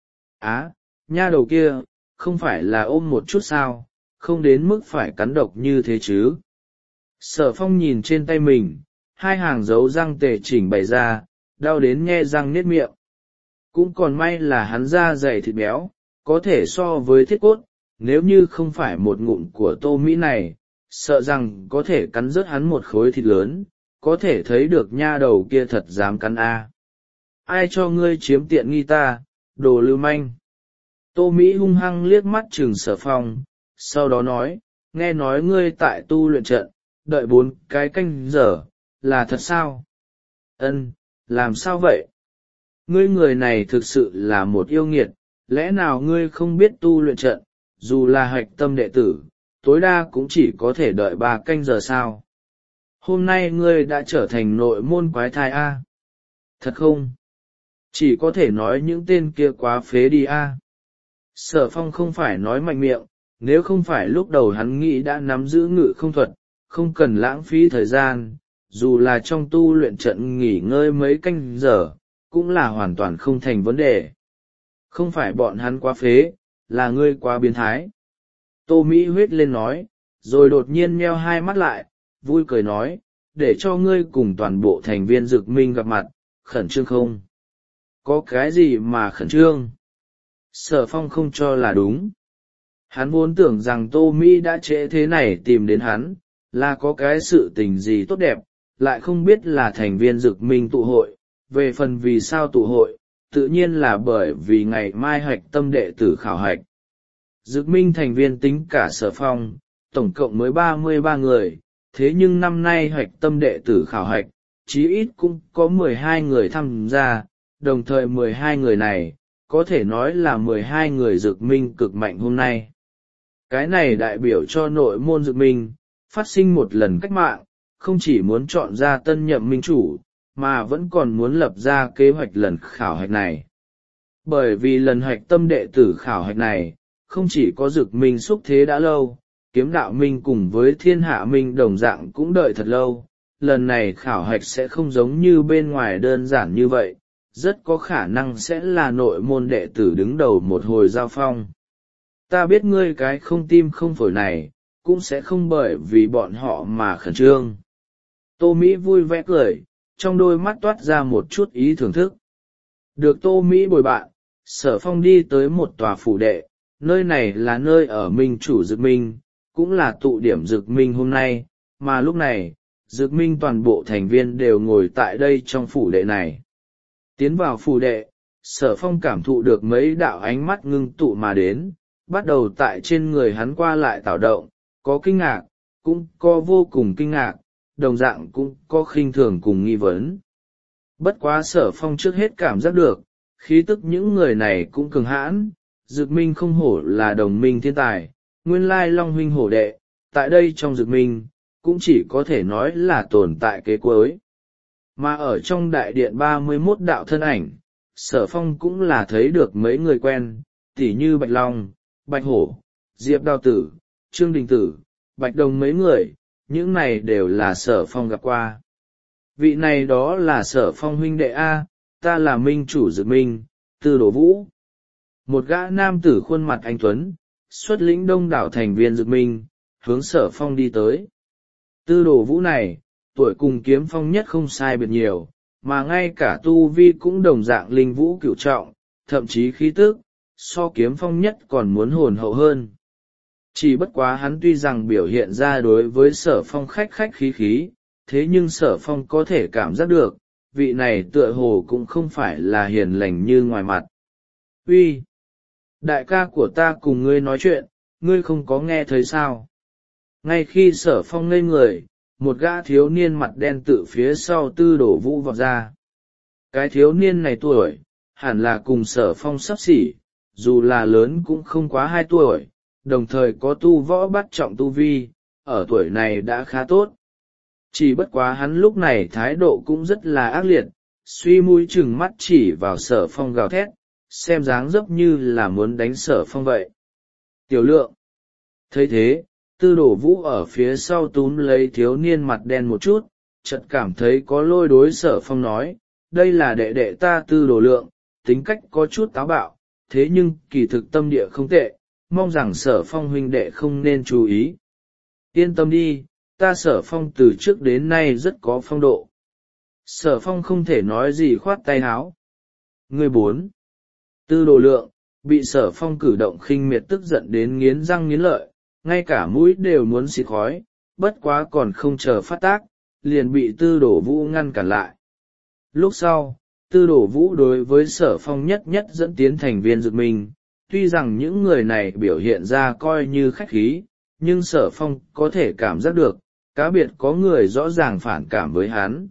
Nha đầu kia, không phải là ôm một chút sao, không đến mức phải cắn độc như thế chứ. Sở Phong nhìn trên tay mình, hai hàng dấu răng tề chỉnh bày ra, đau đến nhe răng niết miệng. Cũng còn may là hắn da dày thịt béo, có thể so với thiết cốt, nếu như không phải một ngụm của Tô Mỹ này, sợ rằng có thể cắn rớt hắn một khối thịt lớn, có thể thấy được nha đầu kia thật dám cắn a. Ai cho ngươi chiếm tiện nghi ta, đồ lưu manh. Tô Mỹ hung hăng liếc mắt chừng Sở Phong, sau đó nói, nghe nói ngươi tại tu luyện trận, đợi 4 cái canh giờ, là thật sao? Ân, làm sao vậy? Ngươi người này thực sự là một yêu nghiệt, lẽ nào ngươi không biết tu luyện trận, dù là hạch tâm đệ tử, tối đa cũng chỉ có thể đợi 3 canh giờ sao? Hôm nay ngươi đã trở thành nội môn quái thai a? Thật không? Chỉ có thể nói những tên kia quá phế đi a. Sở Phong không phải nói mạnh miệng, nếu không phải lúc đầu hắn nghĩ đã nắm giữ ngự không thuật, không cần lãng phí thời gian, dù là trong tu luyện trận nghỉ ngơi mấy canh giờ, cũng là hoàn toàn không thành vấn đề. Không phải bọn hắn quá phế, là ngươi quá biến thái. Tô Mỹ huyết lên nói, rồi đột nhiên nheo hai mắt lại, vui cười nói, để cho ngươi cùng toàn bộ thành viên Dực Minh gặp mặt, khẩn trương không? Có cái gì mà khẩn trương? Sở Phong không cho là đúng. Hắn vốn tưởng rằng Tô Mỹ đã trễ thế này tìm đến hắn, là có cái sự tình gì tốt đẹp, lại không biết là thành viên Dực Minh tụ hội. Về phần vì sao tụ hội, tự nhiên là bởi vì ngày mai hạch tâm đệ tử khảo hạch. Dực Minh thành viên tính cả Sở Phong, tổng cộng mới 33 người, thế nhưng năm nay hạch tâm đệ tử khảo hạch, chí ít cũng có 12 người tham gia, đồng thời 12 người này, có thể nói là 12 người Dực Minh cực mạnh hôm nay. Cái này đại biểu cho nội môn Dực Minh, phát sinh một lần cách mạng, không chỉ muốn chọn ra tân nhậm minh chủ, mà vẫn còn muốn lập ra kế hoạch lần khảo hạch này. Bởi vì lần hạch tâm đệ tử khảo hạch này, không chỉ có Dực Minh xúc thế đã lâu, Kiếm Đạo Minh cùng với Thiên Hạ Minh đồng dạng cũng đợi thật lâu, lần này khảo hạch sẽ không giống như bên ngoài đơn giản như vậy, rất có khả năng sẽ là nội môn đệ tử đứng đầu một hồi giao phong. Ta biết ngươi cái không tim không phổi này, cũng sẽ không bởi vì bọn họ mà khẩn trương. Tô Mỹ vui vẻ cười, trong đôi mắt toát ra một chút ý thưởng thức. Được Tô Mỹ bồi bạn, Sở Phong đi tới một tòa phủ đệ, nơi này là nơi ở Minh chủ Dực Minh, cũng là tụ điểm Dực Minh hôm nay, mà lúc này, Dực Minh toàn bộ thành viên đều ngồi tại đây trong phủ đệ này. Tiến vào phủ đệ, Sở Phong cảm thụ được mấy đạo ánh mắt ngưng tụ mà đến, bắt đầu tại trên người hắn qua lại tạo động, có kinh ngạc, cũng có vô cùng kinh ngạc, đồng dạng cũng có khinh thường cùng nghi vấn. Bất quá Sở Phong trước hết cảm giác được, khí tức những người này cũng cường hãn, Dực Minh không hổ là đồng minh thiên tài, nguyên lai Long huynh hổ đệ, tại đây trong Dực Minh, cũng chỉ có thể nói là tồn tại kế cuối. Mà ở trong đại điện 31 đạo thân ảnh, Sở Phong cũng là thấy được mấy người quen, tỉ như Bạch Long, Bạch Hổ, Diệp Đao Tử, Trương Đình Tử, Bạch Đồng mấy người, những này đều là Sở Phong gặp qua. Vị này đó là Sở Phong huynh đệ A, ta là minh chủ Dực Minh, Tư Đồ Vũ. Một gã nam tử khuôn mặt anh tuấn, xuất lĩnh đông đảo thành viên Dực Minh, hướng Sở Phong đi tới. Tư Đồ Vũ này, tuổi cùng Kiếm Phong nhất không sai biệt nhiều, mà ngay cả tu vi cũng đồng dạng linh vũ cửu trọng, thậm chí khí tức, so Kiếm Phong nhất còn muốn hồn hậu hơn. Chỉ bất quá hắn tuy rằng biểu hiện ra đối với Sở Phong khách khách khí khí, thế nhưng Sở Phong có thể cảm giác được, vị này tựa hồ cũng không phải là hiền lành như ngoài mặt. Uy, đại ca của ta cùng ngươi nói chuyện, ngươi không có nghe thấy sao? Ngay khi Sở Phong ngây người, một gã thiếu niên mặt đen tự phía sau Tư Đồ Vũ vọt ra. Cái thiếu niên này tuổi, hẳn là cùng Sở Phong xấp xỉ, dù là lớn cũng không quá 2 tuổi, đồng thời có tu võ bát trọng tu vi, ở tuổi này đã khá tốt. Chỉ bất quá hắn lúc này thái độ cũng rất là ác liệt, suy mũi chừng mắt chỉ vào Sở Phong gào thét, xem dáng dấp như là muốn đánh Sở Phong vậy. Tiểu Lượng. Thấy thế, Tư Đồ Vũ ở phía sau túm lấy thiếu niên mặt đen một chút, chợt cảm thấy có lôi đối Sở Phong nói, đây là đệ đệ ta Tư Đồ Lượng, tính cách có chút táo bạo, thế nhưng kỳ thực tâm địa không tệ, mong rằng Sở Phong huynh đệ không nên chú ý. Yên tâm đi, ta Sở Phong từ trước đến nay rất có phong độ. Sở Phong không thể nói gì khoát tay háo. Người 4. Tư Đồ Lượng, bị Sở Phong cử động khinh miệt tức giận đến nghiến răng nghiến lợi, ngay cả mũi đều muốn xịt khói, bất quá còn không chờ phát tác, liền bị Tư Đồ Vũ ngăn cản lại. Lúc sau, Tư Đồ Vũ đối với Sở Phong nhất nhất dẫn tiến thành viên Dực Minh, tuy rằng những người này biểu hiện ra coi như khách khí, nhưng Sở Phong có thể cảm giác được, cá biệt có người rõ ràng phản cảm với hắn.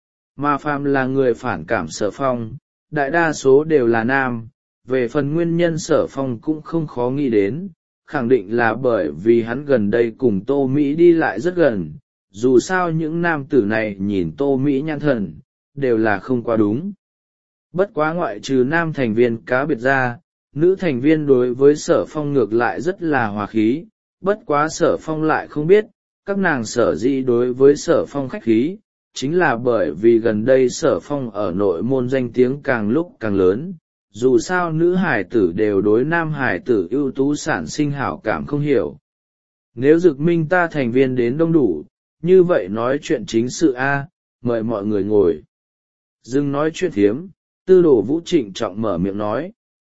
Mà phàm là người phản cảm Sở Phong, đại đa số đều là nam, về phần nguyên nhân Sở Phong cũng không khó nghĩ đến, khẳng định là bởi vì hắn gần đây cùng Tô Mỹ đi lại rất gần, dù sao những nam tử này nhìn Tô Mỹ nhãn thần, đều là không quá đúng. Bất quá ngoại trừ nam thành viên cá biệt ra, nữ thành viên đối với Sở Phong ngược lại rất là hòa khí, bất quá Sở Phong lại không biết, các nàng sở dĩ đối với Sở Phong khách khí, chính là bởi vì gần đây Sở Phong ở nội môn danh tiếng càng lúc càng lớn, dù sao nữ hải tử đều đối nam hải tử ưu tú sản sinh hảo cảm không hiểu. Nếu Dực Minh ta thành viên đến đông đủ, như vậy nói chuyện chính sự A, mời mọi người ngồi. Dừng nói chuyện thiếm, Tư Đồ Vũ trịnh trọng mở miệng nói.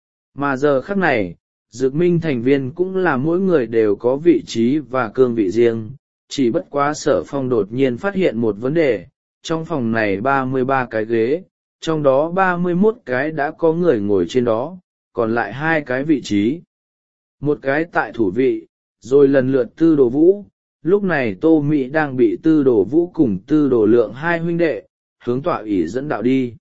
Mà giờ khắc này, Dực Minh thành viên cũng là mỗi người đều có vị trí và cương vị riêng, chỉ bất quá Sở Phong đột nhiên phát hiện một vấn đề, trong phòng này 33 cái ghế, trong đó 31 cái đã có người ngồi trên đó, còn lại 2 cái vị trí. Một cái tại thủ vị, rồi lần lượt Tư Đồ Vũ, lúc này Tô Mỹ đang bị Tư Đồ Vũ cùng Tư Đồ Lượng 2 huynh đệ, hướng tọa ủy dẫn đạo đi.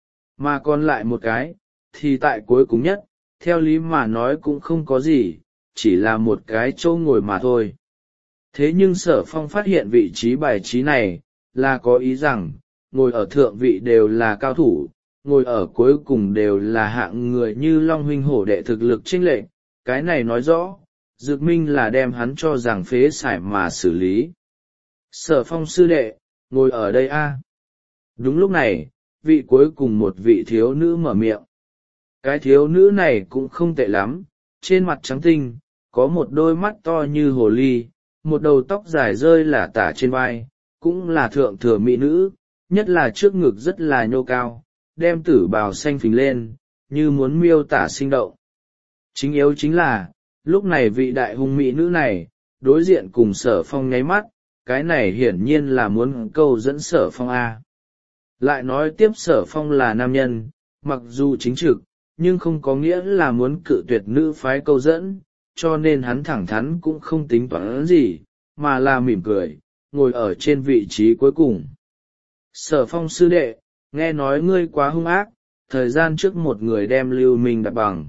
Mà còn lại một cái, thì tại cuối cùng nhất, theo lý mà nói cũng không có gì, chỉ là một cái chỗ ngồi mà thôi. Thế nhưng Sở Phong phát hiện vị trí bài trí này, là có ý rằng, ngồi ở thượng vị đều là cao thủ, ngồi ở cuối cùng đều là hạng người như Long huynh hổ đệ thực lực chênh lệch, cái này nói rõ, Dực Minh là đem hắn cho rằng phế sải mà xử lý. Sở Phong sư đệ, ngồi ở đây a. Đúng lúc này, vị cuối cùng một vị thiếu nữ mở miệng. Cái thiếu nữ này cũng không tệ lắm, trên mặt trắng tinh, có một đôi mắt to như hồ ly, một đầu tóc dài rơi lả tả trên vai, cũng là thượng thừa mỹ nữ, nhất là trước ngực rất là nhô cao, đem tử bào xanh phình lên, như muốn miêu tả sinh động. Chính yếu chính là, lúc này vị đại hung mỹ nữ này, đối diện cùng Sở Phong nháy mắt, cái này hiển nhiên là muốn câu dẫn Sở Phong A. Lại nói tiếp Sở Phong là nam nhân, mặc dù chính trực, nhưng không có nghĩa là muốn cự tuyệt nữ phái câu dẫn, cho nên hắn thẳng thắn cũng không tính toán gì, mà là mỉm cười, ngồi ở trên vị trí cuối cùng. Sở Phong sư đệ, nghe nói ngươi quá hung ác, thời gian trước một người đem Lưu Minh đặt bằng.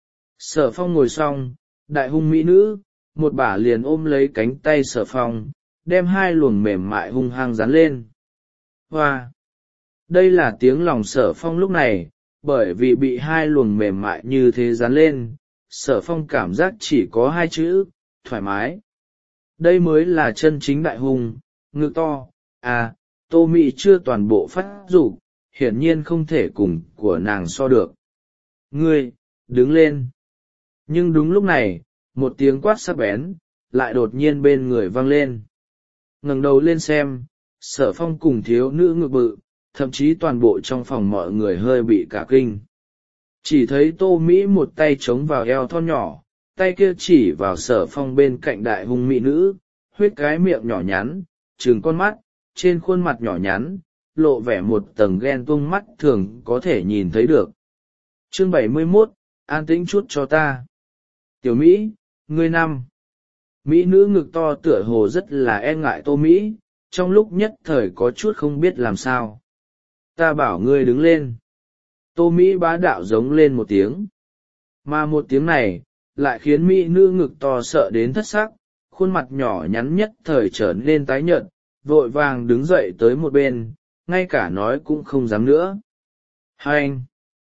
Sở Phong ngồi xong, đại hung mỹ nữ, một bả liền ôm lấy cánh tay Sở Phong, đem 2 luồng mềm mại hung hăng dán lên. Hoa! Đây là tiếng lòng Sở Phong lúc này, bởi vì bị 2 luồng mềm mại như thế dán lên, Sở Phong cảm giác chỉ có 2 chữ, thoải mái. Đây mới là chân chính đại hung, ngực to, Tô Mỹ chưa toàn bộ phát dục, hiển nhiên không thể cùng của nàng so được. Ngươi, đứng lên. Nhưng đúng lúc này, một tiếng quát sắc bén, lại đột nhiên bên người vang lên. Ngẩng đầu lên xem, Sở Phong cùng thiếu nữ ngực bự, thậm chí toàn bộ trong phòng mọi người hơi bị cả kinh. Chỉ thấy Tô Mỹ một tay chống vào eo thon nhỏ, tay kia chỉ vào Sở Phong bên cạnh đại hung mỹ nữ, huyết cái miệng nhỏ nhắn, trừng con mắt, trên khuôn mặt nhỏ nhắn, lộ vẻ một tầng ghen tuông mắt thường có thể nhìn thấy được. Chương 71, an tĩnh chút cho ta. Tiểu Mỹ, ngươi năm. Mỹ nữ ngực to tựa hồ rất là e ngại Tô Mỹ, trong lúc nhất thời có chút không biết làm sao. Ta bảo ngươi đứng lên. Tô Mỹ bá đạo giống lên một tiếng. Mà một tiếng này, lại khiến Mỹ nữ ngực to sợ đến thất sắc, khuôn mặt nhỏ nhắn nhất thời trở nên tái nhợt, vội vàng đứng dậy tới một bên, ngay cả nói cũng không dám nữa. Hai anh!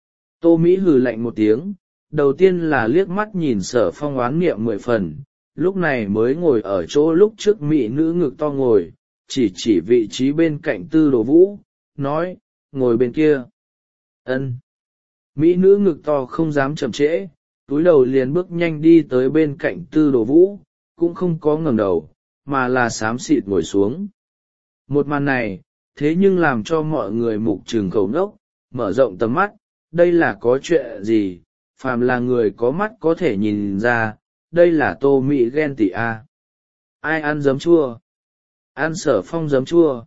Tô Mỹ hừ lạnh một tiếng, đầu tiên là liếc mắt nhìn Sở Phong oán niệm 10 phần, lúc này mới ngồi ở chỗ lúc trước mỹ nữ ngực to ngồi, chỉ vị trí bên cạnh Tư Đồ Vũ, nói, ngồi bên kia. Ân. Mỹ nữ ngực to không dám chậm trễ, túi đầu liền bước nhanh đi tới bên cạnh Tư Đồ Vũ, cũng không có ngẩng đầu, mà là xám xịt ngồi xuống. Một màn này, thế nhưng làm cho mọi người mục trừng khẩu ngốc, mở rộng tầm mắt, đây là có chuyện gì, phàm là người có mắt có thể nhìn ra, đây là Tô Mỹ ghen tị a. Ai ăn giấm chua? Ăn Sở Phong giấm chua.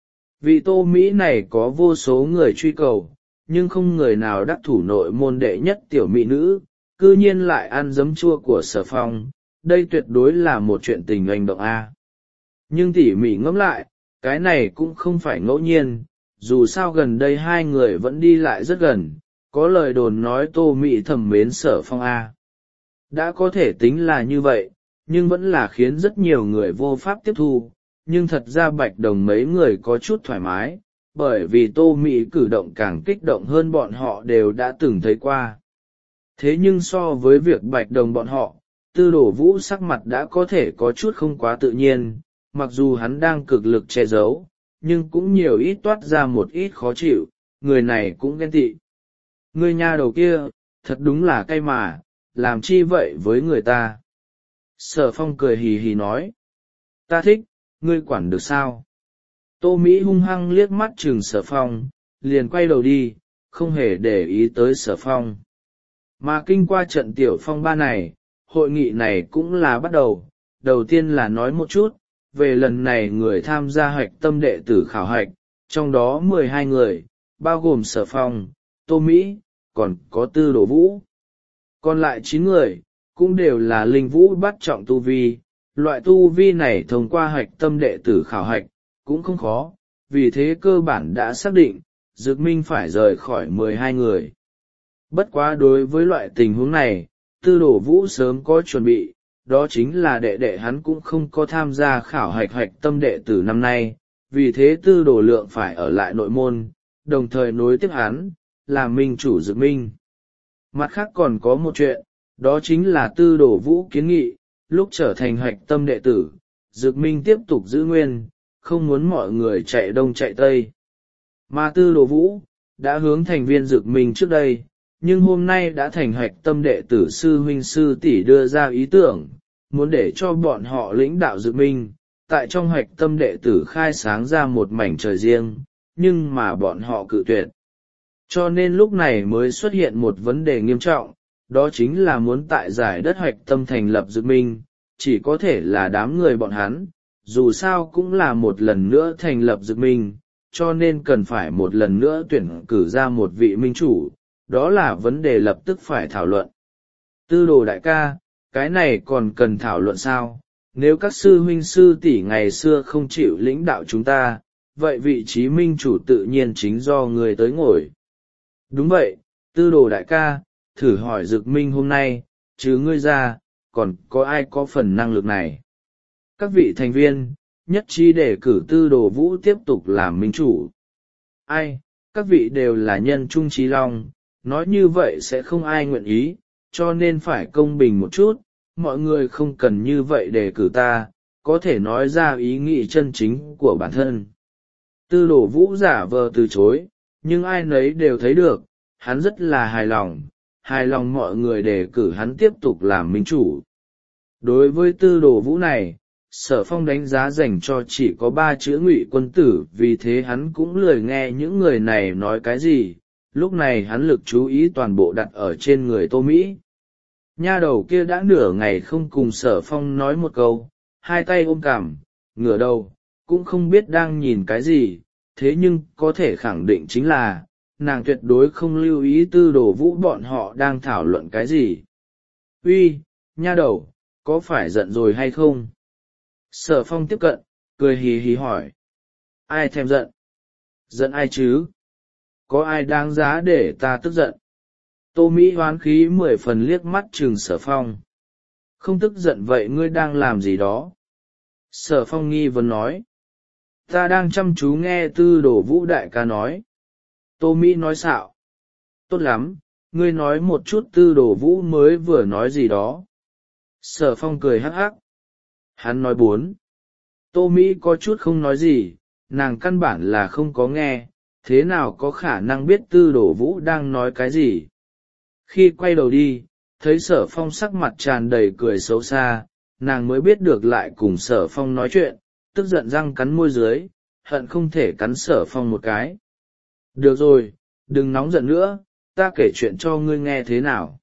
Vì Tô Mỹ này có vô số người truy cầu, nhưng không người nào đắc thủ nội môn đệ nhất tiểu mỹ nữ, cư nhiên lại ăn giấm chua của Sở Phong, đây tuyệt đối là một chuyện tình hành động a. Nhưng tỉ mỉ ngẫm lại, cái này cũng không phải ngẫu nhiên, dù sao gần đây hai người vẫn đi lại rất gần, có lời đồn nói Tô Mỹ thầm mến Sở Phong a. Đã có thể tính là như vậy, nhưng vẫn là khiến rất nhiều người vô pháp tiếp thu, nhưng thật ra Bạch Đồng mấy người có chút thoải mái, bởi vì Tô Mỹ cử động càng kích động hơn bọn họ đều đã từng thấy qua. Thế nhưng so với việc Bạch Đồng bọn họ, Tư Đồ Vũ sắc mặt đã có thể có chút không quá tự nhiên, mặc dù hắn đang cực lực che giấu, nhưng cũng nhiều ít toát ra một ít khó chịu, người này cũng ghen tị. Người nha đầu kia, thật đúng là cay mà, làm chi vậy với người ta? Sở Phong cười hì hì nói. Ta thích, ngươi quản được sao? Tô Mỹ hung hăng liếc mắt chừng Sở Phong, liền quay đầu đi, không hề để ý tới Sở Phong. Mà kinh qua trận tiểu phong ba này, hội nghị này cũng là bắt đầu. Đầu tiên là nói một chút, về lần này người tham gia hạch tâm đệ tử khảo hạch, trong đó 12 người, bao gồm Sở Phong, Tô Mỹ, còn có Tư Đồ Vũ. Còn lại 9 người, cũng đều là linh vũ bắt trọng tu vi, loại tu vi này thông qua hạch tâm đệ tử khảo hạch, cũng không khó, vì thế cơ bản đã xác định, Dực Minh phải rời khỏi 12 người. Bất quá đối với loại tình huống này, Tư Đồ Vũ sớm có chuẩn bị, đó chính là đệ đệ hắn cũng không có tham gia khảo hạch hạch tâm đệ tử năm nay, vì thế Tư Đồ Lượng phải ở lại nội môn, đồng thời nối tiếp hắn, làm minh chủ Dực Minh. Mặt khác còn có một chuyện, đó chính là Tư Đồ Vũ kiến nghị, lúc trở thành hạch tâm đệ tử, Dực Minh tiếp tục giữ nguyên, không muốn mọi người chạy đông chạy tây. Mà Tư Đồ Vũ, đã hướng thành viên Dực Minh trước đây, nhưng hôm nay đã thành hạch tâm đệ tử sư huynh sư tỷ đưa ra ý tưởng, muốn để cho bọn họ lãnh đạo Dực Minh, tại trong hạch tâm đệ tử khai sáng ra một mảnh trời riêng, nhưng mà bọn họ cự tuyệt. Cho nên lúc này mới xuất hiện một vấn đề nghiêm trọng, đó chính là muốn tại giải đất hạch tâm thành lập Dực Minh, chỉ có thể là đám người bọn hắn, dù sao cũng là một lần nữa thành lập Dực Minh, cho nên cần phải một lần nữa tuyển cử ra một vị minh chủ, đó là vấn đề lập tức phải thảo luận. Tư Đồ đại ca, cái này còn cần thảo luận sao? Nếu các sư huynh sư tỷ ngày xưa không chịu lãnh đạo chúng ta, vậy vị trí minh chủ tự nhiên chính do người tới ngồi. Đúng vậy, Tư Đồ đại ca, thử hỏi Dực Minh hôm nay, chứ ngươi ra, còn có ai có phần năng lực này? Các vị thành viên, nhất trí để cử Tư Đồ Vũ tiếp tục làm minh chủ. Ai, các vị đều là nhân trung trí long, nói như vậy sẽ không ai nguyện ý, cho nên phải công bình một chút, mọi người không cần như vậy để cử ta, có thể nói ra ý nghĩ chân chính của bản thân. Tư Đồ Vũ giả vờ từ chối, nhưng ai nấy đều thấy được, hắn rất là hài lòng, hài lòng mọi người đề cử hắn tiếp tục làm minh chủ. Đối với tư đồ vũ này, Sở Phong đánh giá dành cho chỉ có 3 chữ Ngụy quân tử, vì thế hắn cũng lười nghe những người này nói cái gì. Lúc này hắn lực chú ý toàn bộ đặt ở trên người Tô Mỹ. Nha đầu kia đã nửa ngày không cùng Sở Phong nói một câu, hai tay ôm cằm, ngửa đầu, cũng không biết đang nhìn cái gì, thế nhưng có thể khẳng định chính là, nàng tuyệt đối không lưu ý tư đồ vũ bọn họ đang thảo luận cái gì. Uy, nha đầu, có phải giận rồi hay không? Sở Phong tiếp cận, cười hì hì hỏi. Ai thèm giận? Giận ai chứ? Có ai đáng giá để ta tức giận? Tô Mỹ hoán khí 10 phần liếc mắt chừng Sở Phong. Không tức giận vậy ngươi đang làm gì đó? Sở Phong nghi vấn nói. Ta đang chăm chú nghe tư đồ vũ đại ca nói. Tô Mỹ nói xạo. Tốt lắm, ngươi nói một chút tư đồ vũ mới vừa nói gì đó. Sở Phong cười hắc hắc. Hắn nói 4. Tô Mỹ có chút không nói gì, nàng căn bản là không có nghe, thế nào có khả năng biết tư đồ vũ đang nói cái gì. Khi quay đầu đi, thấy Sở Phong sắc mặt tràn đầy cười xấu xa, nàng mới biết được lại cùng Sở Phong nói chuyện, tức giận răng cắn môi dưới, hận không thể cắn Sở Phong một cái. Được rồi, đừng nóng giận nữa, ta kể chuyện cho ngươi nghe thế nào.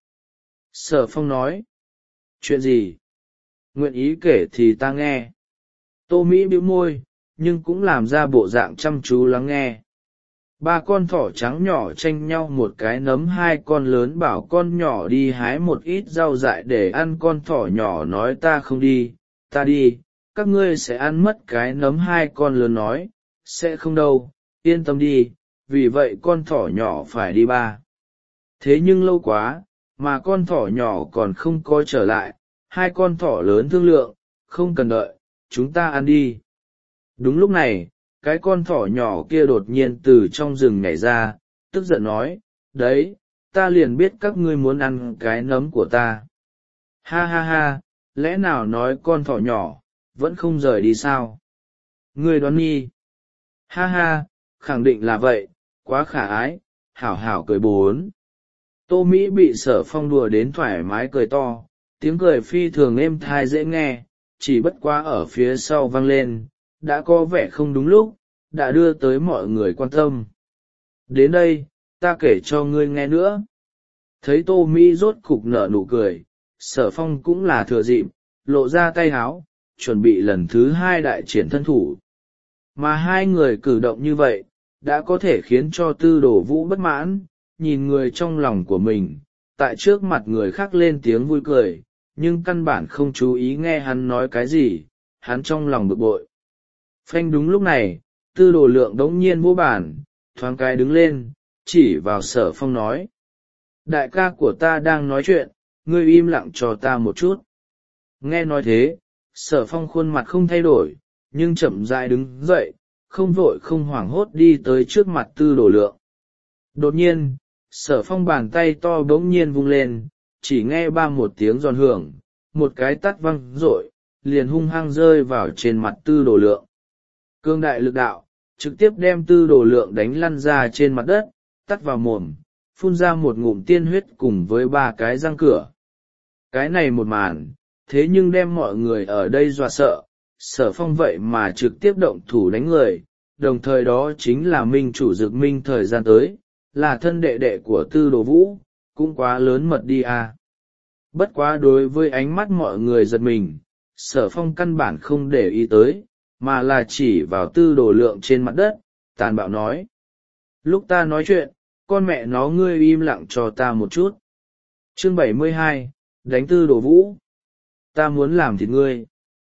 Sở Phong nói. Chuyện gì? Nguyện ý kể thì ta nghe. Tô Mỹ bĩu môi, nhưng cũng làm ra bộ dạng chăm chú lắng nghe. 3 con thỏ trắng nhỏ tranh nhau một cái nấm, 2 con lớn bảo con nhỏ đi hái một ít rau dại để ăn, con thỏ nhỏ nói ta không đi, ta đi, các ngươi sẽ ăn mất cái nấm. 2 con lớn nói, sẽ không đâu, yên tâm đi, vì vậy con thỏ nhỏ phải đi 3. Thế nhưng lâu quá, mà con thỏ nhỏ còn không có trở lại, 2 con thỏ lớn thương lượng, không cần đợi, chúng ta ăn đi. Đúng lúc này, cái con thỏ nhỏ kia đột nhiên từ trong rừng nhảy ra, tức giận nói, đấy, ta liền biết các ngươi muốn ăn cái nấm của ta. Ha ha ha, lẽ nào nói con thỏ nhỏ, vẫn không rời đi sao? Ngươi đoán nghi. Ha ha, khẳng định là vậy, quá khả ái, hảo hảo cười 4. Tô Mỹ bị Sở Phong đùa đến thoải mái cười to, tiếng cười phi thường êm thai dễ nghe, chỉ bất quá ở phía sau vang lên, đã có vẻ không đúng lúc, đã đưa tới mọi người quan tâm. Đến đây, ta kể cho ngươi nghe nữa. Thấy Tô Mỹ rốt cục nở nụ cười, Sở Phong cũng là thừa dịp, lộ ra tay háo, chuẩn bị lần thứ 2 đại triển thân thủ. Mà 2 người cử động như vậy, đã có thể khiến cho tư đồ vũ bất mãn, nhìn người trong lòng của mình, tại trước mặt người khác lên tiếng vui cười, nhưng căn bản không chú ý nghe hắn nói cái gì, hắn trong lòng bực bội. Phanh, đúng lúc này, tư đồ lượng đống nhiên vô bản, thoáng cái đứng lên, chỉ vào Sở Phong nói. Đại ca của ta đang nói chuyện, ngươi im lặng cho ta một chút. Nghe nói thế, Sở Phong khuôn mặt không thay đổi, nhưng chậm rãi đứng dậy, không vội không hoảng hốt đi tới trước mặt tư đồ lượng. Đột nhiên, Sở Phong bàn tay to bỗng nhiên vung lên, chỉ nghe ba một tiếng giòn hưởng, một cái tát văng rội, liền hung hăng rơi vào trên mặt tư đồ lượng. Cương đại lực đạo, trực tiếp đem tư đồ lượng đánh lăn ra trên mặt đất, tắt vào mồm, phun ra một ngụm tiên huyết cùng với 3 cái răng cửa. Cái này một màn, thế nhưng đem mọi người ở đây dọa sợ, Sở Phong vậy mà trực tiếp động thủ đánh người, đồng thời đó chính là minh chủ Dực Minh thời gian tới, là thân đệ đệ của tư đồ vũ, cũng quá lớn mật đi à. Bất quá đối với ánh mắt mọi người giật mình, Sở Phong căn bản không để ý tới, mà là chỉ vào tư đồ lượng trên mặt đất, tàn bạo nói. Lúc ta nói chuyện, con mẹ nó ngươi im lặng cho ta một chút. Chương 72, đánh tư đồ vũ. Ta muốn làm thịt ngươi.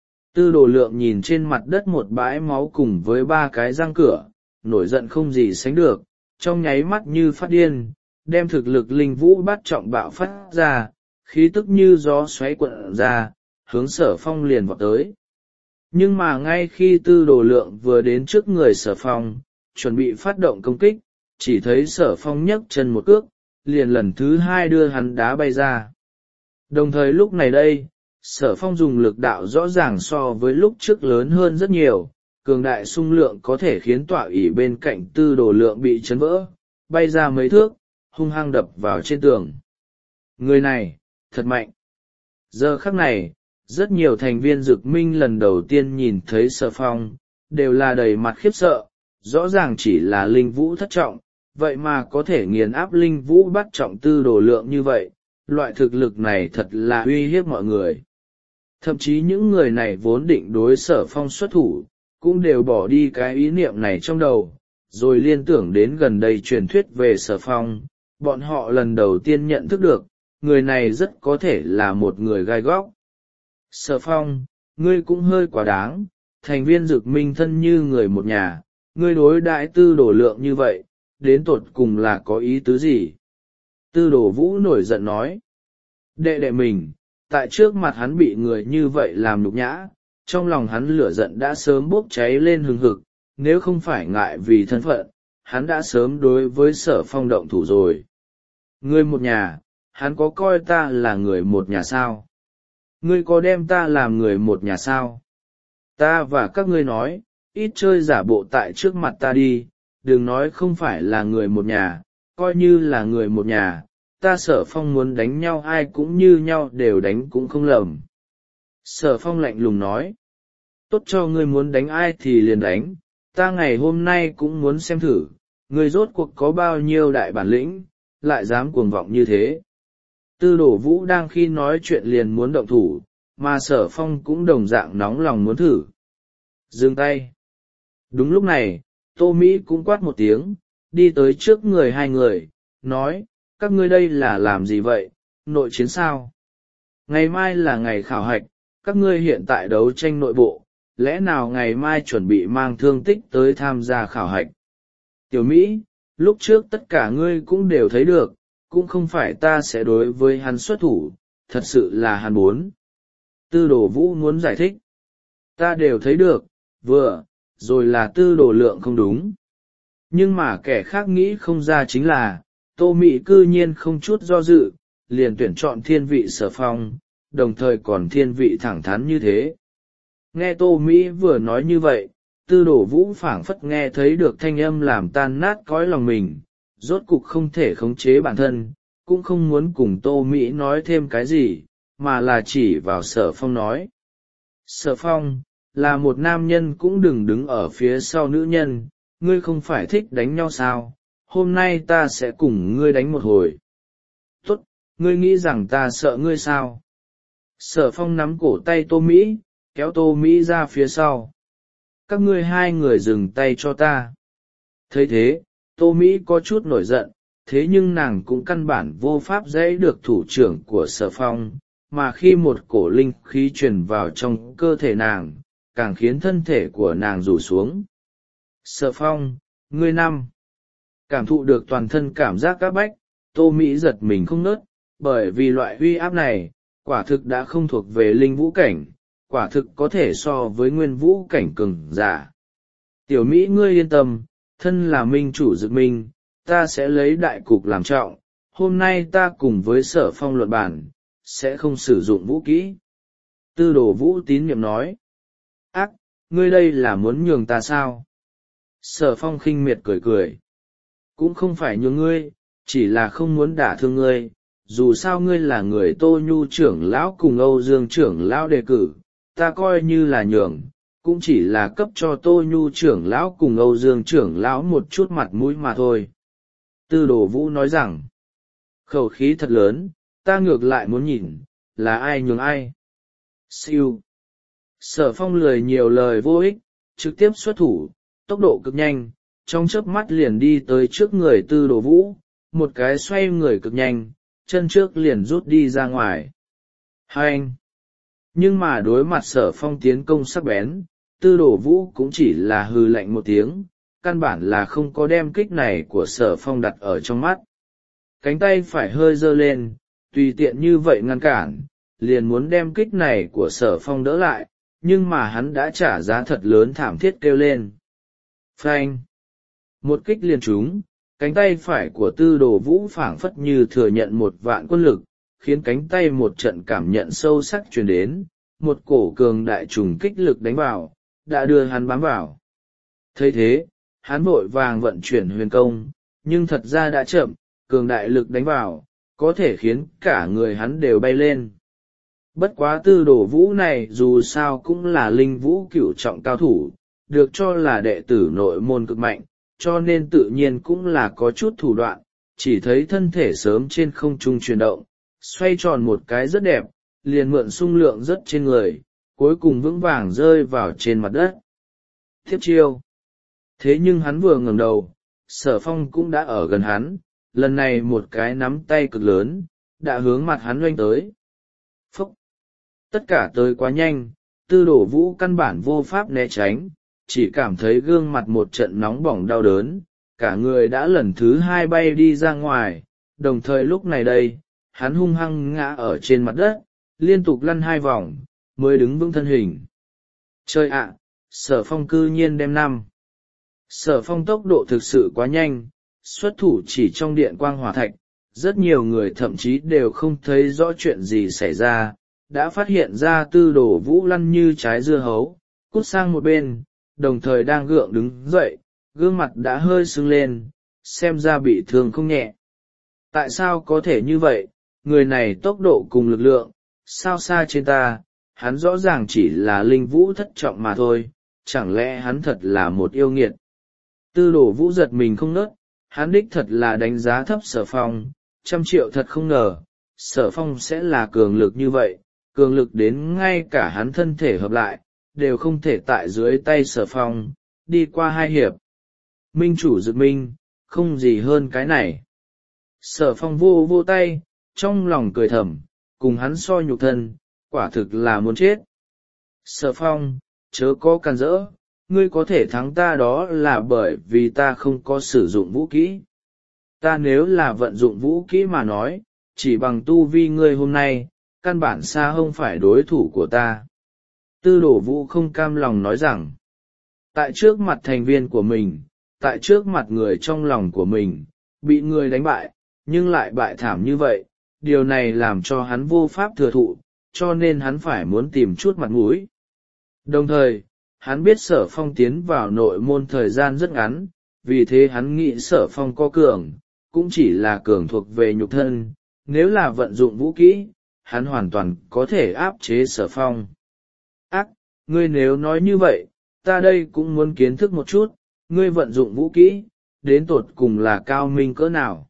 Tư đồ lượng nhìn trên mặt đất một bãi máu cùng với 3 cái răng cửa, nổi giận không gì sánh được, trong nháy mắt như phát điên, đem thực lực linh vũ bát trọng bạo phát ra, khí tức như gió xoáy cuộn ra, hướng Sở Phong liền vọt tới. Nhưng mà ngay khi tư đồ lượng vừa đến trước người Sở Phong, chuẩn bị phát động công kích, chỉ thấy Sở Phong nhấc chân một cước, liền lần thứ 2 đưa hắn đá bay ra. Đồng thời lúc này đây, Sở Phong dùng lực đạo rõ ràng so với lúc trước lớn hơn rất nhiều, cường đại xung lượng có thể khiến tọa ỷ bên cạnh tư đồ lượng bị chấn vỡ, bay ra mấy thước, hung hăng đập vào trên tường. Người này thật mạnh. Giờ khắc này rất nhiều thành viên dực minh lần đầu tiên nhìn thấy Sở Phong đều là đầy mặt khiếp sợ. Rõ ràng chỉ là linh vũ thất trọng, vậy mà có thể nghiền áp linh vũ bắt trọng tư đồ lượng như vậy. Loại thực lực này thật là uy hiếp mọi người. Thậm chí những người này vốn định đối Sở Phong xuất thủ cũng đều bỏ đi cái ý niệm này trong đầu, rồi liên tưởng đến gần đây truyền thuyết về Sở Phong. Bọn họ lần đầu tiên nhận thức được người này rất có thể là một người gai góc. Sở Phong, ngươi cũng hơi quá đáng, thành viên dực minh thân như người một nhà, ngươi đối đãi tư đồ lượng như vậy, đến tột cùng là có ý tứ gì? Tư đồ vũ nổi giận nói. Đệ đệ mình, tại trước mặt hắn bị người như vậy làm nhục nhã, trong lòng hắn lửa giận đã sớm bốc cháy lên hừng hực, nếu không phải ngại vì thân phận, hắn đã sớm đối với Sở Phong động thủ rồi. Ngươi một nhà, hắn có coi ta là người một nhà sao? Ngươi có đem ta làm người một nhà sao? Ta và các ngươi nói, ít chơi giả bộ tại trước mặt ta đi, đừng nói không phải là người một nhà, coi như là người một nhà, ta Sở Phong muốn đánh nhau ai cũng như nhau đều đánh cũng không lầm. Sở Phong lạnh lùng nói, tốt cho ngươi muốn đánh ai thì liền đánh, ta ngày hôm nay cũng muốn xem thử, ngươi rốt cuộc có bao nhiêu đại bản lĩnh, lại dám cuồng vọng như thế. Tư Đồ Vũ đang khi nói chuyện liền muốn động thủ, mà Sở Phong cũng đồng dạng nóng lòng muốn thử. Dừng tay. Đúng lúc này, Tô Mỹ cũng quát một tiếng, đi tới trước người hai người, nói, các ngươi đây là làm gì vậy, nội chiến sao? Ngày mai là ngày khảo hạch, các ngươi hiện tại đấu tranh nội bộ, lẽ nào ngày mai chuẩn bị mang thương tích tới tham gia khảo hạch? Tiểu Mỹ, lúc trước tất cả ngươi cũng đều thấy được, cũng không phải ta sẽ đối với hắn xuất thủ, thật sự là hắn muốn. Tư Đồ Vũ muốn giải thích. Ta đều thấy được, vừa, rồi là Tư Đồ Lượng không đúng. Nhưng mà kẻ khác nghĩ không ra chính là, Tô Mị cư nhiên không chút do dự, liền tuyển chọn thiên vị Sở Phong, đồng thời còn thiên vị thẳng thắn như thế. Nghe Tô Mỹ vừa nói như vậy, Tư Đồ Vũ phảng phất nghe thấy được thanh âm làm tan nát cõi lòng mình, rốt cục không thể khống chế bản thân, cũng không muốn cùng Tô Mỹ nói thêm cái gì, mà là chỉ vào Sở Phong nói. Sở Phong, là một nam nhân cũng đừng đứng ở phía sau nữ nhân, ngươi không phải thích đánh nhau sao, hôm nay ta sẽ cùng ngươi đánh một hồi. Tốt, ngươi nghĩ rằng ta sợ ngươi sao? Sở Phong nắm cổ tay Tô Mỹ, kéo Tô Mỹ ra phía sau. Các ngươi hai người dừng tay cho ta. Thấy thế, Tô Mỹ có chút nổi giận, thế nhưng nàng cũng căn bản vô pháp dễ được thủ trưởng của Sở Phong, mà khi một cổ linh khí truyền vào trong cơ thể nàng, càng khiến thân thể của nàng rủ xuống. Sở Phong, ngươi năm. Cảm thụ được toàn thân cảm giác áp bách, Tô Mỹ giật mình không nớt, bởi vì loại uy áp này, quả thực đã không thuộc về linh vũ cảnh, quả thực có thể so với nguyên vũ cảnh cường giả. Tiểu Mỹ ngươi yên tâm, thân là minh chủ dực minh, ta sẽ lấy đại cục làm trọng, hôm nay ta cùng với Sở Phong luận bản, sẽ không sử dụng vũ kỹ. Tư Đồ Vũ tín nhiệm nói. Ác, ngươi đây là muốn nhường ta sao? Sở Phong khinh miệt cười cười. Cũng không phải nhường ngươi, chỉ là không muốn đả thương ngươi, dù sao ngươi là người Tô Nhu trưởng lão cùng Âu Dương trưởng lão đề cử, ta coi như là nhường, cũng chỉ là cấp cho Tô Nhu trưởng lão cùng Âu Dương trưởng lão một chút mặt mũi mà thôi. Tư Đồ Vũ nói rằng, khẩu khí thật lớn, ta ngược lại muốn nhìn, là ai nhường ai. Siêu. Sở Phong lười nhiều lời vô ích, trực tiếp xuất thủ, tốc độ cực nhanh, trong chớp mắt liền đi tới trước người Tư Đồ Vũ, một cái xoay người cực nhanh, chân trước liền rút đi ra ngoài. Hai anh. Nhưng mà đối mặt Sở Phong tiến công sắc bén, Tư Đồ Vũ cũng chỉ là hừ lạnh một tiếng, căn bản là không có đem kích này của Sở Phong đặt ở trong mắt. Cánh tay phải hơi giơ lên, tùy tiện như vậy ngăn cản, liền muốn đem kích này của Sở Phong đỡ lại, nhưng mà hắn đã trả giá thật lớn thảm thiết kêu lên. Phanh! Một kích liền trúng, cánh tay phải của Tư Đồ Vũ phảng phất như thừa nhận một vạn quân lực, khiến cánh tay một trận cảm nhận sâu sắc truyền đến, một cổ cường đại trùng kích lực đánh vào, đã đưa hắn bám vào. Thấy thế, hắn vội vàng vận chuyển huyền công, nhưng thật ra đã chậm, cường đại lực đánh vào, có thể khiến cả người hắn đều bay lên. Bất quá Tư Đồ Vũ này dù sao cũng là linh vũ cửu trọng cao thủ, được cho là đệ tử nội môn cực mạnh, cho nên tự nhiên cũng là có chút thủ đoạn, chỉ thấy thân thể sớm trên không trung chuyển động, xoay tròn một cái rất đẹp, liền mượn xung lượng rất trên người, cuối cùng vững vàng rơi vào trên mặt đất. Tiếp chiêu. Thế nhưng hắn vừa ngẩng đầu, Sở Phong cũng đã ở gần hắn, lần này một cái nắm tay cực lớn, đã hướng mặt hắn oanh tới. Phúc! Tất cả tới quá nhanh, Tư Đồ Vũ căn bản vô pháp né tránh, chỉ cảm thấy gương mặt một trận nóng bỏng đau đớn, cả người đã lần thứ hai bay đi ra ngoài, đồng thời lúc này đây, hắn hung hăng ngã ở trên mặt đất, liên tục lăn 2 vòng, mới đứng vững thân hình. Trời ạ, Sở Phong cư nhiên đem 5. Sở Phong tốc độ thực sự quá nhanh, xuất thủ chỉ trong điện quang hỏa thạch, rất nhiều người thậm chí đều không thấy rõ chuyện gì xảy ra, đã phát hiện ra Tư Đồ Vũ lăn như trái dưa hấu, cút sang một bên, đồng thời đang gượng đứng dậy, gương mặt đã hơi sưng lên, xem ra bị thương không nhẹ. Tại sao có thể như vậy, người này tốc độ cùng lực lượng, sao xa trên ta, hắn rõ ràng chỉ là linh vũ thất trọng mà thôi, chẳng lẽ hắn thật là một yêu nghiệt. Tư Đồ Vũ giật mình không nớt, hắn đích thật là đánh giá thấp Sở Phong, 100 triệu thật không ngờ, Sở Phong sẽ là cường lực như vậy, cường lực đến ngay cả hắn thân thể hợp lại, đều không thể tại dưới tay Sở Phong, đi qua 2 hiệp. Minh chủ giật minh, không gì hơn cái này. Sở Phong vô vô tay, trong lòng cười thầm, cùng hắn so nhục thân, quả thực là muốn chết. Sở Phong, chớ có càn rỡ, ngươi có thể thắng ta đó là bởi vì ta không có sử dụng vũ kỹ. Ta nếu là vận dụng vũ kỹ mà nói, chỉ bằng tu vi ngươi hôm nay, căn bản xa không phải đối thủ của ta. Tư Đồ Vũ không cam lòng nói rằng, tại trước mặt thành viên của mình, tại trước mặt người trong lòng của mình, bị người đánh bại, nhưng lại bại thảm như vậy, điều này làm cho hắn vô pháp thừa thụ, cho nên hắn phải muốn tìm chút mặt mũi. Đồng thời, hắn biết Sở Phong tiến vào nội môn thời gian rất ngắn, vì thế hắn nghĩ Sở Phong có cường, cũng chỉ là cường thuộc về nhục thân, nếu là vận dụng vũ kỹ, hắn hoàn toàn có thể áp chế Sở Phong. Ác, ngươi nếu nói như vậy, ta đây cũng muốn kiến thức một chút, ngươi vận dụng vũ kỹ, đến tột cùng là cao minh cỡ nào.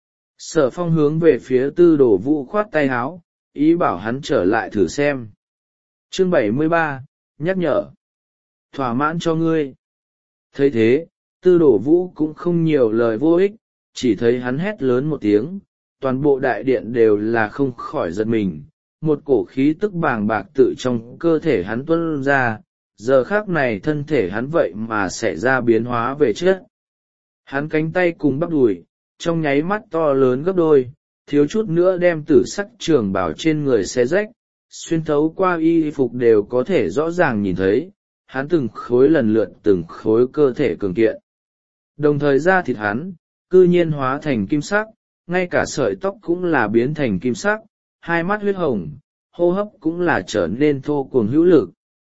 Sở Phong hướng về phía Tư Đồ Vũ khoát tay háo, ý bảo hắn trở lại thử xem. Chương 73, nhắc nhở. Thỏa mãn cho ngươi. Thấy thế, Tư Đồ Vũ cũng không nhiều lời vô ích, chỉ thấy hắn hét lớn một tiếng, toàn bộ đại điện đều là không khỏi giật mình, một cổ khí tức bàng bạc tự trong cơ thể hắn tuôn ra, giờ khác này thân thể hắn vậy mà xảy ra biến hóa về chất. Hắn cánh tay cùng bắp đùi, trong nháy mắt to lớn gấp đôi, thiếu chút nữa đem tử sắc trường bào trên người xé rách, xuyên thấu qua y phục đều có thể rõ ràng nhìn thấy, hắn từng khối lần lượt từng khối cơ thể cường kiện. Đồng thời da thịt hắn, cư nhiên hóa thành kim sắc, ngay cả sợi tóc cũng là biến thành kim sắc, 2 mắt huyết hồng, hô hấp cũng là trở nên thô cuồng hữu lực.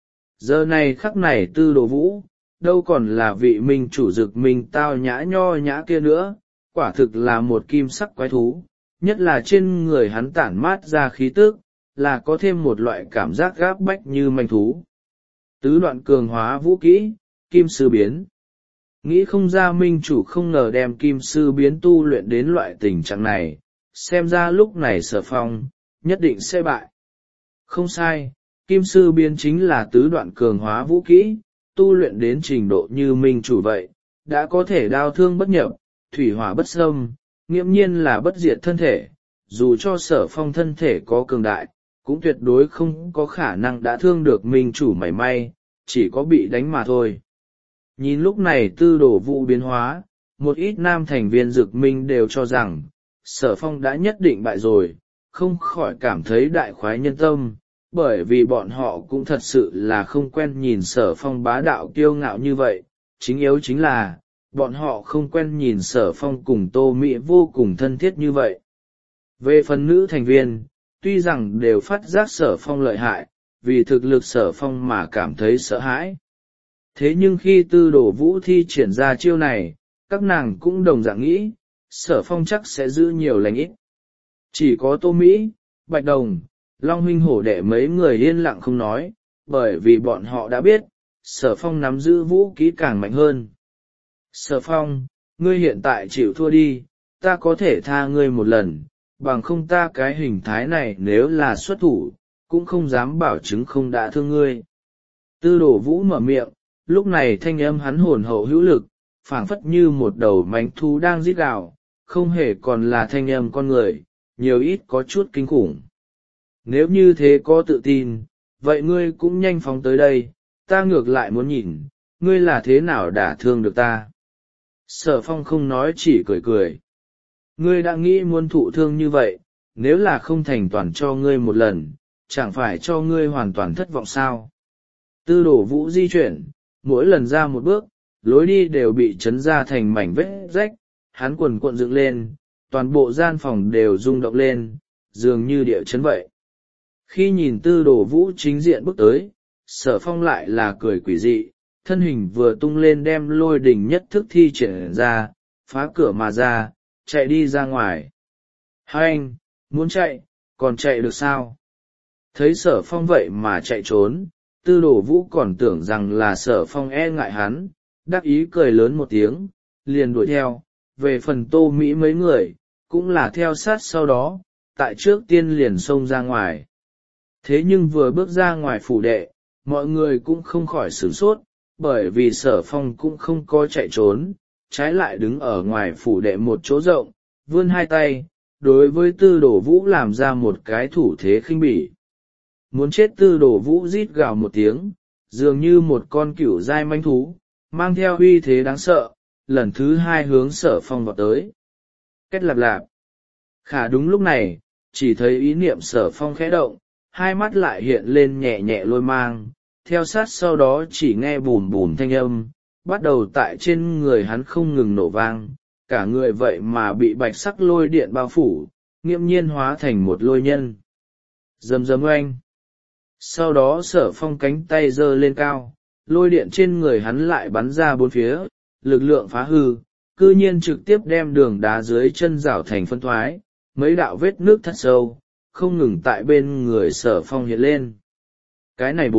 Giờ này khắc này Tư Đồ Vũ, đâu còn là vị minh chủ dực mình tao nhã nho nhã kia nữa, quả thực là một kim sắc quái thú, nhất là trên người hắn tản mát ra khí tức, là có thêm một loại cảm giác gáp bách như manh thú. Tứ đoạn cường hóa vũ kỹ, kim sư biến. Nghĩ không ra minh chủ không ngờ đem kim sư biến tu luyện đến loại tình trạng này, xem ra lúc này Sở Phong, nhất định sẽ bại. Không sai, kim sư biến chính là tứ đoạn cường hóa vũ kỹ, tu luyện đến trình độ như minh chủ vậy, đã có thể đao thương bất nhập, thủy hỏa bất xâm, nghiễm nhiên là bất diệt thân thể, dù cho Sở Phong thân thể có cường đại, cũng tuyệt đối không có khả năng đã thương được minh chủ mảy may, chỉ có bị đánh mà thôi. Nhìn lúc này Tư Đồ Vũ biến hóa, một ít nam thành viên Dực Minh đều cho rằng, Sở Phong đã nhất định bại rồi, không khỏi cảm thấy đại khoái nhân tâm, bởi vì bọn họ cũng thật sự là không quen nhìn Sở Phong bá đạo kiêu ngạo như vậy, chính yếu chính là, bọn họ không quen nhìn Sở Phong cùng Tô Mỹ vô cùng thân thiết như vậy. Về phần nữ thành viên, tuy rằng đều phát giác Sở Phong lợi hại, vì thực lực Sở Phong mà cảm thấy sợ hãi. Thế nhưng khi Tư Đồ Vũ thi triển ra chiêu này, các nàng cũng đồng dạng nghĩ, Sở Phong chắc sẽ giữ nhiều lành ít. Chỉ có Tô Mỹ, Bạch Đồng, Long huynh hổ đệ mấy người yên lặng không nói, bởi vì bọn họ đã biết, Sở Phong nắm giữ vũ kỹ càng mạnh hơn. Sở Phong, ngươi hiện tại chịu thua đi, ta có thể tha ngươi một lần, bằng không ta cái hình thái này nếu là xuất thủ, cũng không dám bảo chứng không đã thương ngươi. Tư Đồ Vũ mở miệng, lúc này thanh âm hắn hồn hậu hữu lực, phảng phất như một đầu mánh thú đang rít gào, không hề còn là thanh âm con người, nhiều ít có chút kinh khủng. Nếu như thế có tự tin, vậy ngươi cũng nhanh phóng tới đây, ta ngược lại muốn nhìn, ngươi là thế nào đả thương được ta. Sở Phong không nói chỉ cười cười. Ngươi đã nghĩ muốn thụ thương như vậy, nếu là không thành toàn cho ngươi một lần, chẳng phải cho ngươi hoàn toàn thất vọng sao. Tư Đồ Vũ di chuyển, mỗi lần ra một bước, lối đi đều bị chấn ra thành mảnh vết rách, hắn quần cuộn dựng lên, toàn bộ gian phòng đều rung động lên, dường như địa chấn vậy. Khi nhìn Tư Đồ Vũ chính diện bước tới, Sở Phong lại là cười quỷ dị, thân hình vừa tung lên đem lôi đỉnh nhất thức thi triển ra, phá cửa mà ra, chạy đi ra ngoài. Hai anh, muốn chạy, còn chạy được sao? Thấy Sở Phong vậy mà chạy trốn, Tư Đồ Vũ còn tưởng rằng là Sở Phong e ngại hắn, đắc ý cười lớn một tiếng, liền đuổi theo. Về phần Tô Mỹ mấy người, cũng là theo sát sau đó, tại trước tiên liền xông ra ngoài. Thế nhưng vừa bước ra ngoài phủ đệ, mọi người cũng không khỏi sửng sốt, bởi vì Sở Phong cũng không có chạy trốn, trái lại đứng ở ngoài phủ đệ một chỗ rộng, vươn hai tay, đối với Tư Đồ Vũ làm ra một cái thủ thế khinh bỉ. Muốn chết. Tư Đồ Vũ rít gào một tiếng, dường như một con cừu dai manh thú, mang theo uy thế đáng sợ, lần thứ hai hướng Sở Phong vào tới. Kết lạp lạp. Khả đúng lúc này, chỉ thấy ý niệm Sở Phong khẽ động, hai mắt lại hiện lên nhẹ nhẹ lôi mang, theo sát sau đó chỉ nghe bùm bùm thanh âm, bắt đầu tại trên người hắn không ngừng nổ vang, cả người vậy mà bị bạch sắc lôi điện bao phủ, nghiễm nhiên hóa thành một lôi nhân. Rầm rầm oanh. Sau đó Sở Phong cánh tay giơ lên cao, lôi điện trên người hắn lại bắn ra bốn phía, lực lượng phá hư, cư nhiên trực tiếp đem đường đá dưới chân rảo thành phân thoái, mấy đạo vết nước thắt sâu, không ngừng tại bên người Sở Phong hiện lên. Cái này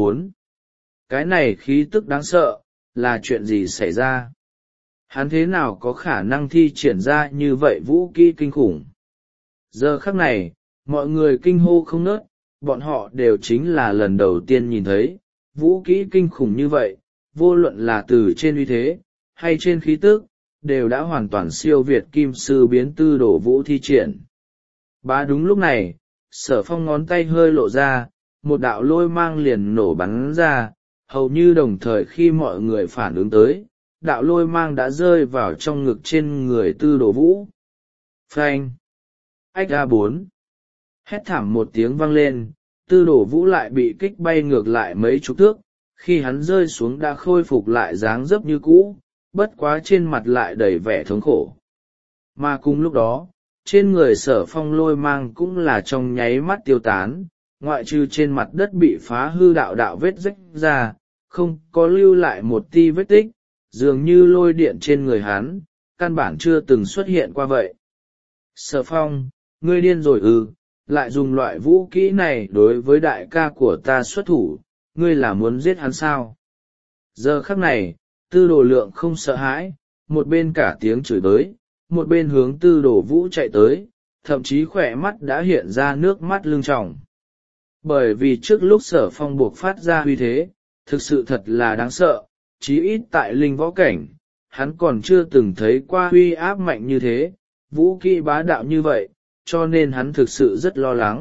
cái này khí tức đáng sợ, là chuyện gì xảy ra? Hắn thế nào có khả năng thi triển ra như vậy vũ kỹ kinh khủng? Giờ khắc này, mọi người kinh hô không nớt, bọn họ đều chính là lần đầu tiên nhìn thấy, vũ kỹ kinh khủng như vậy, vô luận là từ trên uy thế, hay trên khí tức, đều đã hoàn toàn siêu việt kim sư biến Tư Đồ Vũ thi triển. Bá đúng lúc này, Sở Phong ngón tay hơi lộ ra, một đạo lôi mang liền nổ bắn ra, hầu như đồng thời khi mọi người phản ứng tới, đạo lôi mang đã rơi vào trong ngực trên người Tư Đồ Vũ. Phanh! Ách A4! Hét thảm một tiếng vang lên, Tư Đồ Vũ lại bị kích bay ngược lại mấy chục thước, khi hắn rơi xuống đã khôi phục lại dáng dấp như cũ, bất quá trên mặt lại đầy vẻ thống khổ. Mà cùng lúc đó, trên người Sở Phong lôi mang cũng là trong nháy mắt tiêu tán, ngoại trừ trên mặt đất bị phá hư đạo đạo vết rách ra, không có lưu lại một ti vết tích, dường như lôi điện trên người hắn, căn bản chưa từng xuất hiện qua vậy. Sở Phong, ngươi điên rồi ư, lại dùng loại vũ kỹ này đối với đại ca của ta xuất thủ, ngươi là muốn giết hắn sao? Giờ khắc này, Tư Đồ Lượng không sợ hãi, một bên cả tiếng chửi tới, một bên hướng Tư Đồ Vũ chạy tới, thậm chí khỏe mắt đã hiện ra nước mắt lưng tròng. Bởi vì trước lúc Sở Phong buộc phát ra uy thế, thực sự thật là đáng sợ, chí ít tại linh võ cảnh, hắn còn chưa từng thấy qua uy áp mạnh như thế, vũ kỹ bá đạo như vậy, cho nên hắn thực sự rất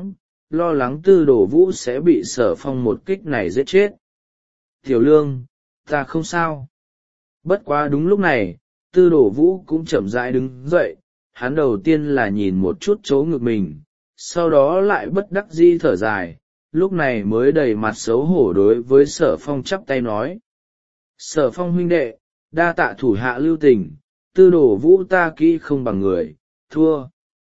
lo lắng Tư Đồ Vũ sẽ bị Sở Phong một kích này giết chết. Tiểu Lương, ta không sao. Bất quá đúng lúc này, Tư Đồ Vũ cũng chậm rãi đứng dậy, hắn đầu tiên là nhìn một chút chỗ ngực mình, sau đó lại bất đắc dĩ thở dài, lúc này mới đầy mặt xấu hổ đối với Sở Phong chắp tay nói. Sở Phong huynh đệ, đa tạ thủ hạ lưu tình, Tư Đồ Vũ ta kỹ không bằng người, thua.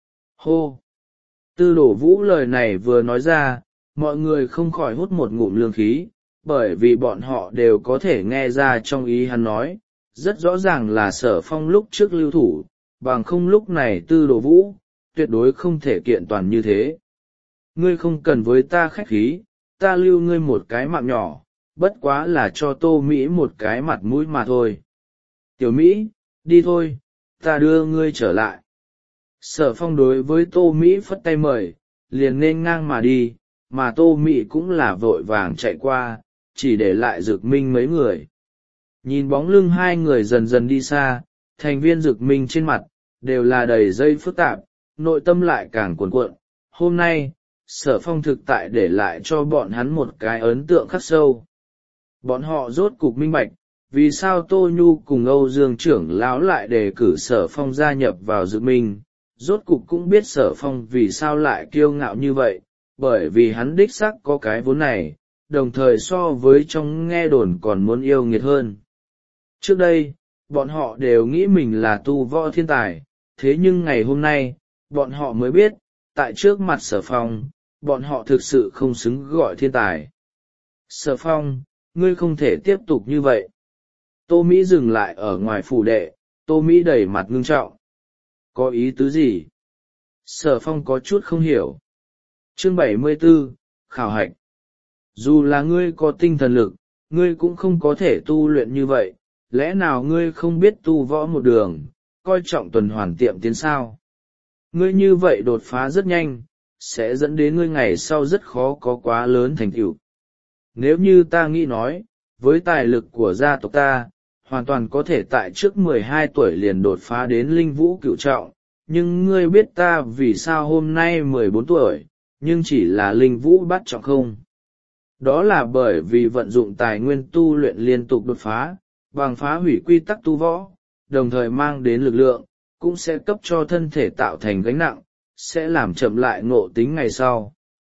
Hô! Tư Đồ Vũ lời này vừa nói ra, mọi người không khỏi hút một ngụm lương khí, bởi vì bọn họ đều có thể nghe ra trong ý hắn nói, rất rõ ràng là Sở Phong lúc trước lưu thủ, bằng không lúc này Tư Đồ Vũ, tuyệt đối không thể kiện toàn như thế. Ngươi không cần với ta khách khí, ta lưu ngươi một cái mạng nhỏ, bất quá là cho Tô Mỹ một cái mặt mũi mà thôi. Tiểu Mỹ, đi thôi, ta đưa ngươi trở lại. Sở Phong đối với Tô Mỹ phất tay mời, liền nên ngang mà đi, mà Tô Mỹ cũng là vội vàng chạy qua, chỉ để lại Dực Minh mấy người. Nhìn bóng lưng hai người dần dần đi xa, thành viên Dực Minh trên mặt, đều là đầy dây phức tạp, nội tâm lại càng cuồn cuộn. Hôm nay, Sở Phong thực tại để lại cho bọn hắn một cái ấn tượng khắc sâu. Bọn họ rốt cục minh bạch, vì sao Tô Nhu cùng Âu Dương trưởng lão lại đề cử Sở Phong gia nhập vào Dực Minh, rốt cục cũng biết Sở Phong vì sao lại kiêu ngạo như vậy, bởi vì hắn đích xác có cái vốn này, đồng thời so với trong nghe đồn còn muốn yêu nghiệt hơn. Trước đây, bọn họ đều nghĩ mình là tu võ thiên tài, thế nhưng ngày hôm nay, bọn họ mới biết, tại trước mặt Sở Phong, bọn họ thực sự không xứng gọi thiên tài. Sở Phong, ngươi không thể tiếp tục như vậy. Tô Mỹ dừng lại ở ngoài phủ đệ, Tô Mỹ đầy mặt ngưng trọng. Có ý tứ gì? Sở Phong có chút không hiểu. Chương 74, khảo hạch. Dù là ngươi có tinh thần lực, ngươi cũng không có thể tu luyện như vậy, lẽ nào ngươi không biết tu võ một đường, coi trọng tuần hoàn tiệm tiến sao? Ngươi như vậy đột phá rất nhanh, sẽ dẫn đến ngươi ngày sau rất khó có quá lớn thành tựu. Nếu như ta nghĩ nói, với tài lực của gia tộc ta, hoàn toàn có thể tại trước 12 tuổi liền đột phá đến linh vũ cửu trọng, nhưng ngươi biết ta vì sao hôm nay 14 tuổi, nhưng chỉ là linh vũ bát trọng không? Đó là bởi vì vận dụng tài nguyên tu luyện liên tục đột phá, bằng phá hủy quy tắc tu võ, đồng thời mang đến lực lượng, cũng sẽ cấp cho thân thể tạo thành gánh nặng, sẽ làm chậm lại ngộ tính ngày sau.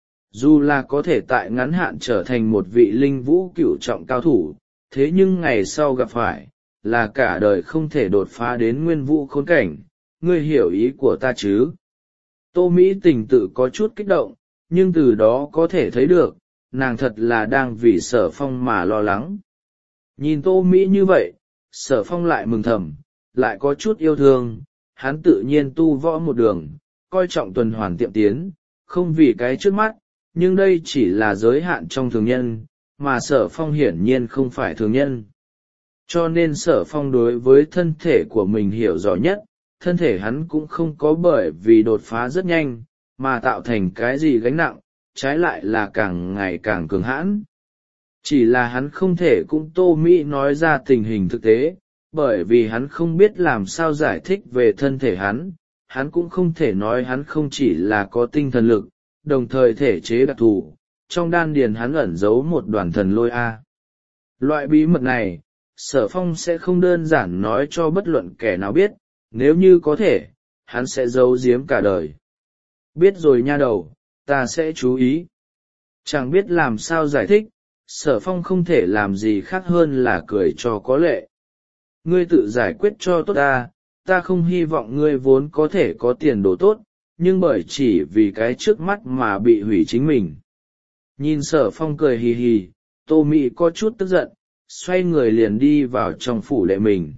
Dù là có thể tại ngắn hạn trở thành một vị linh vũ cửu trọng cao thủ, thế nhưng ngày sau gặp phải, là cả đời không thể đột phá đến nguyên vũ khốn cảnh, ngươi hiểu ý của ta chứ? Tô Mỹ tình tự có chút kích động, nhưng từ đó có thể thấy được, nàng thật là đang vì Sở Phong mà lo lắng. Nhìn Tô Mỹ như vậy, Sở Phong lại mừng thầm, lại có chút yêu thương, hắn tự nhiên tu võ một đường, coi trọng tuần hoàn tiệm tiến, không vì cái trước mắt, nhưng đây chỉ là giới hạn trong thường nhân, mà Sở Phong hiển nhiên không phải thường nhân. Cho nên Sở Phong đối với thân thể của mình hiểu rõ nhất, thân thể hắn cũng không có bởi vì đột phá rất nhanh, mà tạo thành cái gì gánh nặng, trái lại là càng ngày càng cường hãn. Chỉ là hắn không thể cũng Tô Mỹ nói ra tình hình thực tế, bởi vì hắn không biết làm sao giải thích về thân thể hắn cũng không thể nói hắn không chỉ là có tinh thần lực, đồng thời thể chế đặc thù, trong đan điền hắn ẩn giấu một đoàn thần lôi A. Loại bí mật này, Sở Phong sẽ không đơn giản nói cho bất luận kẻ nào biết, nếu như có thể, hắn sẽ giấu giếm cả đời. Biết rồi nha đầu, ta sẽ chú ý. Chẳng biết làm sao giải thích, Sở Phong không thể làm gì khác hơn là cười cho có lệ. Ngươi tự giải quyết cho tốt ta không hy vọng ngươi vốn có thể có tiền đồ tốt, nhưng bởi chỉ vì cái trước mắt mà bị hủy chính mình. Nhìn Sở Phong cười hì hì, Tô Mỹ có chút tức giận, xoay người liền đi vào trong phủ đệ mình.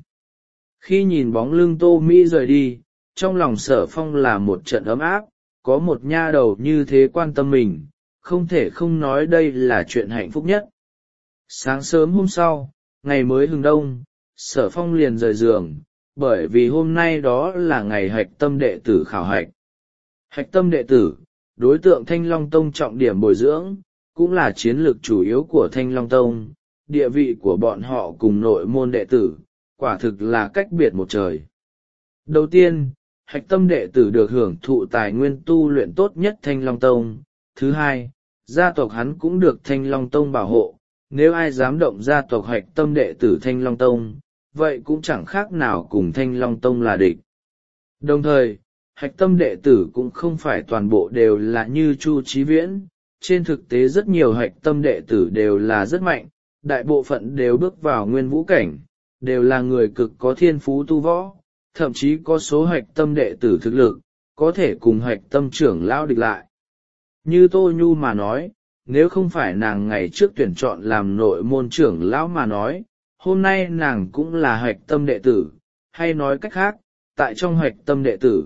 Khi nhìn bóng lưng Tô Mỹ rời đi, trong lòng Sở Phong là một trận ấm áp, có một nha đầu như thế quan tâm mình, không thể không nói đây là chuyện hạnh phúc nhất. Sáng sớm hôm sau, ngày mới hừng đông, Sở Phong liền rời giường, bởi vì hôm nay đó là ngày hạch tâm đệ tử khảo hạch. Hạch tâm đệ tử, đối tượng Thanh Long Tông trọng điểm bồi dưỡng, cũng là chiến lược chủ yếu của Thanh Long Tông, địa vị của bọn họ cùng nội môn đệ tử, quả thực là cách biệt một trời. Đầu tiên, hạch tâm đệ tử được hưởng thụ tài nguyên tu luyện tốt nhất Thanh Long Tông. Thứ hai, gia tộc hắn cũng được Thanh Long Tông bảo hộ, nếu ai dám động gia tộc hạch tâm đệ tử Thanh Long Tông, vậy cũng chẳng khác nào cùng Thanh Long Tông là địch. Đồng thời, hạch tâm đệ tử cũng không phải toàn bộ đều là như Chu Chí Viễn, trên thực tế rất nhiều hạch tâm đệ tử đều là rất mạnh, đại bộ phận đều bước vào nguyên vũ cảnh, đều là người cực có thiên phú tu võ, thậm chí có số hạch tâm đệ tử thực lực, có thể cùng hạch tâm trưởng lão địch lại. Như Tô Nhu mà nói, nếu không phải nàng ngày trước tuyển chọn làm nội môn trưởng lão mà nói, hôm nay nàng cũng là hạch tâm đệ tử, hay nói cách khác, tại trong hạch tâm đệ tử,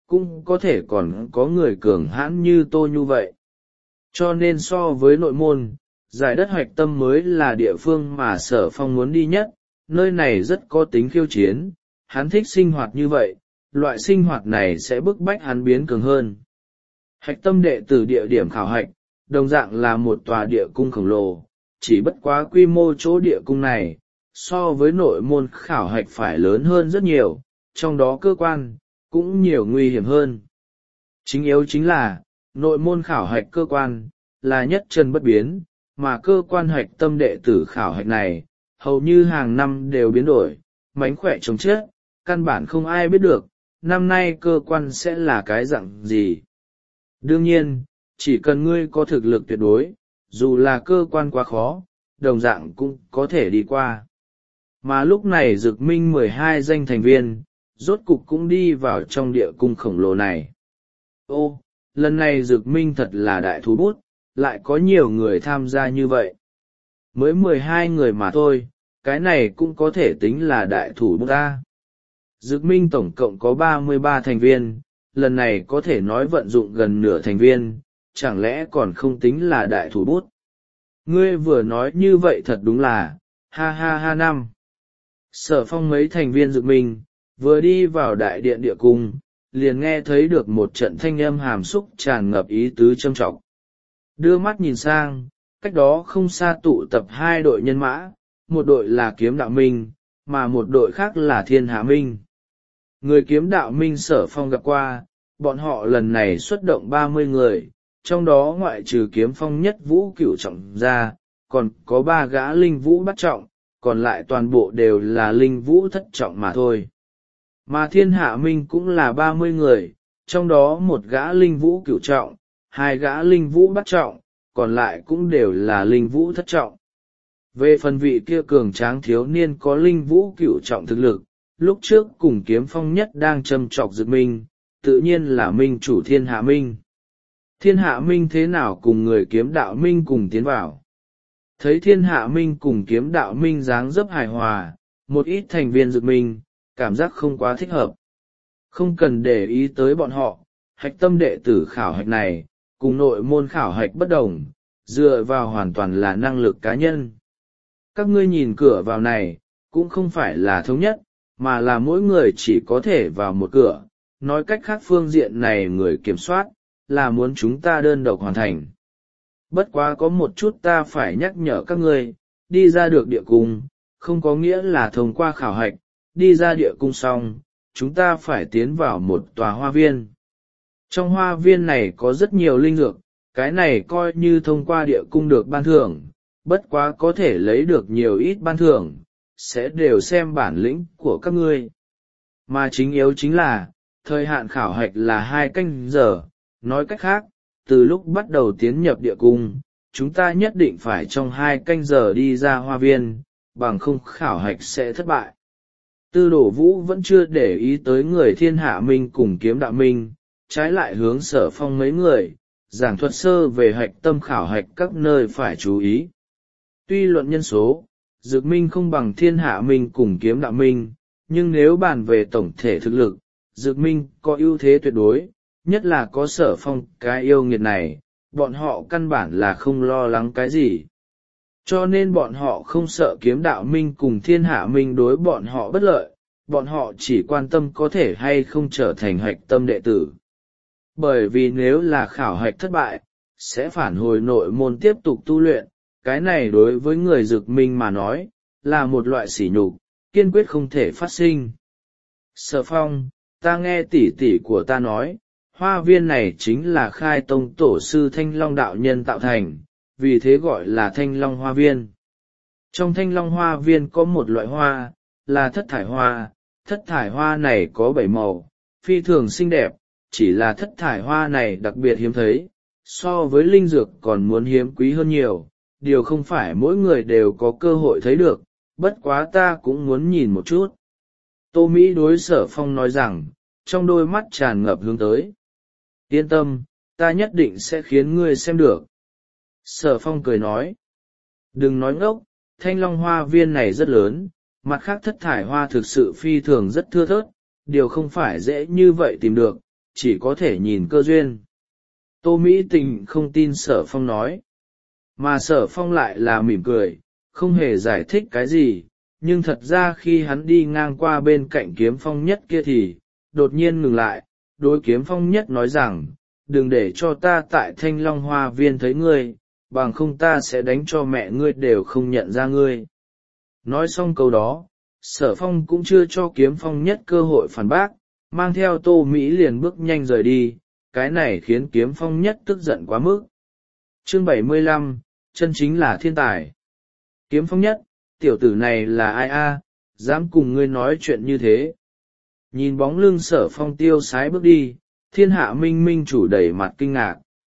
cũng có thể còn có người cường hãn như Tô Nhu vậy. Cho nên so với nội môn, giải đất Hoạch Tâm mới là địa phương mà Sở Phong muốn đi nhất, nơi này rất có tính khiêu chiến, hắn thích sinh hoạt như vậy, loại sinh hoạt này sẽ bức bách hắn biến cường hơn. Hạch Tâm đệ tử địa điểm khảo hạch, đồng dạng là một tòa địa cung khổng lồ, chỉ bất quá quy mô chỗ địa cung này, so với nội môn khảo hạch phải lớn hơn rất nhiều, trong đó cơ quan, cũng nhiều nguy hiểm hơn. Chính yếu chính là, nội môn khảo hạch cơ quan, là nhất chân bất biến, mà cơ quan Hạch Tâm đệ tử khảo hạch này, hầu như hàng năm đều biến đổi, mánh khỏe chống chết, căn bản không ai biết được, năm nay cơ quan sẽ là cái dạng gì. Đương nhiên, chỉ cần ngươi có thực lực tuyệt đối, dù là cơ quan quá khó, đồng dạng cũng có thể đi qua. Mà lúc này Dực Minh 12 danh thành viên, rốt cục cũng đi vào trong địa cung khổng lồ này. Ô, lần này Dực Minh thật là đại thú bút, lại có nhiều người tham gia như vậy. Mới 12 người mà thôi, cái này cũng có thể tính là đại thủ bút ta. Dực Minh tổng cộng có 33 thành viên, lần này có thể nói vận dụng gần nửa thành viên, chẳng lẽ còn không tính là đại thủ bút. Ngươi vừa nói như vậy thật đúng là, ha ha ha năm. Sở Phong mấy thành viên Dực Minh, vừa đi vào đại điện địa cung, liền nghe thấy được một trận thanh âm hàm xúc tràn ngập ý tứ châm trọng. Đưa mắt nhìn sang, cách đó không xa tụ tập hai đội nhân mã, một đội là Kiếm Đạo Minh, mà một đội khác là Thiên Hạ Minh. Người Kiếm Đạo Minh Sở Phong gặp qua, bọn họ lần này xuất động 30 người, trong đó ngoại trừ Kiếm Phong Nhất Vũ Cửu trọng ra, còn có 3 gã Linh Vũ Bát trọng, còn lại toàn bộ đều là Linh Vũ Thất trọng mà thôi. Mà Thiên Hạ Minh cũng là 30 người, trong đó một gã Linh Vũ Cửu trọng, 2 gã Linh Vũ Bát trọng, còn lại cũng đều là Linh Vũ Thất trọng. Về phần vị kia cường tráng thiếu niên có Linh Vũ Cửu trọng thực lực, lúc trước cùng Kiếm Phong Nhất đang châm chọc Dực Minh, tự nhiên là Minh chủ Thiên Hạ Minh. Thiên Hạ Minh thế nào cùng người Kiếm Đạo Minh cùng tiến vào? Thấy Thiên Hạ Minh cùng Kiếm Đạo Minh dáng dấp hài hòa, một ít thành viên Dực Minh, cảm giác không quá thích hợp. Không cần để ý tới bọn họ, Hạch Tâm đệ tử khảo hạch này, cùng nội môn khảo hạch bất đồng, dựa vào hoàn toàn là năng lực cá nhân. Các ngươi nhìn cửa vào này, cũng không phải là thống nhất, mà là mỗi người chỉ có thể vào một cửa, nói cách khác phương diện này người kiểm soát, là muốn chúng ta đơn độc hoàn thành. Bất quá có một chút ta phải nhắc nhở các ngươi, đi ra được địa cung, không có nghĩa là thông qua khảo hạch, đi ra địa cung xong, chúng ta phải tiến vào một tòa hoa viên. Trong hoa viên này có rất nhiều linh dược, cái này coi như thông qua địa cung được ban thưởng, bất quá có thể lấy được nhiều ít ban thưởng, sẽ đều xem bản lĩnh của các ngươi. Mà chính yếu chính là, thời hạn khảo hạch là 2 canh giờ, nói cách khác, từ lúc bắt đầu tiến nhập địa cung, chúng ta nhất định phải trong 2 canh giờ đi ra hoa viên, bằng không khảo hạch sẽ thất bại. Tư Đổ Vũ vẫn chưa để ý tới người Thiên Hạ Minh cùng Kiếm Đạo Minh, trái lại hướng Sở Phong mấy người, giảng thuật sơ về Hạch Tâm khảo hạch các nơi phải chú ý. Tuy luận nhân số, Dực Minh không bằng Thiên Hạ Minh cùng Kiếm Đạo Minh, nhưng nếu bàn về tổng thể thực lực, Dực Minh có ưu thế tuyệt đối, nhất là có Sở Phong cái yêu nghiệt này, bọn họ căn bản là không lo lắng cái gì. Cho nên bọn họ không sợ Kiếm Đạo Minh cùng Thiên Hạ Minh đối bọn họ bất lợi, bọn họ chỉ quan tâm có thể hay không trở thành Hạch Tâm đệ tử. Bởi vì nếu là khảo hạch thất bại, sẽ phản hồi nội môn tiếp tục tu luyện, cái này đối với người Dực Minh mà nói, là một loại sỉ nhục, kiên quyết không thể phát sinh. Sở Phong, ta nghe tỷ tỷ của ta nói, hoa viên này chính là khai tông tổ sư Thanh Long đạo nhân tạo thành, vì thế gọi là Thanh Long hoa viên. Trong Thanh Long hoa viên có một loại hoa, là thất thải hoa này có 7 màu, phi thường xinh đẹp, chỉ là thất thải hoa này đặc biệt hiếm thấy, so với linh dược còn muốn hiếm quý hơn nhiều, điều không phải mỗi người đều có cơ hội thấy được, bất quá ta cũng muốn nhìn một chút. Tô Mỹ đối Sở Phong nói rằng, trong đôi mắt tràn ngập hướng tới. Yên tâm, ta nhất định sẽ khiến ngươi xem được. Sở Phong cười nói, đừng nói ngốc, Thanh Long hoa viên này rất lớn, mặt khác thất thải hoa thực sự phi thường rất thưa thớt, điều không phải dễ như vậy tìm được, chỉ có thể nhìn cơ duyên. Tô Mỹ Tình không tin Sở Phong nói, mà Sở Phong lại là mỉm cười, không hề giải thích cái gì, nhưng thật ra khi hắn đi ngang qua bên cạnh Kiếm Phong Nhất kia thì đột nhiên ngừng lại, đối Kiếm Phong Nhất nói rằng, đừng để cho ta tại Thanh Long Hoa Viên thấy ngươi, bằng không ta sẽ đánh cho mẹ ngươi đều không nhận ra ngươi. Nói xong câu đó, Sở Phong cũng chưa cho Kiếm Phong Nhất cơ hội phản bác, mang theo Tô Mỹ liền bước nhanh rời đi, cái này khiến Kiếm Phong Nhất tức giận quá mức. Chương 75, chân chính là thiên tài. Kiếm Phong Nhất, tiểu tử này là ai a, dám cùng ngươi nói chuyện như thế. Nhìn bóng lưng Sở Phong tiêu sái bước đi, Thiên Hạ Minh Minh chủ đầy mặt kinh ngạc.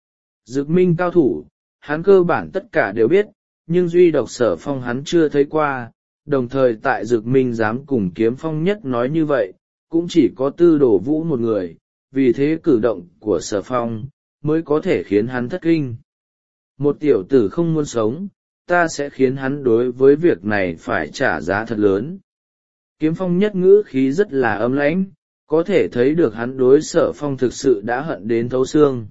Dực Minh cao thủ, hắn cơ bản tất cả đều biết, nhưng duy độc Sở Phong hắn chưa thấy qua, đồng thời tại Dực Minh dám cùng Kiếm Phong Nhất nói như vậy, cũng chỉ có Tư Đồ Vũ một người, vì thế cử động của Sở Phong mới có thể khiến hắn thất kinh. Một tiểu tử không muốn sống, ta sẽ khiến hắn đối với việc này phải trả giá thật lớn. Kiếm Phong Nhất ngữ khí rất là ấm lãnh, có thể thấy được hắn đối Sở Phong thực sự đã hận đến thấu xương.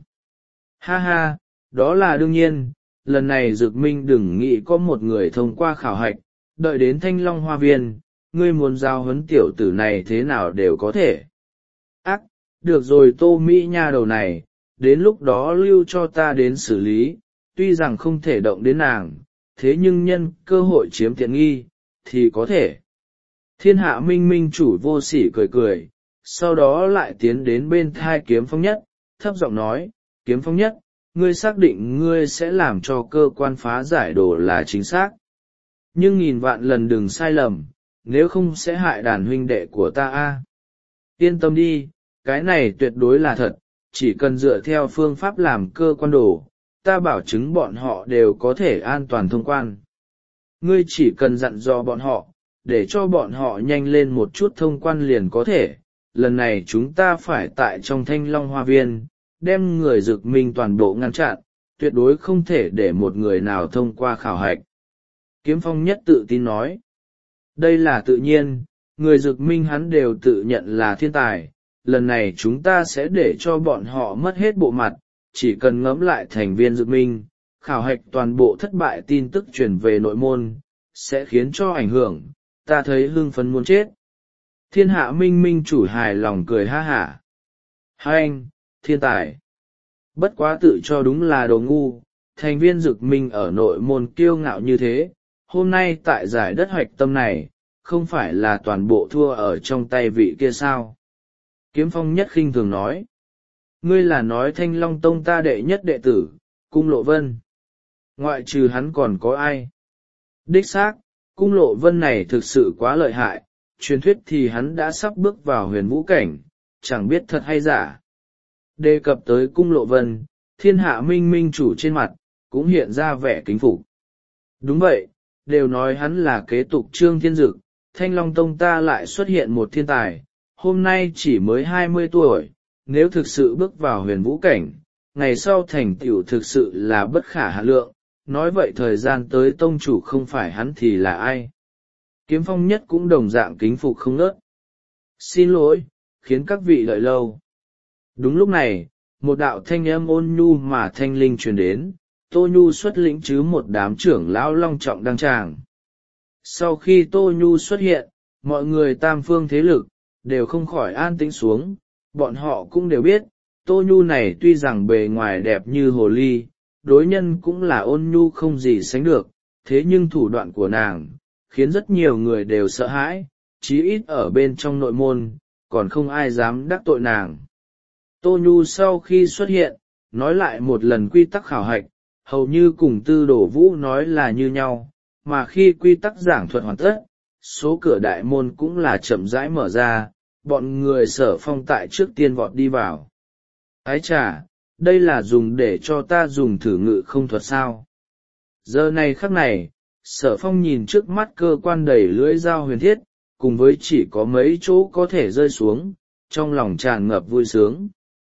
Ha ha, đó là đương nhiên, lần này Dực Minh đừng nghĩ có một người thông qua khảo hạch, đợi đến Thanh Long Hoa Viên, ngươi muốn giao huấn tiểu tử này thế nào đều có thể. Ác, được rồi Tô Mỹ nha đầu này, đến lúc đó lưu cho ta đến xử lý, tuy rằng không thể động đến nàng, thế nhưng nhân cơ hội chiếm tiện nghi, thì có thể. Thiên Hạ Minh Minh chủ vô sỉ cười cười, sau đó lại tiến đến bên thai Kiếm Phong Nhất, thấp giọng nói, Kiếm Phong Nhất, ngươi xác định ngươi sẽ làm cho cơ quan phá giải đồ là chính xác. Nhưng nghìn vạn lần đừng sai lầm, nếu không sẽ hại đàn huynh đệ của ta a. Yên tâm đi, cái này tuyệt đối là thật, chỉ cần dựa theo phương pháp làm cơ quan đồ, ta bảo chứng bọn họ đều có thể an toàn thông quan. Ngươi chỉ cần dặn dò bọn họ, để cho bọn họ nhanh lên một chút thông quan liền có thể. Lần này chúng ta phải tại trong Thanh Long Hoa Viên, đem người Dực Minh toàn bộ ngăn chặn, tuyệt đối không thể để một người nào thông qua khảo hạch. Kiếm Phong Nhất tự tin nói, đây là tự nhiên, người Dực Minh hắn đều tự nhận là thiên tài, lần này chúng ta sẽ để cho bọn họ mất hết bộ mặt, chỉ cần ngẫm lại thành viên Dực Minh, khảo hạch toàn bộ thất bại tin tức truyền về nội môn, sẽ khiến cho ảnh hưởng, ta thấy hưng phấn muốn chết. Thiên Hạ Minh Minh chủ hài lòng cười ha hả. Hai anh, thiên tài. Bất quá tự cho đúng là đồ ngu, thành viên Dực Minh ở nội môn kiêu ngạo như thế, hôm nay tại giải đất hoạch tâm này, không phải là toàn bộ thua ở trong tay vị kia sao. Kiếm Phong Nhất khinh thường nói, ngươi là nói Thanh Long Tông ta đệ nhất đệ tử, Cung Lộ Vân. Ngoại trừ hắn còn có ai? Đích xác, Cung Lộ Vân này thực sự quá lợi hại, truyền thuyết thì hắn đã sắp bước vào huyền vũ cảnh, chẳng biết thật hay giả. Đề cập tới Cung Lộ Vân, Thiên Hạ Minh Minh chủ trên mặt, cũng hiện ra vẻ kính phục. Đúng vậy, đều nói hắn là kế tục Trương Thiên Dực, Thanh Long Tông ta lại xuất hiện một thiên tài, hôm nay chỉ mới 20 tuổi, nếu thực sự bước vào huyền vũ cảnh, ngày sau thành tựu thực sự là bất khả hạn lượng, nói vậy thời gian tới tông chủ không phải hắn thì là ai. Kiếm Phong Nhất cũng đồng dạng kính phục không ngớt. Xin lỗi, khiến các vị đợi lâu. Đúng lúc này, một đạo thanh âm ôn nhu mà thanh linh truyền đến, Tô Nhu xuất lĩnh chứ một đám trưởng lão long trọng đăng tràng. Sau khi Tô Nhu xuất hiện, mọi người tam phương thế lực, đều không khỏi an tĩnh xuống, bọn họ cũng đều biết, Tô Nhu này tuy rằng bề ngoài đẹp như hồ ly, đối nhân cũng là ôn nhu không gì sánh được, thế nhưng thủ đoạn của nàng, khiến rất nhiều người đều sợ hãi, chí ít ở bên trong nội môn, còn không ai dám đắc tội nàng. Tô Nhu sau khi xuất hiện, nói lại một lần quy tắc khảo hạch, hầu như cùng Tư Đồ Vũ nói là như nhau, mà khi quy tắc giảng thuật hoàn tất, số cửa đại môn cũng là chậm rãi mở ra, bọn người Sở Phong tại trước tiên vọt đi vào. Ái chà, đây là dùng để cho ta dùng thử ngự không thuật sao. Giờ này khắc này, Sở Phong nhìn trước mắt cơ quan đầy lưỡi dao huyền thiết, cùng với chỉ có mấy chỗ có thể rơi xuống, trong lòng tràn ngập vui sướng.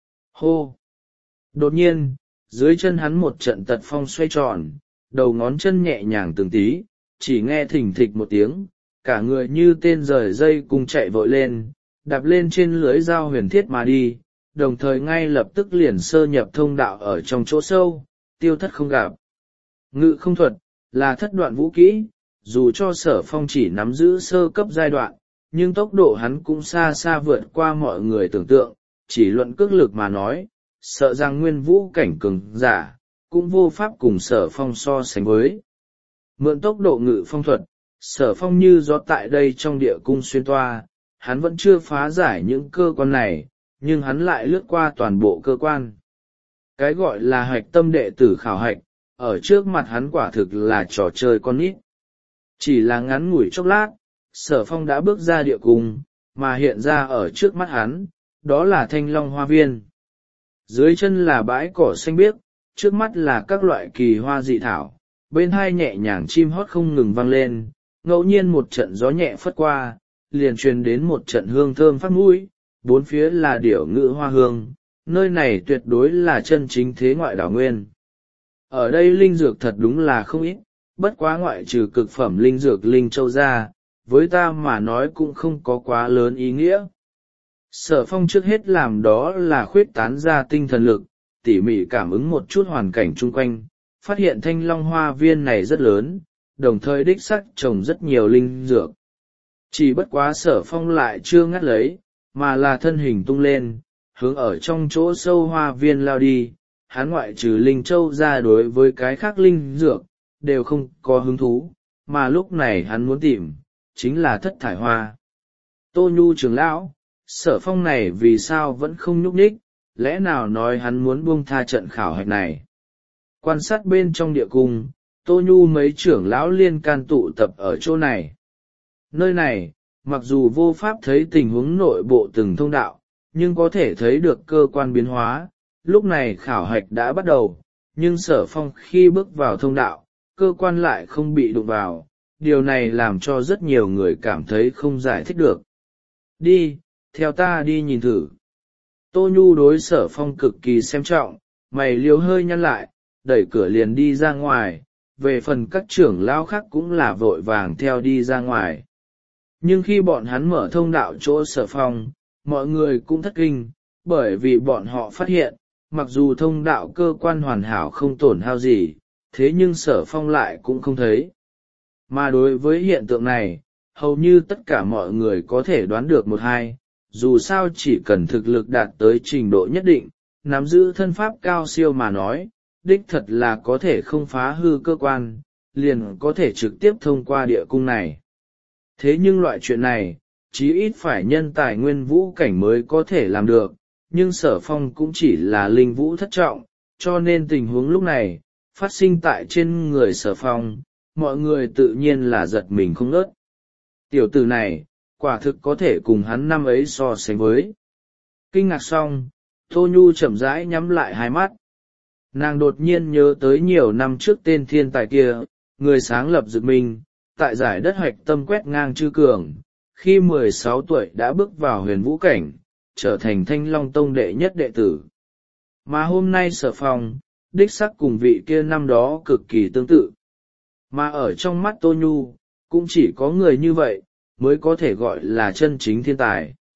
Hô! Đột nhiên, dưới chân hắn một trận tật phong xoay tròn, đầu ngón chân nhẹ nhàng từng tí, chỉ nghe thình thịch một tiếng, cả người như tên rời dây cùng chạy vội lên, đạp lên trên lưới dao huyền thiết mà đi, đồng thời ngay lập tức liền sơ nhập thông đạo ở trong chỗ sâu, tiêu thất không gặp. Ngự không thuật là thất đoạn vũ kỹ, dù cho Sở Phong chỉ nắm giữ sơ cấp giai đoạn, nhưng tốc độ hắn cũng xa xa vượt qua mọi người tưởng tượng, chỉ luận cước lực mà nói, sợ rằng nguyên vũ cảnh cường giả, cũng vô pháp cùng Sở Phong so sánh với. Mượn tốc độ ngự phong thuật, Sở Phong như gió tại đây trong địa cung xuyên toa, hắn vẫn chưa phá giải những cơ quan này, nhưng hắn lại lướt qua toàn bộ cơ quan. Cái gọi là hạch tâm đệ tử khảo hạch, ở trước mặt hắn quả thực là trò chơi con nít. Chỉ là ngắn ngủi chốc lát, Sở Phong đã bước ra địa cung, mà hiện ra ở trước mắt hắn, đó là Thanh Long Hoa Viên. Dưới chân là bãi cỏ xanh biếc, trước mắt là các loại kỳ hoa dị thảo, bên hai nhẹ nhàng chim hót không ngừng vang lên, ngẫu nhiên một trận gió nhẹ phất qua, liền truyền đến một trận hương thơm phát mũi, bốn phía là điểu ngữ hoa hương, nơi này tuyệt đối là chân chính thế ngoại đảo nguyên. Ở đây linh dược thật đúng là không ít, bất quá ngoại trừ cực phẩm linh dược linh châu ra, với ta mà nói cũng không có quá lớn ý nghĩa. Sở Phong trước hết làm đó là khuyết tán ra tinh thần lực, tỉ mỉ cảm ứng một chút hoàn cảnh chung quanh, phát hiện Thanh Long Hoa Viên này rất lớn, đồng thời đích xác trồng rất nhiều linh dược. Chỉ bất quá Sở Phong lại chưa ngắt lấy, mà là thân hình tung lên, hướng ở trong chỗ sâu hoa viên lao đi. Hắn ngoại trừ linh châu ra đối với cái khác linh dược, đều không có hứng thú, mà lúc này hắn muốn tìm, chính là thất thải hoa. Tô Nhu trưởng lão, Sở Phong này vì sao vẫn không nhúc nhích, lẽ nào nói hắn muốn buông tha trận khảo hạch này. Quan sát bên trong địa cung, Tô Nhu mấy trưởng lão liên can tụ tập ở chỗ này. Nơi này, mặc dù vô pháp thấy tình huống nội bộ từng thông đạo, nhưng có thể thấy được cơ quan biến hóa. Lúc này khảo hạch đã bắt đầu, nhưng Sở Phong khi bước vào thông đạo, cơ quan lại không bị đụng vào, điều này làm cho rất nhiều người cảm thấy không giải thích được. Đi, theo ta đi nhìn thử. Tô Nhu đối Sở Phong cực kỳ xem trọng, mày liếu hơi nhăn lại, đẩy cửa liền đi ra ngoài, về phần các trưởng lão khác cũng là vội vàng theo đi ra ngoài. Nhưng khi bọn hắn mở thông đạo chỗ Sở Phong, mọi người cũng thất kinh, bởi vì bọn họ phát hiện, mặc dù thông đạo cơ quan hoàn hảo không tổn hao gì, thế nhưng Sở Phong lại cũng không thấy. Mà đối với hiện tượng này, hầu như tất cả mọi người có thể đoán được một hai, dù sao chỉ cần thực lực đạt tới trình độ nhất định, nắm giữ thân pháp cao siêu mà nói, đích thật là có thể không phá hư cơ quan, liền có thể trực tiếp thông qua địa cung này. Thế nhưng loại chuyện này, chí ít phải nhân tài nguyên vũ cảnh mới có thể làm được, nhưng Sở Phong cũng chỉ là linh vũ thất trọng, cho nên tình huống lúc này, phát sinh tại trên người Sở Phong, mọi người tự nhiên là giật mình không ngớt. Tiểu tử này, quả thực có thể cùng hắn năm ấy so sánh với. Kinh ngạc xong, Tô Nhu chậm rãi nhắm lại hai mắt. Nàng đột nhiên nhớ tới nhiều năm trước tên thiên tài kia, người sáng lập Dực Minh, tại giải đất hoạch tâm quét ngang chư cường, khi 16 tuổi đã bước vào huyền vũ cảnh, trở thành Thanh Long Tông đệ nhất đệ tử. Mà hôm nay Sở Phong, đích sắc cùng vị kia năm đó cực kỳ tương tự. Mà ở trong mắt Tô Nhu, cũng chỉ có người như vậy, mới có thể gọi là chân chính thiên tài.